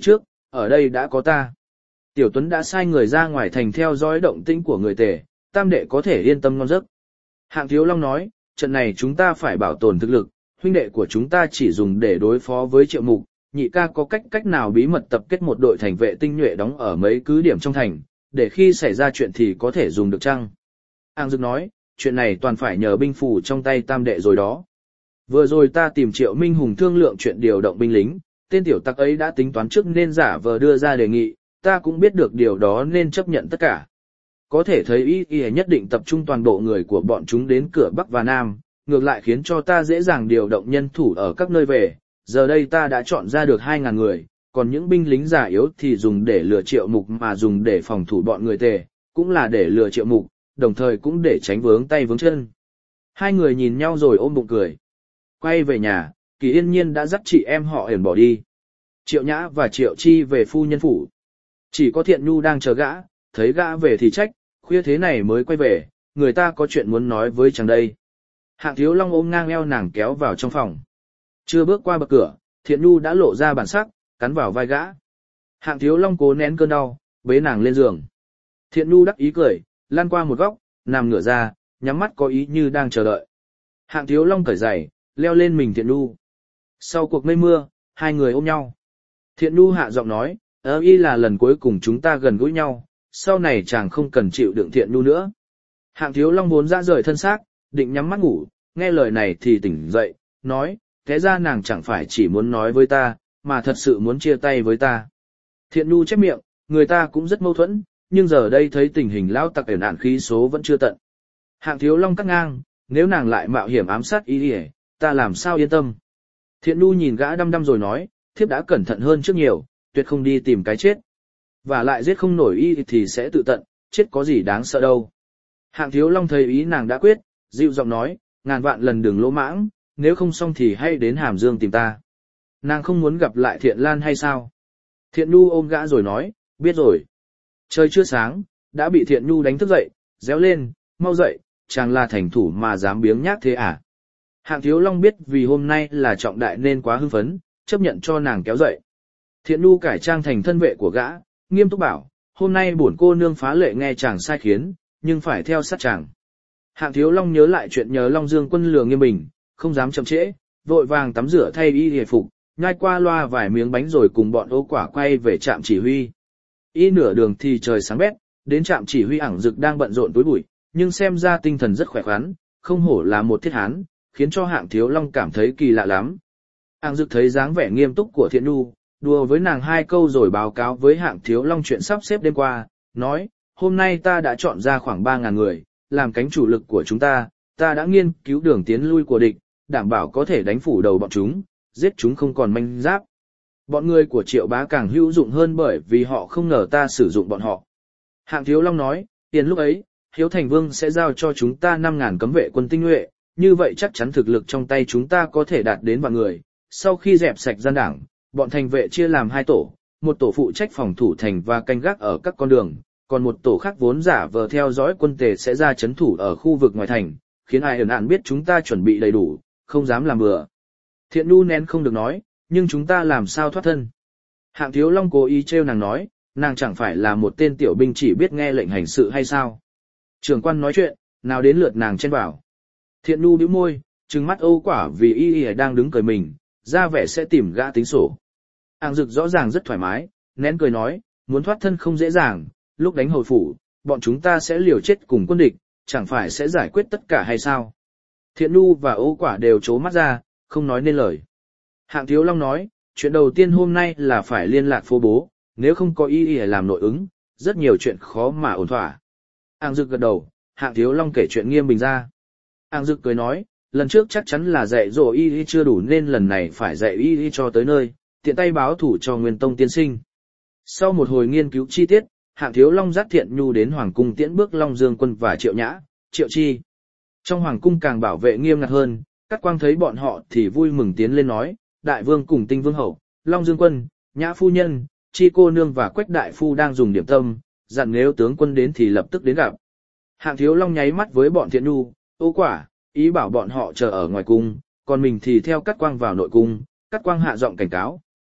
Speaker 1: ở đây đã có ta. Tiểu Tuấn đã sai người ra ngoài thành theo dõi động tĩnh của người Tề, tam đệ có thể yên tâm ngon giấc. Hạng Thiếu Long nói, trận này chúng ta phải bảo tồn thực lực, huynh đệ của chúng ta chỉ dùng để đối phó với Triệu Mục, nhị ca có cách cách nào bí mật tập kết một đội thành vệ tinh nhuệ đóng ở mấy cứ điểm trong thành, để khi xảy ra chuyện thì có thể dùng được chăng? Áng Dực nói, chuyện này toàn phải nhờ binh phủ trong tay tam đệ rồi đó. Vừa rồi ta tìm Triệu Minh Hùng thương lượng chuyện điều động binh lính, tên tiểu tặc ấy đã tính toán trước nên giả vờ đưa ra đề nghị, ta cũng biết được điều đó nên chấp nhận tất cả. Có thể thấy ý y nhất định tập trung toàn bộ người của bọn chúng đến cửa Bắc và Nam, ngược lại khiến cho ta dễ dàng điều động nhân thủ ở các nơi về. Giờ đây ta đã chọn ra được hai ngàn người, còn những binh lính già yếu thì dùng để lừa Triệu Mục mà dùng để phòng thủ bọn người Tề, cũng là để lừa Triệu Mục, đồng thời cũng để tránh vướng tay vướng chân. Hai người nhìn nhau rồi ôm bụng cười. Quay về nhà, Kỳ Yên Nhiên đã dắt chị em họ ẩn bỏ đi. Triệu Nhã và Triệu Chi về phu nhân phủ. Chỉ có Thiện Nhu đang chờ gã, thấy gã về thì trách, khuya thế này mới quay về, người ta có chuyện muốn nói với chàng đây. Hạng Thiếu Long ôm ngang eo nàng kéo vào trong phòng. Chưa bước qua bậc cửa, Thiện Nhu đã lộ ra bản sắc, cắn vào vai gã. Hạng Thiếu Long cố nén cơn đau, bế nàng lên giường. Thiện Nhu đắc ý cười, lăn qua một góc, nằm ngửa ra, nhắm mắt có ý như đang chờ đợi. Hạng Thiếu Long cởi giày, leo lên mình Thiện Nhu. Sau cuộc mây mưa, hai người ôm nhau. Thiện Nhu hạ giọng nói, ơ y là lần cuối cùng chúng ta gần gũi nhau, sau này chàng không cần chịu đựng Thiện Nhu nữa. Hạng Thiếu Long vốn ra rời thân xác, định nhắm mắt ngủ, nghe lời này thì tỉnh dậy, nói, thế ra nàng chẳng phải chỉ muốn nói với ta, mà thật sự muốn chia tay với ta. Thiện Nhu chép miệng, người ta cũng rất mâu thuẫn, nhưng giờ đây thấy tình hình lao tặc ẩn ạn khí số vẫn chưa tận. Hạng Thiếu Long cắt ngang, nếu nàng lại mạo hiểm ám sát y đi, ta làm sao yên tâm. Thiện Nhu nhìn gã đăm đăm rồi nói, thiếp đã cẩn thận hơn trước nhiều, tuyệt không đi tìm cái chết. Và lại giết không nổi y thì sẽ tự tận, chết có gì đáng sợ đâu. Hạng Thiếu Long thấy ý nàng đã quyết, dịu giọng nói, ngàn vạn lần đừng lỗ mãng, nếu không xong thì hãy đến Hàm Dương tìm ta. Nàng không muốn gặp lại Thiện Lan hay sao? Thiện Nhu ôm gã rồi nói, biết rồi. Trời chưa sáng, đã bị Thiện Nhu đánh thức dậy, réo lên, mau dậy, chàng là thành thủ mà dám biếng nhác thế à? Hạng Thiếu Long biết vì hôm nay là trọng đại nên quá hưng phấn, chấp nhận cho nàng kéo dậy. Thiện Nhu cải trang thành thân vệ của gã, nghiêm túc bảo, hôm nay bổn cô nương phá lệ nghe chàng sai khiến, nhưng phải theo sát chàng. Hạng Thiếu Long nhớ lại chuyện nhớ Long Dương quân lừa Nghiêm Bình, không dám chậm trễ, vội vàng tắm rửa thay y hề phục, nhai qua loa vài miếng bánh rồi cùng bọn Ô Quả quay về trạm chỉ huy. Y nửa đường thì trời sáng bét, đến trạm chỉ huy Ảng Dực đang bận rộn túi bụi, nhưng xem ra tinh thần rất khỏe khoắn, không hổ là một thiết hán, khiến cho Hạng Thiếu Long cảm thấy kỳ lạ lắm. Ảng Dực thấy dáng vẻ nghiêm túc của Thiện Nhu, đùa với nàng hai câu rồi báo cáo với Hạng Thiếu Long chuyện sắp xếp đêm qua, nói, hôm nay ta đã chọn ra khoảng ba ngàn người, làm cánh chủ lực của chúng ta, ta đã nghiên cứu đường tiến lui của địch, đảm bảo có thể đánh phủ đầu bọn chúng, giết chúng không còn manh giáp. Bọn người của Triệu Bá càng hữu dụng hơn bởi vì họ không ngờ ta sử dụng bọn họ. Hạng Thiếu Long nói, tiền lúc ấy, Hiếu Thành Vương sẽ giao cho chúng ta năm ngàn cấm vệ quân tinh nhuệ, như vậy chắc chắn thực lực trong tay chúng ta có thể đạt đến vạn người. Sau khi dẹp sạch gian đảng, bọn thành vệ chia làm hai tổ, một tổ phụ trách phòng thủ thành và canh gác ở các con đường, còn một tổ khác vốn giả vờ theo dõi quân Tề sẽ ra chấn thủ ở khu vực ngoài thành, khiến ai ẩn ạn biết chúng ta chuẩn bị đầy đủ, không dám làm bừa. Thiện Nhu nén không được nói, nhưng chúng ta làm sao thoát thân? Hạng Thiếu Long cố ý trêu nàng nói, nàng chẳng phải là một tên tiểu binh chỉ biết nghe lệnh hành sự hay sao? Trưởng quan nói chuyện, nào đến lượt nàng chen vào. Thiện Nhu bĩu môi, trừng mắt Âu Quả vì y y đang đứng cười mình, ra vẻ sẽ tìm gã tính sổ. Ảng Dực rõ ràng rất thoải mái, nén cười nói, muốn thoát thân không dễ dàng, lúc đánh hồi phủ, bọn chúng ta sẽ liều chết cùng quân địch, chẳng phải sẽ giải quyết tất cả hay sao? Thiện Nhu và Âu Quả đều trố mắt ra, không nói nên lời. Hạng Thiếu Long nói, chuyện đầu tiên hôm nay là phải liên lạc phố bố, nếu không có y y làm nội ứng, rất nhiều chuyện khó mà ổn thỏa. Ảng Dực gật đầu, Hạng Thiếu Long kể chuyện Nghiêm Bình ra. Ảng Dực cười nói, lần trước chắc chắn là dạy dỗ y y chưa đủ nên lần này phải dạy y y cho tới nơi, tiện tay báo thủ cho Nguyên Tông tiên sinh. Sau một hồi nghiên cứu chi tiết, Hạng Thiếu Long dắt Thiện Nhu đến Hoàng Cung tiễn bước Long Dương quân và Triệu Nhã, Triệu Chi. Trong Hoàng Cung càng bảo vệ nghiêm ngặt hơn, Cát Quang thấy bọn họ thì vui mừng tiến lên nói, Đại Vương cùng Tinh Vương Hậu, Long Dương quân, Nhã Phu Nhân, Chi Cô Nương và Quách Đại Phu đang dùng điểm tâm, dặn nếu tướng quân đến thì lập tức đến gặp. Hạng Thiếu Long nháy mắt với bọn Thiện Nhu, Ô Quả, ý bảo bọn họ chờ ở ngoài cung, còn mình thì theo Cát Quang vào nội cung. Cát Quang hạ giọng cảnh cáo,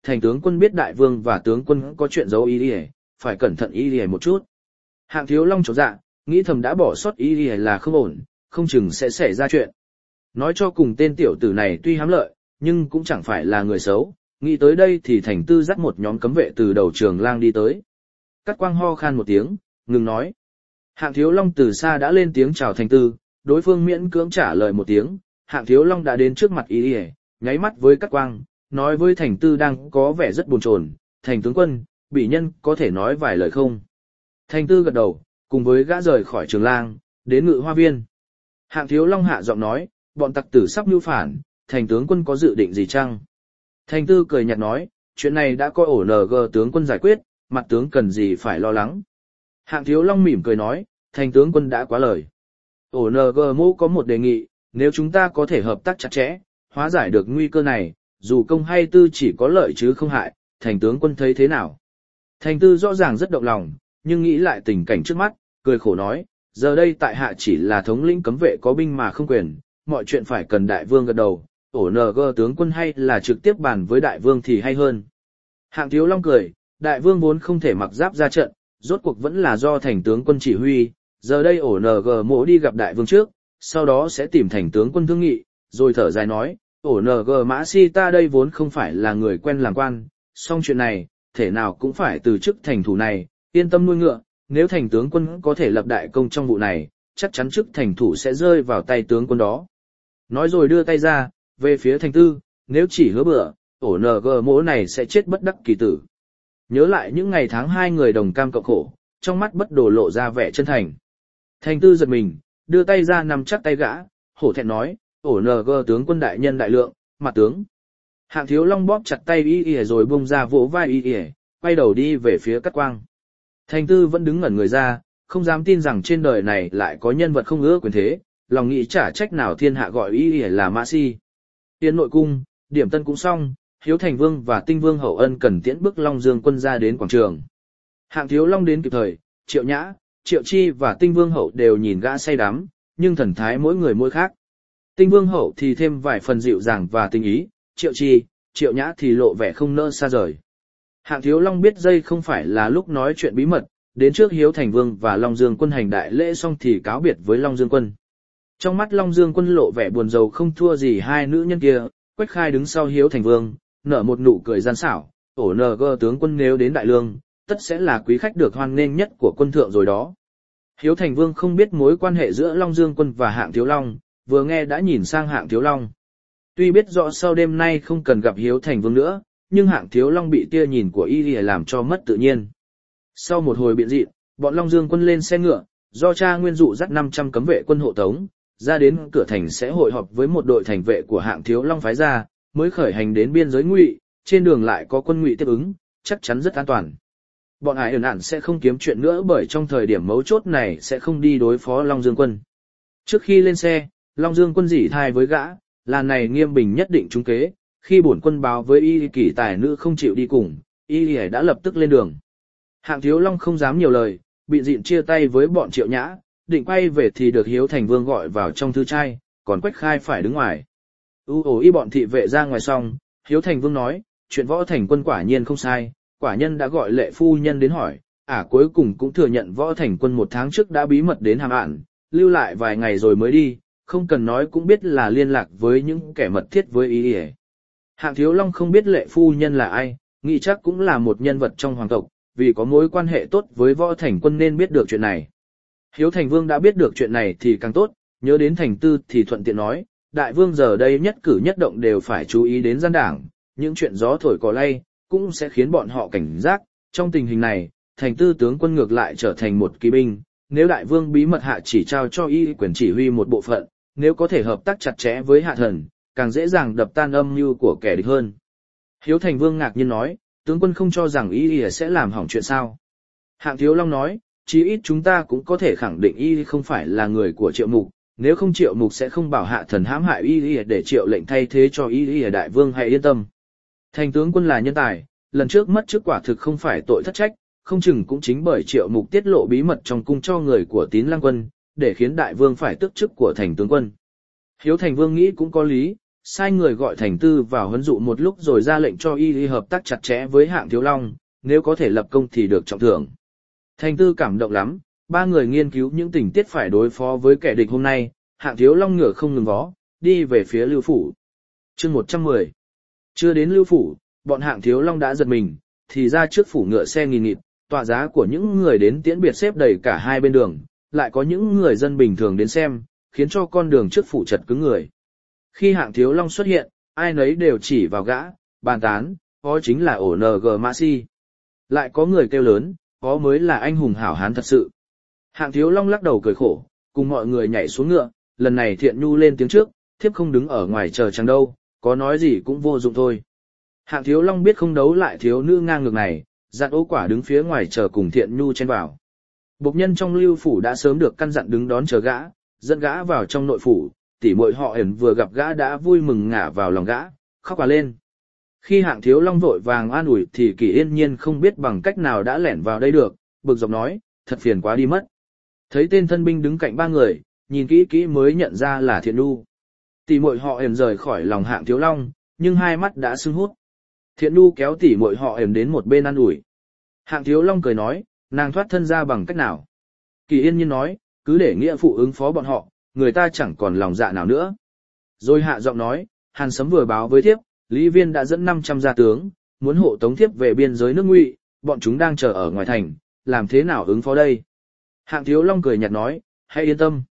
Speaker 1: thành tướng quân biết đại vương và tướng quân có chuyện giấu ý đi, phải cẩn thận ý đi một chút. Hạng Thiếu Long chột dạ, nghĩ thầm đã bỏ sót ý đi là không ổn, không chừng sẽ xảy ra chuyện. Nói cho cùng tên tiểu tử này tuy hám lợi, nhưng cũng chẳng phải là người xấu, nghĩ tới đây thì Thành Tư dắt một nhóm cấm vệ từ đầu trường lang đi tới. Cát Quang ho khan một tiếng, ngừng nói. Hạng Thiếu Long từ xa đã lên tiếng chào Thành Tư, đối phương miễn cưỡng trả lời một tiếng, Hạng Thiếu Long đã đến trước mặt ý đi, nháy mắt với Cát Quang, nói với Thành Tư đang có vẻ rất buồn chồn, Thành tướng quân, bị nhân có thể nói vài lời không? Thành Tư gật đầu, cùng với gã rời khỏi trường lang, đến ngự hoa viên. Hạng Thiếu Long hạ giọng nói, bọn tặc tử sắp mưu phản, Thành tướng quân có dự định gì chăng? Thành Tư cười nhạt nói, chuyện này đã có ổ nờ gờ tướng quân giải quyết, mặt tướng cần gì phải lo lắng. Hạng Thiếu Long mỉm cười nói, Thành tướng quân đã quá lời. ổ en giê mô có một đề nghị, nếu chúng ta có thể hợp tác chặt chẽ, hóa giải được nguy cơ này, dù công hay tư chỉ có lợi chứ không hại, Thành tướng quân thấy thế nào? Thành Tư rõ ràng rất động lòng, nhưng nghĩ lại tình cảnh trước mắt, cười khổ nói, giờ đây tại hạ chỉ là thống lĩnh cấm vệ có binh mà không quyền, mọi chuyện phải cần đại vương gật đầu, ổ en giê tướng quân hay là trực tiếp bàn với đại vương thì hay hơn. Hạng Thiếu Long cười, đại vương vốn không thể mặc giáp ra trận, rốt cuộc vẫn là do Thành tướng quân chỉ huy, giờ đây ổ en giê mỗ đi gặp đại vương trước, sau đó sẽ tìm Thành tướng quân thương nghị, rồi thở dài nói, ổ en giê mã si ta đây vốn không phải là người quen làm quan, song chuyện này, thể nào cũng phải từ chức thành thủ này, yên tâm nuôi ngựa, nếu Thành tướng quân có thể lập đại công trong vụ này, chắc chắn chức thành thủ sẽ rơi vào tay tướng quân đó. Nói rồi đưa tay ra, về phía Thành Tư, nếu chỉ hứa bữa, ổ en giê mỗ này sẽ chết bất đắc kỳ tử. Nhớ lại những ngày tháng hai người đồng cam cộng khổ, trong mắt bất đồ lộ ra vẻ chân thành. Thành Tư giật mình, đưa tay ra nắm chắc tay gã, hổ thẹn nói, ổ en giê tướng quân đại nhân đại lượng, mặt tướng. Hạng Thiếu Long bóp chặt tay y y rồi bung ra vỗ vai y y, quay đầu đi về phía Cát Quang. Thành Tư vẫn đứng ngẩn người ra, không dám tin rằng trên đời này lại có nhân vật không ưa quyền thế, lòng nghĩ chả trách nào thiên hạ gọi y y là mã si. Tiến nội cung, điểm tân cũng xong, Hiếu Thành Vương và Tinh Vương Hậu Ân cần tiễn bước Long Dương quân ra đến quảng trường. Hạng Thiếu Long đến kịp thời, Triệu Nhã, Triệu Chi và Tinh Vương Hậu đều nhìn gã say đắm, nhưng thần thái mỗi người mỗi khác. Tinh Vương Hậu thì thêm vài phần dịu dàng và tinh ý, Triệu Chi, Triệu Nhã thì lộ vẻ không nỡ xa rời. Hạng Thiếu Long biết dây không phải là lúc nói chuyện bí mật, đến trước Hiếu Thành Vương và Long Dương quân hành đại lễ xong thì cáo biệt với Long Dương quân. Trong mắt Long Dương quân lộ vẻ buồn rầu không thua gì hai nữ nhân kia, Quách Khai đứng sau Hiếu Thành Vương, nở một nụ cười gian xảo, ổ en giê tướng quân nếu đến Đại Lương, tất sẽ là quý khách được hoan nghênh nhất của quân thượng rồi đó. Hiếu Thành Vương không biết mối quan hệ giữa Long Dương quân và Hạng Thiếu Long, vừa nghe đã nhìn sang Hạng Thiếu Long. Tuy biết rõ sau đêm nay không cần gặp Hiếu Thành Vương nữa, nhưng Hạng Thiếu Long bị tia nhìn của y làm cho mất tự nhiên. Sau một hồi biện dị, bọn Long Dương quân lên xe ngựa, do cha Nguyên Dụ dắt năm trăm cấm vệ quân hộ tống, ra đến cửa thành sẽ hội họp với một đội thành vệ của Hạng Thiếu Long phái ra, mới khởi hành đến biên giới Ngụy, trên đường lại có quân Ngụy tiếp ứng, chắc chắn rất an toàn. Bọn Hải Ẩn Ản sẽ không kiếm chuyện nữa bởi trong thời điểm mấu chốt này sẽ không đi đối phó Long Dương quân. Trước khi lên xe, Long Dương quân dỉ thai với gã, là này Nghiêm Bình nhất định trúng kế, khi bổn quân báo với y kỷ tài nữ không chịu đi cùng, y đã lập tức lên đường. Hạng Thiếu Long không dám nhiều lời, bị dịn chia tay với bọn Triệu Nhã, định quay về thì được Hiếu Thành Vương gọi vào trong thư trai, còn Quách Khai phải đứng ngoài. U ổ y bọn thị vệ ra ngoài xong, Hiếu Thành Vương nói, chuyện Võ Thành Quân quả nhiên không sai, quả nhân đã gọi Lệ phu nhân đến hỏi, ả à, cuối cùng cũng thừa nhận Võ Thành Quân một tháng trước đã bí mật đến Hàm Ản, lưu lại vài ngày rồi mới đi, không cần nói cũng biết là liên lạc với những kẻ mật thiết với y. Hạng Thiếu Long không biết Lệ phu nhân là ai, nghĩ chắc cũng là một nhân vật trong hoàng tộc, vì có mối quan hệ tốt với Võ Thành Quân nên biết được chuyện này. Hiếu Thành Vương đã biết được chuyện này thì càng tốt, nhớ đến Thành Tư thì thuận tiện nói, đại vương giờ đây nhất cử nhất động đều phải chú ý đến gian đảng, những chuyện gió thổi cỏ lay, cũng sẽ khiến bọn họ cảnh giác, trong tình hình này, Thành Tư tướng quân ngược lại trở thành một kỳ binh, nếu đại vương bí mật hạ chỉ trao cho y quyền chỉ huy một bộ phận, nếu có thể hợp tác chặt chẽ với hạ thần, càng dễ dàng đập tan âm mưu của kẻ địch hơn. Hiếu Thành Vương ngạc nhiên nói, tướng quân không cho rằng y sẽ làm hỏng chuyện sao? Hạng Thiếu Long nói, chí ít chúng ta cũng có thể khẳng định y không phải là người của Triệu Mục, nếu không Triệu Mục sẽ không bảo hạ thần hãm hại y để Triệu lệnh thay thế cho y. Đại vương hãy yên tâm. Thành tướng quân là nhân tài, lần trước mất chức quả thực không phải tội thất trách, không chừng cũng chính bởi Triệu Mục tiết lộ bí mật trong cung cho người của Tín Lăng quân, để khiến đại vương phải tước chức của thành tướng quân. Hiếu Thành Vương nghĩ cũng có lý, sai người gọi Thành Tư vào huấn dụ một lúc rồi ra lệnh cho y y hợp tác chặt chẽ với Hạng Thiếu Long, nếu có thể lập công thì được trọng thưởng. Thành Tư cảm động lắm, ba người nghiên cứu những tình tiết phải đối phó với kẻ địch hôm nay, Hạng Thiếu Long ngựa không ngừng vó, đi về phía Lưu Phủ. Chương một trăm mười. Chưa đến Lưu Phủ, bọn Hạng Thiếu Long đã giật mình, thì ra trước phủ ngựa xe nghìn nghịt, tọa giá của những người đến tiễn biệt xếp đầy cả hai bên đường, lại có những người dân bình thường đến xem, khiến cho con đường trước phủ chật cứng người. Khi Hạng Thiếu Long xuất hiện, ai nấy đều chỉ vào gã, bàn tán, đó chính là ổ en giê Mã Si. Lại có người kêu lớn, đó mới là anh hùng hảo hán thật sự. Hạng Thiếu Long lắc đầu cười khổ, cùng mọi người nhảy xuống ngựa, lần này Thiện Nhu lên tiếng trước, thiếp không đứng ở ngoài chờ chẳng đâu, có nói gì cũng vô dụng thôi. Hạng Thiếu Long biết không đấu lại thiếu nữ ngang ngược này, dặn Ô Quả đứng phía ngoài chờ cùng Thiện Nhu chen vào. Bộc nhân trong Lưu Phủ đã sớm được căn dặn đứng đón chờ gã, dẫn gã vào trong nội phủ, tỉ muội họ ẩn vừa gặp gã đã vui mừng ngả vào lòng gã, khóc cả lên. Khi Hạng Thiếu Long vội vàng an ủi thì Kỳ Yên Nhiên không biết bằng cách nào đã lẻn vào đây được, bực dọc nói, thật phiền quá đi mất. Thấy tên thân binh đứng cạnh ba người, nhìn kỹ kỹ mới nhận ra là Thiện Nhu. Tỷ muội họ ẩn rời khỏi lòng Hạng Thiếu Long, nhưng hai mắt đã sưng hút. Thiện Nhu kéo tỷ muội họ ẩn đến một bên an ủi. Hạng Thiếu Long cười nói, nàng thoát thân ra bằng cách nào? Kỳ Yên Nhiên nói, cứ để nghĩa phụ ứng phó bọn họ, người ta chẳng còn lòng dạ nào nữa. Rồi hạ giọng nói, Hàn Sấm vừa báo với thiếp, Lý Viên đã dẫn năm trăm gia tướng, muốn hộ tống thiếp về biên giới nước Ngụy, bọn chúng đang chờ ở ngoài thành, làm thế nào ứng phó đây? Hạng Thiếu Long cười nhạt nói, hãy yên tâm.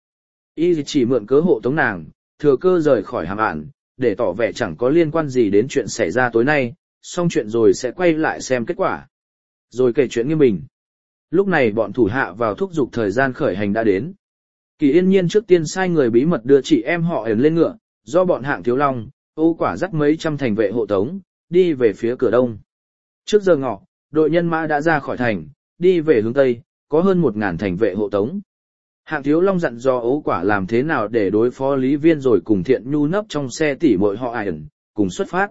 Speaker 1: Y chỉ mượn cớ hộ tống nàng, thừa cơ rời khỏi Hàm Ản, để tỏ vẻ chẳng có liên quan gì đến chuyện xảy ra tối nay, xong chuyện rồi sẽ quay lại xem kết quả. Rồi kể chuyện nghiêm bình. Lúc này bọn thủ hạ vào thúc giục thời gian khởi hành đã đến. Kỳ Yên Nhiên trước tiên sai người bí mật đưa chị em họ ẩn lên ngựa, do bọn Hạng Thiếu Long, Ô Quả dắt mấy trăm thành vệ hộ tống, đi về phía cửa đông. Trước giờ ngọ, đội nhân mã đã ra khỏi thành, đi về hướng tây, có hơn một ngàn thành vệ hộ tống. Hạng Thiếu Long dặn dò Ô Quả làm thế nào để đối phó Lý Viên rồi cùng Thiện Nhu nấp trong xe tỉ muội họ ẩn, cùng xuất phát.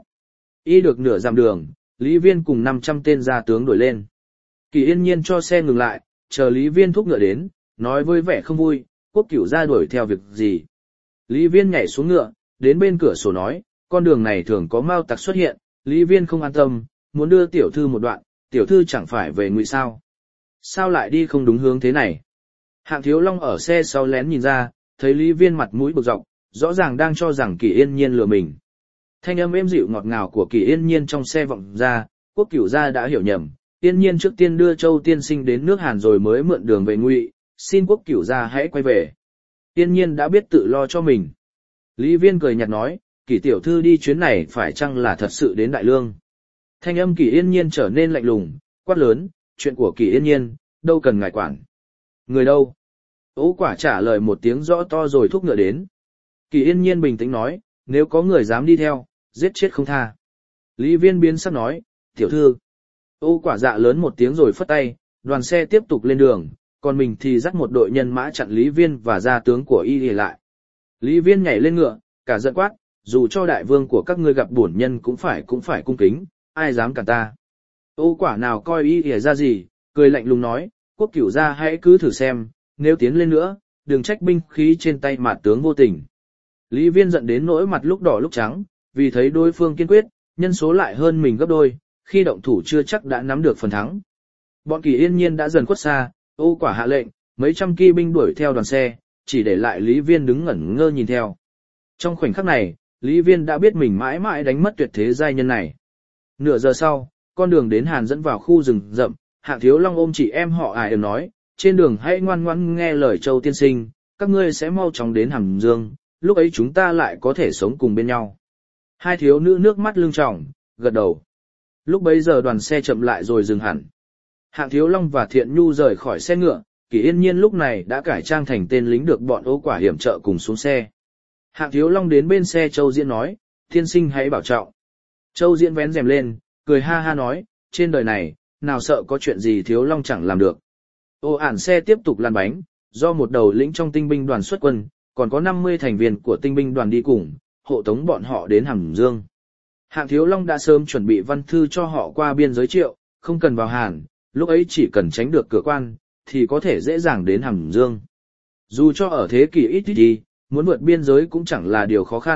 Speaker 1: Y được nửa dặm đường, Lý Viên cùng năm trăm tên gia tướng đuổi lên. Kỳ Yên Nhiên cho xe ngừng lại, chờ Lý Viên thúc ngựa đến, nói với vẻ không vui, Quốc Cửu ra đuổi theo việc gì. Lý Viên nhảy xuống ngựa, đến bên cửa sổ nói, con đường này thường có mao tặc xuất hiện, Lý Viên không an tâm, muốn đưa tiểu thư một đoạn, tiểu thư chẳng phải về Ngụy sao. Sao lại đi không đúng hướng thế này? Hạng Thiếu Long ở xe sau lén nhìn ra, thấy Lý Viên mặt mũi bực dọc, rõ ràng đang cho rằng Kỳ Yên Nhiên lừa mình. Thanh âm êm dịu ngọt ngào của Kỳ Yên Nhiên trong xe vọng ra, Quốc Cửu gia đã hiểu nhầm, Yên Nhiên trước tiên đưa Châu tiên sinh đến nước Hàn rồi mới mượn đường về Ngụy, xin Quốc Cửu gia hãy quay về. Yên Nhiên đã biết tự lo cho mình. Lý Viên cười nhạt nói, Kỳ tiểu thư đi chuyến này phải chăng là thật sự đến Đại Lương? Thanh âm Kỳ Yên Nhiên trở nên lạnh lùng, quát lớn, chuyện của Kỳ Yên Nhiên, đâu cần ngài quản. Người đâu? Ô Quả trả lời một tiếng rõ to rồi thúc ngựa đến. Kỳ Yên Nhiên bình tĩnh nói, nếu có người dám đi theo, giết chết không tha. Lý Viên biến sắc nói, tiểu thư. Ô Quả dạ lớn một tiếng rồi phất tay, đoàn xe tiếp tục lên đường, còn mình thì dắt một đội nhân mã chặn Lý Viên và gia tướng của y lại. Lý Viên nhảy lên ngựa, cả giận quát, dù cho đại vương của các ngươi gặp bổn nhân cũng phải cũng phải cung kính, ai dám cản ta. Ô Quả nào coi y ỉa ra gì, cười lạnh lùng nói, Quốc Cửu gia hãy cứ thử xem, nếu tiến lên nữa, đừng trách binh khí trên tay mạt tướng vô tình. Lý Viên giận đến nỗi mặt lúc đỏ lúc trắng, vì thấy đối phương kiên quyết, nhân số lại hơn mình gấp đôi, khi động thủ chưa chắc đã nắm được phần thắng. Bọn Kỳ Yên Nhiên đã dần khuất xa, Ô Quả hạ lệnh, mấy trăm kỵ binh đuổi theo đoàn xe, chỉ để lại Lý Viên đứng ngẩn ngơ nhìn theo. Trong khoảnh khắc này, Lý Viên đã biết mình mãi mãi đánh mất tuyệt thế giai nhân này. Nửa giờ sau, con đường đến Hàn dẫn vào khu rừng rậm, Hạng Thiếu Long ôm chị em họ ải nói, trên đường hãy ngoan ngoãn nghe lời Châu tiên sinh, các ngươi sẽ mau chóng đến Hàm Dương, lúc ấy chúng ta lại có thể sống cùng bên nhau. Hai thiếu nữ nước mắt lưng tròng, gật đầu. Lúc bấy giờ đoàn xe chậm lại rồi dừng hẳn. Hạng Thiếu Long và Thiện Nhu rời khỏi xe ngựa, Kỳ Yên Nhiên lúc này đã cải trang thành tên lính được bọn Ô Quả hiểm trợ cùng xuống xe. Hạng Thiếu Long đến bên xe Châu Diễn nói, tiên sinh hãy bảo trọng. Châu Diễn vén rèm lên, cười ha ha nói, trên đời này, nào sợ có chuyện gì Thiếu Long chẳng làm được. Ô ản xe tiếp tục lăn bánh, do một đầu lĩnh trong tinh binh đoàn xuất quân, còn có năm mươi thành viên của tinh binh đoàn đi cùng, hộ tống bọn họ đến Hàm Dương. Hạng Thiếu Long đã sớm chuẩn bị văn thư cho họ qua biên giới Triệu, không cần vào Hàn, lúc ấy chỉ cần tránh được cửa quan, thì có thể dễ dàng đến Hàm Dương. Dù cho ở thế kỷ ít ít đi, muốn vượt biên giới cũng chẳng là điều khó khăn,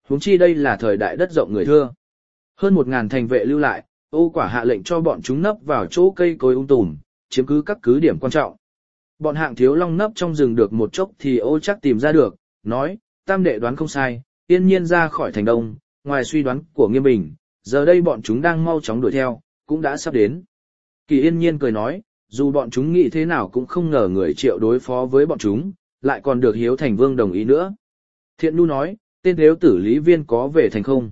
Speaker 1: huống chi đây là thời đại đất rộng người thưa. Hơn một ngàn thành vệ lưu lại, Ô Quả hạ lệnh cho bọn chúng nấp vào chỗ cây cối ung tùm, chiếm cứ các cứ điểm quan trọng. Bọn Hạng Thiếu Long nấp trong rừng được một chốc thì Ô Chắc tìm ra được, nói, tam đệ đoán không sai, Yên Nhiên ra khỏi thành đông, ngoài suy đoán của Nghiêm Bình, giờ đây bọn chúng đang mau chóng đuổi theo, cũng đã sắp đến. Kỳ Yên Nhiên cười nói, dù bọn chúng nghĩ thế nào cũng không ngờ người Triệu đối phó với bọn chúng, lại còn được Hiếu Thành Vương đồng ý nữa. Thiện Nhu nói, tên Thiếu tử Lý Viên có về thành không?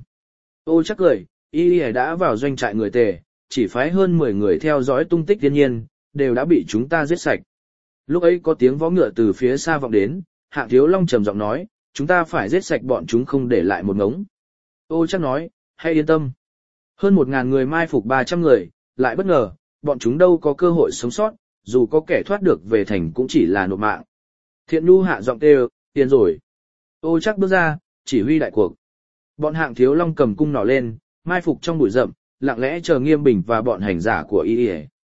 Speaker 1: Ô Chắc cười, y đã vào doanh trại người Tề, chỉ phái hơn mười người theo dõi tung tích Yên Nhiên, đều đã bị chúng ta giết sạch. Lúc ấy có tiếng vó ngựa từ phía xa vọng đến, Hạng Thiếu Long trầm giọng nói, chúng ta phải giết sạch bọn chúng không để lại một ngống. Ô Chắc nói, hãy yên tâm. Hơn một ngàn người mai phục ba trăm người, lại bất ngờ, bọn chúng đâu có cơ hội sống sót, dù có kẻ thoát được về thành cũng chỉ là nộp mạng. Thiện Nhu hạ giọng kêu, tiền rồi. Ô Chắc bước ra, chỉ huy đại cuộc. Bọn Hạng Thiếu Long cầm cung nỏ lên, mai phục trong bụi rậm, lặng lẽ chờ Nghiêm Bình và bọn hành giả của y.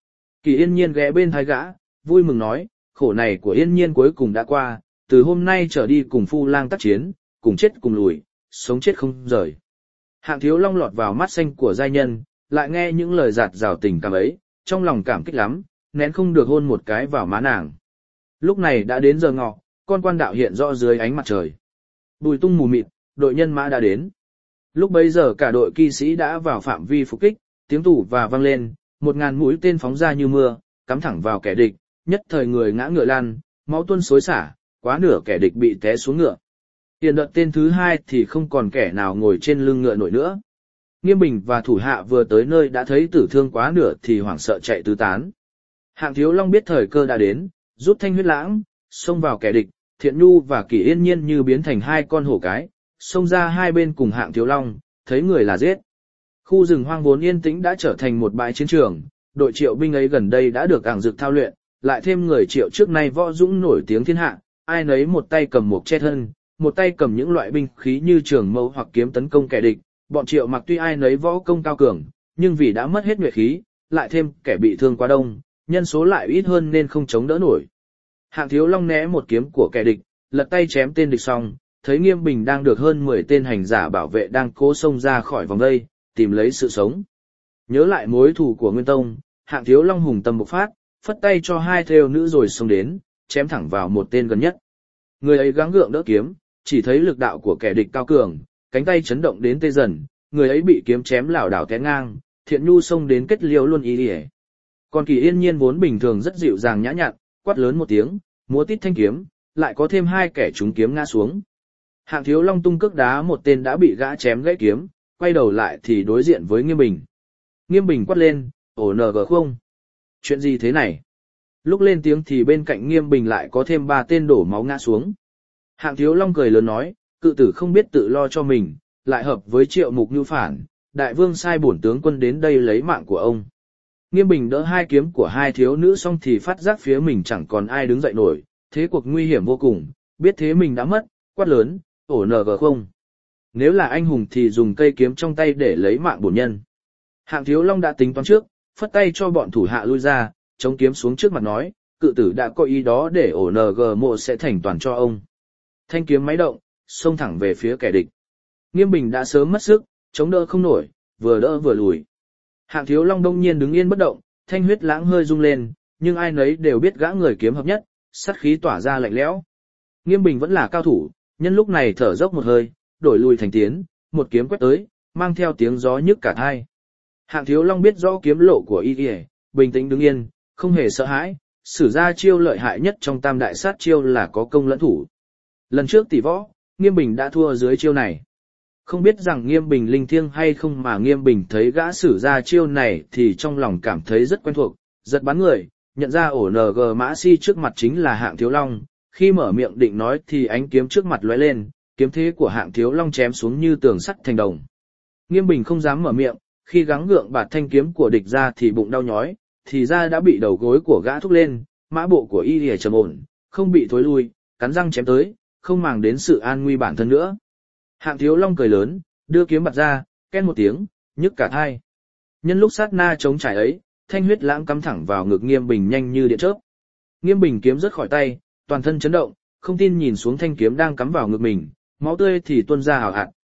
Speaker 1: Kỳ Yên Nhiên ghé bên thái gã, vui mừng nói, khổ này của Yên Nhiên cuối cùng đã qua, từ hôm nay trở đi cùng Phu Lang tác chiến, cùng chết cùng lùi, sống chết không rời. Hạng Thiếu Long lọt vào mắt xanh của giai nhân, lại nghe những lời giạt rào tình cảm ấy, trong lòng cảm kích lắm, nén không được hôn một cái vào má nàng. Lúc này đã đến giờ ngọ, con quan đạo hiện rõ dưới ánh mặt trời. Bùi tung mù mịt, đội nhân mã đã đến. Lúc bấy giờ cả đội kỵ sĩ đã vào phạm vi phục kích, tiếng tủ và vang lên, một ngàn mũi tên phóng ra như mưa, cắm thẳng vào kẻ địch, nhất thời người ngã ngựa lăn, máu tuôn xối xả, quá nửa kẻ địch bị té xuống ngựa. Tiền đợt tên thứ hai thì không còn kẻ nào ngồi trên lưng ngựa nổi nữa. Nghiêm Bình và thủ hạ vừa tới nơi đã thấy tử thương quá nửa thì hoảng sợ chạy tứ tán. Hạng Thiếu Long biết thời cơ đã đến, rút thanh huyết lãng, xông vào kẻ địch, Thiện Nhu và Kỳ Yên Nhiên như biến thành hai con hổ cái, xông ra hai bên cùng Hạng Thiếu Long, thấy người là giết. Khu rừng hoang vốn yên tĩnh đã trở thành một bãi chiến trường, đội Triệu binh ấy gần đây đã được ảng dực thao luyện, lại thêm người Triệu trước nay võ dũng nổi tiếng thiên hạ, ai nấy một tay cầm một che thân, một tay cầm những loại binh khí như trường mâu hoặc kiếm tấn công kẻ địch. Bọn Triệu mặc tuy ai nấy võ công cao cường, nhưng vì đã mất hết nhuệ khí, lại thêm kẻ bị thương quá đông, nhân số lại ít hơn nên không chống đỡ nổi. Hạng Thiếu Long né một kiếm của kẻ địch, lật tay chém tên địch xong, thấy Nghiêm Bình đang được hơn mười tên hành giả bảo vệ đang cố xông ra khỏi vòng vây, tìm lấy sự sống. Nhớ lại mối thù của Nguyên Tông, Hạng Thiếu Long hùng tâm bộc phát, phất tay cho hai thêu nữ rồi xông đến, chém thẳng vào một tên gần nhất. Người ấy gắng gượng đỡ kiếm, chỉ thấy lực đạo của kẻ địch cao cường, cánh tay chấn động đến tê dần, người ấy bị kiếm chém lảo đảo té ngang, Thiện Nhu xông đến kết liễu luôn ý ỉa. Còn Kỳ Yên Nhiên vốn bình thường rất dịu dàng nhã nhặn, quát lớn một tiếng, múa tít thanh kiếm, lại có thêm hai kẻ trúng kiếm ngã xuống. Hạng Thiếu Long tung cước đá một tên đã bị gã chém gãy kiếm, quay đầu lại thì đối diện với Nghiêm Bình. Nghiêm Bình quát lên, ổ nờ gờ không? Chuyện gì thế này? Lúc lên tiếng thì bên cạnh Nghiêm Bình lại có thêm ba tên đổ máu ngã xuống. Hạng Thiếu Long cười lớn nói, cự tử không biết tự lo cho mình, lại hợp với Triệu Mục Nhu phản, đại vương sai bổn tướng quân đến đây lấy mạng của ông. Nghiêm Bình đỡ hai kiếm của hai thiếu nữ xong thì phát giác phía mình chẳng còn ai đứng dậy nổi, thế cuộc nguy hiểm vô cùng, biết thế mình đã mất, quát lớn, ổ nờ gờ không. Nếu là anh hùng thì dùng cây kiếm trong tay để lấy mạng bổn nhân. Hạng Thiếu Long đã tính toán trước, phất tay cho bọn thủ hạ lui ra, chống kiếm xuống trước mặt nói, cự tử đã có ý đó để ổ nờ gờ mộ sẽ thành toàn cho ông. Thanh kiếm máy động, xông thẳng về phía kẻ địch. Nghiêm Bình đã sớm mất sức, chống đỡ không nổi, vừa đỡ vừa lùi. Hạng Thiếu Long đông nhiên đứng yên bất động, thanh huyết lãng hơi rung lên, nhưng ai nấy đều biết gã người kiếm hợp nhất, sát khí tỏa ra lạnh lẽo. Nghiêm Bình vẫn là cao thủ, nhân lúc này thở dốc một hơi, đổi lùi thành tiến, một kiếm quét tới, mang theo tiếng gió nhức cả tai. Hạng Thiếu Long biết rõ kiếm lộ của y, bình tĩnh đứng yên, không hề sợ hãi, sử ra chiêu lợi hại nhất trong tam đại sát chiêu là có công lẫn thủ. Lần trước tỷ võ, Nghiêm Bình đã thua dưới chiêu này. Không biết rằng Nghiêm Bình linh thiêng hay không mà Nghiêm Bình thấy gã sử ra chiêu này thì trong lòng cảm thấy rất quen thuộc, giật bắn người, nhận ra ổ nờ gờ mã si trước mặt chính là Hạng Thiếu Long, khi mở miệng định nói thì ánh kiếm trước mặt lóe lên, kiếm thế của Hạng Thiếu Long chém xuống như tường sắt thành đồng. Nghiêm Bình không dám mở miệng, khi gắng gượng bạt thanh kiếm của địch ra thì bụng đau nhói, thì ra đã bị đầu gối của gã thúc lên, mã bộ của y lìa trầm ổn, không bị thối lui, cắn răng chém tới, không màng đến sự an nguy bản thân nữa. Hạng Thiếu Long cười lớn, đưa kiếm bật ra, ken một tiếng, nhức cả tai. Nhân lúc sát na chống trải ấy, thanh huyết lãng cắm thẳng vào ngực Nghiêm Bình nhanh như điện chớp. Nghiêm Bình kiếm rớt khỏi tay, toàn thân chấn động, không tin nhìn xuống thanh kiếm đang cắm vào ngực mình, máu tươi thì tuôn ra ảo ạt,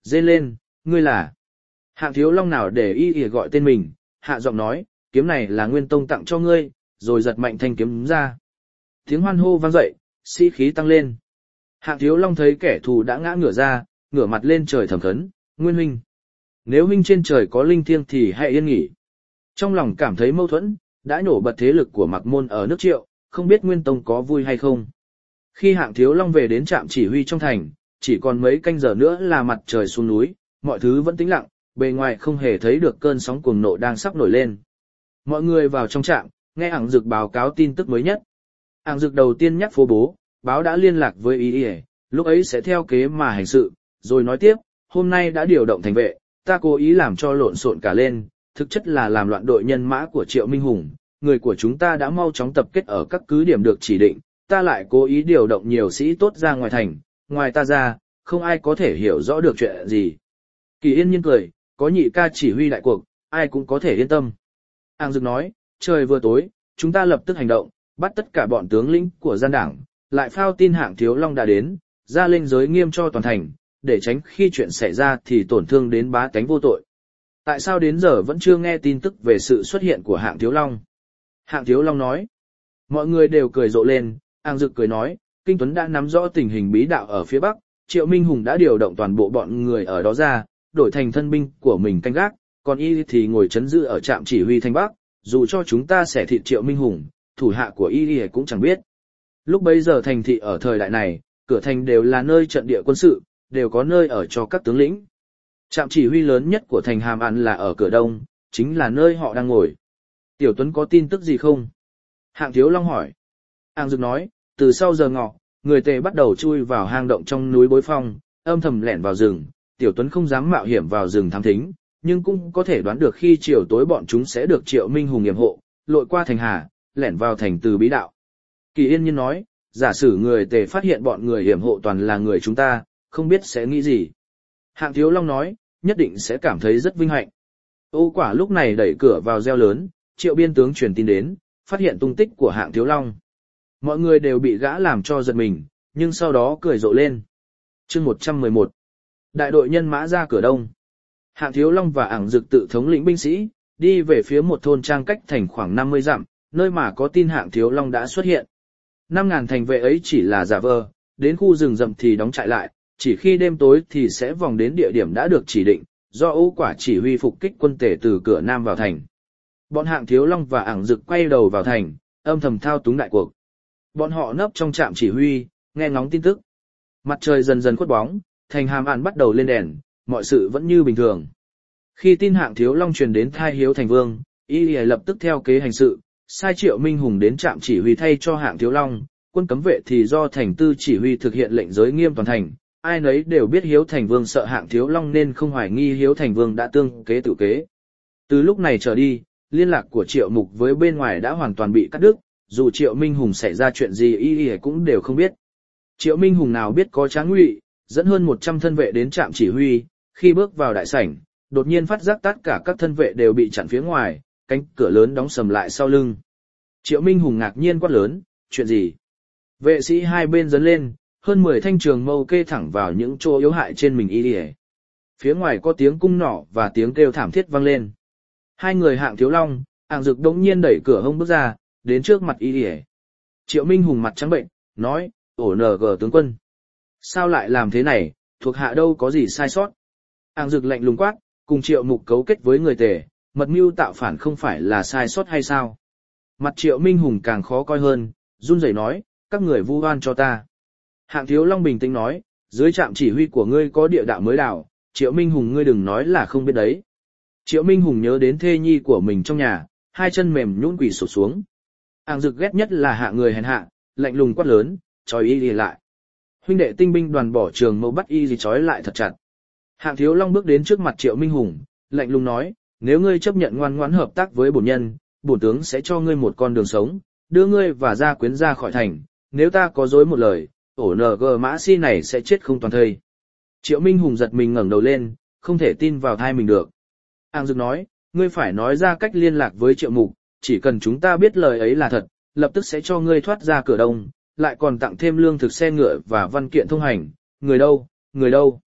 Speaker 1: rên lên, ngươi là. Hạng Thiếu Long nào để y y gọi tên mình, hạ giọng nói, kiếm này là Nguyên Tông tặng cho ngươi, rồi giật mạnh thanh kiếm ra. Tiếng hoan hô vang dậy, sĩ khí tăng lên. Hạng Thiếu Long thấy kẻ thù đã ngã ngửa ra, ngửa mặt lên trời thầm khấn, Nguyên huynh. Nếu huynh trên trời có linh thiêng thì hãy yên nghỉ. Trong lòng cảm thấy mâu thuẫn, đã nổ bật thế lực của Mạc Môn ở nước Triệu, không biết Nguyên Tông có vui hay không. Khi Hạng Thiếu Long về đến trạm chỉ huy trong thành, chỉ còn mấy canh giờ nữa là mặt trời xuống núi, mọi thứ vẫn tĩnh lặng, bề ngoài không hề thấy được cơn sóng cuồng nộ đang sắp nổi lên. Mọi người vào trong trạm, nghe Ảng Dực báo cáo tin tức mới nhất. Ảng Dực đầu tiên nhắc phố bố, báo đã liên lạc với Y Y, lúc ấy sẽ theo kế mà hành sự, rồi nói tiếp, hôm nay đã điều động thành vệ, ta cố ý làm cho lộn xộn cả lên, thực chất là làm loạn đội nhân mã của Triệu Minh Hùng, người của chúng ta đã mau chóng tập kết ở các cứ điểm được chỉ định, ta lại cố ý điều động nhiều sĩ tốt ra ngoài thành, ngoài ta ra, không ai có thể hiểu rõ được chuyện gì. Kỳ Yên Nhiên cười, có nhị ca chỉ huy đại cuộc, ai cũng có thể yên tâm. Ảng Dực nói, trời vừa tối, chúng ta lập tức hành động, bắt tất cả bọn tướng lĩnh của gian đảng, lại phao tin Hạng Thiếu Long đã đến, ra lệnh giới nghiêm cho toàn thành, để tránh khi chuyện xảy ra thì tổn thương đến bá tánh vô tội. Tại sao đến giờ vẫn chưa nghe tin tức về sự xuất hiện của Hạng Thiếu Long? Hạng Thiếu Long nói. Mọi người đều cười rộ lên, Ảng Dực cười nói, Kinh Tuấn đã nắm rõ tình hình bí đạo ở phía Bắc, Triệu Minh Hùng đã điều động toàn bộ bọn người ở đó ra, đổi thành thân binh của mình canh gác, còn y thì ngồi chấn giữ ở trạm chỉ huy thành Bắc, dù cho chúng ta sẽ thịt Triệu Minh Hùng, thủ hạ của y cũng chẳng biết. Lúc bấy giờ thành thị ở thời đại này, cửa thành đều là nơi trận địa quân sự, đều có nơi ở cho các tướng lĩnh. Trạm chỉ huy lớn nhất của thành Hàm Ản là ở cửa đông, chính là nơi họ đang ngồi. Tiểu Tuấn có tin tức gì không? Hạng Thiếu Long hỏi. Ảng Dực nói, từ sau giờ ngọ, người Tề bắt đầu chui vào hang động trong núi Bối Phong, âm thầm lẻn vào rừng. Tiểu Tuấn không dám mạo hiểm vào rừng thám thính, nhưng cũng có thể đoán được khi chiều tối bọn chúng sẽ được Triệu Minh Hùng yểm hộ, lội qua thành Hà, lẻn vào thành từ bí đạo. Kỳ Yên Nhiên nói, giả sử người Tề phát hiện bọn người yểm hộ toàn là người chúng ta, không biết sẽ nghĩ gì. Hạng Thiếu Long nói, nhất định sẽ cảm thấy rất vinh hạnh. Ô Quả lúc này đẩy cửa vào reo lớn, Triệu biên tướng truyền tin đến, phát hiện tung tích của Hạng Thiếu Long. Mọi người đều bị gã làm cho giật mình, nhưng sau đó cười rộ lên. Chương một trăm mười một. Đại đội nhân mã ra cửa đông. Hạng Thiếu Long và Ảng Dực tự thống lĩnh binh sĩ, đi về phía một thôn trang cách thành khoảng năm mươi dặm, nơi mà có tin Hạng Thiếu Long đã xuất hiện. Năm ngàn thành vệ ấy chỉ là giả vờ, đến khu rừng rậm thì đóng trại lại, chỉ khi đêm tối thì sẽ vòng đến địa điểm đã được chỉ định, do Ô Quả chỉ huy phục kích quân Tề từ cửa nam vào thành. Bọn Hạng Thiếu Long và Ảng Dực quay đầu vào thành, âm thầm thao túng đại cuộc. Bọn họ nấp trong trạm chỉ huy, nghe ngóng tin tức. Mặt trời dần dần khuất bóng, thành Hàm Ản bắt đầu lên đèn, mọi sự vẫn như bình thường. Khi tin Hạng Thiếu Long truyền đến thai Hiếu Thành Vương, y lập tức theo kế hành sự, sai Triệu Minh Hùng đến trạm chỉ huy thay cho Hạng Thiếu Long, quân cấm vệ thì do thành tư chỉ huy thực hiện lệnh giới nghiêm toàn thành. Ai nấy đều biết Hiếu Thành Vương sợ Hạng Thiếu Long nên không hoài nghi Hiếu Thành Vương đã tương kế tự kế. Từ lúc này trở đi, liên lạc của Triệu Mục với bên ngoài đã hoàn toàn bị cắt đứt, dù Triệu Minh Hùng xảy ra chuyện gì y y cũng đều không biết. Triệu Minh Hùng nào biết có Tráng Ngụy dẫn hơn một trăm thân vệ đến trạm chỉ huy, khi bước vào đại sảnh, đột nhiên phát giác tất cả các thân vệ đều bị chặn phía ngoài, cánh cửa lớn đóng sầm lại sau lưng. Triệu Minh Hùng ngạc nhiên quát lớn, chuyện gì? Vệ sĩ hai bên dấn lên, hơn mười thanh trường mâu kê thẳng vào những chỗ yếu hại trên mình y y. Phía ngoài có tiếng cung nỏ và tiếng kêu thảm thiết vang lên. Hai người Hạng Thiếu Long, Ảng Dực đống nhiên đẩy cửa hông bước ra, đến trước mặt y y. Triệu Minh Hùng mặt trắng bệnh, nói, ổ nờ gờ tướng quân. Sao lại làm thế này, thuộc hạ đâu có gì sai sót. Ảng Dực lạnh lùng quát, cùng Triệu Mục cấu kết với người Tề, mật mưu tạo phản không phải là sai sót hay sao? Mặt Triệu Minh Hùng càng khó coi hơn, run rẩy nói, các người vu oan cho ta. Hạng Thiếu Long bình tĩnh nói, dưới trạm chỉ huy của ngươi có địa đạo mới đào, Triệu Minh Hùng ngươi đừng nói là không biết đấy. Triệu Minh Hùng nhớ đến thê nhi của mình trong nhà, hai chân mềm nhũn quỳ sụp xuống. Ảng Dực ghét nhất là hạ người hèn hạ, lạnh lùng quát lớn, trói y gì lại. Huynh đệ tinh binh đoàn bỏ trường mâu bắt y gì trói lại thật chặt. Hạng Thiếu Long bước đến trước mặt Triệu Minh Hùng, lạnh lùng nói, nếu ngươi chấp nhận ngoan ngoãn hợp tác với bổn nhân, bổn tướng sẽ cho ngươi một con đường sống, đưa ngươi và gia quyến ra khỏi thành, nếu ta có dối một lời, ổ nờ gờ mã si này sẽ chết không toàn thây. Triệu Minh Hùng giật mình ngẩng đầu lên, không thể tin vào thai mình được. Ảng Dực nói, ngươi phải nói ra cách liên lạc với Triệu Mục, chỉ cần chúng ta biết lời ấy là thật, lập tức sẽ cho ngươi thoát ra cửa đông, lại còn tặng thêm lương thực xe ngựa và văn kiện thông hành, người đâu, người đâu.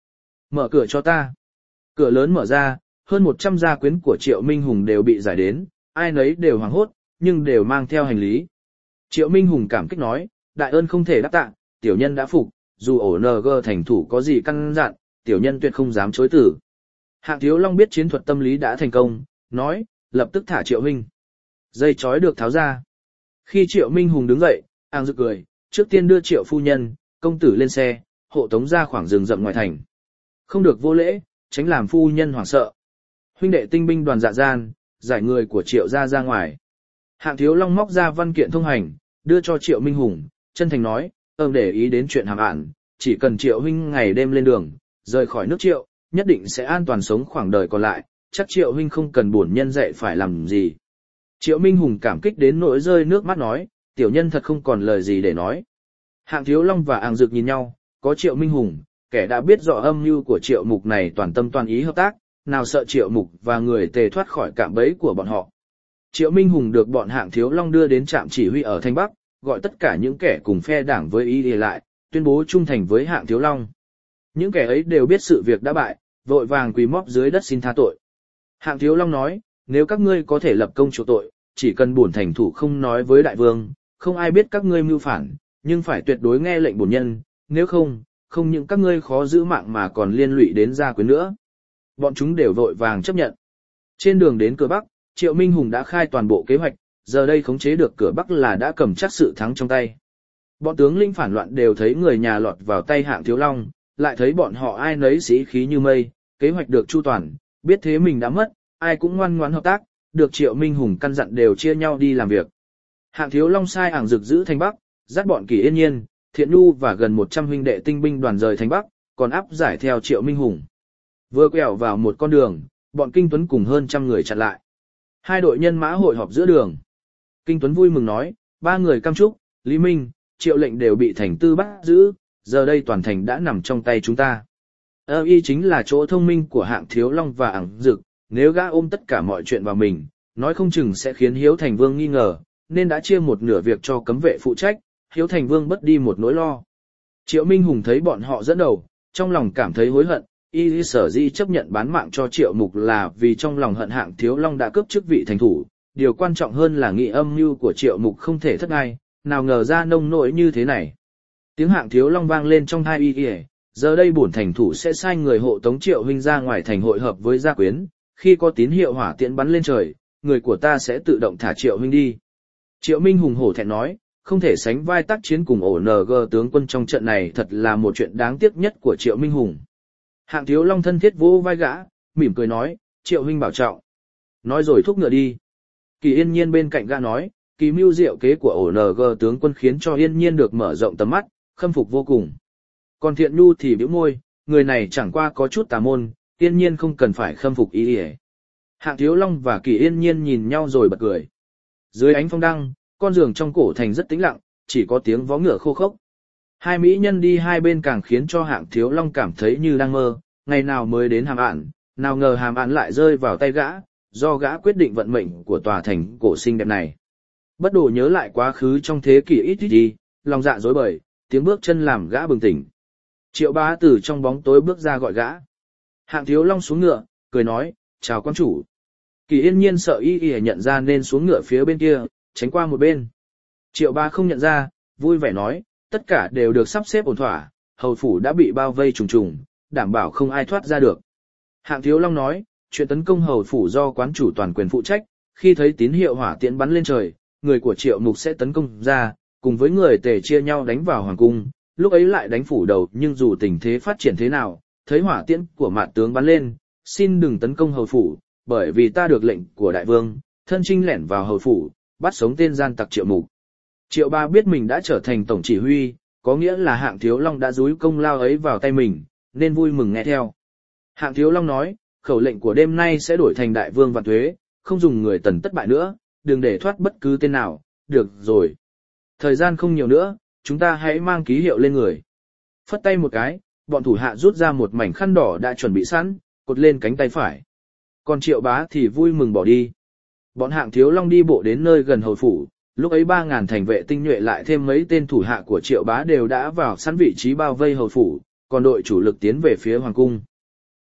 Speaker 1: Mở cửa cho ta. Cửa lớn mở ra, hơn một trăm gia quyến của Triệu Minh Hùng đều bị giải đến, ai nấy đều hoảng hốt, nhưng đều mang theo hành lý. Triệu Minh Hùng cảm kích nói, đại ơn không thể đáp tạ, tiểu nhân đã phục, dù ổ en giê thành thủ có gì căn dặn, tiểu nhân tuyệt không dám chối từ. Hạng Thiếu Long biết chiến thuật tâm lý đã thành công, nói, lập tức thả Triệu Huynh. Dây chói được tháo ra. Khi Triệu Minh Hùng đứng dậy, Áng Dực cười, trước tiên đưa Triệu phu nhân, công tử lên xe, hộ tống ra khoảng rừng rậm ngoài thành. Không được vô lễ, tránh làm phu nhân hoảng sợ. Huynh đệ tinh binh đoàn dạ gian, giải người của Triệu gia ra ngoài. Hạng Thiếu Long móc ra văn kiện thông hành, đưa cho Triệu Minh Hùng, chân thành nói, ơn để ý đến chuyện hàm ạn, chỉ cần Triệu huynh ngày đêm lên đường, rời khỏi nước Triệu, nhất định sẽ an toàn sống khoảng đời còn lại, chắc Triệu huynh không cần buồn nhân dạy phải làm gì. Triệu Minh Hùng cảm kích đến nỗi rơi nước mắt nói, tiểu nhân thật không còn lời gì để nói. Hạng Thiếu Long và Áng Dực nhìn nhau, có Triệu Minh Hùng, kẻ đã biết rõ âm mưu của Triệu Mục này toàn tâm toàn ý hợp tác, nào sợ Triệu Mục và người Tề thoát khỏi cạm bẫy của bọn họ. Triệu Minh Hùng được bọn Hạng Thiếu Long đưa đến trạm chỉ huy ở Thanh Bắc, gọi tất cả những kẻ cùng phe đảng với ý để lại, tuyên bố trung thành với Hạng Thiếu Long. Những kẻ ấy đều biết sự việc đã bại, vội vàng quỳ móp dưới đất xin tha tội. Hạng Thiếu Long nói, nếu các ngươi có thể lập công chuộc tội, chỉ cần bổn thành thủ không nói với đại vương, không ai biết các ngươi mưu phản, nhưng phải tuyệt đối nghe lệnh bổn nhân, nếu không, không những các ngươi khó giữ mạng mà còn liên lụy đến gia quyến nữa. Bọn chúng đều vội vàng chấp nhận. Trên đường đến cửa Bắc, Triệu Minh Hùng đã khai toàn bộ kế hoạch, giờ đây khống chế được cửa Bắc là đã cầm chắc sự thắng trong tay. Bọn tướng lĩnh phản loạn đều thấy người nhà lọt vào tay Hạng Thiếu Long, lại thấy bọn họ ai nấy sĩ khí như mây, kế hoạch được chu toàn, biết thế mình đã mất, ai cũng ngoan ngoãn hợp tác, được Triệu Minh Hùng căn dặn đều chia nhau đi làm việc. Hạng Thiếu Long sai Áng Dực giữ Thanh Bắc, dắt bọn Kỳ Yên Nhiên, Thiện Nhu và gần một trăm huynh đệ tinh binh đoàn rời Thanh Bắc, còn áp giải theo Triệu Minh Hùng. Vừa quẹo vào một con đường, bọn Kinh Tuấn cùng hơn trăm người chặn lại. Hai đội nhân mã hội họp giữa đường. Kinh Tuấn vui mừng nói, ba người Cam Trúc, Lý Minh, Triệu Lệnh đều bị thành tư bắt giữ, giờ đây toàn thành đã nằm trong tay chúng ta. Ơ y chính là chỗ thông minh của Hạng Thiếu Long và Áng Dực, nếu gã ôm tất cả mọi chuyện vào mình, nói không chừng sẽ khiến Hiếu Thành Vương nghi ngờ, nên đã chia một nửa việc cho cấm vệ phụ trách, Hiếu Thành Vương bất đi một nỗi lo. Triệu Minh Hùng thấy bọn họ dẫn đầu, trong lòng cảm thấy hối hận, y sở dĩ chấp nhận bán mạng cho Triệu Mục là vì trong lòng hận Hạng Thiếu Long đã cướp chức vị thành thủ, điều quan trọng hơn là nghị âm mưu của Triệu Mục không thể thất ngay, nào ngờ ra nông nỗi như thế này. Tiếng Hạng Thiếu Long vang lên trong tai y, giờ đây bổn thành thủ sẽ sai người hộ tống Triệu huynh ra ngoài thành hội hợp với gia quyến, khi có tín hiệu hỏa tiễn bắn lên trời, người của ta sẽ tự động thả Triệu huynh đi. Triệu Minh Hùng hổ thẹn nói, không thể sánh vai tác chiến cùng ổ en giê tướng quân trong trận này thật là một chuyện đáng tiếc nhất của Triệu Minh Hùng. Hạng Thiếu Long thân thiết vỗ vai gã, mỉm cười nói, Triệu huynh bảo trọng. Nói rồi thúc ngựa đi. Kỳ Yên Nhiên bên cạnh gã nói, kỳ mưu diệu kế của ổ en giê tướng quân khiến cho Yên Nhiên được mở rộng tầm mắt, khâm phục vô cùng. Còn Thiện Nhu thì bĩu môi, người này chẳng qua có chút tà môn, Yên Nhiên không cần phải khâm phục ý ỉa. Hạng Thiếu Long và Kỳ Yên Nhiên nhìn nhau rồi bật cười. Dưới ánh phong đăng, con giường trong cổ thành rất tĩnh lặng, chỉ có tiếng vó ngựa khô khốc. Hai mỹ nhân đi hai bên càng khiến cho Hạng Thiếu Long cảm thấy như đang mơ, ngày nào mới đến Hàm Ạn, nào ngờ Hàm Ạn lại rơi vào tay gã, do gã quyết định vận mệnh của tòa thành cổ xinh đẹp này. Bất đồ nhớ lại quá khứ trong thế kỷ ít ít đi, lòng dạ rối bời, tiếng bước chân làm gã bừng tỉnh. Triệu Bá từ trong bóng tối bước ra gọi gã. Hạng Thiếu Long xuống ngựa, cười nói, chào quan chủ. Kỳ Yên Nhiên sợ y y nhận ra nên xuống ngựa phía bên kia, tránh qua một bên. Triệu Bá không nhận ra, vui vẻ nói, tất cả đều được sắp xếp ổn thỏa, hầu phủ đã bị bao vây trùng trùng, đảm bảo không ai thoát ra được. Hạng Thiếu Long nói, chuyện tấn công hầu phủ do quán chủ toàn quyền phụ trách, khi thấy tín hiệu hỏa tiễn bắn lên trời, người của Triệu Mục sẽ tấn công ra, cùng với người Tề chia nhau đánh vào hoàng cung, lúc ấy lại đánh phủ đầu, nhưng dù tình thế phát triển thế nào, thấy hỏa tiễn của mạn tướng bắn lên, xin đừng tấn công hầu phủ, bởi vì ta được lệnh của đại vương, thân chinh lẻn vào hầu phủ, bắt sống tên gian tặc Triệu Mục. Triệu Ba biết mình đã trở thành tổng chỉ huy, có nghĩa là Hạng Thiếu Long đã dúi công lao ấy vào tay mình, nên vui mừng nghe theo. Hạng Thiếu Long nói, khẩu lệnh của đêm nay sẽ đổi thành đại vương vạn thuế, không dùng người Tần tất bại nữa, đừng để thoát bất cứ tên nào, được rồi. Thời gian không nhiều nữa, chúng ta hãy mang ký hiệu lên người. Phất tay một cái, bọn thủ hạ rút ra một mảnh khăn đỏ đã chuẩn bị sẵn, cột lên cánh tay phải. Còn Triệu Bá thì vui mừng bỏ đi. Bọn Hạng Thiếu Long đi bộ đến nơi gần hầu phủ, lúc ấy ba ngàn thành vệ tinh nhuệ lại thêm mấy tên thủ hạ của Triệu Bá đều đã vào sẵn vị trí bao vây hầu phủ, còn đội chủ lực tiến về phía hoàng cung.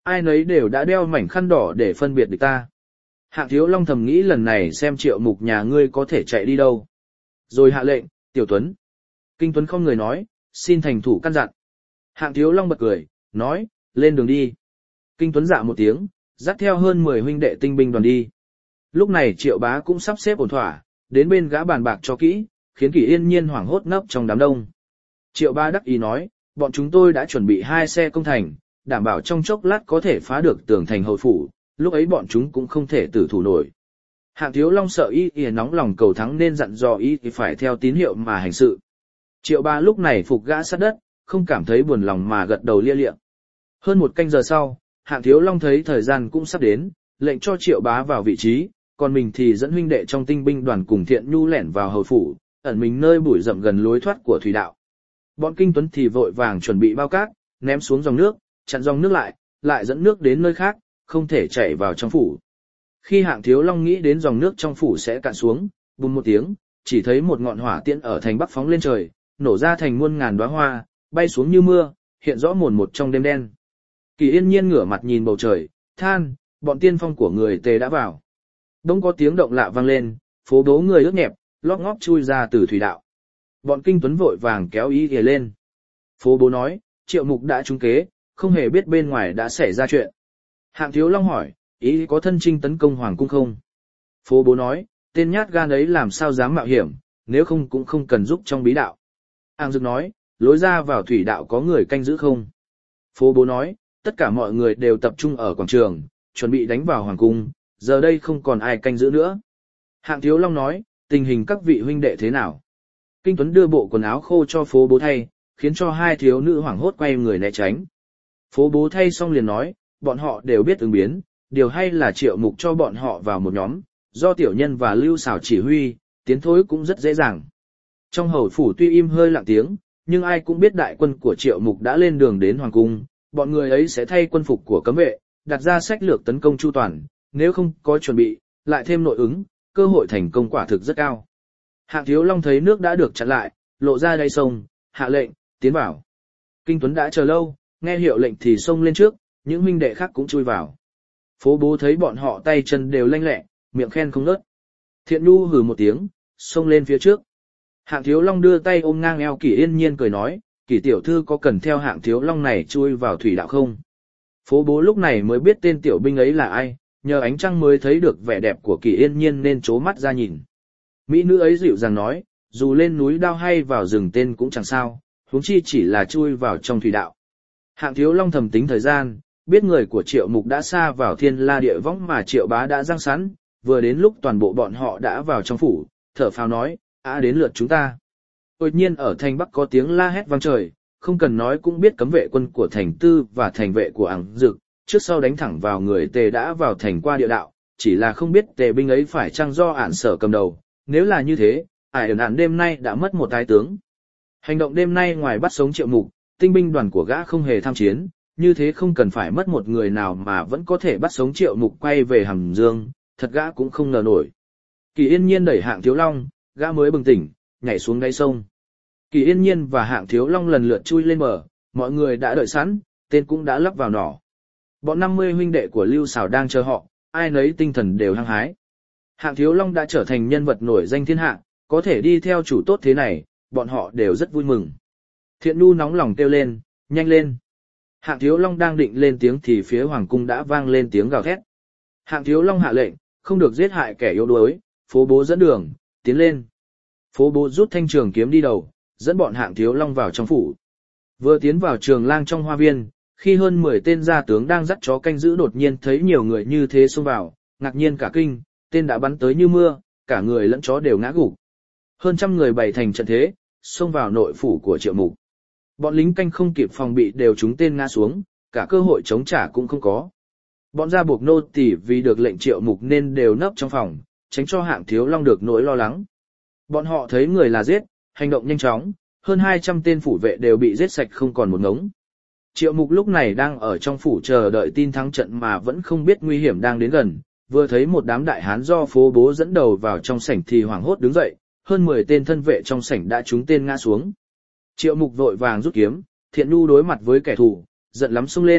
Speaker 1: Ai nấy đều đã đeo mảnh khăn đỏ để phân biệt địch ta. Hạng Thiếu Long thầm nghĩ lần này xem Triệu Mục nhà ngươi có thể chạy đi đâu. Rồi hạ lệnh, Tiểu Tuấn. Kinh Tuấn không người nói, xin thành thủ căn dặn. Hạng Thiếu Long bật cười, nói, lên đường đi. Kinh Tuấn dạ một tiếng, dắt theo hơn mười huynh đệ tinh binh đoàn đi. Lúc này Triệu Bá cũng sắp xếp ổn thỏa, đến bên gã bàn bạc cho kỹ, khiến Kỷ Yên Nhiên hoảng hốt nấp trong đám đông. Triệu Bá đắc ý nói, bọn chúng tôi đã chuẩn bị hai xe công thành, đảm bảo trong chốc lát có thể phá được tường thành hầu phủ, lúc ấy bọn chúng cũng không thể tử thủ nổi. Hạng Thiếu Long sợ y y nóng lòng cầu thắng nên dặn dò y y phải theo tín hiệu mà hành sự. Triệu Bá lúc này phục gã sát đất, không cảm thấy buồn lòng mà gật đầu lia lịa. Hơn một canh giờ sau, Hạng Thiếu Long thấy thời gian cũng sắp đến, lệnh cho Triệu Bá vào vị trí, còn mình thì dẫn huynh đệ trong tinh binh đoàn cùng Thiện Nhu lẻn vào hầu phủ, ẩn mình nơi bụi rậm gần lối thoát của thủy đạo. Bọn Kinh Tuấn thì vội vàng chuẩn bị bao cát, ném xuống dòng nước, chặn dòng nước lại, lại dẫn nước đến nơi khác, không thể chảy vào trong phủ. Khi Hạng Thiếu Long nghĩ đến dòng nước trong phủ sẽ cạn xuống, bùm một tiếng, chỉ thấy một ngọn hỏa tiễn ở thành bắc phóng lên trời, nổ ra thành muôn ngàn đóa hoa, bay xuống như mưa, hiện rõ mồn một trong đêm đen. Kỳ Yên Nhiên ngửa mặt nhìn bầu trời, than, bọn tiên phong của người Tề đã vào. Đông có tiếng động lạ vang lên, phố đố người ướt nhẹp, lóp ngóp chui ra từ thủy đạo. Bọn Kinh Tuấn vội vàng kéo ý ghề lên. Phố bố nói, Triệu Mục đã trúng kế, không hề biết bên ngoài đã xảy ra chuyện. Hạng Thiếu Long hỏi, ý có thân chinh tấn công hoàng cung không? Phố bố nói, tên nhát gan ấy làm sao dám mạo hiểm, nếu không cũng không cần giúp trong bí đạo. Áng Dực nói, lối ra vào thủy đạo có người canh giữ không? Phố bố nói, tất cả mọi người đều tập trung ở quảng trường, chuẩn bị đánh vào hoàng cung, giờ đây không còn ai canh giữ nữa. Hạng Thiếu Long nói, tình hình các vị huynh đệ thế nào? Kinh Tuấn đưa bộ quần áo khô cho phố bố thay, khiến cho hai thiếu nữ hoảng hốt quay người né tránh. Phố bố thay xong liền nói, bọn họ đều biết ứng biến, điều hay là Triệu Mục cho bọn họ vào một nhóm, do tiểu nhân và Lưu Xảo chỉ huy, tiến thối cũng rất dễ dàng. Trong hầu phủ tuy im hơi lặng tiếng, nhưng ai cũng biết đại quân của Triệu Mục đã lên đường đến hoàng cung, bọn người ấy sẽ thay quân phục của cấm vệ, đặt ra sách lược tấn công chu toàn, nếu không có chuẩn bị, lại thêm nội ứng, cơ hội thành công quả thực rất cao. Hạng Thiếu Long thấy nước đã được chặn lại, lộ ra đáy sông, hạ lệnh, tiến vào. Kinh Tuấn đã chờ lâu, nghe hiệu lệnh thì xông lên trước, những huynh đệ khác cũng chui vào. Phố bố thấy bọn họ tay chân đều lanh lẹ, miệng khen không ngớt. Thiện Nhu hừ một tiếng, xông lên phía trước. Hạng Thiếu Long đưa tay ôm ngang eo Kỷ Yên Nhiên cười nói, Kỷ tiểu thư có cần theo Hạng Thiếu Long này chui vào thủy đạo không? Phố bố lúc này mới biết tên tiểu binh ấy là ai, nhờ ánh trăng mới thấy được vẻ đẹp của Kỷ Yên Nhiên nên trố mắt ra nhìn. Mỹ nữ ấy dịu dàng nói, dù lên núi đao hay vào rừng tên cũng chẳng sao, huống chi chỉ là chui vào trong thủy đạo. Hạng Thiếu Long thầm tính thời gian, biết người của Triệu Mục đã xa vào thiên la địa võng mà Triệu Bá đã giăng sẵn, vừa đến lúc toàn bộ bọn họ đã vào trong phủ, thở phào nói, à đến lượt chúng ta. Đột nhiên ở thành Bắc có tiếng la hét vang trời, không cần nói cũng biết cấm vệ quân của thành Tư và thành vệ của Áng Dực, trước sau đánh thẳng vào người Tề đã vào thành qua địa đạo, chỉ là không biết Tề binh ấy phải chăng do ản sở cầm đầu, nếu là như thế, ải ẩn ản đêm nay đã mất một tái tướng. Hành động đêm nay ngoài bắt sống Triệu Mục, tinh binh đoàn của gã không hề tham chiến, như thế không cần phải mất một người nào mà vẫn có thể bắt sống Triệu Mục quay về Hàm Dương, thật gã cũng không ngờ nổi. Kỳ Yên Nhiên đẩy Hạng Thiếu Long, gã mới bừng tỉnh, nhảy xuống đáy sông. Kỳ Yên Nhiên và Hạng Thiếu Long lần lượt chui lên bờ, mọi người đã đợi sẵn, tên cũng đã lắp vào nỏ. Bọn năm mươi huynh đệ của Lưu Xảo đang chờ họ, ai nấy tinh thần đều hăng hái. Hạng Thiếu Long đã trở thành nhân vật nổi danh thiên hạ, có thể đi theo chủ tốt thế này, bọn họ đều rất vui mừng. Thiện Nhu nóng lòng kêu lên, nhanh lên. Hạng Thiếu Long đang định lên tiếng thì phía hoàng cung đã vang lên tiếng gào thét. Hạng Thiếu Long hạ lệnh, không được giết hại kẻ yếu đuối, phố bố dẫn đường, tiến lên. Phố bố rút thanh trường kiếm đi đầu, dẫn bọn Hạng Thiếu Long vào trong phủ. Vừa tiến vào trường lang trong hoa viên, khi hơn mười tên gia tướng đang dắt chó canh giữ đột nhiên thấy nhiều người như thế xông vào, ngạc nhiên cả kinh, tên đã bắn tới như mưa, cả người lẫn chó đều ngã gục. Hơn trăm người bày thành trận thế, xông vào nội phủ của Triệu Mục. Bọn lính canh không kịp phòng bị đều trúng tên ngã xuống, cả cơ hội chống trả cũng không có. Bọn gia buộc nô tỳ vì được lệnh Triệu Mục nên đều nấp trong phòng, tránh cho Hạng Thiếu Long được nỗi lo lắng. Bọn họ thấy người là giết, hành động nhanh chóng, hơn hai trăm tên phủ vệ đều bị giết sạch không còn một ngống. Triệu Mục lúc này đang ở trong phủ chờ đợi tin thắng trận mà vẫn không biết nguy hiểm đang đến gần, vừa thấy một đám đại hán do phố bố dẫn đầu vào trong sảnh thì hoảng hốt đứng dậy, hơn mười tên thân vệ trong sảnh đã trúng tên ngã xuống. Triệu Mục vội vàng rút kiếm, Thiện Nhu đối mặt với kẻ thù, giận lắm xông lên,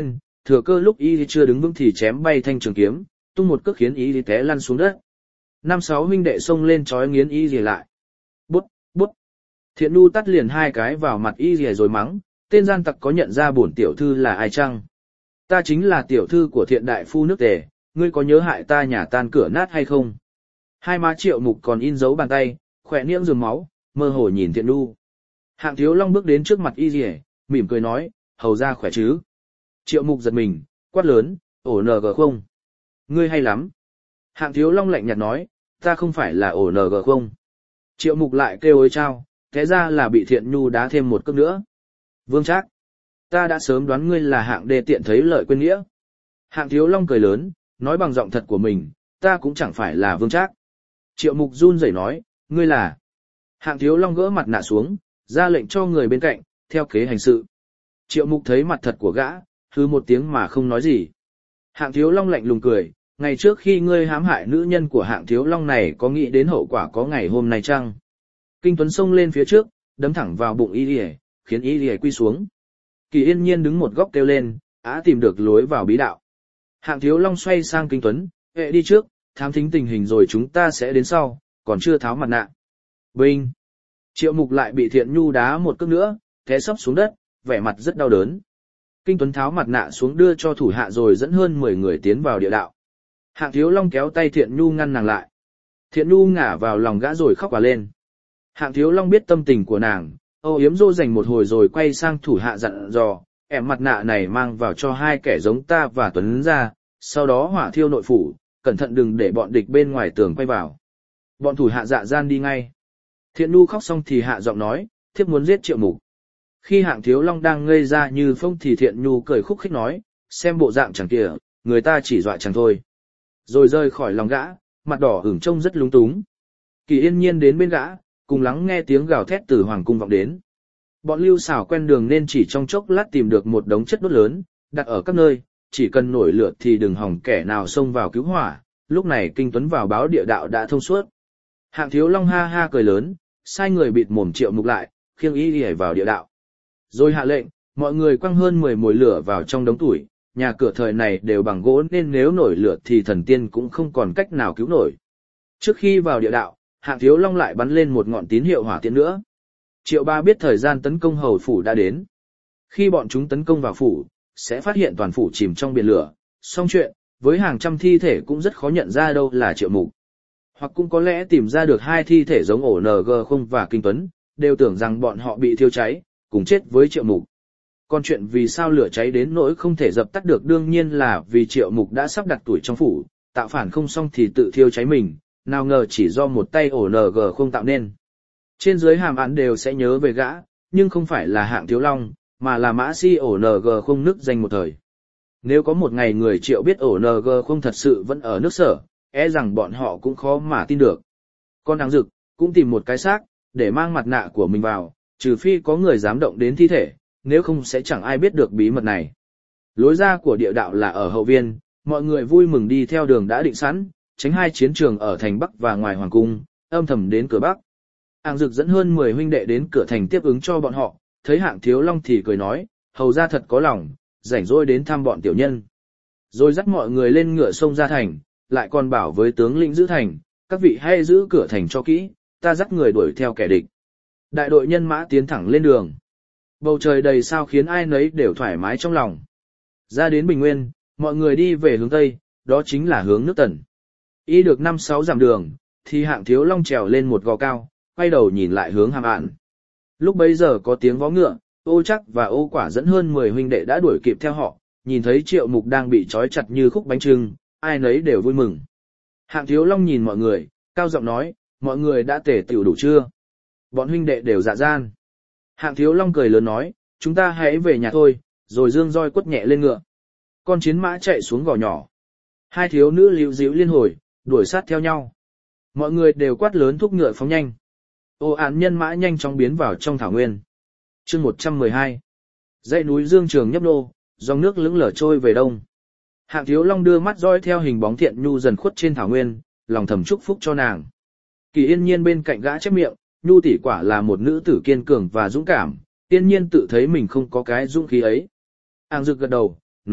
Speaker 1: thừa cơ lúc y chưa đứng vững thì chém bay thanh trường kiếm, tung một cước khiến y té lăn xuống đất. Năm sáu huynh đệ xông lên trói nghiến y lại. Bút, bút. Thiện Nu tắt liền hai cái vào mặt y rồi mắng, tên gian tặc có nhận ra bổn tiểu thư là ai chăng? Ta chính là tiểu thư của Thiện đại phu nước Tề, ngươi có nhớ hại ta nhà tan cửa nát hay không? Hai má Triệu Mục còn in dấu bàn tay, khỏe miệng rườm máu, mơ hồ nhìn Thiện Nu. Hạng Thiếu Long bước đến trước mặt y rìa, mỉm cười nói, hầu ra khỏe chứ? Triệu Mục giật mình, quát lớn, ổ nờ gờ không? Ngươi hay lắm. Hạng Thiếu Long lạnh nhạt nói, ta không phải là ổ nờ gờ không? Triệu Mục lại kêu ôi chao, thế ra là bị Thiện Nhu đá thêm một cước nữa. Vương Trác, ta đã sớm đoán ngươi là hạng đê tiện thấy lợi quên nghĩa. Hạng Thiếu Long cười lớn, nói bằng giọng thật của mình, ta cũng chẳng phải là Vương Trác. Triệu Mục run rẩy nói, ngươi là. Hạng Thiếu Long gỡ mặt nạ xuống, ra lệnh cho người bên cạnh, theo kế hành sự. Triệu Mục thấy mặt thật của gã, hừ một tiếng mà không nói gì. Hạng Thiếu Long lạnh lùng cười, ngày trước khi ngươi hãm hại nữ nhân của Hạng Thiếu Long này có nghĩ đến hậu quả có ngày hôm nay chăng? Kinh Tuấn xông lên phía trước, đấm thẳng vào bụng y lìa, khiến y lìa quy xuống. Kỳ Yên Nhiên đứng một góc kêu lên, á tìm được lối vào bí đạo. Hạng Thiếu Long xoay sang Kinh Tuấn, hệ đi trước, thám thính tình hình rồi chúng ta sẽ đến sau, còn chưa tháo mặt nạ. Binh! Triệu Mục lại bị Thiện Nhu đá một cước nữa, té sấp xuống đất, vẻ mặt rất đau đớn. Kinh Tuấn tháo mặt nạ xuống đưa cho thủ hạ rồi dẫn hơn mười người tiến vào địa đạo. Hạng Thiếu Long kéo tay Thiện Nhu ngăn nàng lại. Thiện Nhu ngả vào lòng gã rồi khóc òa lên. Hạng Thiếu Long biết tâm tình của nàng, âu yếm dỗ dành một hồi rồi quay sang thủ hạ dặn dò, em mặt nạ này mang vào cho hai kẻ giống ta và Tuấn ra, sau đó hỏa thiêu nội phủ, cẩn thận đừng để bọn địch bên ngoài tường quay vào. Bọn thủ hạ dạ gian đi ngay. Thiện Nhu khóc xong thì hạ giọng nói, thiếp muốn giết Triệu Mục. Khi Hạng Thiếu Long đang ngây ra như phông thì Thiện Nhu cười khúc khích nói, xem bộ dạng chẳng kìa, người ta chỉ dọa chẳng thôi. Rồi rơi khỏi lòng gã, mặt đỏ ửng trông rất lúng túng. Kỳ Yên Nhiên đến bên gã, cùng lắng nghe tiếng gào thét từ hoàng cung vọng đến. Bọn Lưu Xảo quen đường nên chỉ trong chốc lát tìm được một đống chất đốt lớn, đặt ở các nơi, chỉ cần nổi lửa thì đừng hỏng kẻ nào xông vào cứu hỏa. Lúc này Kinh Tuấn vào báo địa đạo đã thông suốt. Hạng Thiếu Long ha ha cười lớn, sai người bịt mồm Triệu Mục lại, khiêng y đi vào địa đạo. Rồi hạ lệnh, mọi người quăng hơn mười mồi lửa vào trong đống tuổi, nhà cửa thời này đều bằng gỗ nên nếu nổi lửa thì thần tiên cũng không còn cách nào cứu nổi. Trước khi vào địa đạo, Hạng Thiếu Long lại bắn lên một ngọn tín hiệu hỏa tiễn nữa. Triệu Ba biết thời gian tấn công hầu phủ đã đến. Khi bọn chúng tấn công vào phủ, sẽ phát hiện toàn phủ chìm trong biển lửa. Xong chuyện, với hàng trăm thi thể cũng rất khó nhận ra đâu là Triệu Mục. Hoặc cũng có lẽ tìm ra được hai thi thể giống ổ en giê không và Kinh Tuấn, đều tưởng rằng bọn họ bị thiêu cháy, cùng chết với Triệu Mục. Còn chuyện vì sao lửa cháy đến nỗi không thể dập tắt được đương nhiên là vì Triệu Mục đã sắp đặt tuổi trong phủ, tạo phản không xong thì tự thiêu cháy mình, nào ngờ chỉ do một tay ổ en giê không tạo nên. Trên dưới hàm án đều sẽ nhớ về gã, nhưng không phải là Hạng Thiếu Long, mà là mã si ổ en giê không nức danh một thời. Nếu có một ngày người Triệu biết ổ en giê không thật sự vẫn ở nước Sở, e rằng bọn họ cũng khó mà tin được. Con Đáng Dực cũng tìm một cái xác để mang mặt nạ của mình vào, trừ phi có người dám động đến thi thể, nếu không sẽ chẳng ai biết được bí mật này. Lối ra của địa đạo là ở hậu viên, mọi người vui mừng đi theo đường đã định sẵn, tránh hai chiến trường ở thành Bắc và ngoài hoàng cung, âm thầm đến cửa Bắc. Hạng Dực dẫn hơn mười huynh đệ đến cửa thành tiếp ứng cho bọn họ, thấy Hạng Thiếu Long thì cười nói, hầu ra thật có lòng, rảnh rỗi đến thăm bọn tiểu nhân. Rồi dắt mọi người lên ngựa sông ra thành, lại còn bảo với tướng lĩnh giữ thành, các vị hãy giữ cửa thành cho kỹ, ta dắt người đuổi theo kẻ địch. Đại đội nhân mã tiến thẳng lên đường. Bầu trời đầy sao khiến ai nấy đều thoải mái trong lòng. Ra đến Bình Nguyên, mọi người đi về hướng Tây, đó chính là hướng nước Tần. Y được năm sáu dặm đường, thì Hạng Thiếu Long trèo lên một gò cao, quay đầu nhìn lại hướng Hàm Ạn. Lúc bấy giờ có tiếng vó ngựa, Ô Chắc và Ô Quả dẫn hơn mười huynh đệ đã đuổi kịp theo họ, nhìn thấy Triệu Mục đang bị trói chặt như khúc bánh chưng, ai nấy đều vui mừng. Hạng Thiếu Long nhìn mọi người, cao giọng nói, mọi người đã tề tựu đủ chưa? Bọn huynh đệ đều dạ gian. Hạng Thiếu Long cười lớn nói, chúng ta hãy về nhà thôi, rồi dương roi quất nhẹ lên ngựa. Con chiến mã chạy xuống gò nhỏ. Hai thiếu nữ líu díu liên hồi, đuổi sát theo nhau. Mọi người đều quát lớn thúc ngựa phóng nhanh. Ô án nhân mã nhanh chóng biến vào trong thảo nguyên. Chương một trăm mười hai. Dãy núi Dương Trường nhấp nô, dòng nước lững lờ trôi về đông. Hạng Thiếu Long đưa mắt dõi theo hình bóng Thiện Nhu dần khuất trên thảo nguyên, lòng thầm chúc phúc cho nàng. Kỳ Yên Nhiên bên cạnh gã chép miệng, Nhu tỷ quả là một nữ tử kiên cường và dũng cảm, Yên Nhiên tự thấy mình không có cái dũng khí ấy. Hạng Dực gật đầu, nói,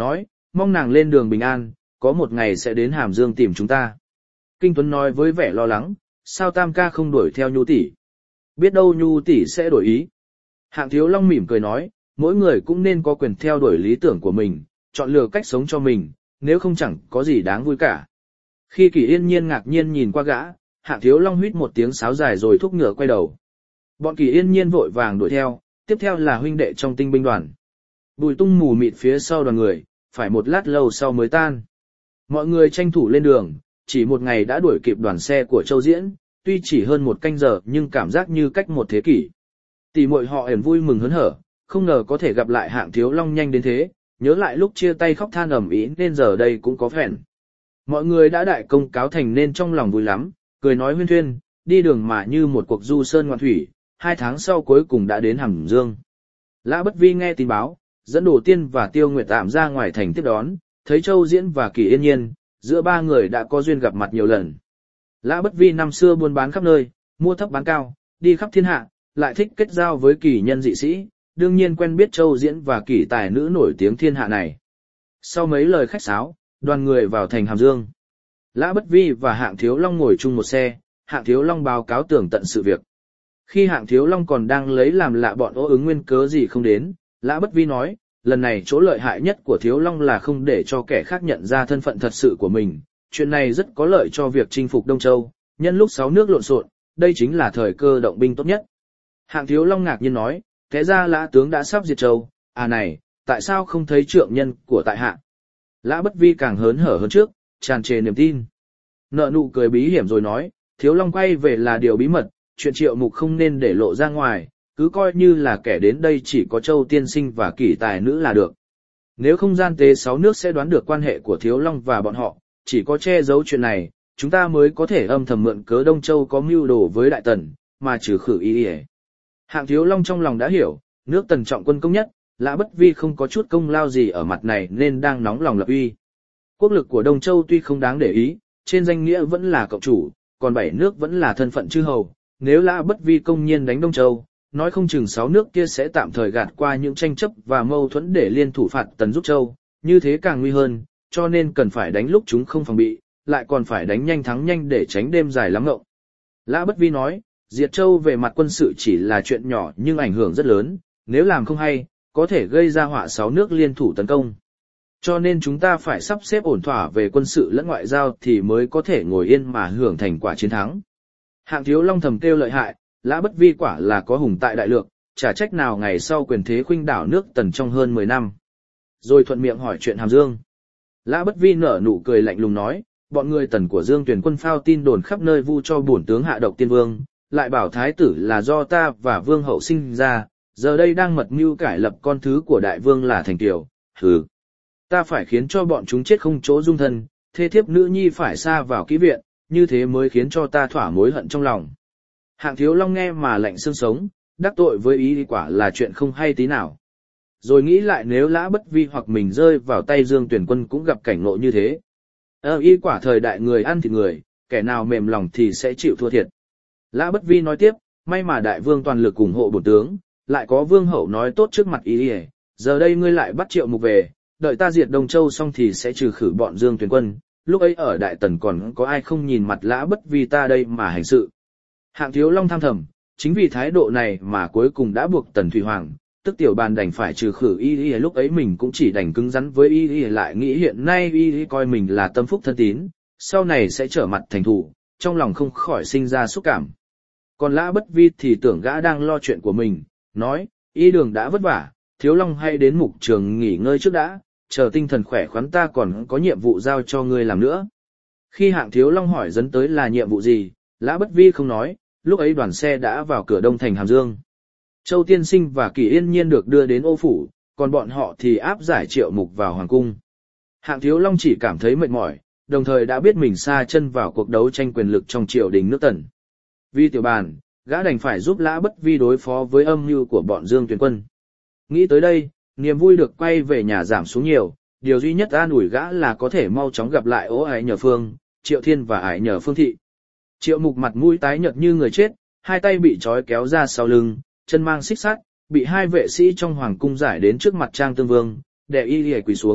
Speaker 1: mong nàng lên đường bình an, có một ngày sẽ đến Hàm Dương tìm chúng ta. Kinh Tuấn nói với vẻ lo lắng, sao Tam ca không đuổi theo Nhu tỷ? Biết đâu Nhu tỷ sẽ đổi ý. Hạng Thiếu Long mỉm cười nói, mỗi người cũng nên có quyền theo đuổi lý tưởng của mình, chọn lựa cách sống cho mình, nếu không chẳng có gì đáng vui cả. Khi Kỷ Yên Nhiên ngạc nhiên nhìn qua gã, Hạng Thiếu Long huýt một tiếng sáo dài rồi thúc ngựa quay đầu. Bọn Kỷ Yên Nhiên vội vàng đuổi theo, tiếp theo là huynh đệ trong tinh binh đoàn. Bùi tung mù mịt phía sau đoàn người, phải một lát lâu sau mới tan. Mọi người tranh thủ lên đường, chỉ một ngày đã đuổi kịp đoàn xe của Châu Diễn, tuy chỉ hơn một canh giờ nhưng cảm giác như cách một thế kỷ. Tỷ muội họ ẩn vui mừng hớn hở, không ngờ có thể gặp lại Hạng Thiếu Long nhanh đến thế, nhớ lại lúc chia tay khóc than ầm ĩ nên giờ đây cũng có phèn. Mọi người đã đại công cáo thành nên trong lòng vui lắm, cười nói huyên thuyên, đi đường mà như một cuộc du sơn ngoạn thủy, hai tháng sau cuối cùng đã đến Hàm Dương. Lã Bất Vi nghe tin báo, dẫn Đồ Tiên và Tiêu Nguyệt tạm ra ngoài thành tiếp đón, thấy Châu Diễn và Kỷ Yên Nhiên, giữa ba người đã có duyên gặp mặt nhiều lần. Lã Bất Vi năm xưa buôn bán khắp nơi, mua thấp bán cao, đi khắp thiên hạ, lại thích kết giao với kỳ nhân dị sĩ, đương nhiên quen biết Châu Diễn và Kỷ tài nữ nổi tiếng thiên hạ này. Sau mấy lời khách sáo, đoàn người vào thành Hàm Dương. Lã Bất Vi và Hạng Thiếu Long ngồi chung một xe, Hạng Thiếu Long báo cáo tường tận sự việc. Khi Hạng Thiếu Long còn đang lấy làm lạ bọn Ô Ứng nguyên cớ gì không đến, Lã Bất Vi nói, lần này chỗ lợi hại nhất của Thiếu Long là không để cho kẻ khác nhận ra thân phận thật sự của mình. Chuyện này rất có lợi cho việc chinh phục Đông Châu, nhân lúc sáu nước lộn xộn, đây chính là thời cơ động binh tốt nhất. Hạng Thiếu Long ngạc nhiên nói, thế ra Lã tướng đã sắp diệt Châu, à này, tại sao không thấy trượng nhân của tại hạ? Lã Bất Vi càng hớn hở hơn trước, tràn trề niềm tin. Nợ nụ cười bí hiểm rồi nói, Thiếu Long quay về là điều bí mật, chuyện Triệu Mục không nên để lộ ra ngoài, cứ coi như là kẻ đến đây chỉ có Châu tiên sinh và Kỷ tài nữ là được. Nếu không gian tế sáu nước sẽ đoán được quan hệ của Thiếu Long và bọn họ, chỉ có che giấu chuyện này, chúng ta mới có thể âm thầm mượn cớ Đông Châu có mưu đồ với Đại Tần, mà trừ khử ý ý. Hạng Thiếu Long trong lòng đã hiểu, nước Tần trọng quân công nhất, Lã Bất Vi không có chút công lao gì ở mặt này nên đang nóng lòng lập uy. Quốc lực của Đông Châu tuy không đáng để ý, trên danh nghĩa vẫn là cộng chủ, còn bảy nước vẫn là thân phận chư hầu. Nếu Lã Bất Vi công nhiên đánh Đông Châu, nói không chừng sáu nước kia sẽ tạm thời gạt qua những tranh chấp và mâu thuẫn để liên thủ phạt Tần giúp Châu, như thế càng nguy hơn, cho nên cần phải đánh lúc chúng không phòng bị, lại còn phải đánh nhanh thắng nhanh để tránh đêm dài lắm ngộng. Lã Bất Vi nói, diệt Châu về mặt quân sự chỉ là chuyện nhỏ nhưng ảnh hưởng rất lớn, nếu làm không hay, có thể gây ra họa sáu nước liên thủ tấn công. Cho nên chúng ta phải sắp xếp ổn thỏa về quân sự lẫn ngoại giao thì mới có thể ngồi yên mà hưởng thành quả chiến thắng. Hạng Thiếu Long thầm kêu lợi hại, Lã Bất Vi quả là có hùng tại đại lược, chả trách nào ngày sau quyền thế khuynh đảo nước Tần trong hơn mười năm. Rồi thuận miệng hỏi chuyện Hàm Dương. Lã Bất Vi nở nụ cười lạnh lùng nói, bọn người Tần của Dương Tuyển quân phao tin đồn khắp nơi vu cho bổn tướng hạ độc tiên vương, lại bảo thái tử là do ta và vương hậu sinh ra, giờ đây đang mật mưu cải lập con thứ của đại vương là Thành Kiều, hừ. Ta phải khiến cho bọn chúng chết không chỗ dung thân, thê thiếp nữ nhi phải xa vào kỹ viện, như thế mới khiến cho ta thỏa mối hận trong lòng. Hạng Thiếu Long nghe mà lạnh xương sống, đắc tội với ý quả là chuyện không hay tí nào. Rồi nghĩ lại nếu Lã Bất Vi hoặc mình rơi vào tay Dương Tuyển quân cũng gặp cảnh ngộ như thế. Ờ y quả thời đại người ăn thịt người, kẻ nào mềm lòng thì sẽ chịu thua thiệt. Lã Bất Vi nói tiếp, may mà đại vương toàn lực ủng hộ bổn tướng, lại có vương hậu nói tốt trước mặt ý ý, giờ đây ngươi lại bắt Triệu Mục về, đợi ta diệt Đông Châu xong thì sẽ trừ khử bọn Dương Tuyển quân, lúc ấy ở Đại Tần còn có ai không nhìn mặt Lã Bất Vi ta đây mà hành sự. Hạng Thiếu Long tham thầm, chính vì thái độ này mà cuối cùng đã buộc Tần Thủy Hoàng, tức tiểu bàn đành phải trừ khử y y, lúc ấy mình cũng chỉ đành cứng rắn với y y, lại nghĩ hiện nay y y coi mình là tâm phúc thân tín, sau này sẽ trở mặt thành thủ, trong lòng không khỏi sinh ra xúc cảm. Còn Lã Bất Vi thì tưởng gã đang lo chuyện của mình, nói, y đường đã vất vả, Thiếu Long hay đến mục trường nghỉ ngơi trước đã, chờ tinh thần khỏe khoắn ta còn có nhiệm vụ giao cho ngươi làm nữa. Khi Hạng Thiếu Long hỏi dẫn tới là nhiệm vụ gì, Lã Bất Vi không nói, lúc ấy đoàn xe đã vào cửa đông thành Hàm Dương. Châu Tiên Sinh và Kỷ Yên Nhiên được đưa đến Ô Phủ, còn bọn họ thì áp giải Triệu Mục vào Hoàng Cung. Hạng Thiếu Long chỉ cảm thấy mệt mỏi, đồng thời đã biết mình sa chân vào cuộc đấu tranh quyền lực trong triều đình nước Tần. Vì tiểu bàn, gã đành phải giúp Lã Bất Vi đối phó với âm mưu của bọn Dương Tuyển quân. Nghĩ tới đây, niềm vui được quay về nhà giảm xuống nhiều, điều duy nhất an ủi gã là có thể mau chóng gặp lại Ố Ái Nhờ Phương, Triệu Thiên và Ái Nhờ Phương thị. Triệu Mục mặt mũi tái nhợt như người chết, hai tay bị trói kéo ra sau lưng, chân mang xích sắt, bị hai vệ sĩ trong hoàng cung giải đến trước mặt Trang Tương Vương, đè y y quỳ xuống,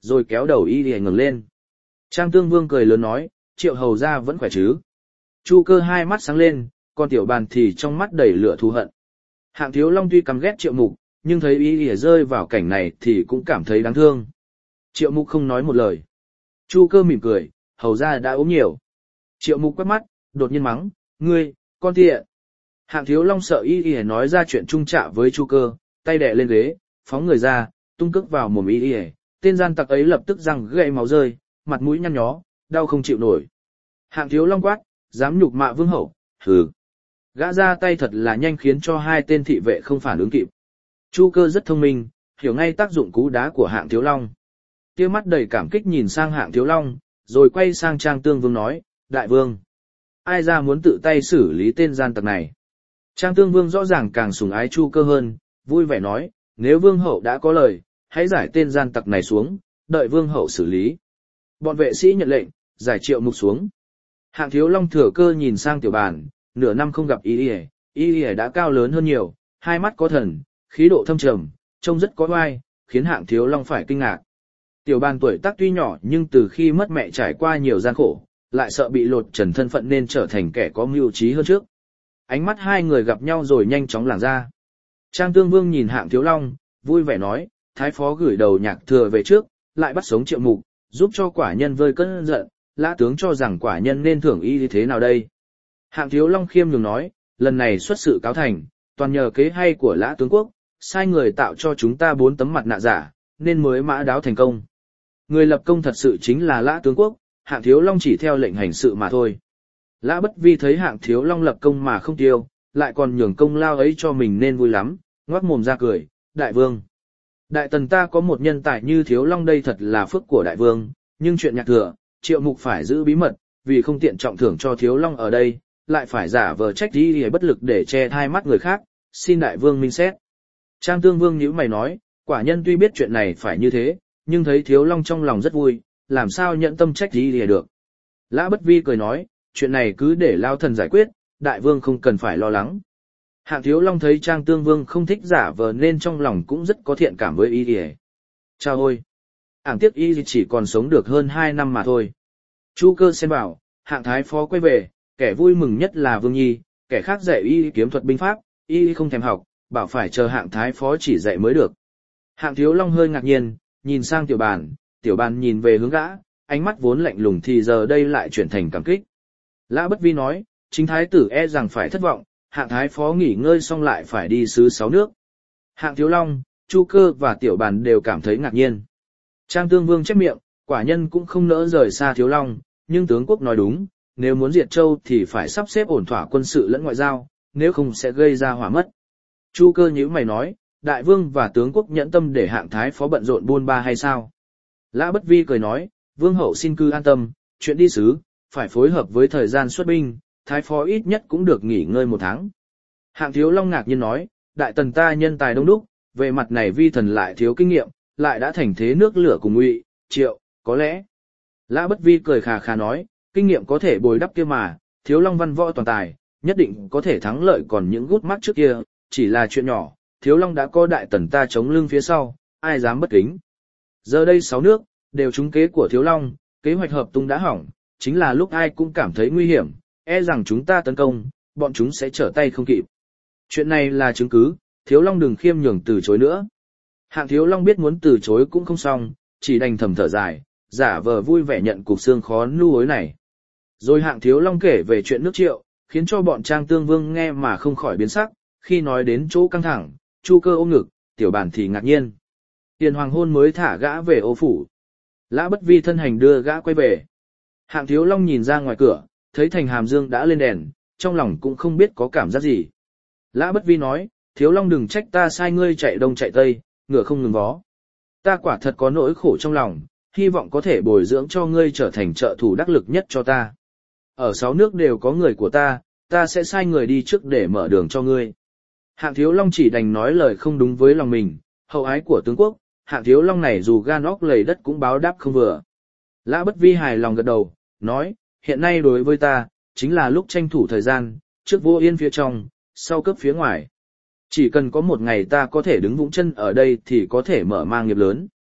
Speaker 1: rồi kéo đầu y y ngẩng lên. Trang Tương Vương cười lớn nói, Triệu hầu gia vẫn khỏe chứ? Chu Cơ hai mắt sáng lên, còn Tiểu Bàn thì trong mắt đầy lửa thù hận. Hạng Thiếu Long tuy căm ghét Triệu Mục, nhưng thấy y y rơi vào cảnh này thì cũng cảm thấy đáng thương. Triệu Mục không nói một lời. Chu Cơ mỉm cười, hầu gia đã ốm nhiều. Triệu Mục quét mắt, đột nhiên mắng, ngươi, con tiện. Hạng Thiếu Long sợ y y nói ra chuyện trung trạ với Chu Cơ, tay đè lên ghế, phóng người ra, tung cước vào mồm y y. Tên gian tặc ấy lập tức răng gãy máu rơi, mặt mũi nhăn nhó, đau không chịu nổi. Hạng Thiếu Long quát, dám nhục mạ vương hậu, hừ. Gã ra tay thật là nhanh khiến cho hai tên thị vệ không phản ứng kịp. Chu Cơ rất thông minh, hiểu ngay tác dụng cú đá của Hạng Thiếu Long. Kia mắt đầy cảm kích nhìn sang Hạng Thiếu Long, rồi quay sang Trang Tương Vương nói, đại vương, ai ra muốn tự tay xử lý tên gian tặc này? Trang Tương Vương rõ ràng càng sủng ái Chu Cơ hơn, vui vẻ nói, nếu vương hậu đã có lời, hãy giải tên gian tặc này xuống, đợi vương hậu xử lý. Bọn vệ sĩ nhận lệnh, giải Triệu Mục xuống. Hạng Thiếu Long thừa cơ nhìn sang Tiểu Bàn, nửa năm không gặp y y, y y đã cao lớn hơn nhiều, hai mắt có thần, khí độ thâm trầm, trông rất có oai, khiến Hạng Thiếu Long phải kinh ngạc. Tiểu Bàn tuổi tác tuy nhỏ nhưng từ khi mất mẹ trải qua nhiều gian khổ, lại sợ bị lột trần thân phận nên trở thành kẻ có mưu trí hơn trước. Ánh mắt hai người gặp nhau rồi nhanh chóng lảng ra. Trang Tương Vương nhìn Hạng Thiếu Long, vui vẻ nói, thái phó gửi đầu nhạc thừa về trước, lại bắt sống Triệu Mục, giúp cho quả nhân vơi cơn giận, lã tướng cho rằng quả nhân nên thưởng y thế nào đây? Hạng Thiếu Long khiêm nhường nói, lần này xuất sự cáo thành, toàn nhờ kế hay của lã tướng quốc, sai người tạo cho chúng ta bốn tấm mặt nạ giả, nên mới mã đáo thành công. Người lập công thật sự chính là lã tướng quốc, Hạng Thiếu Long chỉ theo lệnh hành sự mà thôi. Lã Bất Vi thấy Hạng Thiếu Long lập công mà không tiêu, lại còn nhường công lao ấy cho mình nên vui lắm, ngoác mồm ra cười, đại vương. Đại tần ta có một nhân tài như Thiếu Long đây thật là phước của đại vương, nhưng chuyện nhạc thừa, Triệu Mục phải giữ bí mật, vì không tiện trọng thưởng cho Thiếu Long ở đây, lại phải giả vờ trách đi để bất lực để che hai mắt người khác, xin đại vương minh xét. Trang Tương Vương nhíu mày nói, quả nhân tuy biết chuyện này phải như thế, nhưng thấy Thiếu Long trong lòng rất vui, làm sao nhận tâm trách đi để được. Lã Bất Vi cười nói, chuyện này cứ để lao thần giải quyết, đại vương không cần phải lo lắng. Hạng Thiếu Long thấy Trang Tương Vương không thích giả vờ nên trong lòng cũng rất có thiện cảm với y y. Chao ôi! Ảng tiếc y chỉ còn sống được hơn hai năm mà thôi. Chu Cơ xen bảo, Hạng thái phó quay về, kẻ vui mừng nhất là Vương Nhi, kẻ khác dạy y kiếm thuật binh pháp, y không thèm học, bảo phải chờ Hạng thái phó chỉ dạy mới được. Hạng Thiếu Long hơi ngạc nhiên, nhìn sang Tiểu Bàn, Tiểu Bàn nhìn về hướng gã, ánh mắt vốn lạnh lùng thì giờ đây lại chuyển thành cảm kích. Lã Bất Vi nói, chính thái tử e rằng phải thất vọng, Hạng thái phó nghỉ ngơi xong lại phải đi xứ sáu nước. Hạng Thiếu Long, Chu Cơ và Tiểu Bàn đều cảm thấy ngạc nhiên. Trang Tương Vương chép miệng, quả nhân cũng không nỡ rời xa Thiếu Long, nhưng tướng quốc nói đúng, nếu muốn diệt châu thì phải sắp xếp ổn thỏa quân sự lẫn ngoại giao, nếu không sẽ gây ra hỏa mất. Chu Cơ nhíu mày nói, đại vương và tướng quốc nhẫn tâm để Hạng thái phó bận rộn buôn ba hay sao? Lã Bất Vi cười nói, vương hậu xin cứ an tâm, chuyện đi sứ, phải phối hợp với thời gian xuất binh, thái phó ít nhất cũng được nghỉ ngơi một tháng. Hạng Thiếu Long ngạc nhiên nói, đại tần ta nhân tài đông đúc, về mặt này vi thần lại thiếu kinh nghiệm, lại đã thành thế nước lửa cùng Ngụy, Triệu, có lẽ. Lã Bất Vi cười khà khà nói, kinh nghiệm có thể bồi đắp kia mà, Thiếu Long văn võ toàn tài, nhất định có thể thắng lợi còn những gút mắt trước kia, chỉ là chuyện nhỏ, Thiếu Long đã có đại tần ta chống lưng phía sau, ai dám bất kính. Giờ đây sáu nước, đều trúng kế của Thiếu Long, kế hoạch hợp tung đã hỏng, chính là lúc ai cũng cảm thấy nguy hiểm, e rằng chúng ta tấn công, bọn chúng sẽ trở tay không kịp. Chuyện này là chứng cứ, Thiếu Long đừng khiêm nhường từ chối nữa. Hạng Thiếu Long biết muốn từ chối cũng không xong, chỉ đành thầm thở dài, giả vờ vui vẻ nhận cục xương khó nu hối này. Rồi Hạng Thiếu Long kể về chuyện nước Triệu, khiến cho bọn Trang Tương Vương nghe mà không khỏi biến sắc, khi nói đến chỗ căng thẳng, Chu Cơ ôm ngực, Tiểu Bàn thì ngạc nhiên. Tiền hoàng hôn mới thả gã về ô phủ. Lã Bất Vi thân hành đưa gã quay về. Hạng Thiếu Long nhìn ra ngoài cửa, thấy thành hàm dương đã lên đèn, trong lòng cũng không biết có cảm giác gì. Lã Bất Vi nói, Thiếu Long đừng trách ta sai ngươi chạy đông chạy tây, ngựa không ngừng vó. Ta quả thật có nỗi khổ trong lòng, hy vọng có thể bồi dưỡng cho ngươi trở thành trợ thủ đắc lực nhất cho ta. Ở sáu nước đều có người của ta, ta sẽ sai người đi trước để mở đường cho ngươi. Hạng Thiếu Long chỉ đành nói lời không đúng với lòng mình, hậu ái của tướng quốc, Hạng Thiếu Long này dù gan óc lầy đất cũng báo đáp không vừa. Lã Bất Vi hài lòng gật đầu, nói, hiện nay đối với ta, chính là lúc tranh thủ thời gian, trước vô yên phía trong, sau cấp phía ngoài. Chỉ cần có một ngày ta có thể đứng vững chân ở đây thì có thể mở mang nghiệp lớn.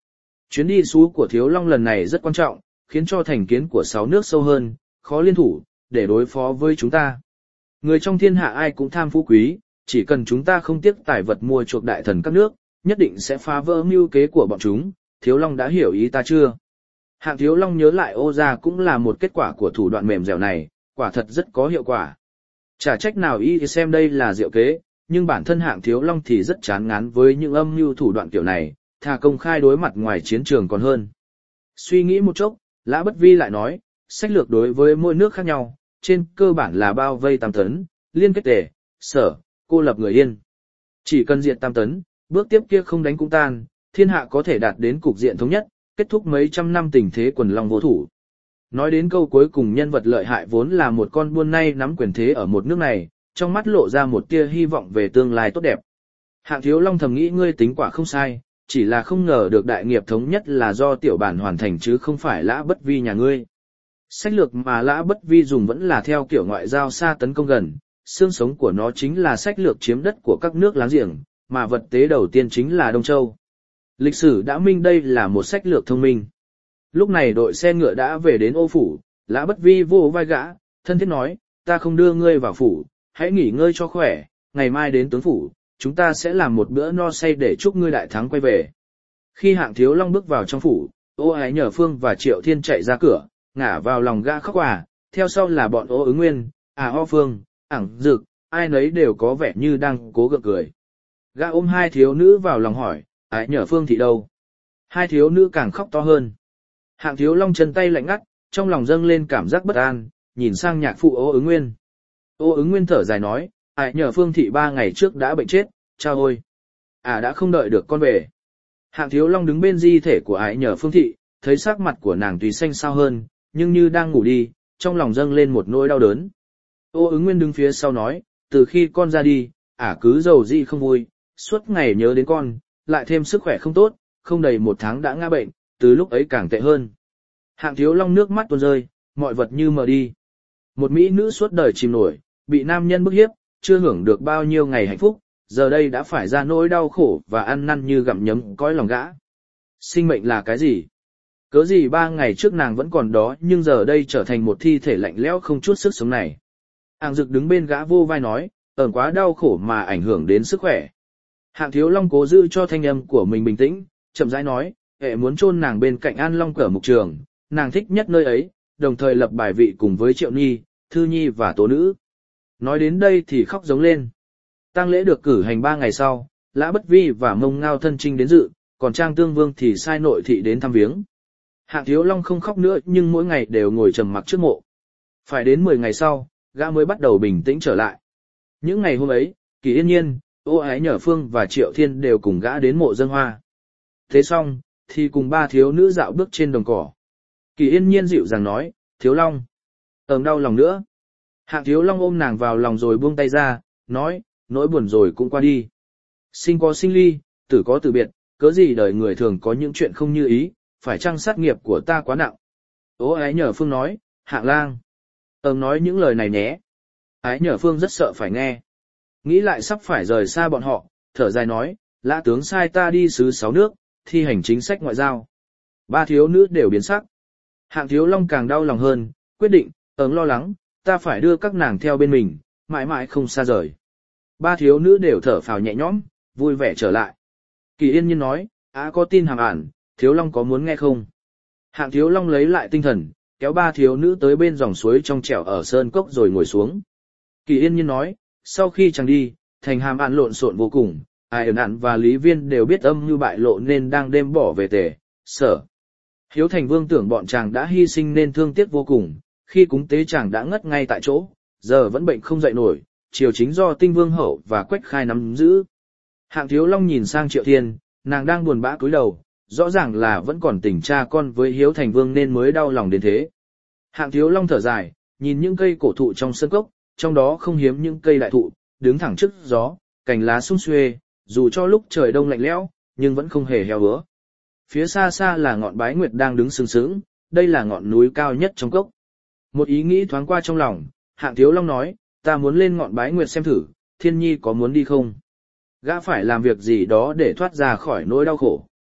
Speaker 1: Chuyến đi xú của Thiếu Long lần này rất quan trọng, khiến cho thành kiến của sáu nước sâu hơn, khó liên thủ, để đối phó với chúng ta. Người trong thiên hạ ai cũng tham phú quý, chỉ cần chúng ta không tiếc tài vật mua chuộc đại thần các nước, nhất định sẽ phá vỡ mưu kế của bọn chúng. Thiếu Long đã hiểu ý ta chưa? Hạng Thiếu Long nhớ lại Ô gia cũng là một kết quả của thủ đoạn mềm dẻo này, quả thật rất có hiệu quả. Chả trách nào y xem đây là diệu kế, nhưng bản thân Hạng Thiếu Long thì rất chán ngán với những âm mưu thủ đoạn kiểu này, thà công khai đối mặt ngoài chiến trường còn hơn. Suy nghĩ một chốc, Lã Bất Vi lại nói, sách lược đối với mỗi nước khác nhau, trên cơ bản là bao vây Tam Tấn, liên kết tề, sở, cô lập người Yên. Chỉ cần diệt Tam Tấn, bước tiếp kia không đánh cũng tan, thiên hạ có thể đạt đến cục diện thống nhất, kết thúc mấy trăm năm tình thế quần long vô thủ. Nói đến câu cuối cùng, nhân vật lợi hại vốn là một con buôn nay nắm quyền thế ở một nước này, trong mắt lộ ra một tia hy vọng về tương lai tốt đẹp. Hạng Thiếu Long thầm nghĩ ngươi tính quả không sai, chỉ là không ngờ được đại nghiệp thống nhất là do tiểu bản hoàn thành chứ không phải Lã Bất Vi nhà ngươi. Sách lược mà Lã Bất Vi dùng vẫn là theo kiểu ngoại giao xa tấn công gần, xương sống của nó chính là sách lược chiếm đất của các nước láng giềng, mà vật tế đầu tiên chính là Đông Châu. Lịch sử đã minh đây là một sách lược thông minh. Lúc này đội xe ngựa đã về đến Ô phủ, Lã Bất Vi vô vai gã, thân thiết nói, ta không đưa ngươi vào phủ, hãy nghỉ ngơi cho khỏe, ngày mai đến tướng phủ, chúng ta sẽ làm một bữa no say để chúc ngươi đại thắng quay về. Khi Hạng Thiếu Long bước vào trong phủ, Ô Ái Nhờ Phương và Triệu Thiên chạy ra cửa, ngả vào lòng gã khóc à, theo sau là bọn Ô Ứng Nguyên, à Ho Phương, ẳng Dực, ai nấy đều có vẻ như đang cố gượng cười. Gã ôm hai thiếu nữ vào lòng hỏi, Ái Nhờ Phương thị đâu? Hai thiếu nữ càng khóc to hơn. Hạng Thiếu Long chân tay lạnh ngắt, trong lòng dâng lên cảm giác bất an, nhìn sang nhạc phụ Ô Ứng Nguyên. Ô Ứng Nguyên thở dài nói, Ái Nhờ Phương thị ba ngày trước đã bệnh chết, chao ôi. À đã không đợi được con về. Hạng Thiếu Long đứng bên di thể của Ái Nhờ Phương thị, thấy sắc mặt của nàng tùy xanh xao hơn, nhưng như đang ngủ đi, trong lòng dâng lên một nỗi đau đớn. Ô Ứng Nguyên đứng phía sau nói, từ khi con ra đi, ả cứ giàu dị không vui, suốt ngày nhớ đến con, lại thêm sức khỏe không tốt, không đầy một tháng đã ngã bệnh, từ lúc ấy càng tệ hơn. Hạng Thiếu Long nước mắt tuôn rơi, mọi vật như mờ đi. Một mỹ nữ suốt đời chìm nổi, bị nam nhân bức hiếp, chưa hưởng được bao nhiêu ngày hạnh phúc, giờ đây đã phải ra nỗi đau khổ và ăn năn như gặm nhấm cõi lòng gã. Sinh mệnh là cái gì? Cớ gì ba ngày trước nàng vẫn còn đó nhưng giờ đây trở thành một thi thể lạnh lẽo không chút sức sống này. Hạng Dực đứng bên gã vô vai nói, ẩn quá đau khổ mà ảnh hưởng đến sức khỏe. Hạng Thiếu Long cố giữ cho thanh âm của mình bình tĩnh, chậm rãi nói, hệ muốn chôn nàng bên cạnh An Long Cở Mục Trường, nàng thích nhất nơi ấy, đồng thời lập bài vị cùng với Triệu Nhi, Thư Nhi và Tố Nữ. Nói đến đây thì khóc giống lên. Tang lễ được cử hành ba ngày sau, Lã Bất Vi và Mông Ngao thân trinh đến dự, còn Trang Tương Vương thì sai nội thị đến thăm viếng. Hạng Thiếu Long không khóc nữa nhưng mỗi ngày đều ngồi trầm mặc trước mộ. Phải đến mười ngày sau, gã mới bắt đầu bình tĩnh trở lại. Những ngày hôm ấy, Kỳ Yên Nhiên, Ô Ái Nhờ Phương và Triệu Thiên đều cùng gã đến mộ dâng hoa. Thế xong, thì cùng ba thiếu nữ dạo bước trên đồng cỏ. Kỳ Yên Nhiên dịu dàng nói, Thiếu Long, ờm đau lòng nữa. Hạng Thiếu Long ôm nàng vào lòng rồi buông tay ra, nói, nỗi buồn rồi cũng qua đi. Sinh có sinh ly, tử có tử biệt, cớ gì đời người thường có những chuyện không như ý, phải chăng sát nghiệp của ta quá nặng. Ô Ái Nhờ Phương nói, Hạng Lang, ờm nói những lời này nhé. Ái Nhờ Phương rất sợ phải nghe. Nghĩ lại sắp phải rời xa bọn họ, thở dài nói, Lã tướng sai ta đi xứ sáu nước, thi hành chính sách ngoại giao. Ba thiếu nữ đều biến sắc. Hạng Thiếu Long càng đau lòng hơn, quyết định, ờm lo lắng, ta phải đưa các nàng theo bên mình, mãi mãi không xa rời. Ba thiếu nữ đều thở phào nhẹ nhõm, vui vẻ trở lại. Kỳ Yên Nhiên nói, á có tin hàm ản, Thiếu Long có muốn nghe không? Hạng Thiếu Long lấy lại tinh thần, kéo ba thiếu nữ tới bên dòng suối trong trẻo ở sơn cốc rồi ngồi xuống. Kỳ Yên Nhiên nói, sau khi chàng đi, thành hàm ản lộn xộn vô cùng, ai ẩn ản và Lý Viên đều biết âm như bại lộ nên đang đêm bỏ về tề, sở. Hiếu Thành Vương tưởng bọn chàng đã hy sinh nên thương tiếc vô cùng, khi cúng tế chàng đã ngất ngay tại chỗ, giờ vẫn bệnh không dậy nổi, triều chính do Tinh Vương Hậu và Quách Khai nắm giữ. Hạng Thiếu Long nhìn sang Triệu Thiên, nàng đang buồn bã cúi đầu, rõ ràng là vẫn còn tình cha con với Hiếu Thành Vương nên mới đau lòng đến thế. Hạng Thiếu Long thở dài, nhìn những cây cổ thụ trong sân cốc, trong đó không hiếm những cây đại thụ, đứng thẳng trước gió, cành lá sum xuê, dù cho lúc trời đông lạnh lẽo, nhưng vẫn không hề heo hứa. Phía xa xa là ngọn Bái Nguyệt đang đứng sừng sững, đây là ngọn núi cao nhất trong cốc. Một ý nghĩ thoáng qua trong lòng, Hạng Thiếu Long nói, ta muốn lên ngọn Bái Nguyệt xem thử, Thiên Nhi có muốn đi không? Gã phải làm việc gì đó để thoát ra khỏi nỗi đau khổ.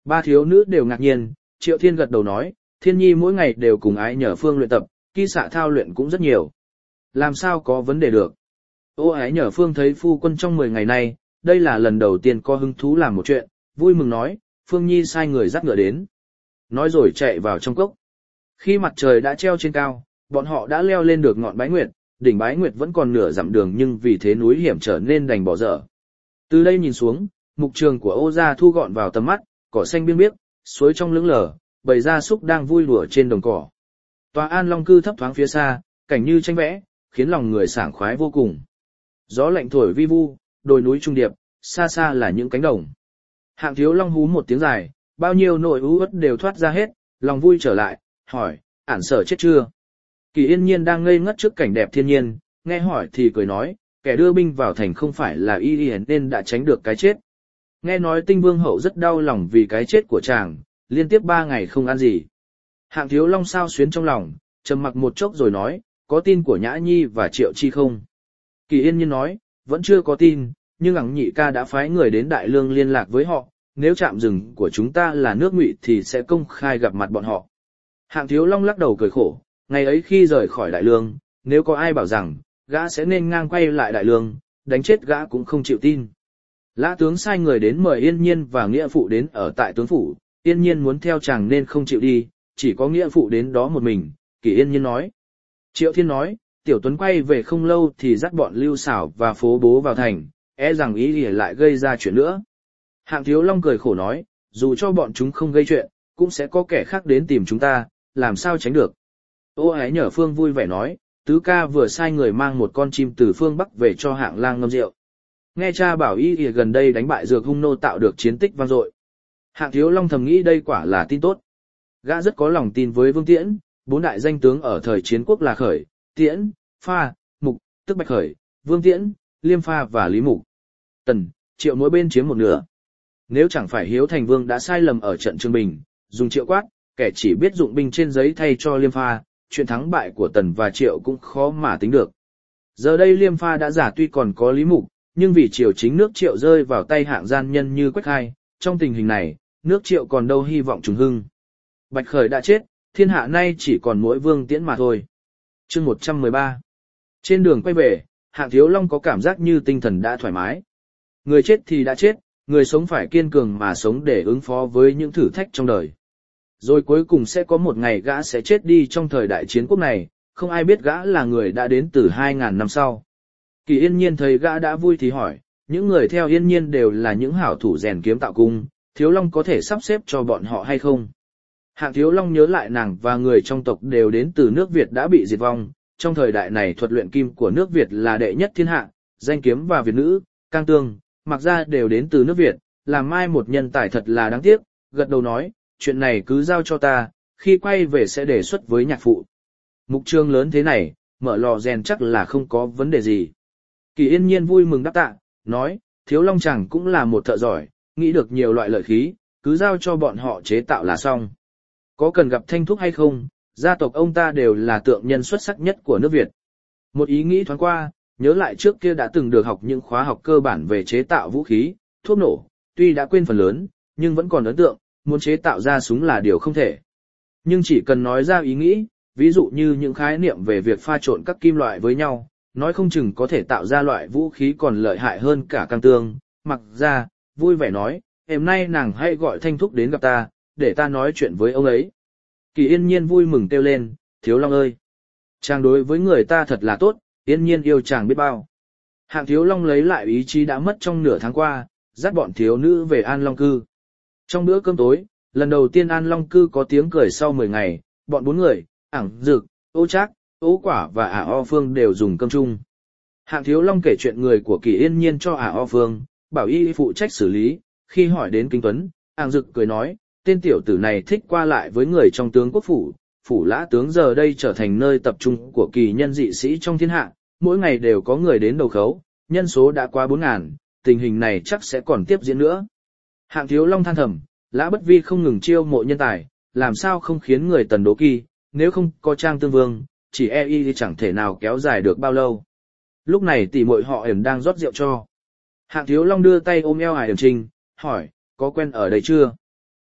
Speaker 1: Ba thiếu nữ đều ngạc nhiên, Triệu Thiên gật đầu nói, Thiên Nhi mỗi ngày đều cùng Ái Nhờ Phương luyện tập, kỹ xạ thao luyện cũng rất nhiều. Làm sao có vấn đề được? Ô Ái Nhờ Phương thấy phu quân trong mười ngày nay, đây là lần đầu tiên có hứng thú làm một chuyện, vui mừng nói, Phương Nhi sai người dắt ngựa đến. Nói rồi chạy vào trong cốc. Khi mặt trời đã treo trên cao, bọn họ đã leo lên được ngọn Bái Nguyệt, đỉnh Bái Nguyệt vẫn còn nửa dặm đường nhưng vì thế núi hiểm trở nên đành bỏ dở. Từ đây nhìn xuống, mục trường của Ô gia thu gọn vào tầm mắt, cỏ xanh biếc biếc, suối trong lững lờ, bầy gia súc đang vui đùa trên đồng cỏ. Tòa An Long cư thấp thoáng phía xa, cảnh như tranh vẽ, khiến lòng người sảng khoái vô cùng. Gió lạnh thổi vi vu, đồi núi trung điệp, xa xa là những cánh đồng. Hạng Thiếu Long hú một tiếng dài, bao nhiêu nỗi u uất đều thoát ra hết, lòng vui trở lại, hỏi, ản sở chết chưa? Kỳ Yên Nhiên đang ngây ngất trước cảnh đẹp thiên nhiên, nghe hỏi thì cười nói, kẻ đưa binh vào thành không phải là y y nên đã tránh được cái chết. Nghe nói Tinh Vương hậu rất đau lòng vì cái chết của chàng, liên tiếp ba ngày không ăn gì. Hạng Thiếu Long sao xuyến trong lòng, trầm mặc một chốc rồi nói, có tin của Nhã Nhi và Triệu Chi không? Kỳ Yên Nhiên nói, vẫn chưa có tin, nhưng ẳng nhị ca đã phái người đến Đại Lương liên lạc với họ, nếu trạm rừng của chúng ta là nước Ngụy thì sẽ công khai gặp mặt bọn họ. Hạng Thiếu Long lắc đầu cười khổ, ngày ấy khi rời khỏi Đại Lương, nếu có ai bảo rằng, gã sẽ nên ngang quay lại Đại Lương, đánh chết gã cũng không chịu tin. Lã tướng sai người đến mời Yên Nhiên và Nghĩa Phụ đến ở tại tướng phủ, Yên Nhiên muốn theo chàng nên không chịu đi, chỉ có Nghĩa Phụ đến đó một mình, Kỳ Yên Nhiên nói. Triệu Thiên nói, Tiểu Tuấn quay về không lâu thì dắt bọn Lưu Xảo và Phố Bố vào thành, e rằng ý ỉa lại gây ra chuyện nữa. Hạng Thiếu Long cười khổ nói, dù cho bọn chúng không gây chuyện, cũng sẽ có kẻ khác đến tìm chúng ta, làm sao tránh được. Ô Ái Nhờ Phương vui vẻ nói, tứ ca vừa sai người mang một con chim từ phương Bắc về cho Hạng Lang ngâm rượu. Nghe cha bảo ý ỉa gần đây đánh bại dược hung nô tạo được chiến tích vang dội. Hạng Thiếu Long thầm nghĩ đây quả là tin tốt. Gã rất có lòng tin với Vương Tiễn, bốn đại danh tướng ở thời chiến quốc là Khởi, Tiễn, Pha, Mục, tức Bạch Khởi, Vương Tiễn, Liêm Pha và Lý Mục. Tần, Triệu mỗi bên chiếm một nửa. Nếu chẳng phải Hiếu Thành Vương đã sai lầm ở trận Trương Bình, dùng Triệu quát, kẻ chỉ biết dụng binh trên giấy thay cho Liêm Pha, chuyện thắng bại của Tần và Triệu cũng khó mà tính được. Giờ đây Liêm Pha đã giả tuy còn có Lý Mục, nhưng vì triều chính nước Triệu rơi vào tay hạng gian nhân như Quách Khai, trong tình hình này, nước Triệu còn đâu hy vọng trùng hưng. Bạch Khởi đã chết, thiên hạ nay chỉ còn mỗi Vương Tiễn mà thôi. Chương một trăm mười ba. Trên đường quay về, Hạng Thiếu Long có cảm giác như tinh thần đã thoải mái. Người chết thì đã chết, người sống phải kiên cường mà sống để ứng phó với những thử thách trong đời. Rồi cuối cùng sẽ có một ngày gã sẽ chết đi trong thời đại chiến quốc này, không ai biết gã là người đã đến từ hai ngàn năm sau. Kỳ Yên Nhiên thấy gã đã vui thì hỏi, những người theo Yên Nhiên đều là những hảo thủ rèn kiếm tạo cung, Thiếu Long có thể sắp xếp cho bọn họ hay không? Hạng Thiếu Long nhớ lại nàng và người trong tộc đều đến từ nước Việt đã bị diệt vong, trong thời đại này thuật luyện kim của nước Việt là đệ nhất thiên hạ, danh kiếm và Việt nữ, Cang Tương, Mặc Gia đều đến từ nước Việt, làm mai một nhân tài thật là đáng tiếc, gật đầu nói, chuyện này cứ giao cho ta, khi quay về sẽ đề xuất với nhạc phụ. Mục trường lớn thế này, mở lò rèn chắc là không có vấn đề gì. Kỳ Yên Nhiên vui mừng đáp tạ, nói, Thiếu Long chẳng cũng là một thợ giỏi, nghĩ được nhiều loại lợi khí, cứ giao cho bọn họ chế tạo là xong. Có cần gặp Thanh Thúc hay không, gia tộc ông ta đều là tượng nhân xuất sắc nhất của nước Việt. Một ý nghĩ thoáng qua, nhớ lại trước kia đã từng được học những khóa học cơ bản về chế tạo vũ khí, thuốc nổ, tuy đã quên phần lớn, nhưng vẫn còn ấn tượng, muốn chế tạo ra súng là điều không thể. Nhưng chỉ cần nói ra ý nghĩ, ví dụ như những khái niệm về việc pha trộn các kim loại với nhau, nói không chừng có thể tạo ra loại vũ khí còn lợi hại hơn cả Cang Tương. Mặc Ra, vui vẻ nói, hôm nay nàng hãy gọi Thanh Thúc đến gặp ta, để ta nói chuyện với ông ấy. Kỳ Yên Nhiên vui mừng kêu lên, Thiếu Long ơi! Chàng đối với người ta thật là tốt, Yên Nhiên yêu chàng biết bao. Hạng Thiếu Long lấy lại ý chí đã mất trong nửa tháng qua, dắt bọn thiếu nữ về An Long Cư. Trong bữa cơm tối, lần đầu tiên An Long Cư có tiếng cười sau mười ngày, bọn bốn người, Ảng Dực, Ô Trác, Ô Quả và Ả O Phương đều dùng cơm chung. Hạng Thiếu Long kể chuyện người của Kỳ Yên Nhiên cho Ả O Phương, bảo y phụ trách xử lý, khi hỏi đến Kinh Tuấn, Ảng Dực cười nói, tên tiểu tử này thích qua lại với người trong tướng quốc phủ, phủ lã tướng giờ đây trở thành nơi tập trung của kỳ nhân dị sĩ trong thiên hạ, mỗi ngày đều có người đến đầu khấu, nhân số đã qua bốn ngàn, tình hình này chắc sẽ còn tiếp diễn nữa. Hạng Thiếu Long than thầm, Lã Bất Vi không ngừng chiêu mộ nhân tài, làm sao không khiến người Tần đố kỳ, nếu không có Trang Tương Vương, chỉ e y thì chẳng thể nào kéo dài được bao lâu. Lúc này tỷ muội họ ẩn đang rót rượu cho. Hạng Thiếu Long đưa tay ôm eo Hải Ẩn Trinh, hỏi, có quen ở đây chưa?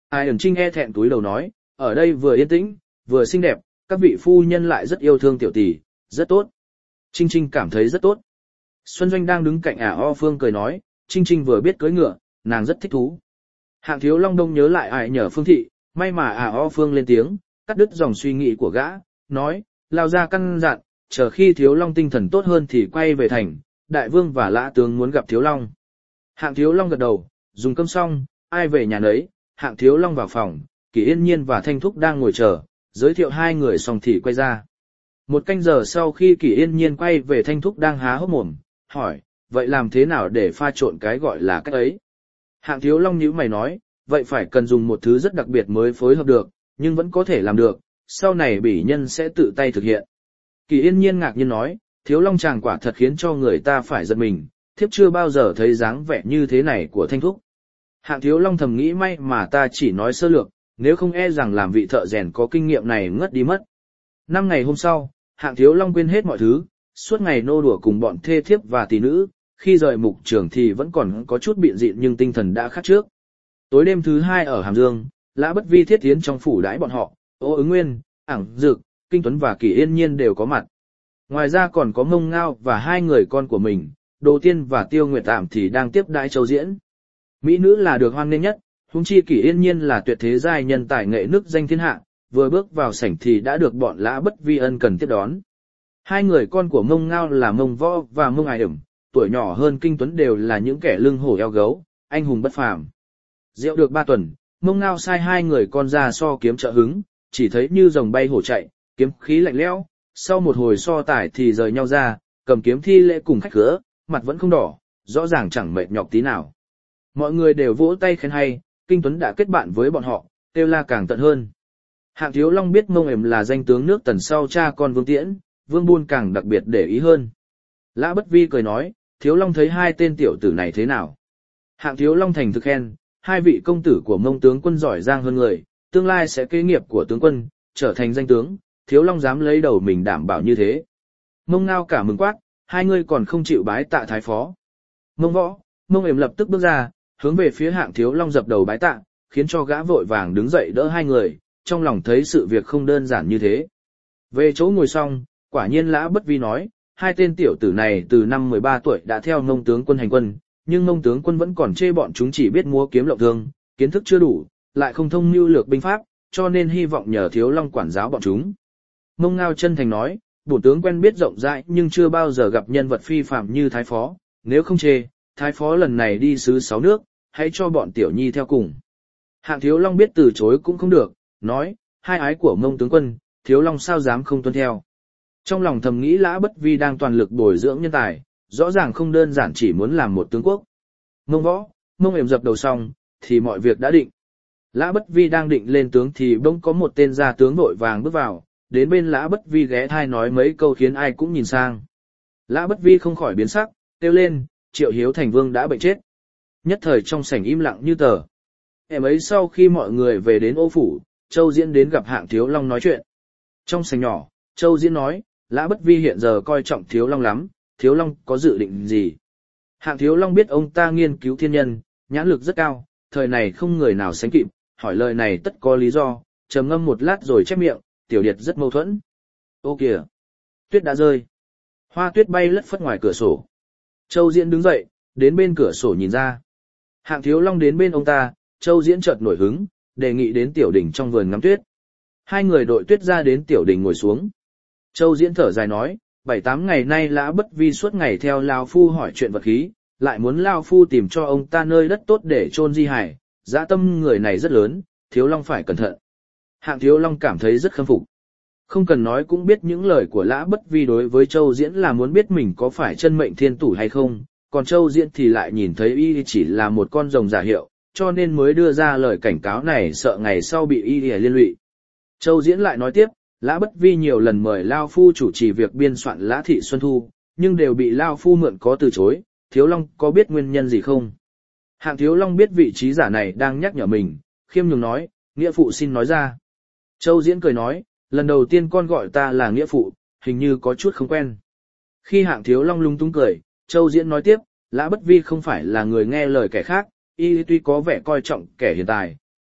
Speaker 1: Ai ẩn Trinh e thẹn túi đầu nói, ở đây vừa yên tĩnh, vừa xinh đẹp, các vị phu nhân lại rất yêu thương tiểu tỷ, rất tốt. Trinh Trinh cảm thấy rất tốt. Xuân Doanh đang đứng cạnh ả o Phương cười nói, Trinh Trinh vừa biết cưỡi ngựa, nàng rất thích thú. Hạng Thiếu Long Đông nhớ lại ai nhờ Phương Thị, may mà ả o Phương lên tiếng, cắt đứt dòng suy nghĩ của gã, nói, lao ra căn dặn, chờ khi Thiếu Long tinh thần tốt hơn thì quay về thành, đại vương và lã tướng muốn gặp Thiếu Long. Hạng Thiếu Long gật đầu, dùng cơm xong, ai về nhà nấy, Hạng Thiếu Long vào phòng, Kỷ Yên Nhiên và Thanh Thúc đang ngồi chờ, giới thiệu hai người xong thì quay ra. Một canh giờ sau khi Kỷ Yên Nhiên quay về, Thanh Thúc đang há hốc mồm, hỏi, vậy làm thế nào để pha trộn cái gọi là cách ấy? Hạng Thiếu Long nhíu mày nói, vậy phải cần dùng một thứ rất đặc biệt mới phối hợp được, nhưng vẫn có thể làm được, sau này bỉ nhân sẽ tự tay thực hiện. Kỷ Yên Nhiên ngạc nhiên nói, Thiếu Long chàng quả thật khiến cho người ta phải giật mình, thiếp chưa bao giờ thấy dáng vẻ như thế này của Thanh Thúc. Hạng Thiếu Long thầm nghĩ may mà ta chỉ nói sơ lược, nếu không e rằng làm vị thợ rèn có kinh nghiệm này ngất đi mất. Năm ngày hôm sau, Hạng Thiếu Long quên hết mọi thứ, suốt ngày nô đùa cùng bọn thê thiếp và tỷ nữ, khi rời mục trường thì vẫn còn có chút biện dịn nhưng tinh thần đã khác trước. Tối đêm thứ hai ở Hàm Dương, Lã Bất Vi thiết tiến trong phủ đãi bọn họ, Ô Ứng Nguyên, Ảng Dực, Kinh Tuấn và Kỷ Yên Nhiên đều có mặt. Ngoài ra còn có Mông Ngao và hai người con của mình, Đồ Tiên và Tiêu Nguyệt Tạm thì đang tiếp đãi Châu Diễn. Mỹ nữ là được hoan nghênh nhất, huống chi Kỷ Yên Nhiên là tuyệt thế giai nhân tài nghệ nức danh thiên hạ, vừa bước vào sảnh thì đã được bọn Lã Bất Vi ân cần tiếp đón. Hai người con của Mông Ngao là Mông Võ và Mông Ải Ẩm, tuổi nhỏ hơn Kinh Tuấn đều là những kẻ lưng hổ eo gấu, anh hùng bất phàm. Rượu được ba tuần, Mông Ngao sai hai người con ra so kiếm trợ hứng, chỉ thấy như rồng bay hổ chạy, kiếm khí lạnh lẽo. Sau một hồi so tài thì rời nhau ra, cầm kiếm thi lễ cùng khách khứa, mặt vẫn không đỏ, rõ ràng chẳng mệt nhọc tí nào. Mọi người đều vỗ tay khen hay, Kinh Tuấn đã kết bạn với bọn họ, kêu la càng tận hơn. Hạng Thiếu Long biết Mông Ểm là danh tướng nước Tần sau cha con Vương Tiễn, Vương Buôn càng đặc biệt để ý hơn. Lã Bất Vi cười nói, Thiếu Long thấy hai tên tiểu tử này thế nào? Hạng Thiếu Long thành thực khen, hai vị công tử của Mông tướng quân giỏi giang hơn người, tương lai sẽ kế nghiệp của tướng quân, trở thành danh tướng, Thiếu Long dám lấy đầu mình đảm bảo như thế. Mông Ngao cả mừng quát, hai người còn không chịu bái tạ thái phó. Mông Võ, Mông Ểm lập tức bước ra, hướng về phía Hạng Thiếu Long dập đầu bái tạ, khiến cho gã vội vàng đứng dậy đỡ hai người, trong lòng thấy sự việc không đơn giản như thế. Về chỗ ngồi xong, quả nhiên Lã Bất Vi nói, hai tên tiểu tử này từ năm mười ba tuổi đã theo Mông tướng quân hành quân, nhưng Mông tướng quân vẫn còn chê bọn chúng chỉ biết múa kiếm lộng thương, kiến thức chưa đủ, lại không thông mưu lược binh pháp, cho nên hy vọng nhờ Thiếu Long quản giáo bọn chúng. Mông Ngao chân thành nói, bổn tướng quen biết rộng rãi nhưng chưa bao giờ gặp nhân vật phi phàm như thái phó, nếu không chê, thái phó lần này đi xứ sáu nước, hãy cho bọn tiểu nhi theo cùng. Hạng Thiếu Long biết từ chối cũng không được, nói, hai ái của Mông tướng quân, Thiếu Long sao dám không tuân theo. Trong lòng thầm nghĩ Lã Bất Vi đang toàn lực bồi dưỡng nhân tài, rõ ràng không đơn giản chỉ muốn làm một tướng quốc. Mông Võ, Mông Ểm dập đầu xong, thì mọi việc đã định. Lã Bất Vi đang định lên tướng thì bỗng có một tên gia tướng vội vàng bước vào, đến bên Lã Bất Vi ghé thai nói mấy câu khiến ai cũng nhìn sang. Lã Bất Vi không khỏi biến sắc, kêu lên, Triệu Hiếu Thành Vương đã bệnh chết. Nhất thời trong sảnh im lặng như tờ. Em ấy sau khi mọi người về đến Ô phủ, Châu Diễn đến gặp Hạng Thiếu Long nói chuyện. Trong sảnh nhỏ, Châu Diễn nói, Lã Bất Vi hiện giờ coi trọng Thiếu Long lắm, Thiếu Long có dự định gì? Hạng Thiếu Long biết ông ta nghiên cứu thiên nhân, nhãn lực rất cao, thời này không người nào sánh kịp, hỏi lời này tất có lý do, trầm ngâm một lát rồi chép miệng, Tiểu Điệt rất mâu thuẫn. Ô kìa! Tuyết đã rơi. Hoa tuyết bay lất phất ngoài cửa sổ. Châu Diễn đứng dậy, đến bên cửa sổ nhìn ra. Hạng Thiếu Long đến bên ông ta, Châu Diễn chợt nổi hứng, đề nghị đến tiểu đỉnh trong vườn ngắm tuyết. Hai người đội tuyết ra đến tiểu đỉnh ngồi xuống. Châu Diễn thở dài nói, bảy tám ngày nay Lã Bất Vi suốt ngày theo Lao Phu hỏi chuyện vật khí, lại muốn Lao Phu tìm cho ông ta nơi đất tốt để chôn di hải, dã tâm người này rất lớn, Thiếu Long phải cẩn thận. Hạng Thiếu Long cảm thấy rất khâm phục. Không cần nói cũng biết những lời của Lã Bất Vi đối với Châu Diễn là muốn biết mình có phải chân mệnh thiên tủ hay không, còn Châu Diễn thì lại nhìn thấy y chỉ là một con rồng giả hiệu, cho nên mới đưa ra lời cảnh cáo này sợ ngày sau bị y liên lụy. Châu Diễn lại nói tiếp, Lã Bất Vi nhiều lần mời Lao Phu chủ trì việc biên soạn Lã Thị Xuân Thu, nhưng đều bị Lao Phu mượn có từ chối, Thiếu Long có biết nguyên nhân gì không? Hạng Thiếu Long biết vị trí giả này đang nhắc nhở mình, khiêm nhường nói, nghĩa phụ xin nói ra. Châu Diễn cười nói, lần đầu tiên con gọi ta là nghĩa phụ, hình như có chút không quen. Khi Hạng Thiếu Long lung tung cười, Châu Diễn nói tiếp, Lã Bất Vi không phải là người nghe lời kẻ khác, y tuy có vẻ coi trọng kẻ hiện tài,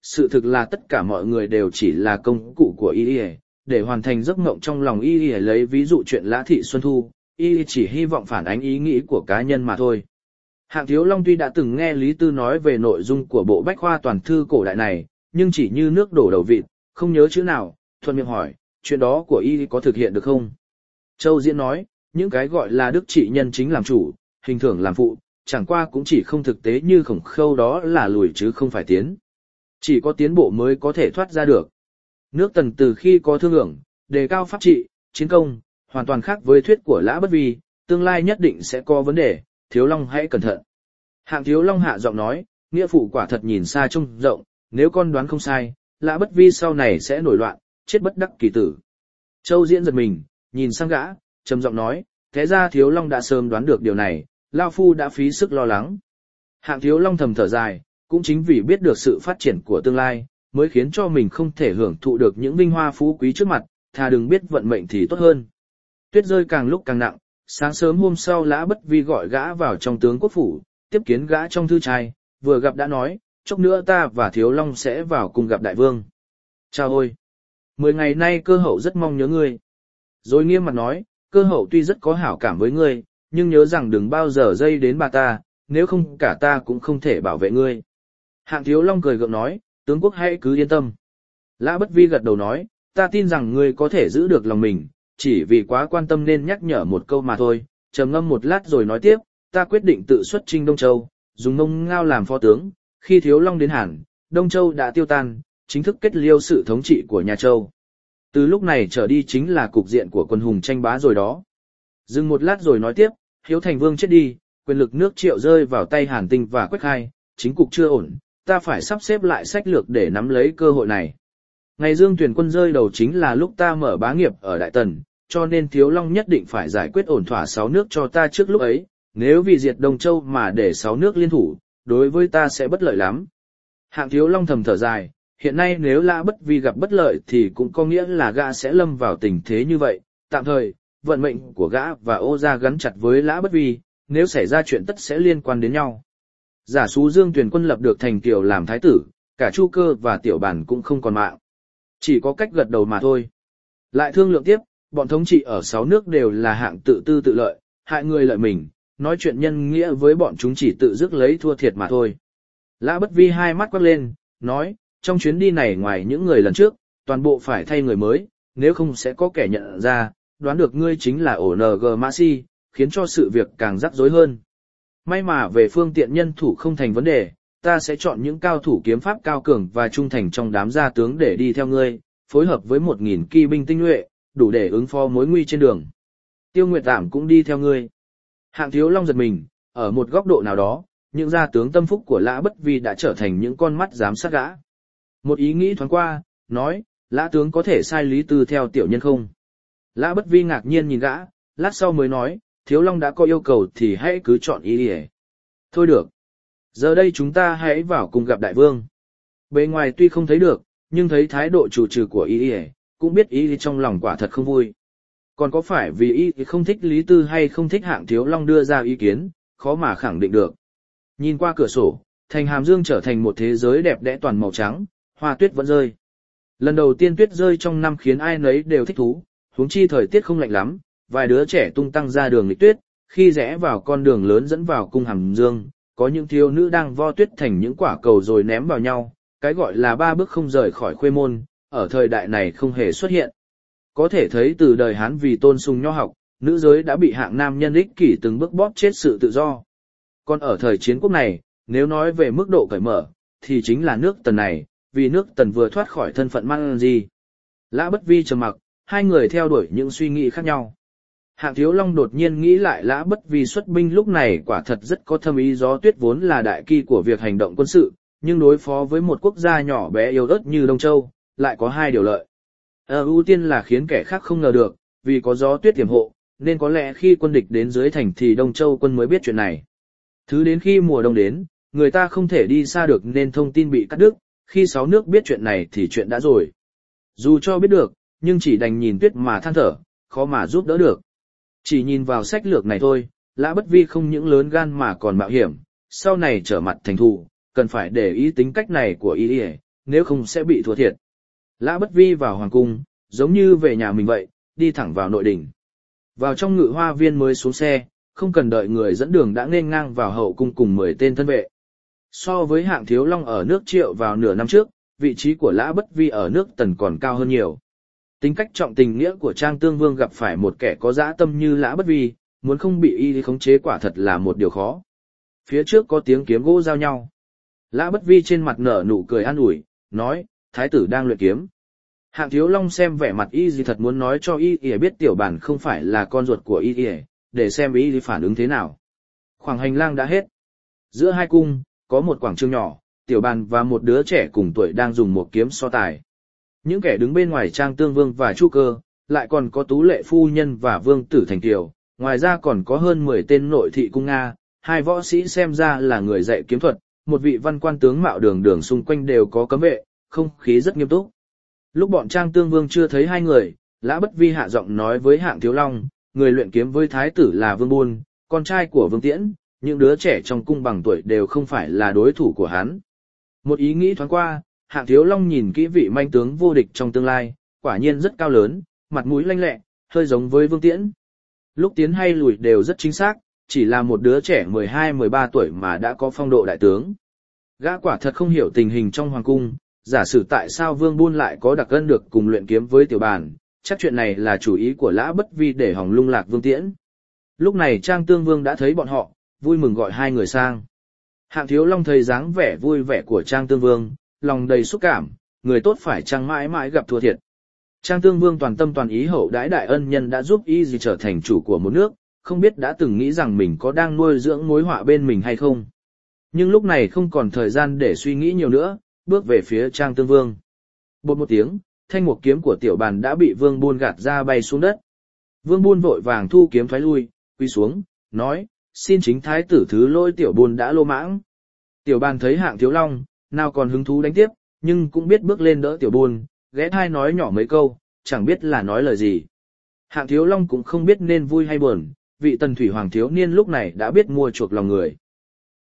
Speaker 1: sự thực là tất cả mọi người đều chỉ là công cụ của y, để hoàn thành giấc mộng trong lòng y. Lấy ví dụ chuyện Lã Thị Xuân Thu, y chỉ hy vọng phản ánh ý nghĩ của cá nhân mà thôi. Hạng Thiếu Long tuy đã từng nghe Lý Tư nói về nội dung của bộ bách khoa toàn thư cổ đại này, nhưng chỉ như nước đổ đầu vịt, không nhớ chữ nào, thuận miệng hỏi, chuyện đó của y có thực hiện được không? Châu Diễn nói, những cái gọi là đức trị nhân chính làm chủ, hình thưởng làm phụ, chẳng qua cũng chỉ không thực tế như Khổng Khâu, đó là lùi chứ không phải tiến. Chỉ có tiến bộ mới có thể thoát ra được. Nước Tần từ khi có thương hưởng, đề cao pháp trị, chiến công, hoàn toàn khác với thuyết của Lã Bất Vi, tương lai nhất định sẽ có vấn đề, Thiếu Long hãy cẩn thận. Hạng Thiếu Long hạ giọng nói, nghĩa phụ quả thật nhìn xa trông rộng, nếu con đoán không sai, Lã Bất Vi sau này sẽ nổi loạn, chết bất đắc kỳ tử. Châu Diễn giật mình, nhìn sang gã, trầm giọng nói, thế ra Thiếu Long đã sớm đoán được điều này, Lao Phu đã phí sức lo lắng. Hạng Thiếu Long thầm thở dài, cũng chính vì biết được sự phát triển của tương lai, mới khiến cho mình không thể hưởng thụ được những vinh hoa phú quý trước mặt, thà đừng biết vận mệnh thì tốt hơn. Tuyết rơi càng lúc càng nặng, sáng sớm hôm sau Lã Bất Vi gọi gã vào trong tướng quốc phủ, tiếp kiến gã trong thư trai, vừa gặp đã nói, chốc nữa ta và Thiếu Long sẽ vào cùng gặp đại vương. Chào ôi! Mười ngày nay cơ hậu rất mong nhớ ngươi. Rồi nghiêm mặt nói, cơ hậu tuy rất có hảo cảm với ngươi, nhưng nhớ rằng đừng bao giờ dây đến bà ta, nếu không cả ta cũng không thể bảo vệ ngươi. Hạng Thiếu Long cười gượng nói, tướng quốc hãy cứ yên tâm. Lã Bất Vi gật đầu nói, ta tin rằng ngươi có thể giữ được lòng mình, chỉ vì quá quan tâm nên nhắc nhở một câu mà thôi. Trầm ngâm một lát rồi nói tiếp, ta quyết định tự xuất chinh Đông Châu, dùng Mông Ngao làm phó tướng. Khi Thiếu Long đến Hàn, Đông Châu đã tiêu tan, chính thức kết liêu sự thống trị của nhà Châu. Từ lúc này trở đi chính là cục diện của quân hùng tranh bá rồi đó. Dừng một lát rồi nói tiếp, Hiếu Thành Vương chết đi, quyền lực nước Triệu rơi vào tay Hàn Tinh và Quách Khai, chính cục chưa ổn, ta phải sắp xếp lại sách lược để nắm lấy cơ hội này. Ngày Dương Tuyển quân rơi đầu chính là lúc ta mở bá nghiệp ở Đại Tần, cho nên Thiếu Long nhất định phải giải quyết ổn thỏa sáu nước cho ta trước lúc ấy, nếu vì diệt Đông Châu mà để sáu nước liên thủ, đối với ta sẽ bất lợi lắm. Hạng Thiếu Long thầm thở dài, hiện nay nếu Lã Bất Vi gặp bất lợi thì cũng có nghĩa là gã sẽ lâm vào tình thế như vậy, tạm thời, vận mệnh của gã và Ô gia gắn chặt với Lã Bất Vi, nếu xảy ra chuyện tất sẽ liên quan đến nhau. Giả sú Dương Tuyển quân lập được thành Kiều làm thái tử, cả Chu Cơ và Tiểu Bản cũng không còn mạng. Chỉ có cách gật đầu mà thôi. Lại thương lượng tiếp, bọn thống trị ở sáu nước đều là hạng tự tư tự lợi, hại người lợi mình, nói chuyện nhân nghĩa với bọn chúng chỉ tự dứt lấy thua thiệt mà thôi. Lã Bất Vi hai mắt quắc lên, nói, trong chuyến đi này ngoài những người lần trước, toàn bộ phải thay người mới, nếu không sẽ có kẻ nhận ra, đoán được ngươi chính là ổ en giê Mã Si, khiến cho sự việc càng rắc rối hơn. May mà về phương tiện nhân thủ không thành vấn đề, ta sẽ chọn những cao thủ kiếm pháp cao cường và trung thành trong đám gia tướng để đi theo ngươi, phối hợp với một nghìn kỵ binh tinh nhuệ, đủ để ứng phó mối nguy trên đường. Tiêu Nguyệt Tạm cũng đi theo ngươi. Hạng Thiếu Long giật mình, ở một góc độ nào đó, những gia tướng tâm phúc của Lã Bất Vi đã trở thành những con mắt giám sát gã. Một ý nghĩ thoáng qua, nói, Lã tướng có thể sai Lý Tư theo tiểu nhân không? Lã Bất Vi ngạc nhiên nhìn gã, lát sau mới nói, Thiếu Long đã có yêu cầu thì hãy cứ chọn ý đi. Thôi được. Giờ đây chúng ta hãy vào cùng gặp đại vương. Bề ngoài tuy không thấy được, nhưng thấy thái độ chủ trừ của ý ý, cũng biết ý trong lòng quả thật không vui. Còn có phải vì ý không thích Lý Tư hay không thích Hạng Thiếu Long đưa ra ý kiến, khó mà khẳng định được. Nhìn qua cửa sổ, thành Hàm Dương trở thành một thế giới đẹp đẽ toàn màu trắng, hoa tuyết vẫn rơi. Lần đầu tiên tuyết rơi trong năm khiến ai nấy đều thích thú, huống chi thời tiết không lạnh lắm, vài đứa trẻ tung tăng ra đường nghịch tuyết, khi rẽ vào con đường lớn dẫn vào cung Hàm Dương, có những thiếu nữ đang vo tuyết thành những quả cầu rồi ném vào nhau, cái gọi là ba bước không rời khỏi khuê môn, ở thời đại này không hề xuất hiện. Có thể thấy từ đời Hán vì tôn sùng nho học, nữ giới đã bị hạng nam nhân ích kỷ từng bước bóp chết sự tự do. Còn ở thời chiến quốc này, nếu nói về mức độ cởi mở, thì chính là nước Tần này, vì nước Tần vừa thoát khỏi thân phận mang gì. Lã Bất Vi trầm mặc, hai người theo đuổi những suy nghĩ khác nhau. Hạng Thiếu Long đột nhiên nghĩ lại Lã Bất Vi xuất binh lúc này quả thật rất có thâm ý, gió tuyết vốn là đại kỳ của việc hành động quân sự, nhưng đối phó với một quốc gia nhỏ bé yếu ớt như Đông Châu, lại có hai điều lợi. Ờ, ưu tiên là khiến kẻ khác không ngờ được, vì có gió tuyết tiềm hộ, nên có lẽ khi quân địch đến dưới thành thì Đông Châu quân mới biết chuyện này. Thứ đến khi mùa đông đến, người ta không thể đi xa được nên thông tin bị cắt đứt, khi sáu nước biết chuyện này thì chuyện đã rồi. Dù cho biết được, nhưng chỉ đành nhìn tuyết mà than thở, khó mà giúp đỡ được. Chỉ nhìn vào sách lược này thôi, Lã Bất Vi không những lớn gan mà còn mạo hiểm, sau này trở mặt thành thù, cần phải để ý tính cách này của y, nếu không sẽ bị thua thiệt. Lã Bất Vi vào hoàng cung, giống như về nhà mình vậy, đi thẳng vào nội đình. Vào trong ngự hoa viên mới xuống xe, không cần đợi người dẫn đường đã nghênh ngang vào hậu cung cùng mười tên thân vệ. So với Hạng Thiếu Long ở nước Triệu vào nửa năm trước, vị trí của Lã Bất Vi ở nước Tần còn cao hơn nhiều. Tính cách trọng tình nghĩa của Trang Tương Vương gặp phải một kẻ có dã tâm như Lã Bất Vi, muốn không bị y khống chế quả thật là một điều khó. Phía trước có tiếng kiếm gỗ giao nhau. Lã Bất Vi trên mặt nở nụ cười an ủi, nói, thái tử đang luyện kiếm. Hạng Thiếu Long xem vẻ mặt y gì thật muốn nói cho y y biết tiểu bản không phải là con ruột của y y, để xem y phản ứng thế nào. Khoảng hành lang đã hết. Giữa hai cung, có một quảng trường nhỏ, tiểu bàn và một đứa trẻ cùng tuổi đang dùng một kiếm so tài. Những kẻ đứng bên ngoài Trang Tương Vương và Chu Cơ, lại còn có Tú Lệ Phu Nhân và Vương Tử Thành Kiều, ngoài ra còn có hơn mười tên nội thị cung Nga, hai võ sĩ xem ra là người dạy kiếm thuật, một vị văn quan tướng mạo đường đường xung quanh đều có cấm vệ, không khí rất nghiêm túc. Lúc bọn Trang Tương Vương chưa thấy hai người, Lã Bất Vi hạ giọng nói với Hạng Thiếu Long, người luyện kiếm với thái tử là Vương Buôn, con trai của Vương Tiễn, những đứa trẻ trong cung bằng tuổi đều không phải là đối thủ của hắn. Một ý nghĩ thoáng qua, Hạng Thiếu Long nhìn kỹ vị manh tướng vô địch trong tương lai, quả nhiên rất cao lớn, mặt mũi lanh lẹ, hơi giống với Vương Tiễn. Lúc tiến hay lùi đều rất chính xác, chỉ là một đứa trẻ mười hai mười ba tuổi mà đã có phong độ đại tướng. Gã quả thật không hiểu tình hình trong hoàng cung, giả sử tại sao Vương Buôn lại có đặc ân được cùng luyện kiếm với tiểu bàn, chắc chuyện này là chủ ý của Lã Bất Vi để hòng lung lạc Vương Tiễn. Lúc này Trang Tương Vương đã thấy bọn họ, vui mừng gọi hai người sang. Hạng Thiếu Long thấy dáng vẻ vui vẻ của Trang Tương Vương, lòng đầy xúc cảm, người tốt phải chăng mãi mãi gặp thua thiệt. Trang Tương Vương toàn tâm toàn ý hậu đãi đại ân nhân đã giúp y gì trở thành chủ của một nước, không biết đã từng nghĩ rằng mình có đang nuôi dưỡng mối họa bên mình hay không. Nhưng lúc này không còn thời gian để suy nghĩ nhiều nữa, bước về phía Trang Tương Vương. Bột một tiếng, thanh một kiếm của tiểu bàn đã bị Vương Buôn gạt ra bay xuống đất. Vương Buôn vội vàng thu kiếm thoái lui, quy xuống, nói, xin chính thái tử thứ lỗi tiểu Buôn đã lô mãng. Tiểu bàn thấy Hạng Thiếu Long, nào còn hứng thú đánh tiếp, nhưng cũng biết bước lên đỡ tiểu Buôn, ghé thai nói nhỏ mấy câu, chẳng biết là nói lời gì. Hạng Thiếu Long cũng không biết nên vui hay buồn, vị tần thủy hoàng thiếu niên lúc này đã biết mua chuộc lòng người.